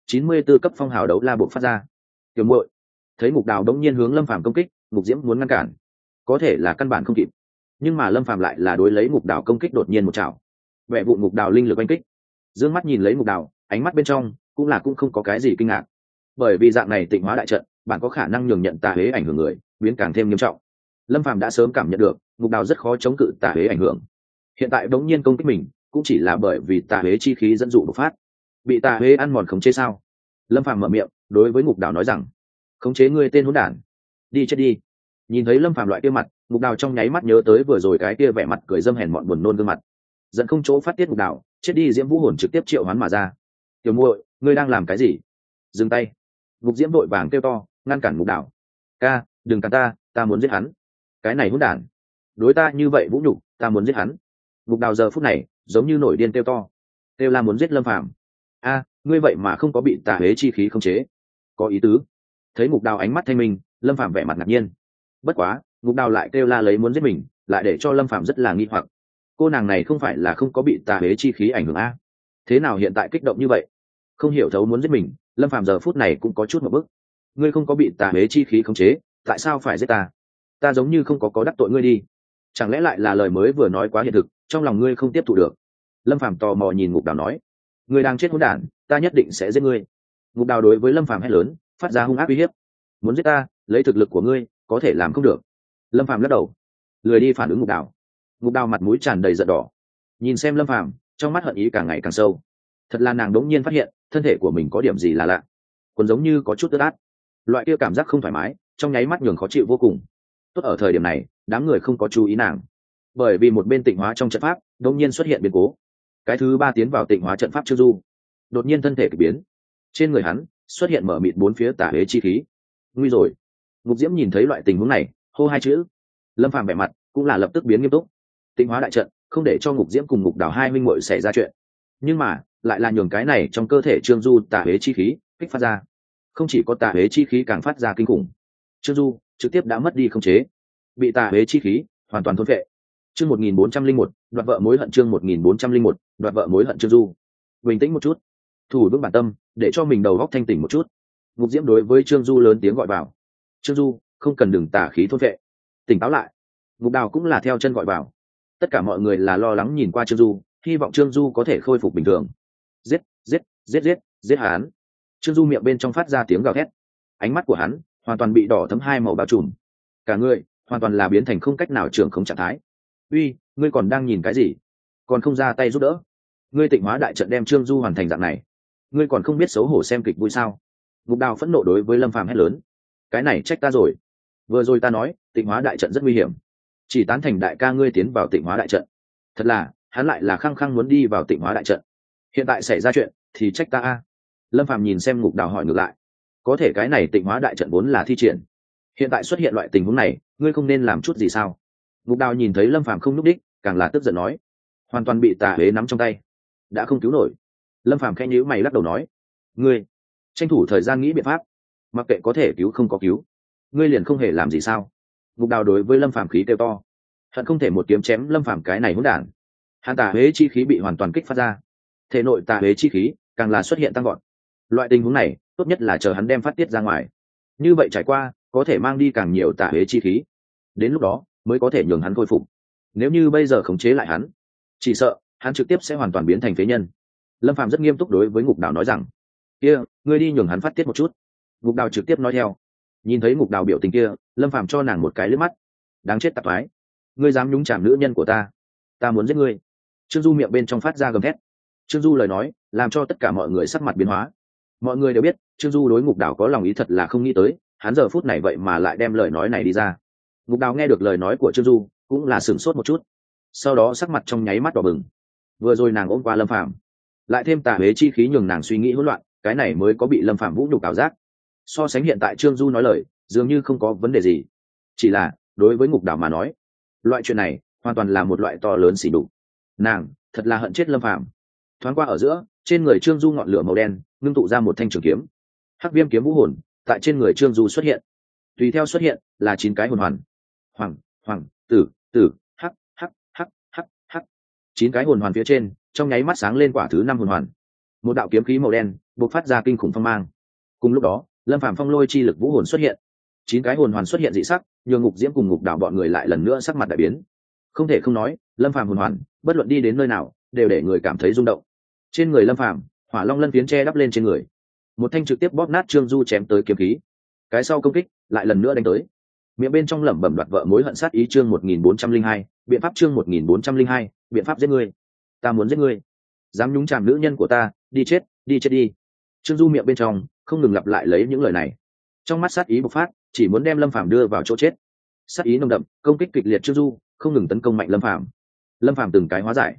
94 cấp phong hào đấu la buộc phát ra. Tiểu muội, thấy Ngục Đào đống nhiên hướng Lâm Phàm công kích, Ngục Diễm muốn ngăn cản, có thể là căn bản không kịp. Nhưng mà Lâm Phàm lại là đối lấy Ngục Đào công kích đột nhiên một chảo, bẻ vụn Ngục Đào linh lực oanh kích. Dương mắt nhìn lấy Ngục Đào, ánh mắt bên trong cũng không có cái gì kinh ngạc, bởi vì dạng này tịnh hóa đại trận, bạn có khả năng nhường nhận tà huế ảnh hưởng người biến càng thêm nghiêm trọng. Lâm Phàm đã sớm cảm nhận được Ngục Đào rất khó chống cự tà huế ảnh hưởng, hiện tại đống nhiên công kích mình cũng chỉ là bởi vì tà huế chi khí dẫn dụ bộc phát, bị tà huế ăn mòn khống chế sao? Lâm Phàm mở miệng đối với Ngục Đào nói rằng, khống chế ngươi tên hỗn đản, đi chết đi. Nhìn thấy Lâm Phàm loại kia mặt, Ngục Đào trong nháy mắt nhớ tới vừa rồi cái kia vẻ mặt cười dâm hèn mọn buồn nôn gương mặt. dẫn không chỗ phát tiết ngục đạo, chết đi diễm vũ hồn trực tiếp triệu hoán mà ra. Tiểu muội, ngươi đang làm cái gì? Dừng tay. Ngục diễm đội vàng kêu to ngăn cản ngục đạo. Ca, đừng cản ta muốn giết hắn. Cái này hỗn đản, đối ta như vậy vũ nhục, ta muốn giết hắn. Ngục đạo giờ phút này giống như nổi điên kêu to, kêu là muốn giết Lâm Phàm. A, ngươi vậy mà không có bị tà huế chi khí khống chế, có ý tứ. Thấy ngục đạo ánh mắt thanh minh, Lâm Phàm vẻ mặt ngạc nhiên. Bất quá ngục đạo lại kêu la lấy muốn giết mình, lại để cho Lâm Phàm rất là nghi hoặc. Cô nàng này không phải là không có bị tà huế chi khí ảnh hưởng a, thế nào hiện tại kích động như vậy? Không hiểu thấu muốn giết mình, Lâm Phàm giờ phút này cũng có chút một bức. Ngươi không có bị tà huế chi khí khống chế, tại sao phải giết ta? Ta giống như không có đắc tội ngươi đi, chẳng lẽ lại là lời mới vừa nói quá hiện thực, trong lòng ngươi không tiếp thụ được? Lâm Phàm tò mò nhìn ngục đào nói, ngươi đang chết hỗn đản, ta nhất định sẽ giết ngươi. Ngục đào đối với Lâm Phàm hét lớn, phát ra hung ác uy hiếp, muốn giết ta, lấy thực lực của ngươi có thể làm không được. Lâm Phàm lắc đầu, lười đi phản ứng ngục đào. Ngục đào mặt mũi tràn đầy giận đỏ, nhìn xem Lâm Phàm, trong mắt hận ý càng ngày càng sâu. Thật là nàng đống nhiên phát hiện thân thể của mình có điểm gì là lạ, còn giống như có chút ướt át, loại kia cảm giác không thoải mái trong nháy mắt nhường khó chịu vô cùng. Tốt ở thời điểm này đám người không có chú ý nàng, bởi vì một bên tịnh hóa trong trận pháp đống nhiên xuất hiện biến cố. Cái thứ ba tiến vào tịnh hóa trận pháp Trương Du đột nhiên thân thể kỳ biến, trên người hắn xuất hiện mở mịt bốn phía tà huế chi khí. Nguy rồi. Ngục Diễm nhìn thấy loại tình huống này hô hai chữ. Lâm Phàm vẻ mặt cũng là lập tức biến nghiêm túc. Tịnh hóa đại trận không để cho Ngục Diễm cùng Ngục Đào hai huynh muội xảy ra chuyện, nhưng mà lại là nhường cái này trong cơ thể Trương Du tà huế chi khí kích phát ra. Không chỉ có tà huế chi khí càng phát ra kinh khủng, Trương Du trực tiếp đã mất đi khống chế, bị tà huế chi khí hoàn toàn thôn phệ. Chương 1401, đoạt vợ mối hận. Chương 1401, đoạt vợ mối hận. Trương Du bình tĩnh một chút, thủ vững bản tâm, để cho mình đầu óc thanh tỉnh một chút. Ngục Diễm đối với Trương Du lớn tiếng gọi vào. Trương Du, không cần đừng tà khí thôn phệ, tỉnh táo lại. Ngục Đào cũng là theo chân gọi vào. Tất cả mọi người là lo lắng nhìn qua Trương Du, hy vọng Trương Du có thể khôi phục bình thường. Giết, giết, giết, giết, giết hắn. Trương Du miệng bên trong phát ra tiếng gào thét, ánh mắt của hắn hoàn toàn bị đỏ thấm hai màu bao trùm, cả người hoàn toàn là biến thành không cách nào trưởng không trạng thái. Uy, ngươi còn đang nhìn cái gì? Còn không ra tay giúp đỡ? Ngươi tịnh hóa đại trận đem Trương Du hoàn thành dạng này, ngươi còn không biết xấu hổ xem kịch vui sao? Ngục Đào phẫn nộ đối với Lâm Phàm hét lớn, cái này trách ta rồi. Vừa rồi ta nói tịnh hóa đại trận rất nguy hiểm, chỉ tán thành đại ca ngươi tiến vào tịnh hóa đại trận. Thật là hắn lại là khăng khăng muốn đi vào tịnh hóa đại trận, hiện tại xảy ra chuyện thì trách ta a. Lâm Phàm nhìn xem Ngục Đào hỏi ngược lại, có thể cái này tịnh hóa đại trận vốn là thi triển, hiện tại xuất hiện loại tình huống này, ngươi không nên làm chút gì sao? Ngục Đào nhìn thấy Lâm Phàm không núp đích, càng là tức giận nói, hoàn toàn bị tà huế nắm trong tay, đã không cứu nổi. Lâm Phàm khẽ nhíu mày lắc đầu nói, ngươi tranh thủ thời gian nghĩ biện pháp, mặc kệ có thể cứu không có cứu, ngươi liền không hề làm gì sao? Ngục Đào đối với Lâm Phàm khí kêu to, hận không thể một kiếm chém Lâm Phàm cái này hỗn đản. Hắn tà huế chi khí bị hoàn toàn kích phát ra, thể nội tà huế chi khí càng là xuất hiện tăng gọn. Loại tình huống này tốt nhất là chờ hắn đem phát tiết ra ngoài, như vậy trải qua có thể mang đi càng nhiều tà huế chi khí, đến lúc đó mới có thể nhường hắn khôi phục. Nếu như bây giờ khống chế lại hắn, chỉ sợ hắn trực tiếp sẽ hoàn toàn biến thành phế nhân. Lâm Phàm rất nghiêm túc đối với Ngục Đào nói rằng, kia ngươi đi nhường hắn phát tiết một chút. Ngục Đào trực tiếp nói theo. Nhìn thấy Ngục Đào biểu tình kia, Lâm Phàm cho nàng một cái liếc mắt, đáng chết tạp thoái, ngươi dám nhúng chạm nữ nhân của ta muốn giết ngươi. Trương Du miệng bên trong phát ra gầm thét. Trương Du lời nói làm cho tất cả mọi người sắc mặt biến hóa. Mọi người đều biết Trương Du đối Ngục Đào có lòng ý thật là không nghĩ tới, hắn giờ phút này vậy mà lại đem lời nói này đi ra. Ngục Đào nghe được lời nói của Trương Du cũng là sửng sốt một chút, sau đó sắc mặt trong nháy mắt đỏ bừng. Vừa rồi nàng ôm qua Lâm Phàm, lại thêm tà huế chi khí nhường nàng suy nghĩ hỗn loạn, cái này mới có bị Lâm Phàm vũ nhục ảo giác. So sánh hiện tại Trương Du nói lời dường như không có vấn đề gì, chỉ là đối với Ngục Đào mà nói, loại chuyện này hoàn toàn là một loại to lớn xỉ đục. Nàng thật là hận chết Lâm Phàm. Thoáng qua ở giữa, trên người Trương Du ngọn lửa màu đen ngưng tụ ra một thanh trường kiếm, Hắc Viêm kiếm vũ hồn tại trên người Trương Du xuất hiện. Tùy theo xuất hiện là 9 cái hồn hoàn, hoàng hoàng tử tử hắc hắc hắc hắc hắc. 9 cái hồn hoàn phía trên trong nháy mắt sáng lên quả thứ 5 hồn hoàn, một đạo kiếm khí màu đen bộc phát ra kinh khủng phong mang. Cùng lúc đó Lâm Phàm phong lôi chi lực vũ hồn xuất hiện. 9 cái hồn hoàn xuất hiện dị sắc, nhường Ngục Diễm cùng Ngục Đào bọn người lại lần nữa sắc mặt đại biến. Không thể không nói, Lâm Phàm hồn hoàn bất luận đi đến nơi nào đều để người cảm thấy rung động. Trên người Lâm Phàm hỏa long lân phiến che đắp lên trên người, một thanh trực tiếp bóp nát Trương Du chém tới kiếm khí. Cái sau công kích lại lần nữa đánh tới, miệng bên trong lẩm bẩm đoạt vợ mối hận sát ý. Chương 1402, biện pháp. Chương 1402, biện pháp giết ngươi. Ta muốn giết ngươi, dám nhúng chàm nữ nhân của ta, đi chết đi. Trương Du miệng bên trong không ngừng lặp lại lấy những lời này, trong mắt sát ý bộc phát, chỉ muốn đem Lâm Phàm đưa vào chỗ chết. Sát ý nồng đậm, công kích kịch liệt, Trương Du không ngừng tấn công mạnh Lâm Phàm. Lâm Phàm từng cái hóa giải,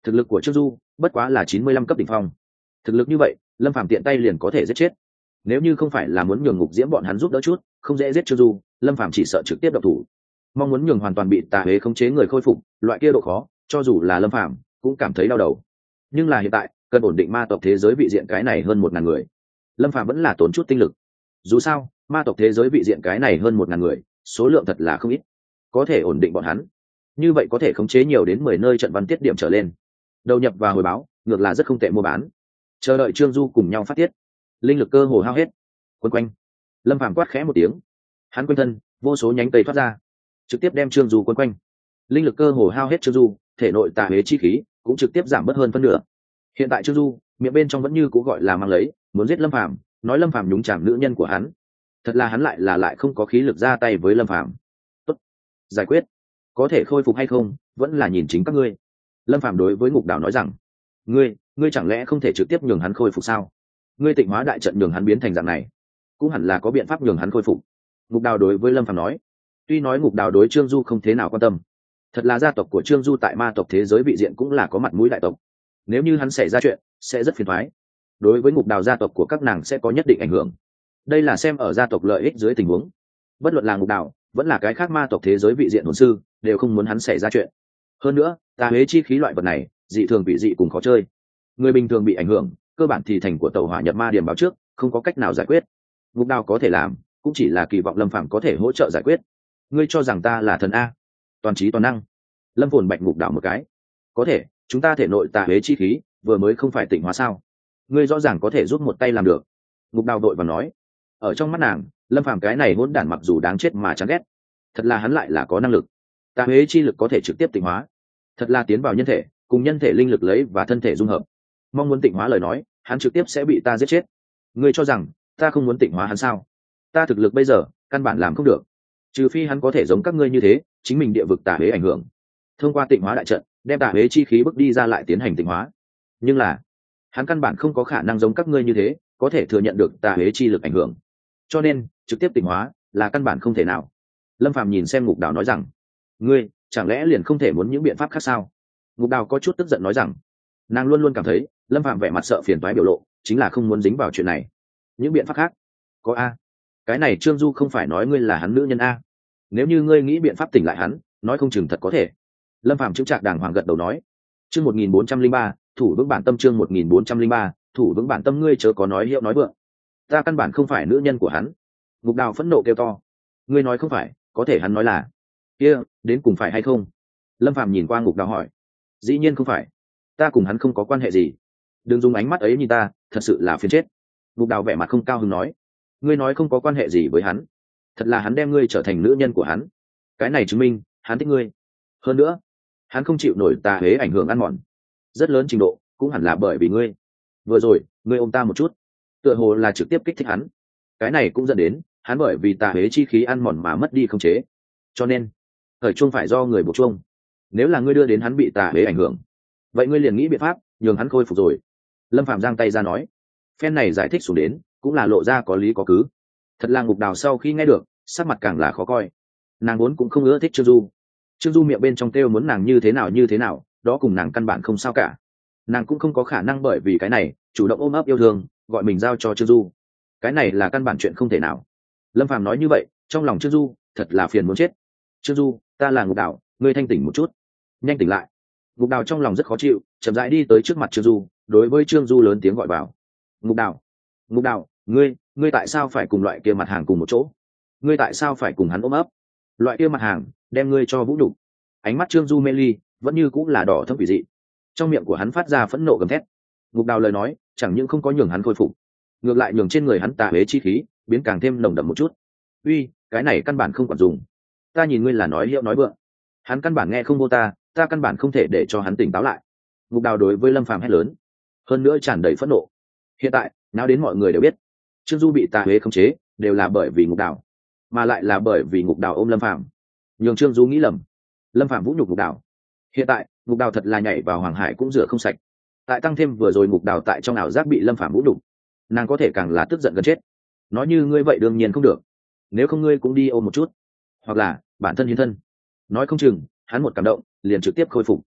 thực lực của trương du bất quá là 95 cấp đỉnh phong. Thực lực như vậy lâm phàm tiện tay liền có thể giết chết. Nếu như không phải là muốn nhường ngục diễm bọn hắn giúp đỡ chút, không dễ giết trương du, lâm phàm chỉ sợ trực tiếp độc thủ. Mong muốn nhường hoàn toàn bị tà huế khống chế người khôi phục, loại kia độ khó cho dù là lâm phàm cũng cảm thấy đau đầu. Nhưng là hiện tại cần ổn định ma tộc thế giới vị diện cái này hơn 1.000 người, lâm phàm vẫn là tốn chút tinh lực. Dù sao ma tộc thế giới vị diện cái này hơn 1.000 người, số lượng thật là không ít. Có thể ổn định bọn hắn, như vậy có thể khống chế nhiều đến 10 nơi trận văn tiết điểm trở lên, đầu nhập và hồi báo ngược là rất không tệ mua bán. Chờ đợi trương du cùng nhau phát tiết, linh lực cơ hồ hao hết. Quấn quanh, lâm phàm quát khẽ một tiếng, hắn quanh thân vô số nhánh cây thoát ra, trực tiếp đem trương du quấn quanh. Linh lực cơ hồ hao hết trương du, thể nội tà huế chi khí cũng trực tiếp giảm bớt hơn phân nửa. Hiện tại trương du miệng bên trong vẫn như cũ gọi là mang lấy muốn giết lâm phàm, nói lâm phàm nhúng chàm nữ nhân của hắn. Thật là hắn lại không có khí lực ra tay với lâm phàm. Tốt, giải quyết. Có thể khôi phục hay không vẫn là nhìn chính các ngươi. Lâm phàm đối với ngục đảo nói rằng, ngươi chẳng lẽ không thể trực tiếp nhường hắn khôi phục sao? Ngươi tịnh hóa đại trận nhường hắn biến thành dạng này, cũng hẳn là có biện pháp nhường hắn khôi phục. Ngục đào đối với lâm phàm nói. Tuy nói ngục đào đối trương du không thế nào quan tâm, thật là gia tộc của trương du tại ma tộc thế giới vị diện cũng là có mặt mũi đại tộc, nếu như hắn xảy ra chuyện sẽ rất phiền toái. Đối với ngục đào gia tộc của các nàng sẽ có nhất định ảnh hưởng, đây là xem ở gia tộc lợi ích dưới tình huống. Bất luận là ngục đào vẫn là cái khác ma tộc thế giới vị diện hồn sư đều không muốn hắn xảy ra chuyện. Hơn nữa tà huế chi khí loại vật này dị thường bị dị cùng khó chơi, người bình thường bị ảnh hưởng cơ bản thì thành của tàu hỏa nhập ma điểm báo trước, không có cách nào giải quyết. Ngục đào có thể làm cũng chỉ là kỳ vọng lâm phàm có thể hỗ trợ giải quyết. Ngươi cho rằng ta là thần a? Toàn trí toàn năng. Lâm phồn bạch ngục đào một cái. Có thể, chúng ta thể nội tà huế chi khí vừa mới không phải tịnh hóa sao? Ngươi rõ ràng có thể giúp một tay làm được. Ngục đào đội và nói. Ở trong mắt nàng lâm phàm cái này hỗn đản mặc dù đáng chết mà chán ghét, thật là hắn lại là có năng lực. Tà huế chi lực có thể trực tiếp tịnh hóa, thật là tiến vào nhân thể cùng nhân thể linh lực lấy và thân thể dung hợp. Mong muốn tịnh hóa lời nói hắn trực tiếp sẽ bị ta giết chết. Ngươi cho rằng ta không muốn tịnh hóa hắn sao? Ta thực lực bây giờ căn bản làm không được, trừ phi hắn có thể giống các ngươi như thế chính mình địa vực tà huế ảnh hưởng, thông qua tịnh hóa đại trận đem tà huế chi khí bước đi ra lại tiến hành tịnh hóa. Nhưng là hắn căn bản không có khả năng giống các ngươi như thế có thể thừa nhận được tà huế chi lực ảnh hưởng, cho nên trực tiếp tịnh hóa là căn bản không thể nào. Lâm phàm nhìn xem ngục đào nói rằng, ngươi chẳng lẽ liền không thể muốn những biện pháp khác sao? Ngục đào có chút tức giận nói rằng, nàng luôn luôn cảm thấy lâm phạm vẻ mặt sợ phiền toái biểu lộ chính là không muốn dính vào chuyện này. Những biện pháp khác có a? Cái này trương du không phải nói ngươi là hắn nữ nhân a? Nếu như ngươi nghĩ biện pháp tỉnh lại hắn, nói không chừng thật có thể. Lâm phạm chững chạc đàng hoàng gật đầu nói. Chương 1403, thủ vững bản tâm. Chương 1403, thủ vững bản tâm. Ngươi chớ có nói hiệu nói vượng, ta căn bản không phải nữ nhân của hắn. Ngục đào phẫn nộ kêu to. Ngươi nói không phải, có thể hắn nói là kia, đến cùng phải hay không? Lâm phạm nhìn qua ngục đào hỏi. Dĩ nhiên không phải, ta cùng hắn không có quan hệ gì. Đừng dùng ánh mắt ấy nhìn ta, thật sự là phiền chết. Ngục đào vẻ mặt không cao hứng nói. Ngươi nói không có quan hệ gì với hắn, thật là hắn đem ngươi trở thành nữ nhân của hắn, cái này chứng minh hắn thích ngươi. Hơn nữa hắn không chịu nổi tà huế ảnh hưởng ăn mòn rất lớn trình độ, cũng hẳn là bởi vì ngươi. Vừa rồi ngươi ôm ta một chút, tựa hồ là trực tiếp kích thích hắn, cái này cũng dẫn đến hắn bởi vì tà huế chi khí ăn mòn mà mất đi khống chế. Cho nên thời chuông phải do người buộc chuông. Nếu là ngươi đưa đến hắn bị tà huế ảnh hưởng, vậy ngươi liền nghĩ biện pháp nhường hắn khôi phục rồi. Lâm phạm giang tay ra nói. Phen này giải thích xuống đến cũng là lộ ra có lý có cứ. Thật là ngục đào sau khi nghe được sắc mặt càng là khó coi. Nàng vốn cũng không ưa thích trương du. Trương du miệng bên trong kêu muốn nàng như thế nào đó cùng nàng căn bản không sao cả. Nàng cũng không có khả năng bởi vì cái này chủ động ôm ấp yêu thương gọi mình giao cho trương du, cái này là căn bản chuyện không thể nào. Lâm phàm nói như vậy trong lòng trương du thật là phiền muốn chết. Trương du, ta là ngục đào, ngươi thanh tỉnh một chút, nhanh tỉnh lại. Ngục đào trong lòng rất khó chịu, chậm rãi đi tới trước mặt trương du, đối với trương du lớn tiếng gọi vào. Ngục đào, ngươi tại sao phải cùng loại kia mặt hàng cùng một chỗ? Ngươi tại sao phải cùng hắn ôm ấp? Loại kia mặt hàng đem ngươi cho vũ đủ. Ánh mắt trương du mê ly vẫn như cũng là đỏ thâm quỷ dị, trong miệng của hắn phát ra phẫn nộ gầm thét. Ngục đào lời nói chẳng những không có nhường hắn khôi phục, ngược lại nhường trên người hắn tà huế chi khí biến càng thêm nồng đậm một chút. Uy, cái này căn bản không quản dùng, ta nhìn ngươi là nói hiệu nói vượng. Hắn căn bản nghe không vô ta căn bản không thể để cho hắn tỉnh táo lại. Ngục đào đối với Lâm phàm hét lớn, hơn nữa tràn đầy phẫn nộ. Hiện tại nào đến mọi người đều biết trương du bị tà huế khống chế đều là bởi vì ngục đào, mà lại là bởi vì ngục đào ôm Lâm phàm, nhường trương du nghĩ lầm Lâm phàm vũ nhục ngục đào. Hiện tại ngục đào thật là nhảy vào hoàng hải cũng rửa không sạch. Tại tăng thêm vừa rồi ngục đào tại trong ảo giác bị Lâm phàm vũ nhục, nàng có thể càng là tức giận gần chết. Nói như ngươi vậy đương nhiên không được, nếu không ngươi cũng đi ôm một chút, hoặc là bản thân hiến thân, nói không chừng hắn một cảm động liền trực tiếp khôi phục.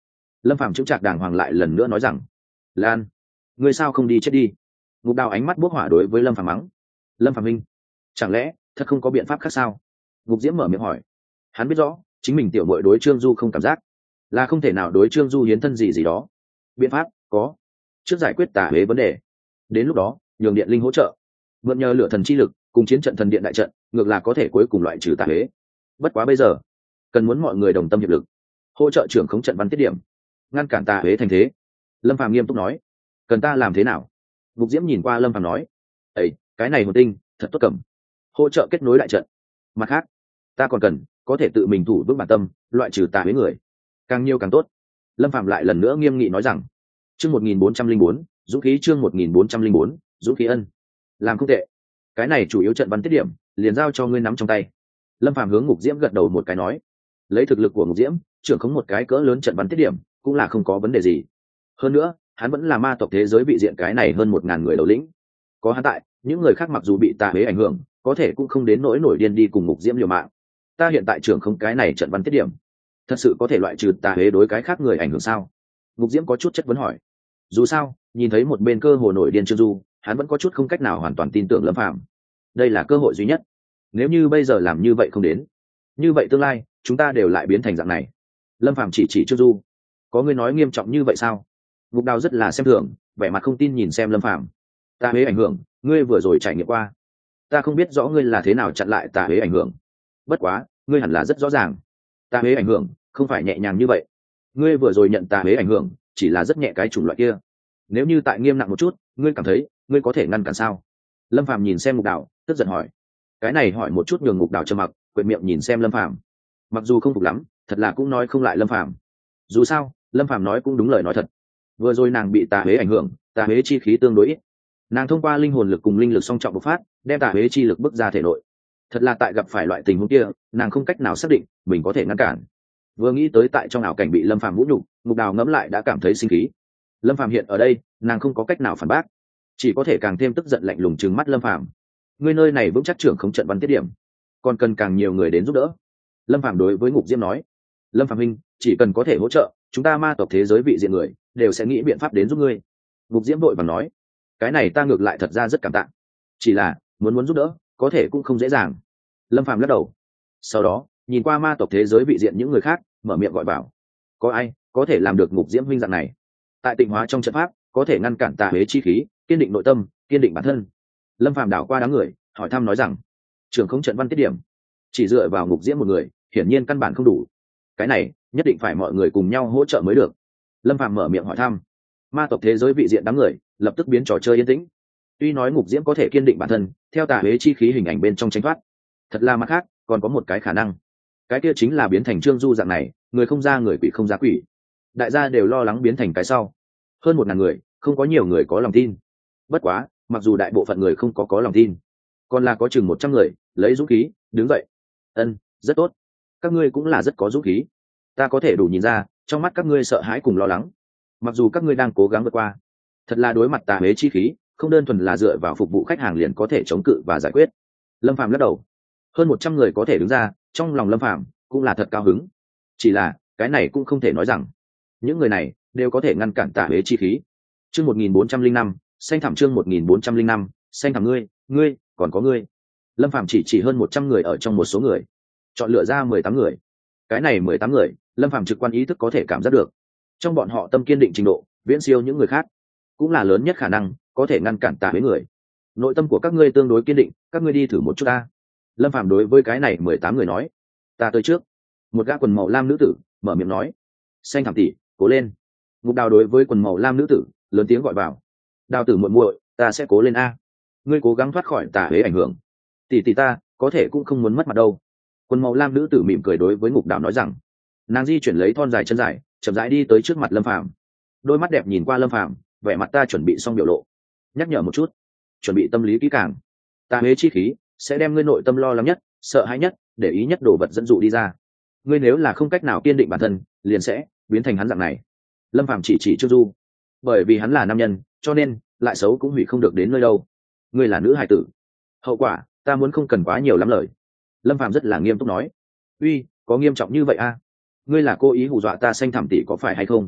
Lâm Phàm chững chạc đàng hoàng lại lần nữa nói rằng, Lan, ngươi sao không đi chết đi? Ngục Đào ánh mắt bốc hỏa đối với Lâm Phàm mắng. Lâm Phàm minh, chẳng lẽ thật không có biện pháp khác sao? Ngục Diễm mở miệng hỏi. Hắn biết rõ chính mình tiểu bội đối Trương Du không cảm giác, là không thể nào đối Trương Du hiến thân gì gì đó. Biện pháp có, trước giải quyết tà huế vấn đề, đến lúc đó nhường điện linh hỗ trợ, mượn nhờ lửa thần chi lực cùng chiến trận thần điện đại trận, ngược là có thể cuối cùng loại trừ tà huế. Bất quá bây giờ cần muốn mọi người đồng tâm hiệp lực, hỗ trợ trưởng khống trận văn tiết điểm, ngăn cản tà huế thành thế. Lâm Phàm nghiêm túc nói. Cần ta làm thế nào? Ngục Diễm nhìn qua Lâm Phàm nói. Ấy, cái này hồn tinh thật tốt cầm, hỗ trợ kết nối đại trận. Mặt khác, ta còn cần có thể tự mình thủ vững bản tâm, loại trừ tà huế người, càng nhiều càng tốt. Lâm Phàm lại lần nữa nghiêm nghị nói rằng. Chương 1404, dũng khí. Chương 1404, dũng khí. Ân, làm không tệ. Cái này chủ yếu trận văn tiết điểm, liền giao cho ngươi nắm trong tay. Lâm Phàm hướng Ngục Diễm gật đầu một cái nói. Lấy thực lực của Ngục Diễm, trưởng khống một cái cỡ lớn trận văn tiết điểm cũng là không có vấn đề gì. Hơn nữa, hắn vẫn là ma tộc thế giới vị diện cái này hơn 1000 người đầu lĩnh. Có hắn tại, những người khác mặc dù bị tà huế ảnh hưởng, có thể cũng không đến nỗi nổi điên đi cùng Ngục Diễm liều mạng. Ta hiện tại trưởng không cái này trận văn tiết điểm, thật sự có thể loại trừ tà huế đối cái khác người ảnh hưởng sao? Ngục Diễm có chút chất vấn hỏi. Dù sao, nhìn thấy một bên cơ hồ nổi điên Trương Du, hắn vẫn có chút không cách nào hoàn toàn tin tưởng Lâm Phàm. Đây là cơ hội duy nhất. Nếu như bây giờ làm như vậy không đến, như vậy tương lai chúng ta đều lại biến thành dạng này. Lâm Phàm chỉ Trương Du. Có người nói nghiêm trọng như vậy sao? Ngục Đào rất là xem thường, vẻ mặt không tin nhìn xem Lâm Phàm. Tà huế ảnh hưởng, ngươi vừa rồi trải nghiệm qua. Ta không biết rõ ngươi là thế nào chặn lại tà huế ảnh hưởng. Bất quá, ngươi hẳn là rất rõ ràng. Tà huế ảnh hưởng không phải nhẹ nhàng như vậy. Ngươi vừa rồi nhận tà huế ảnh hưởng, chỉ là rất nhẹ cái chủng loại kia. Nếu như tại nghiêm nặng một chút, ngươi cảm thấy ngươi có thể ngăn cản sao? Lâm Phàm nhìn xem Ngục Đào, tức giận hỏi. Cái này hỏi một chút nhường Ngục Đào trầm mặc, quệt miệng nhìn xem Lâm Phàm. Mặc dù không phục lắm, thật là cũng nói không lại Lâm Phàm. Dù sao, Lâm Phàm nói cũng đúng lời nói thật. Vừa rồi nàng bị tà huế ảnh hưởng, tà huế chi khí tương đối ít. Nàng thông qua linh hồn lực cùng linh lực song trọng bộc phát, đem tà huế chi lực bức ra thể nội. Thật là tại gặp phải loại tình huống kia, nàng không cách nào xác định mình có thể ngăn cản. Vừa nghĩ tới tại trong ảo cảnh bị Lâm Phàm vũ nhục, Ngục Đào ngẫm lại đã cảm thấy sinh khí. Lâm Phàm hiện ở đây, nàng không có cách nào phản bác, chỉ có thể càng thêm tức giận lạnh lùng trừng mắt Lâm Phàm. Ngươi nơi này vững chắc trưởng không trận văn tiết điểm, còn cần càng nhiều người đến giúp đỡ. Lâm Phàm đối với Ngục Diễm nói. Lâm Phàm huynh, chỉ cần có thể hỗ trợ, chúng ta ma tộc thế giới vị diện người đều sẽ nghĩ biện pháp đến giúp ngươi. Ngục Diễm vội vàng nói. Cái này ta ngược lại thật ra rất cảm tạ, chỉ là muốn giúp đỡ có thể cũng không dễ dàng. Lâm Phàm lắc đầu, sau đó nhìn qua ma tộc thế giới vị diện những người khác, mở miệng gọi bảo. Có ai có thể làm được Ngục Diễm huynh dạng này? Tại tịnh hóa trong trận pháp, có thể ngăn cản tà huế chi khí, kiên định nội tâm, kiên định bản thân. Lâm Phàm đảo qua đám người, hỏi thăm nói rằng, trưởng không trận văn tiết điểm, chỉ dựa vào Ngục Diễm một người, hiển nhiên căn bản không đủ. Cái này nhất định phải mọi người cùng nhau hỗ trợ mới được. Lâm Phàm mở miệng hỏi thăm. Ma tộc thế giới vị diện đám người lập tức biến trò chơi yên tĩnh. Tuy nói Ngục Diễm có thể kiên định bản thân, theo tà huế chi khí hình ảnh bên trong tránh thoát, thật là mặt khác còn có một cái khả năng, cái kia chính là biến thành Trương Du dạng này, người không ra người, quỷ không ra quỷ. Đại gia đều lo lắng biến thành cái sau. Hơn 1000 người, không có nhiều người có lòng tin. Bất quá, mặc dù đại bộ phận người không có lòng tin, còn là có chừng 100 người lấy dũng khí đứng dậy. Ân, rất tốt. Các ngươi cũng là rất có dũng khí. Ta có thể đủ nhìn ra, trong mắt các ngươi sợ hãi cùng lo lắng. Mặc dù các ngươi đang cố gắng vượt qua, thật là đối mặt tà huế chi khí, không đơn thuần là dựa vào phục vụ khách hàng liền có thể chống cự và giải quyết. Lâm Phàm lắc đầu. Hơn 100 người có thể đứng ra, trong lòng Lâm Phàm cũng là thật cao hứng. Chỉ là, cái này cũng không thể nói rằng những người này đều có thể ngăn cản tà huế chi khí. Chương 1405, xanh thảm. Chương 1405, xanh thảm. Ngươi, còn có ngươi. Lâm Phàm chỉ hơn 100 người ở trong một số người, chọn lựa ra 18 người. Cái này 18 người, Lâm Phàm trực quan ý thức có thể cảm giác được, trong bọn họ tâm kiên định trình độ viễn siêu những người khác, cũng là lớn nhất khả năng có thể ngăn cản tà huế người. Nội tâm của các ngươi tương đối kiên định, các ngươi đi thử một chút ta. Lâm Phàm đối với cái này 18 người nói. Ta tới trước. Một gã quần màu lam nữ tử mở miệng nói. Xanh thảm tỷ, cố lên. Ngục Đào đối với quần màu lam nữ tử lớn tiếng gọi vào. Đào tử muội muội, ta sẽ cố lên a. Ngươi cố gắng thoát khỏi tà huế ảnh hưởng. Tỷ ta có thể cũng không muốn mất mặt đâu. Quần màu lam nữ tử mỉm cười đối với Ngục Đào nói rằng. Nàng di chuyển lấy thon dài chân dài, chậm rãi đi tới trước mặt Lâm Phàm. Đôi mắt đẹp nhìn qua Lâm Phàm, vẻ mặt ta chuẩn bị xong biểu lộ. Nhắc nhở một chút, chuẩn bị tâm lý kỹ càng. Tà huế chi khí sẽ đem ngươi nội tâm lo lắng nhất, sợ hãi nhất, để ý nhất đồ vật dẫn dụ đi ra. Ngươi nếu là không cách nào kiên định bản thân, liền sẽ biến thành hắn dạng này. Lâm Phàm chỉ Trương Du. Bởi vì hắn là nam nhân, cho nên lại xấu cũng hủy không được đến nơi đâu. Ngươi là nữ hài tử, hậu quả ta muốn không cần quá nhiều lắm lời. Lâm Phàm rất là nghiêm túc nói. Uy, có nghiêm trọng như vậy a? Ngươi là cố ý hù dọa ta xanh thảm tỷ có phải hay không?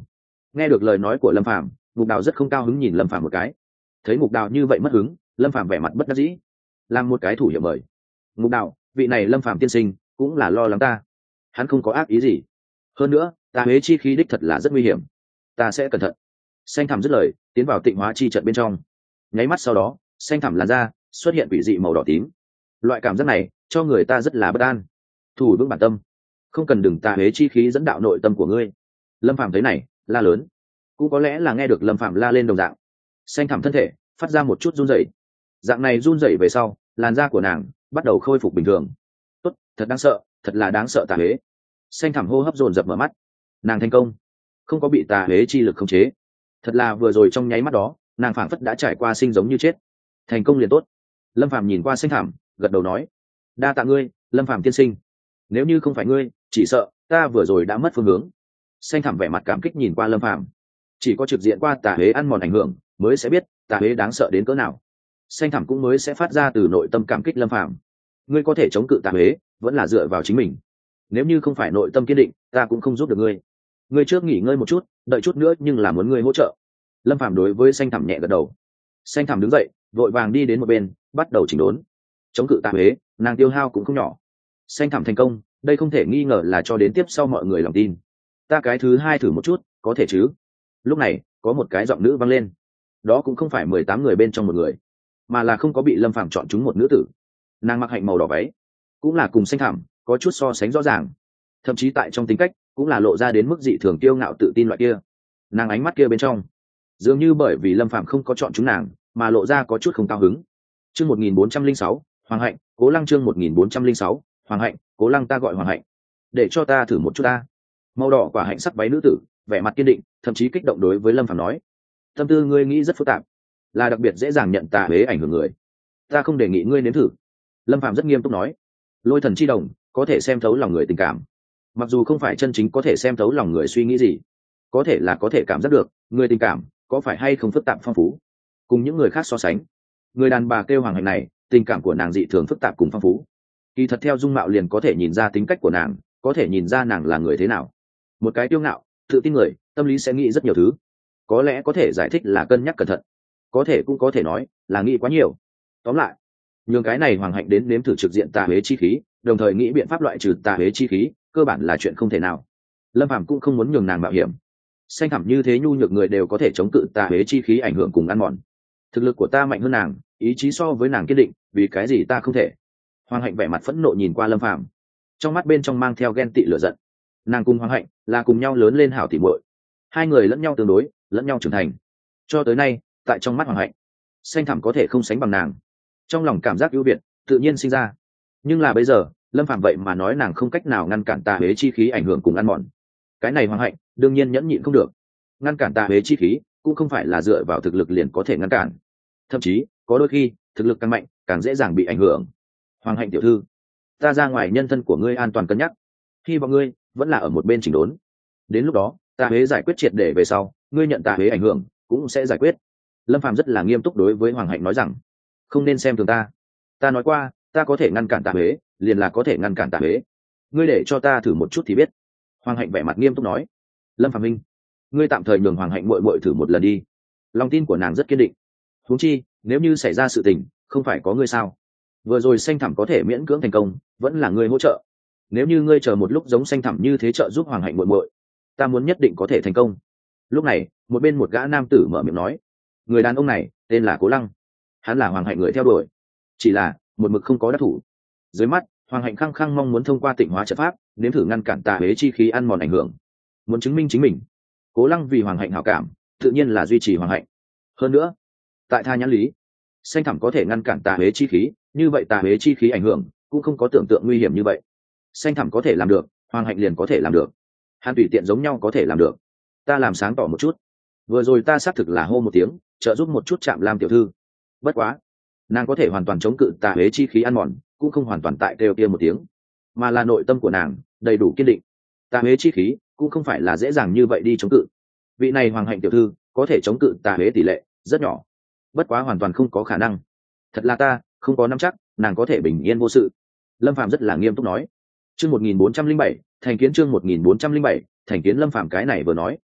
Nghe được lời nói của Lâm Phàm, Ngục Đào rất không cao hứng nhìn Lâm Phàm một cái. Thấy Ngục Đào như vậy mất hứng, Lâm Phàm vẻ mặt bất đắc dĩ, làm một cái thủ hiệu mời. Ngục Đào, vị này Lâm Phàm tiên sinh cũng là lo lắng ta, hắn không có ác ý gì. Hơn nữa, ta huế chi khí đích thật là rất nguy hiểm, ta sẽ cẩn thận. Xanh thẳm dứt lời, tiến vào tịnh hóa chi trận bên trong. Nháy mắt sau đó, xanh thẳm làn da xuất hiện quỷ dị màu đỏ tím. Loại cảm giác này cho người ta rất là bất an. Thủ vững bản tâm, không cần đừng tà huế chi khí dẫn đạo nội tâm của ngươi. Lâm Phàm thấy này, la lớn. Cũng có lẽ là nghe được Lâm Phàm la lên đồng dạng, xanh thẳm thân thể phát ra một chút run rẩy. Dạng này run rẩy về sau, làn da của nàng bắt đầu khôi phục bình thường. Tốt, thật đáng sợ, thật là đáng sợ tà huế. Xanh thẳm hô hấp dồn dập mở mắt. Nàng thành công, không có bị tà huế chi lực khống chế. Thật là vừa rồi trong nháy mắt đó, nàng phảng phất đã trải qua sinh giống như chết. Thành công liền tốt. Lâm Phàm nhìn qua xanh thẳm, gật đầu nói: đa tạ ngươi, Lâm Phàm tiên sinh. Nếu như không phải ngươi, chỉ sợ ta vừa rồi đã mất phương hướng. Xanh thẳm vẻ mặt cảm kích nhìn qua Lâm Phàm. Chỉ có trực diện qua tà huế ăn mòn ảnh hưởng, mới sẽ biết tà huế đáng sợ đến cỡ nào. Xanh thẳm cũng mới sẽ phát ra từ nội tâm cảm kích Lâm Phàm. Ngươi có thể chống cự tà huế, vẫn là dựa vào chính mình. Nếu như không phải nội tâm kiên định, ta cũng không giúp được ngươi. Ngươi trước nghỉ ngơi một chút, đợi chút nữa nhưng là muốn ngươi hỗ trợ. Lâm Phàm đối với xanh thẳm nhẹ gật đầu. Xanh thẳm đứng dậy, vội vàng đi đến một bên, bắt đầu chỉnh đốn. Chống cự tà huế, nàng tiêu hao cũng không nhỏ. Xanh thẳm thành công, đây không thể nghi ngờ là cho đến tiếp sau mọi người lòng tin. Ta cái thứ hai thử một chút, có thể chứ? Lúc này có một cái giọng nữ vang lên. Đó cũng không phải 18 người bên trong một người, mà là không có bị Lâm Phàm chọn chúng một nữ tử. Nàng mặc hạnh màu đỏ váy, cũng là cùng xanh thẳm có chút so sánh rõ ràng, thậm chí tại trong tính cách cũng là lộ ra đến mức dị thường kiêu ngạo tự tin loại kia. Nàng ánh mắt kia bên trong dường như bởi vì Lâm Phàm không có chọn chúng nàng mà lộ ra có chút không cao hứng. Chương 1406, Hoàng hạnh, Cố Lăng. Chương 1406, Hoàng hạnh, Cố Lăng. Ta gọi Hoàng hạnh, để cho ta thử một chút ta. Màu đỏ quả hạnh sắc váy nữ tử vẻ mặt kiên định, thậm chí kích động đối với Lâm Phàm nói: tâm tư ngươi nghĩ rất phức tạp, là đặc biệt dễ dàng nhận tà huế ảnh hưởng người, ta không đề nghị ngươi nếm thử. Lâm Phàm rất nghiêm túc nói: lôi thần chi đồng có thể xem thấu lòng người tình cảm, mặc dù không phải chân chính có thể xem thấu lòng người suy nghĩ gì, có thể là có thể cảm giác được người tình cảm có phải hay không phức tạp phong phú. Cùng những người khác so sánh, người đàn bà kêu Hoàng hạnh này tình cảm của nàng dị thường phức tạp cùng phong phú. Kỳ thật theo dung mạo liền có thể nhìn ra tính cách của nàng, có thể nhìn ra nàng là người thế nào. Một cái kiêu ngạo tự tin người, tâm lý sẽ nghĩ rất nhiều thứ, có lẽ có thể giải thích là cân nhắc cẩn thận, có thể cũng có thể nói là nghĩ quá nhiều. Tóm lại, nhường cái này Hoàng hạnh đến nếm thử trực diện tà huế chi khí, đồng thời nghĩ biện pháp loại trừ tà huế chi khí, cơ bản là chuyện không thể nào. Lâm Phàm cũng không muốn nhường nàng mạo hiểm. Xanh thẳm như thế nhu nhược người đều có thể chống cự tà huế chi khí ảnh hưởng cùng ăn mòn. Thực lực của ta mạnh hơn nàng, ý chí so với nàng kiên định, vì cái gì ta không thể? Hoàng hạnh vẻ mặt phẫn nộ nhìn qua Lâm Phàm, trong mắt bên trong mang theo ghen tị lửa giận. Nàng cùng Hoàng hạnh là cùng nhau lớn lên hảo tỉ muội, hai người lẫn nhau tương đối, lẫn nhau trưởng thành. Cho tới nay, tại trong mắt Hoàng hạnh, xanh thẳm có thể không sánh bằng nàng. Trong lòng cảm giác ưu việt tự nhiên sinh ra. Nhưng là bây giờ, Lâm Phàm vậy mà nói nàng không cách nào ngăn cản tà huế chi khí ảnh hưởng cùng ăn mòn. Cái này Hoàng hạnh đương nhiên nhẫn nhịn không được. Ngăn cản tà huế chi khí cũng không phải là dựa vào thực lực liền có thể ngăn cản, thậm chí có đôi khi thực lực càng mạnh càng dễ dàng bị ảnh hưởng. Hoàng hạnh tiểu thư, ta ra ngoài nhân thân của ngươi an toàn cân nhắc, hy vọng ngươi vẫn là ở một bên chỉnh đốn. Đến lúc đó tà huế giải quyết triệt để về sau, ngươi nhận tà huế ảnh hưởng cũng sẽ giải quyết. Lâm Phàm rất là nghiêm túc đối với Hoàng hạnh nói rằng: không nên xem thường ta, ta nói qua ta có thể ngăn cản tà huế, liền là có thể ngăn cản tà huế. Ngươi để cho ta thử một chút thì biết. Hoàng hạnh vẻ mặt nghiêm túc nói: Lâm Phàm minh, ngươi tạm thời nhường Hoàng hạnh muội muội thử một lần đi. Lòng tin của nàng rất kiên định. Huống chi nếu như xảy ra sự tình, không phải có ngươi sao? Vừa rồi xanh thẳm có thể miễn cưỡng thành công, vẫn là ngươi hỗ trợ. Nếu như ngươi chờ một lúc giống xanh thẳm như thế trợ giúp Hoàng hạnh muội muội, ta muốn nhất định có thể thành công. Lúc này một bên một gã nam tử mở miệng nói: người đàn ông này tên là Cố Lăng, hắn là Hoàng hạnh người theo đuổi, chỉ là một mực không có đắc thủ. Dưới mắt Hoàng hạnh khăng khăng mong muốn thông qua tịnh hóa trận pháp nếm thử ngăn cản tà huế chi khí ăn mòn ảnh hưởng, muốn chứng minh chính mình. Cố Lăng vì Hoàng hạnh hảo cảm, tự nhiên là duy trì Hoàng hạnh. Hơn nữa, tại tha nhãn lý, xanh thẳm có thể ngăn cản tà huế chi khí, như vậy tà huế chi khí ảnh hưởng cũng không có tưởng tượng nguy hiểm như vậy. Xanh thẳm có thể làm được, Hoàng hạnh liền có thể làm được. Hắn tùy tiện giống nhau có thể làm được. Ta làm sáng tỏ một chút, vừa rồi ta xác thực là hô một tiếng trợ giúp một chút Trạm Lam tiểu thư, bất quá nàng có thể hoàn toàn chống cự tà huế chi khí ăn mòn, cũng không hoàn toàn tại kêu kia một tiếng, mà là nội tâm của nàng đầy đủ kiên định. Tà huế chi khí cũng không phải là dễ dàng như vậy đi chống cự. Vị này Hoàng hạnh tiểu thư có thể chống cự tà huế tỷ lệ rất nhỏ, bất quá hoàn toàn không có khả năng. Thật là ta không có nắm chắc nàng có thể bình yên vô sự. Lâm Phàm rất là nghiêm túc nói. Chương 1407, thành kiến. Chương 1407, thành kiến. Lâm Phàm cái này vừa nói,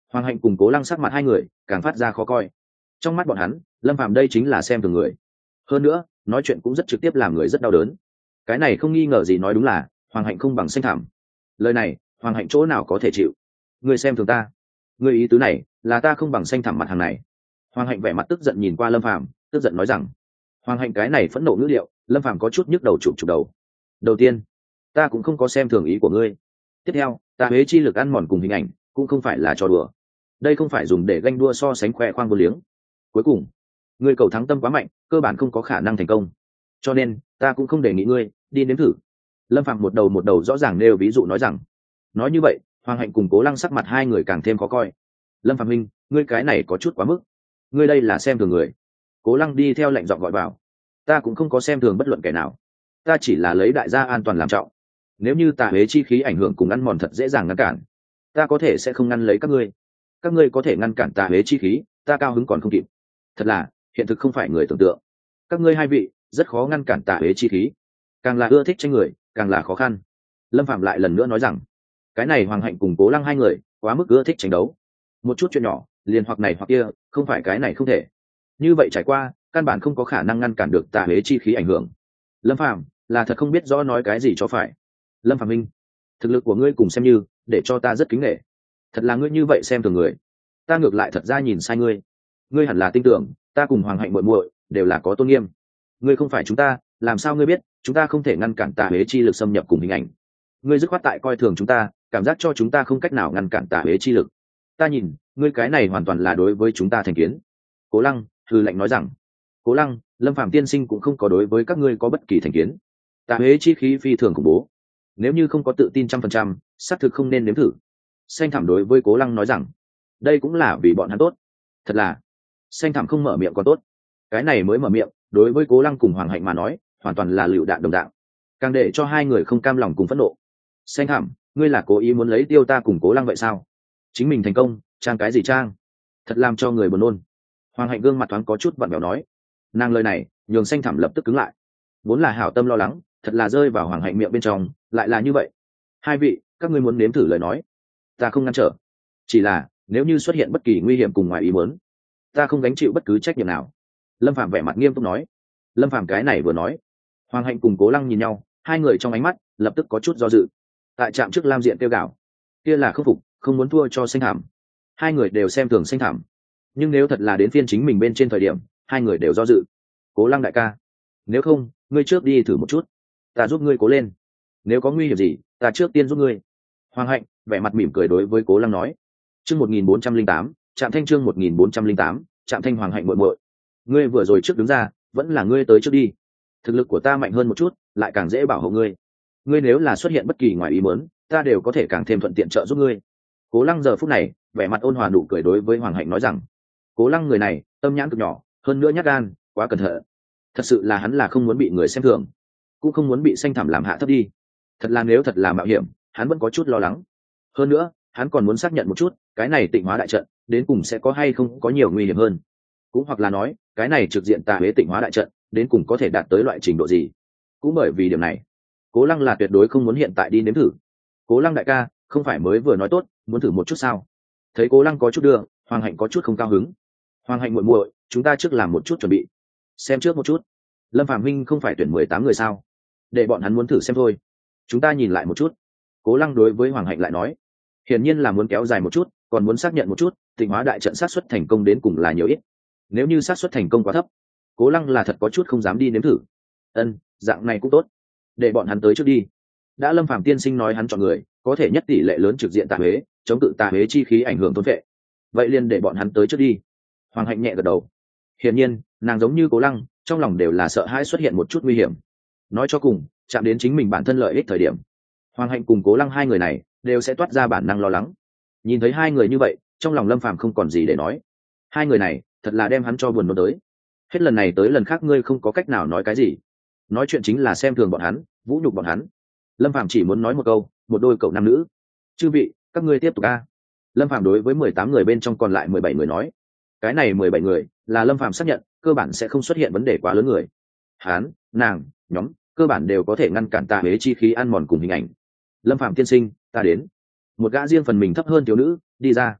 Hoàng Hạnh cùng Cố Lăng sắc mặt hai người càng phát ra khó coi. Trong mắt bọn hắn, Lâm Phàm đây chính là xem thường người. Hơn nữa, nói chuyện cũng rất trực tiếp làm người rất đau đớn. Cái này không nghi ngờ gì nói đúng là Hoàng Hạnh không bằng Xanh Thảm. Lời này, Hoàng Hạnh chỗ nào có thể chịu? Ngươi xem thường ta? Ngươi ý tứ này là ta không bằng Xanh Thảm mặt hàng này? Hoàng Hạnh vẻ mặt tức giận nhìn qua Lâm Phàm, tức giận nói rằng. Hoàng Hạnh cái này phẫn nộ ngữ liệu, Lâm Phàm có chút nhức đầu chụp đầu. Đầu tiên, ta cũng không có xem thường ý của ngươi. Tiếp theo, ta huế chi lực ăn mòn cùng hình ảnh cũng không phải là trò đùa. Đây không phải dùng để ganh đua so sánh khoe khoang vô liếng. Cuối cùng, ngươi cầu thắng tâm quá mạnh, cơ bản không có khả năng thành công. Cho nên, ta cũng không đề nghị ngươi đi nếm thử. Lâm Phàm một đầu rõ ràng nêu ví dụ nói rằng. Nói như vậy, Hoàng Hạnh cùng Cố Lăng sắc mặt hai người càng thêm khó coi. Lâm Phàm huynh, ngươi cái này có chút quá mức. Ngươi đây là xem thường người. Cố Lăng đi theo lệnh giọng gọi vào. Ta cũng không có xem thường bất luận kẻ nào. Ta chỉ là lấy đại gia an toàn làm trọng. Nếu như tà huế chi khí ảnh hưởng cùng ăn mòn thật dễ dàng ngăn cản, ta có thể sẽ không ngăn lấy các ngươi. Các ngươi có thể ngăn cản tà huế chi khí, ta cao hứng còn không kịp. Thật là, hiện thực không phải người tưởng tượng. Các ngươi hai vị rất khó ngăn cản tà huế chi khí. Càng là ưa thích tranh người, càng là khó khăn. Lâm Phạm lại lần nữa nói rằng, cái này Hoàng Hạnh cùng Cố Lăng hai người quá mức ưa thích tranh đấu. Một chút chuyện nhỏ, liền hoặc này hoặc kia, không phải cái này không thể. Như vậy trải qua, căn bản không có khả năng ngăn cản được tà huế chi khí ảnh hưởng. Lâm Phạm là thật không biết rõ nói cái gì cho phải. Lâm Phạm minh, thực lực của ngươi cùng xem như để cho ta rất kính nể. Thật là ngươi như vậy xem thường người, ta ngược lại thật ra nhìn sai ngươi. Ngươi hẳn là tin tưởng ta cùng Hoàng Hạnh muội muội đều là có tôn nghiêm. Ngươi không phải chúng ta, làm sao ngươi biết chúng ta không thể ngăn cản tà huế chi lực xâm nhập cùng hình ảnh? Ngươi dứt khoát tại coi thường chúng ta, cảm giác cho chúng ta không cách nào ngăn cản tà huế chi lực. Ta nhìn ngươi cái này hoàn toàn là đối với chúng ta thành kiến. Cố Lăng hừ lạnh nói rằng. Cố Lăng, Lâm Phàm tiên sinh cũng không có đối với các ngươi có bất kỳ thành kiến. Tà huế chi khí phi thường khủng bố, nếu như không có tự tin 100%, xác thực không nên nếm thử. Xanh Thảm đối với Cố Lăng nói rằng, đây cũng là vì bọn hắn tốt. Thật là, Xanh Thảm không mở miệng còn tốt, cái này mới mở miệng, đối với Cố Lăng cùng Hoàng Hạnh mà nói, hoàn toàn là lựu đạn đồng đạo, càng để cho hai người không cam lòng cùng phẫn nộ. Xanh Thảm, ngươi là cố ý muốn lấy tiêu ta cùng Cố Lăng vậy sao? Chính mình thành công, trang cái gì trang? Thật làm cho người buồn nôn. Hoàng Hạnh gương mặt thoáng có chút vặn vẹo nói, nàng lời này nhường Xanh Thảm lập tức cứng lại, vốn là hảo tâm lo lắng, thật là rơi vào Hoàng Hạnh miệng bên trong, lại là như vậy. Hai vị, các ngươi muốn nếm thử lời nói, ta không ngăn trở. Chỉ là nếu như xuất hiện bất kỳ nguy hiểm cùng ngoài ý muốn, ta không gánh chịu bất cứ trách nhiệm nào. Lâm Phàm vẻ mặt nghiêm túc nói. Lâm Phàm cái này vừa nói, Hoàng Hạnh cùng Cố Lăng nhìn nhau, hai người trong ánh mắt lập tức có chút do dự. Tại trạm trước Lam Diện kêu gào, kia là khâm phục, không muốn thua cho Xanh Thảm. Hai người đều xem thường Xanh Thảm, nhưng nếu thật là đến phiên chính mình bên trên thời điểm, hai người đều do dự. Cố Lăng đại ca, nếu không, ngươi trước đi thử một chút, ta giúp ngươi cố lên. Nếu có nguy hiểm gì, ta trước tiên giúp ngươi. Hoàng Hạnh vẻ mặt mỉm cười đối với Cố Lăng nói. Chương 1408, Trạm Thanh chương 1408, Trạm Thanh. Hoàng Hạnh muội muội, ngươi vừa rồi trước đứng ra, vẫn là ngươi tới trước đi. Thực lực của ta mạnh hơn một chút, lại càng dễ bảo hộ ngươi. Ngươi nếu là xuất hiện bất kỳ ngoài ý muốn, ta đều có thể càng thêm thuận tiện trợ giúp ngươi. Cố Lăng giờ phút này, vẻ mặt ôn hòa nụ cười đối với Hoàng Hạnh nói rằng, Cố Lăng người này, tâm nhãn cực nhỏ, hơn nữa nhát gan, quá cẩn thận. Thật sự là hắn là không muốn bị người xem thường, cũng không muốn bị Xanh Thảm làm hạ thấp đi. Thật là nếu thật là mạo hiểm, hắn vẫn có chút lo lắng. Hơn nữa, hắn còn muốn xác nhận một chút, cái này Tịnh Hóa đại trận đến cùng sẽ có hay không có nhiều nguy hiểm hơn, cũng hoặc là nói, cái này trực diện tà huế Tịnh Hóa đại trận đến cùng có thể đạt tới loại trình độ gì. Cũng bởi vì điểm này, Cố Lăng là tuyệt đối không muốn hiện tại đi nếm thử. Cố Lăng đại ca, không phải mới vừa nói tốt muốn thử một chút sao? Thấy Cố Lăng có chút đưa, Hoàng Hạnh có chút không cao hứng. Hoàng Hạnh muội muội, chúng ta trước làm một chút chuẩn bị, xem trước một chút. Lâm Phàm huynh không phải tuyển 18 người sao? Để bọn hắn muốn thử xem thôi, chúng ta nhìn lại một chút. Cố Lăng đối với Hoàng Hạnh lại nói, hiển nhiên là muốn kéo dài một chút, còn muốn xác nhận một chút Tịnh Hóa đại trận xác suất thành công đến cùng là nhiều ít. Nếu như xác suất thành công quá thấp, Cố Lăng là thật có chút không dám đi nếm thử. Dạng này cũng tốt, để bọn hắn tới trước đi. Đã Lâm Phàm tiên sinh nói hắn chọn người có thể nhất tỷ lệ lớn trực diện tà huế, chống cự tà huế chi khí ảnh hưởng thôn vệ, vậy liền để bọn hắn tới trước đi. Hoàng Hạnh nhẹ gật đầu. Hiển nhiên, nàng giống như Cố Lăng, trong lòng đều là sợ hãi xuất hiện một chút nguy hiểm. Nói cho cùng, chạm đến chính mình bản thân lợi ích thời điểm, Hoàng Hạnh cùng Cố Lăng hai người này đều sẽ toát ra bản năng lo lắng. Nhìn thấy hai người như vậy, trong lòng Lâm Phàm không còn gì để nói. Hai người này thật là đem hắn cho buồn nôn tới. Hết lần này tới lần khác ngươi không có cách nào nói cái gì, nói chuyện chính là xem thường bọn hắn, vũ nhục bọn hắn. Lâm Phàm chỉ muốn nói một câu, một đôi cậu nam nữ. Chư vị, các ngươi tiếp tục a. Lâm Phàm đối với 18 người bên trong còn lại 17 người nói. Cái này 17 người là Lâm Phàm xác nhận cơ bản sẽ không xuất hiện vấn đề quá lớn người. Hán, nàng, nhóm cơ bản đều có thể ngăn cản tà huế chi khí ăn mòn cùng hình ảnh. Lâm Phàm tiên sinh, ta đến. Một gã riêng phần mình thấp hơn thiếu nữ đi ra.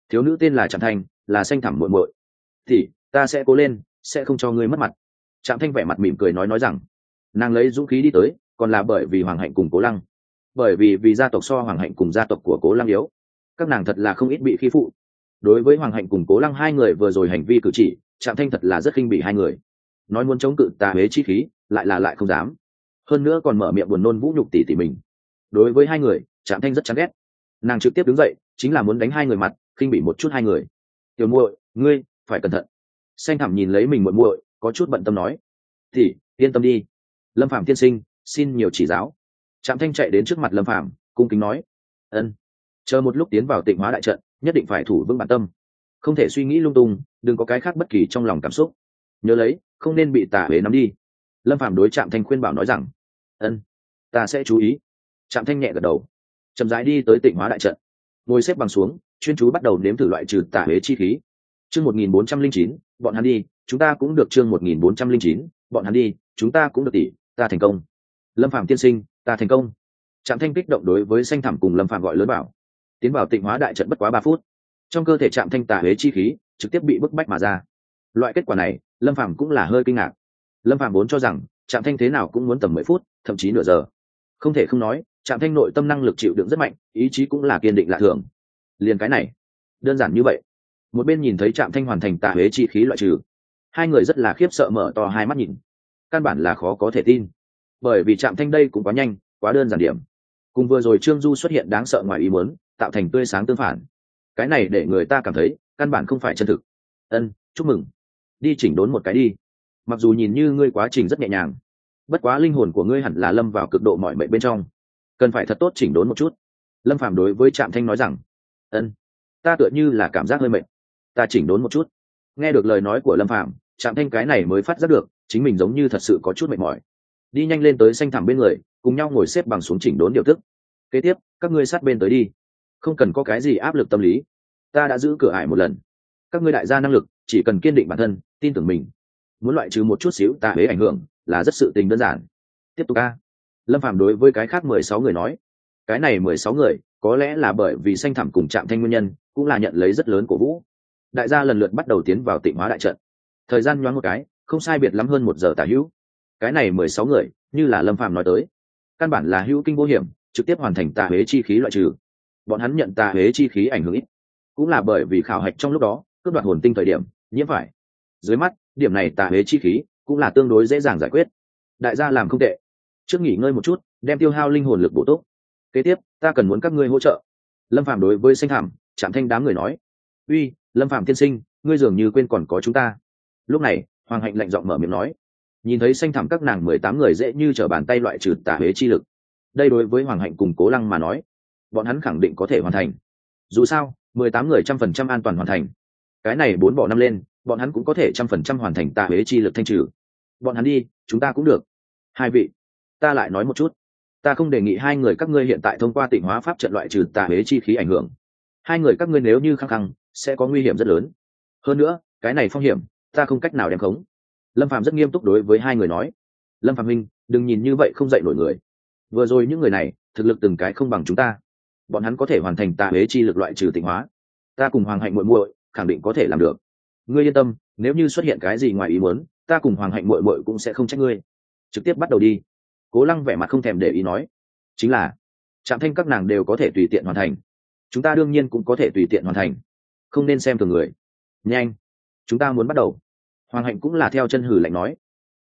thiếu nữ tên là Trạm Thanh, là xanh thẳm muội muội. Thì ta sẽ cố lên, sẽ không cho ngươi mất mặt. Trạm Thanh vẻ mặt mỉm cười nói rằng nàng lấy dũng khí đi tới, còn là bởi vì Hoàng Hạnh cùng Cố Lăng, bởi vì gia tộc so Hoàng Hạnh cùng gia tộc của Cố Lăng yếu, các nàng thật là không ít bị khi phụ. Đối với Hoàng Hạnh cùng Cố Lăng hai người vừa rồi hành vi cử chỉ, Trạm Thanh thật là rất khinh bỉ hai người, nói muốn chống cự tà huế chi khí, lại không dám, hơn nữa còn mở miệng buồn nôn vũ nhục tỷ tỷ mình. Đối với hai người, Trạm Thanh rất chán ghét, nàng trực tiếp đứng dậy chính là muốn đánh hai người mặt, khinh bỉ một chút hai người. Tiểu muội, ngươi phải cẩn thận. Xanh thẳm nhìn lấy mình muội muội, có chút bận tâm nói. Thì yên tâm đi, Lâm Phàm tiên sinh, xin nhiều chỉ giáo. Trạm Thanh chạy đến trước mặt Lâm Phàm, cung kính nói. Ân. Chờ một lúc tiến vào Tịnh Hóa đại trận, nhất định phải thủ vững bản tâm, không thể suy nghĩ lung tung, đừng có cái khác bất kỳ trong lòng cảm xúc, nhớ lấy không nên bị tà huế nắm đi. Lâm Phàm đối Trạm Thanh khuyên bảo nói rằng. Ân, ta sẽ chú ý. Trạm Thanh nhẹ gật đầu, chậm rãi đi tới Tịnh Hóa đại trận, ngồi xếp bằng xuống, chuyên chú bắt đầu nếm thử loại trừ tà huế chi khí. Chương 1409, bọn hắn đi, chúng ta cũng được. Chương 1409, bọn hắn đi, chúng ta cũng được tỷ, ta thành công. Lâm Phàm tiên sinh, ta thành công. Trạm Thanh kích động đối với xanh thẳm cùng Lâm Phàm gọi lớn bảo. Tiến vào Tịnh Hóa đại trận bất quá 3 phút, trong cơ thể Trạm Thanh tà huế chi khí trực tiếp bị bức bách mà ra. Loại kết quả này, Lâm Phàm cũng là hơi kinh ngạc. Lâm Phàm vốn cho rằng Trạm Thanh thế nào cũng muốn tầm 10 phút, thậm chí nửa giờ. Không thể không nói, Trạm Thanh nội tâm năng lực chịu đựng rất mạnh, ý chí cũng là kiên định lạ thường. Liền cái này, đơn giản như vậy. Một bên nhìn thấy Trạm Thanh hoàn thành tà huế chi khí loại trừ, hai người rất là khiếp sợ mở to hai mắt nhìn, căn bản là khó có thể tin, bởi vì Trạm Thanh đây cũng quá nhanh, quá đơn giản điểm. Cùng vừa rồi Trương Du xuất hiện đáng sợ ngoài ý muốn, tạo thành tươi sáng tương phản. Cái này để người ta cảm thấy căn bản không phải chân thực. Ân, chúc mừng, đi chỉnh đốn một cái đi. Mặc dù nhìn như ngươi quá trình rất nhẹ nhàng, bất quá linh hồn của ngươi hẳn là lâm vào cực độ mọi mệnh bên trong, cần phải thật tốt chỉnh đốn một chút. Lâm Phàm đối với Trạm Thanh nói rằng. Ân, ta tựa như là cảm giác hơi mệt, ta chỉnh đốn một chút. Nghe được lời nói của Lâm Phàm, Trạm Thanh cái này mới phát giác được chính mình giống như thật sự có chút mệt mỏi. Đi nhanh lên tới xanh thẳm bên người, cùng nhau ngồi xếp bằng xuống chỉnh đốn điều tức. Kế tiếp các ngươi sát bên tới đi, không cần có cái gì áp lực tâm lý, ta đã giữ cửa ải một lần. Các ngươi đại gia năng lực, chỉ cần kiên định bản thân, tin tưởng mình, muốn loại trừ một chút xíu tà huế ảnh hưởng là rất sự tình đơn giản. Tiếp tục a. Lâm Phàm đối với cái khác 16 người nói. Cái này 16 người có lẽ là bởi vì xanh thẳm cùng Trạm Thanh nguyên nhân, cũng là nhận lấy rất lớn cổ vũ. Đại gia lần lượt bắt đầu tiến vào Tịnh Hóa đại trận. Thời gian nhoáng một cái, không sai biệt lắm hơn 1 giờ tả hữu. Cái này 16 người, như là Lâm Phàm nói tới, căn bản là hữu kinh vô hiểm, trực tiếp hoàn thành tà huế chi khí loại trừ. Bọn hắn nhận tà huế chi khí ảnh hưởng ít, cũng là bởi vì khảo hạch trong lúc đó cướp đoạt hồn tinh thời điểm nhiễm phải. Dưới mắt điểm này tà huế chi khí cũng là tương đối dễ dàng giải quyết. Đại gia làm không tệ, trước nghỉ ngơi một chút, đem tiêu hao linh hồn lực bổ túc. Kế tiếp ta cần muốn các ngươi hỗ trợ. Lâm Phàm đối với xanh thảm Trạm Thanh đám người nói. Uy, Lâm Phàm tiên sinh, ngươi dường như quên còn có chúng ta. Lúc này Hoàng Hạnh lạnh giọng mở miệng nói. Nhìn thấy xanh thảm các nàng 18 người dễ như trở bàn tay loại trừ tà huế chi lực, đây đối với Hoàng Hạnh cùng Cố Lăng mà nói, bọn hắn khẳng định có thể hoàn thành. Dù sao 18 người 100% an toàn hoàn thành, cái này 4 bỏ 5 lên, bọn hắn cũng có thể 100% hoàn thành tà huế chi lực thanh trừ. Bọn hắn đi, chúng ta cũng được. Hai vị, ta lại nói một chút, ta không đề nghị hai người các ngươi hiện tại thông qua Tịnh Hóa pháp trận loại trừ tà huế chi khí ảnh hưởng. Hai người các ngươi nếu như khăng khăng, sẽ có nguy hiểm rất lớn. Hơn nữa cái này phong hiểm ta không cách nào đem khống. Lâm Phàm rất nghiêm túc đối với hai người nói. Lâm Phàm huynh, đừng nhìn như vậy không dạy nổi người. Vừa rồi những người này thực lực từng cái không bằng chúng ta, bọn hắn có thể hoàn thành tà huế chi lực loại trừ Tịnh Hóa, ta cùng Hoàng Hạnh muội muội khẳng định có thể làm được. Ngươi yên tâm, nếu như xuất hiện cái gì ngoài ý muốn, ta cùng Hoàng Hạnh muội muội cũng sẽ không trách ngươi. Trực tiếp bắt đầu đi. Cố Lăng vẻ mặt không thèm để ý nói. Chính là Trạm Thanh các nàng đều có thể tùy tiện hoàn thành, chúng ta đương nhiên cũng có thể tùy tiện hoàn thành, không nên xem thường người. Nhanh, chúng ta muốn bắt đầu. Hoàng Hạnh cũng là theo chân hử lạnh nói.